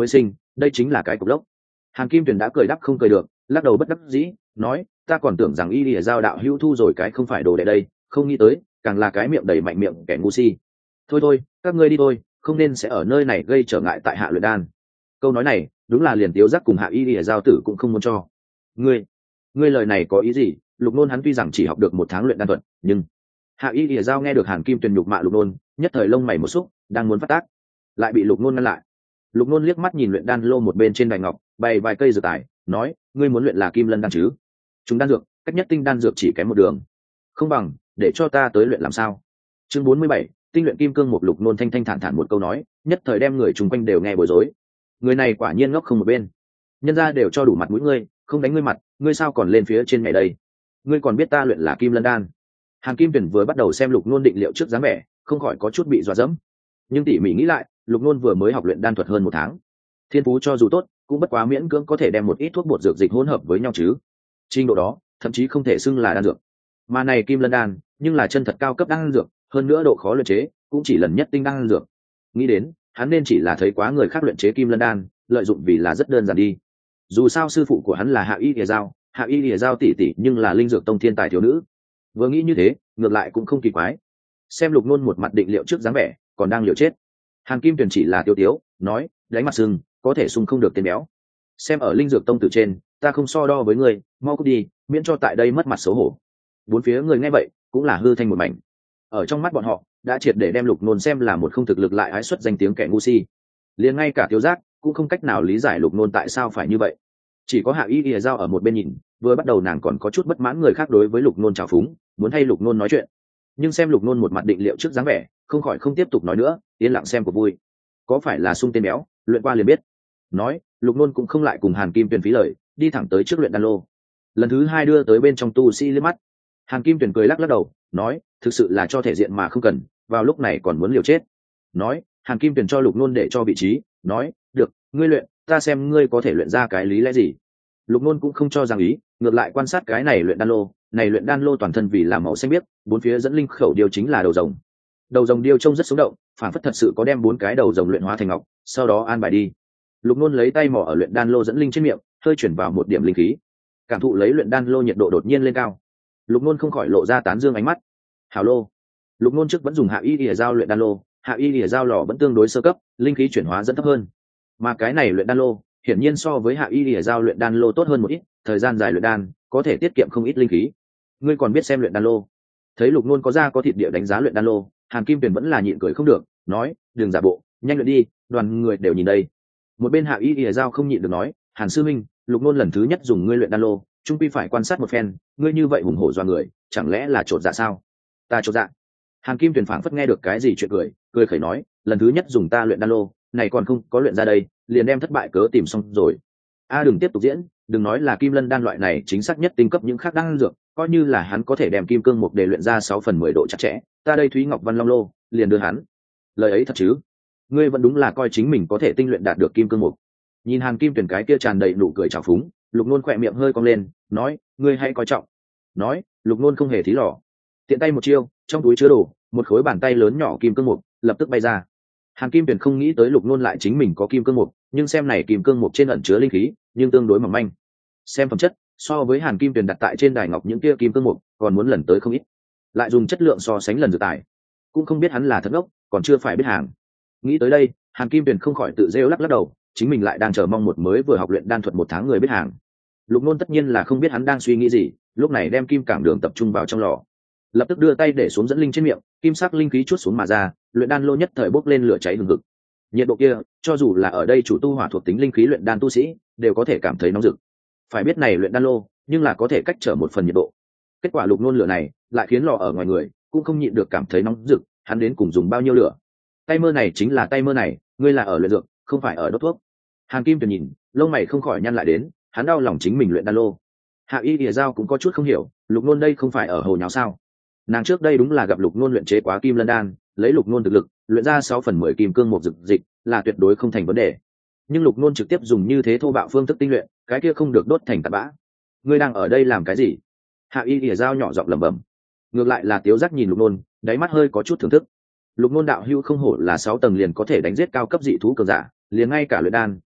đây chính là cái cục lốc. Hàn Kim Tuyền đã cười đắp không cười được, lắc đầu bất đắc dĩ nói, ta còn tưởng rằng y lìa giao đạo hữu thu rồi cái không phải đồ đệ đây, không nghĩ tới càng là cái miệng đầy mạnh miệng kẻ ngu si. Thôi thôi, các ngươi đi thôi, không nên sẽ ở nơi này gây trở ngại tại hạ luyện đan. Câu nói này đúng là liền Tiếu Giác cùng hạ y lìa giao tử cũng không muốn cho. Ngươi, ngươi lời này có ý gì? Lục Nôn hắn tuy rằng chỉ học được một tháng luyện đan thuật, nhưng hạ y lìa giao nghe được Hàn Kim Tuyền nhục mạ Lục Nôn, nhất thời lông mày một xúc, đang muốn phát tác, lại bị Lục Nôn ngăn lại. Lục Nôn liếc mắt nhìn luyện đan lô một bên trên đài ngọc bày vài cây dược tài, nói, ngươi muốn luyện là kim lân đan chứ? Chúng đan dược cách nhất tinh đan dược chỉ kém một đường, không bằng để cho ta tới luyện làm sao? Chương bốn mươi bảy, tinh luyện kim cương một. Lục Nôn thanh thanh thản thản một câu nói, nhất thời đem người chung quanh đều nghe bối rối. Người này quả nhiên ngốc không một bên, nhân ra đều cho đủ mặt mũi ngươi, không đánh ngươi mặt, ngươi sao còn lên phía trên mẹ đây? Ngươi còn biết ta luyện là kim lân đan? Hàn Kim Tuyền vừa bắt đầu xem Lục Nôn định liệu trước dáng vẻ, không khỏi có chút bị dọa dẫm, nhưng tỉ mỉ nghĩ lại, Lục Nôn vừa mới học luyện đan thuật hơn một tháng, thiên phú cho dù tốt cũng bất quá miễn cưỡng có thể đem một ít thuốc bột dược dịch hỗn hợp với nhau chứ, trình độ đó thậm chí không thể xưng là đan dược. Mà này kim lân đan nhưng là chân thật cao cấp đan dược, hơn nữa độ khó luyện chế cũng chỉ lần nhất tinh đan dược. Nghĩ đến hắn nên chỉ là thấy quá người khác luyện chế kim lân đan, lợi dụng vì là rất đơn giản đi. Dù sao sư phụ của hắn là Hạ Y Lìa Giao, Hạ Y Lìa Giao tỷ tỷ nhưng là linh dược tông thiên tài thiếu nữ. Vừa nghĩ như thế, ngược lại cũng không kỳ quái. Xem Lục Nôn một mặt định liệu trước dáng vẻ, còn đang liều chết. Hàn Kim Tuyền chỉ là tiêu tiếu, nói, đánh mặt sưng, có thể sung không được tên béo. Xem ở linh dược tông từ trên, ta không so đo với ngươi, mau cút đi, miễn cho tại đây mất mặt xấu hổ. Bốn phía người nghe vậy, cũng là hư thanh một mảnh. Ở trong mắt bọn họ, đã triệt để đem Lục Nôn xem là một không thực lực lại ái xuất danh tiếng kẻ ngu si. Liền ngay cả Tiêu Giác cũng không cách nào lý giải Lục Nôn tại sao phải như vậy. Chỉ có Hạ Y Lìa Giao ở một bên nhìn, vừa bắt đầu nàng còn có chút bất mãn người khác đối với Lục Nôn trào phúng, muốn hay Lục Nôn nói chuyện. Nhưng xem Lục Nôn một mặt định liệu trước dáng vẻ, không khỏi không tiếp tục nói nữa, yên lặng xem của vui. Có phải là sung tên béo, luyện qua liền biết. Nói, Lục Nôn cũng không lại cùng Hàn Kim Tuyền phí lời, đi thẳng tới trước luyện đan lô. Lần thứ hai đưa tới bên trong tu sĩ liếc mắt. Hàn Kim Tuyền cười lắc lắc đầu, nói, thực sự là cho thể diện mà không cần, vào lúc này còn muốn liều chết. Nói, Hàn Kim Tuyền cho Lục Nôn để cho vị trí, nói, được, ngươi luyện, ta xem ngươi có thể luyện ra cái lý lẽ gì. Lục Nôn cũng không cho rằng ý, ngược lại quan sát cái này luyện đan lô, này luyện đan lô toàn thân vì làm màu xanh biếc, bốn phía dẫn linh khẩu điều chính là đầu rồng. Đầu rồng điêu trông rất sống động, phản phất thật sự có đem bốn cái đầu rồng luyện hóa thành ngọc, sau đó an bài đi. Lục Nôn lấy tay mò ở luyện đan lô dẫn linh trên miệng, hơi chuyển vào một điểm linh khí, cảm thụ lấy luyện đan lô nhiệt độ đột nhiên lên cao. Lục Nôn không khỏi lộ ra tán dương ánh mắt. Hảo lô. Lục Nôn trước vẫn dùng Hạ Y Lìa Giao luyện đan lô, Hạ Y Lìa Giao lò vẫn tương đối sơ cấp, linh khí chuyển hóa dẫn thấp hơn. Mà cái này luyện đan lô, hiển nhiên so với Hạ Y Lìa Giao luyện đan lô tốt hơn một ít, thời gian dài luyện đan, có thể tiết kiệm không ít linh khí. Ngươi còn biết xem luyện đan lô? Thấy Lục Nôn có ra có thịt địa đánh giá luyện đan lô, Hàn Kim Tuyền vẫn là nhịn cười không được, nói, đừng giả bộ, nhanh luyện đi, đoàn người đều nhìn đây. Một bên Hạ Y Lìa Giao không nhịn được nói, Hàn sư minh, Lục Nôn lần thứ nhất dùng ngươi luyện đan lô, trung quy phải quan sát một phen, ngươi như vậy hùng hổ doa người, chẳng lẽ là chột dạ sao? Ta chột dạ? Hàn Kim Tuyền phảng phất nghe được cái gì chuyện cười, cười khẩy nói, lần thứ nhất dùng ta luyện đan lô, này còn không có luyện ra đây, liền đem thất bại cớ tìm xong rồi. A đừng tiếp tục diễn, đừng nói là kim lân đan loại này chính xác nhất tinh cấp những khác đan dược, coi như là hắn có thể đem kim cương mục để luyện ra sáu phần mười độ chặt chẽ, ta đây Thúy Ngọc Văn Long lô, liền đưa hắn. Lời ấy thật chứ? Ngươi vẫn đúng là coi chính mình có thể tinh luyện đạt được kim cương mục. Nhìn Hàn Kim Tuyền cái kia tràn đầy nụ cười trào phúng, Lục Nôn khỏe miệng hơi cong lên, nói, ngươi hãy coi trọng. Nói, Lục Nôn không hề thí lò, tiện tay một chiêu, trong túi chứa đồ, một khối bàn tay lớn nhỏ kim cương mục lập tức bay ra. Hàn Kim Tuyền không nghĩ tới Lục Nôn lại chính mình có kim cương mục, nhưng xem này kim cương mục trên ẩn chứa linh khí, nhưng tương đối mỏng manh. Xem phẩm chất, so với Hàn Kim Tuyền đặt tại trên đài ngọc những kia kim cương mục, còn muốn lần tới không ít. Lại dùng chất lượng so sánh lần dự tải, cũng không biết hắn là thật ngốc, còn chưa phải biết hàng. Nghĩ tới đây, Hàn Kim Tuyền không khỏi tự rêu lắc lắc đầu, chính mình lại đang chờ mong một mới vừa học luyện đan thuật một tháng người biết hàng. Lục Nôn tất nhiên là không biết hắn đang suy nghĩ gì, lúc này đem kim cảng đường tập trung vào trong lò, lập tức đưa tay để xuống dẫn linh trên miệng, kim sắc linh khí chút xuống mà ra, luyện đan lô nhất thời bốc lên lửa cháy hừng hực. Nhiệt độ kia, cho dù là ở đây chủ tu hỏa thuộc tính linh khí luyện đan tu sĩ, đều có thể cảm thấy nóng rực. Phải biết này luyện đan lô, nhưng là có thể cách trở một phần nhiệt độ. Kết quả Lục Nôn lửa này, lại khiến lò ở ngoài người cũng không nhịn được cảm thấy nóng rực, hắn đến cùng dùng bao nhiêu lửa? Tay mơ này chính là tay mơ này, ngươi là ở luyện dược, không phải ở đốt thuốc. Hàn Kim Tuyền nhìn, lông mày không khỏi nhăn lại đến, hắn đau lòng chính mình luyện đan lô. Hạ Y Lìa Giao cũng có chút không hiểu, Lục Nôn đây không phải ở hồ nháo sao? Nàng trước đây đúng là gặp Lục Nôn luyện chế quá kim lân đan, lấy Lục Nôn thực lực, luyện ra sáu phần mười kim cương một dược dịch, là tuyệt đối không thành vấn đề. Nhưng Lục Nôn trực tiếp dùng như thế thô bạo phương thức tinh luyện, cái kia không được đốt thành tạt bã. Ngươi đang ở đây làm cái gì? Hạ Y Lìa Giao nhỏ giọng lẩm bẩm. Ngược lại là Tiếu Giác nhìn Lục Nôn, đáy mắt hơi có chút thưởng thức. Lục Nôn đạo hữu không hổ là sáu tầng liền có thể đánh giết cao cấp dị thú cường giả, liền ngay cả luyện đan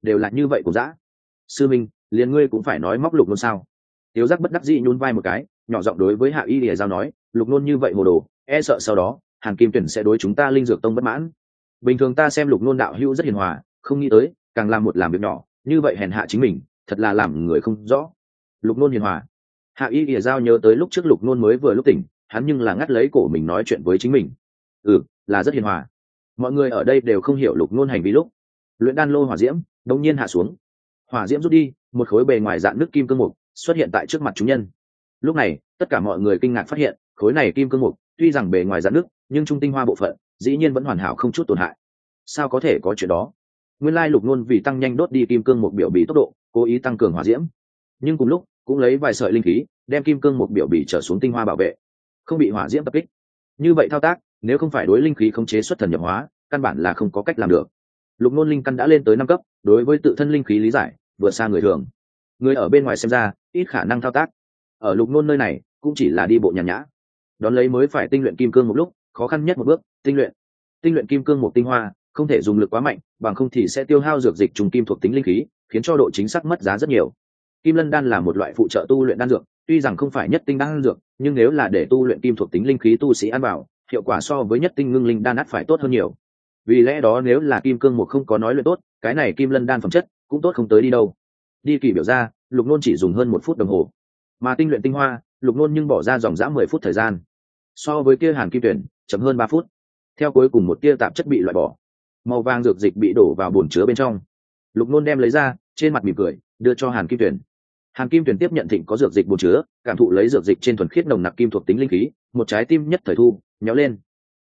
đều là như vậy của dã. Sư minh, liền ngươi cũng phải nói móc Lục Nôn sao? Tiếu Giác bất đắc dĩ nhún vai một cái, nhỏ giọng đối với Hạ Y Lìa Giao nói, Lục Nôn như vậy hồ đồ, e sợ sau đó Hàn Kim Tuyển sẽ đối chúng ta Linh Dược Tông bất mãn. Bình thường ta xem Lục Nôn đạo hữu rất hiền hòa, không nghĩ tới càng làm một làm việc nhỏ như vậy hèn hạ chính mình, thật là làm người không rõ. Lục Nôn hiền hòa. Hạ Y Lìa Giao nhớ tới lúc trước Lục Nôn mới vừa lúc tỉnh, hắn nhưng là ngắt lấy cổ mình nói chuyện với chính mình. Ừ, là rất hiền hòa. Mọi người ở đây đều không hiểu Lục Nôn hành vi lúc luyện đan lô hỏa diễm đột nhiên hạ xuống, hỏa diễm rút đi, một khối bề ngoài dạng nước kim cương mục xuất hiện tại trước mặt chúng nhân. Lúc này tất cả mọi người kinh ngạc phát hiện khối này kim cương mục tuy rằng bề ngoài dạng nước nhưng trung tinh hoa bộ phận dĩ nhiên vẫn hoàn hảo không chút tổn hại. Sao có thể có chuyện đó? Nguyên lai Lục Nôn vì tăng nhanh đốt đi kim cương mục biểu bì tốc độ, cố ý tăng cường hỏa diễm, nhưng cùng lúc cũng lấy vài sợi linh khí đem kim cương mục biểu bì trở xuống tinh hoa bảo vệ, không bị hỏa diễm tập kích. Như vậy thao tác nếu không phải đối linh khí khống chế xuất thần nhập hóa, căn bản là không có cách làm được. Lục Nôn linh căn đã lên tới năm cấp, đối với tự thân linh khí lý giải vượt xa người thường. Người ở bên ngoài xem ra ít khả năng thao tác, ở Lục Nôn nơi này cũng chỉ là đi bộ nhàn nhã. Đón lấy mới phải tinh luyện kim cương một lúc, khó khăn nhất một bước, tinh luyện. Tinh luyện kim cương một tinh hoa, không thể dùng lực quá mạnh, bằng không thì sẽ tiêu hao dược dịch trùng kim thuộc tính linh khí, khiến cho độ chính xác mất giá rất nhiều. Kim Lân đan là một loại phụ trợ tu luyện đan dược, tuy rằng không phải nhất tinh đan dược, nhưng nếu là để tu luyện kim thuộc tính linh khí tu sĩ ăn vào, hiệu quả so với nhất tinh ngưng linh đan ắt phải tốt hơn nhiều. Vì lẽ đó nếu là kim cương một không có nói luyện tốt, cái này Kim Lân đan phẩm chất cũng tốt không tới đi đâu. Đi kỳ biểu ra, Lục Nôn chỉ dùng hơn một phút đồng hồ, mà tinh luyện tinh hoa, Lục Nôn nhưng bỏ ra dòng dã mười phút thời gian. So với kia Hàn Kim Tuyển, chậm hơn ba phút. Theo cuối cùng một tia tạp chất bị loại bỏ, màu vàng dược dịch bị đổ vào bồn chứa bên trong. Lục Nôn đem lấy ra, trên mặt mỉm cười, đưa cho Hàn Kim Tuyển. Hàn Kim Tuyển tiếp nhận thịnh có dược dịch bồn chứa, cảm thụ lấy dược dịch trên thuần khiết nồng nặc kim thuộc tính linh khí, một trái tim nhất thời thu, nhéo lên.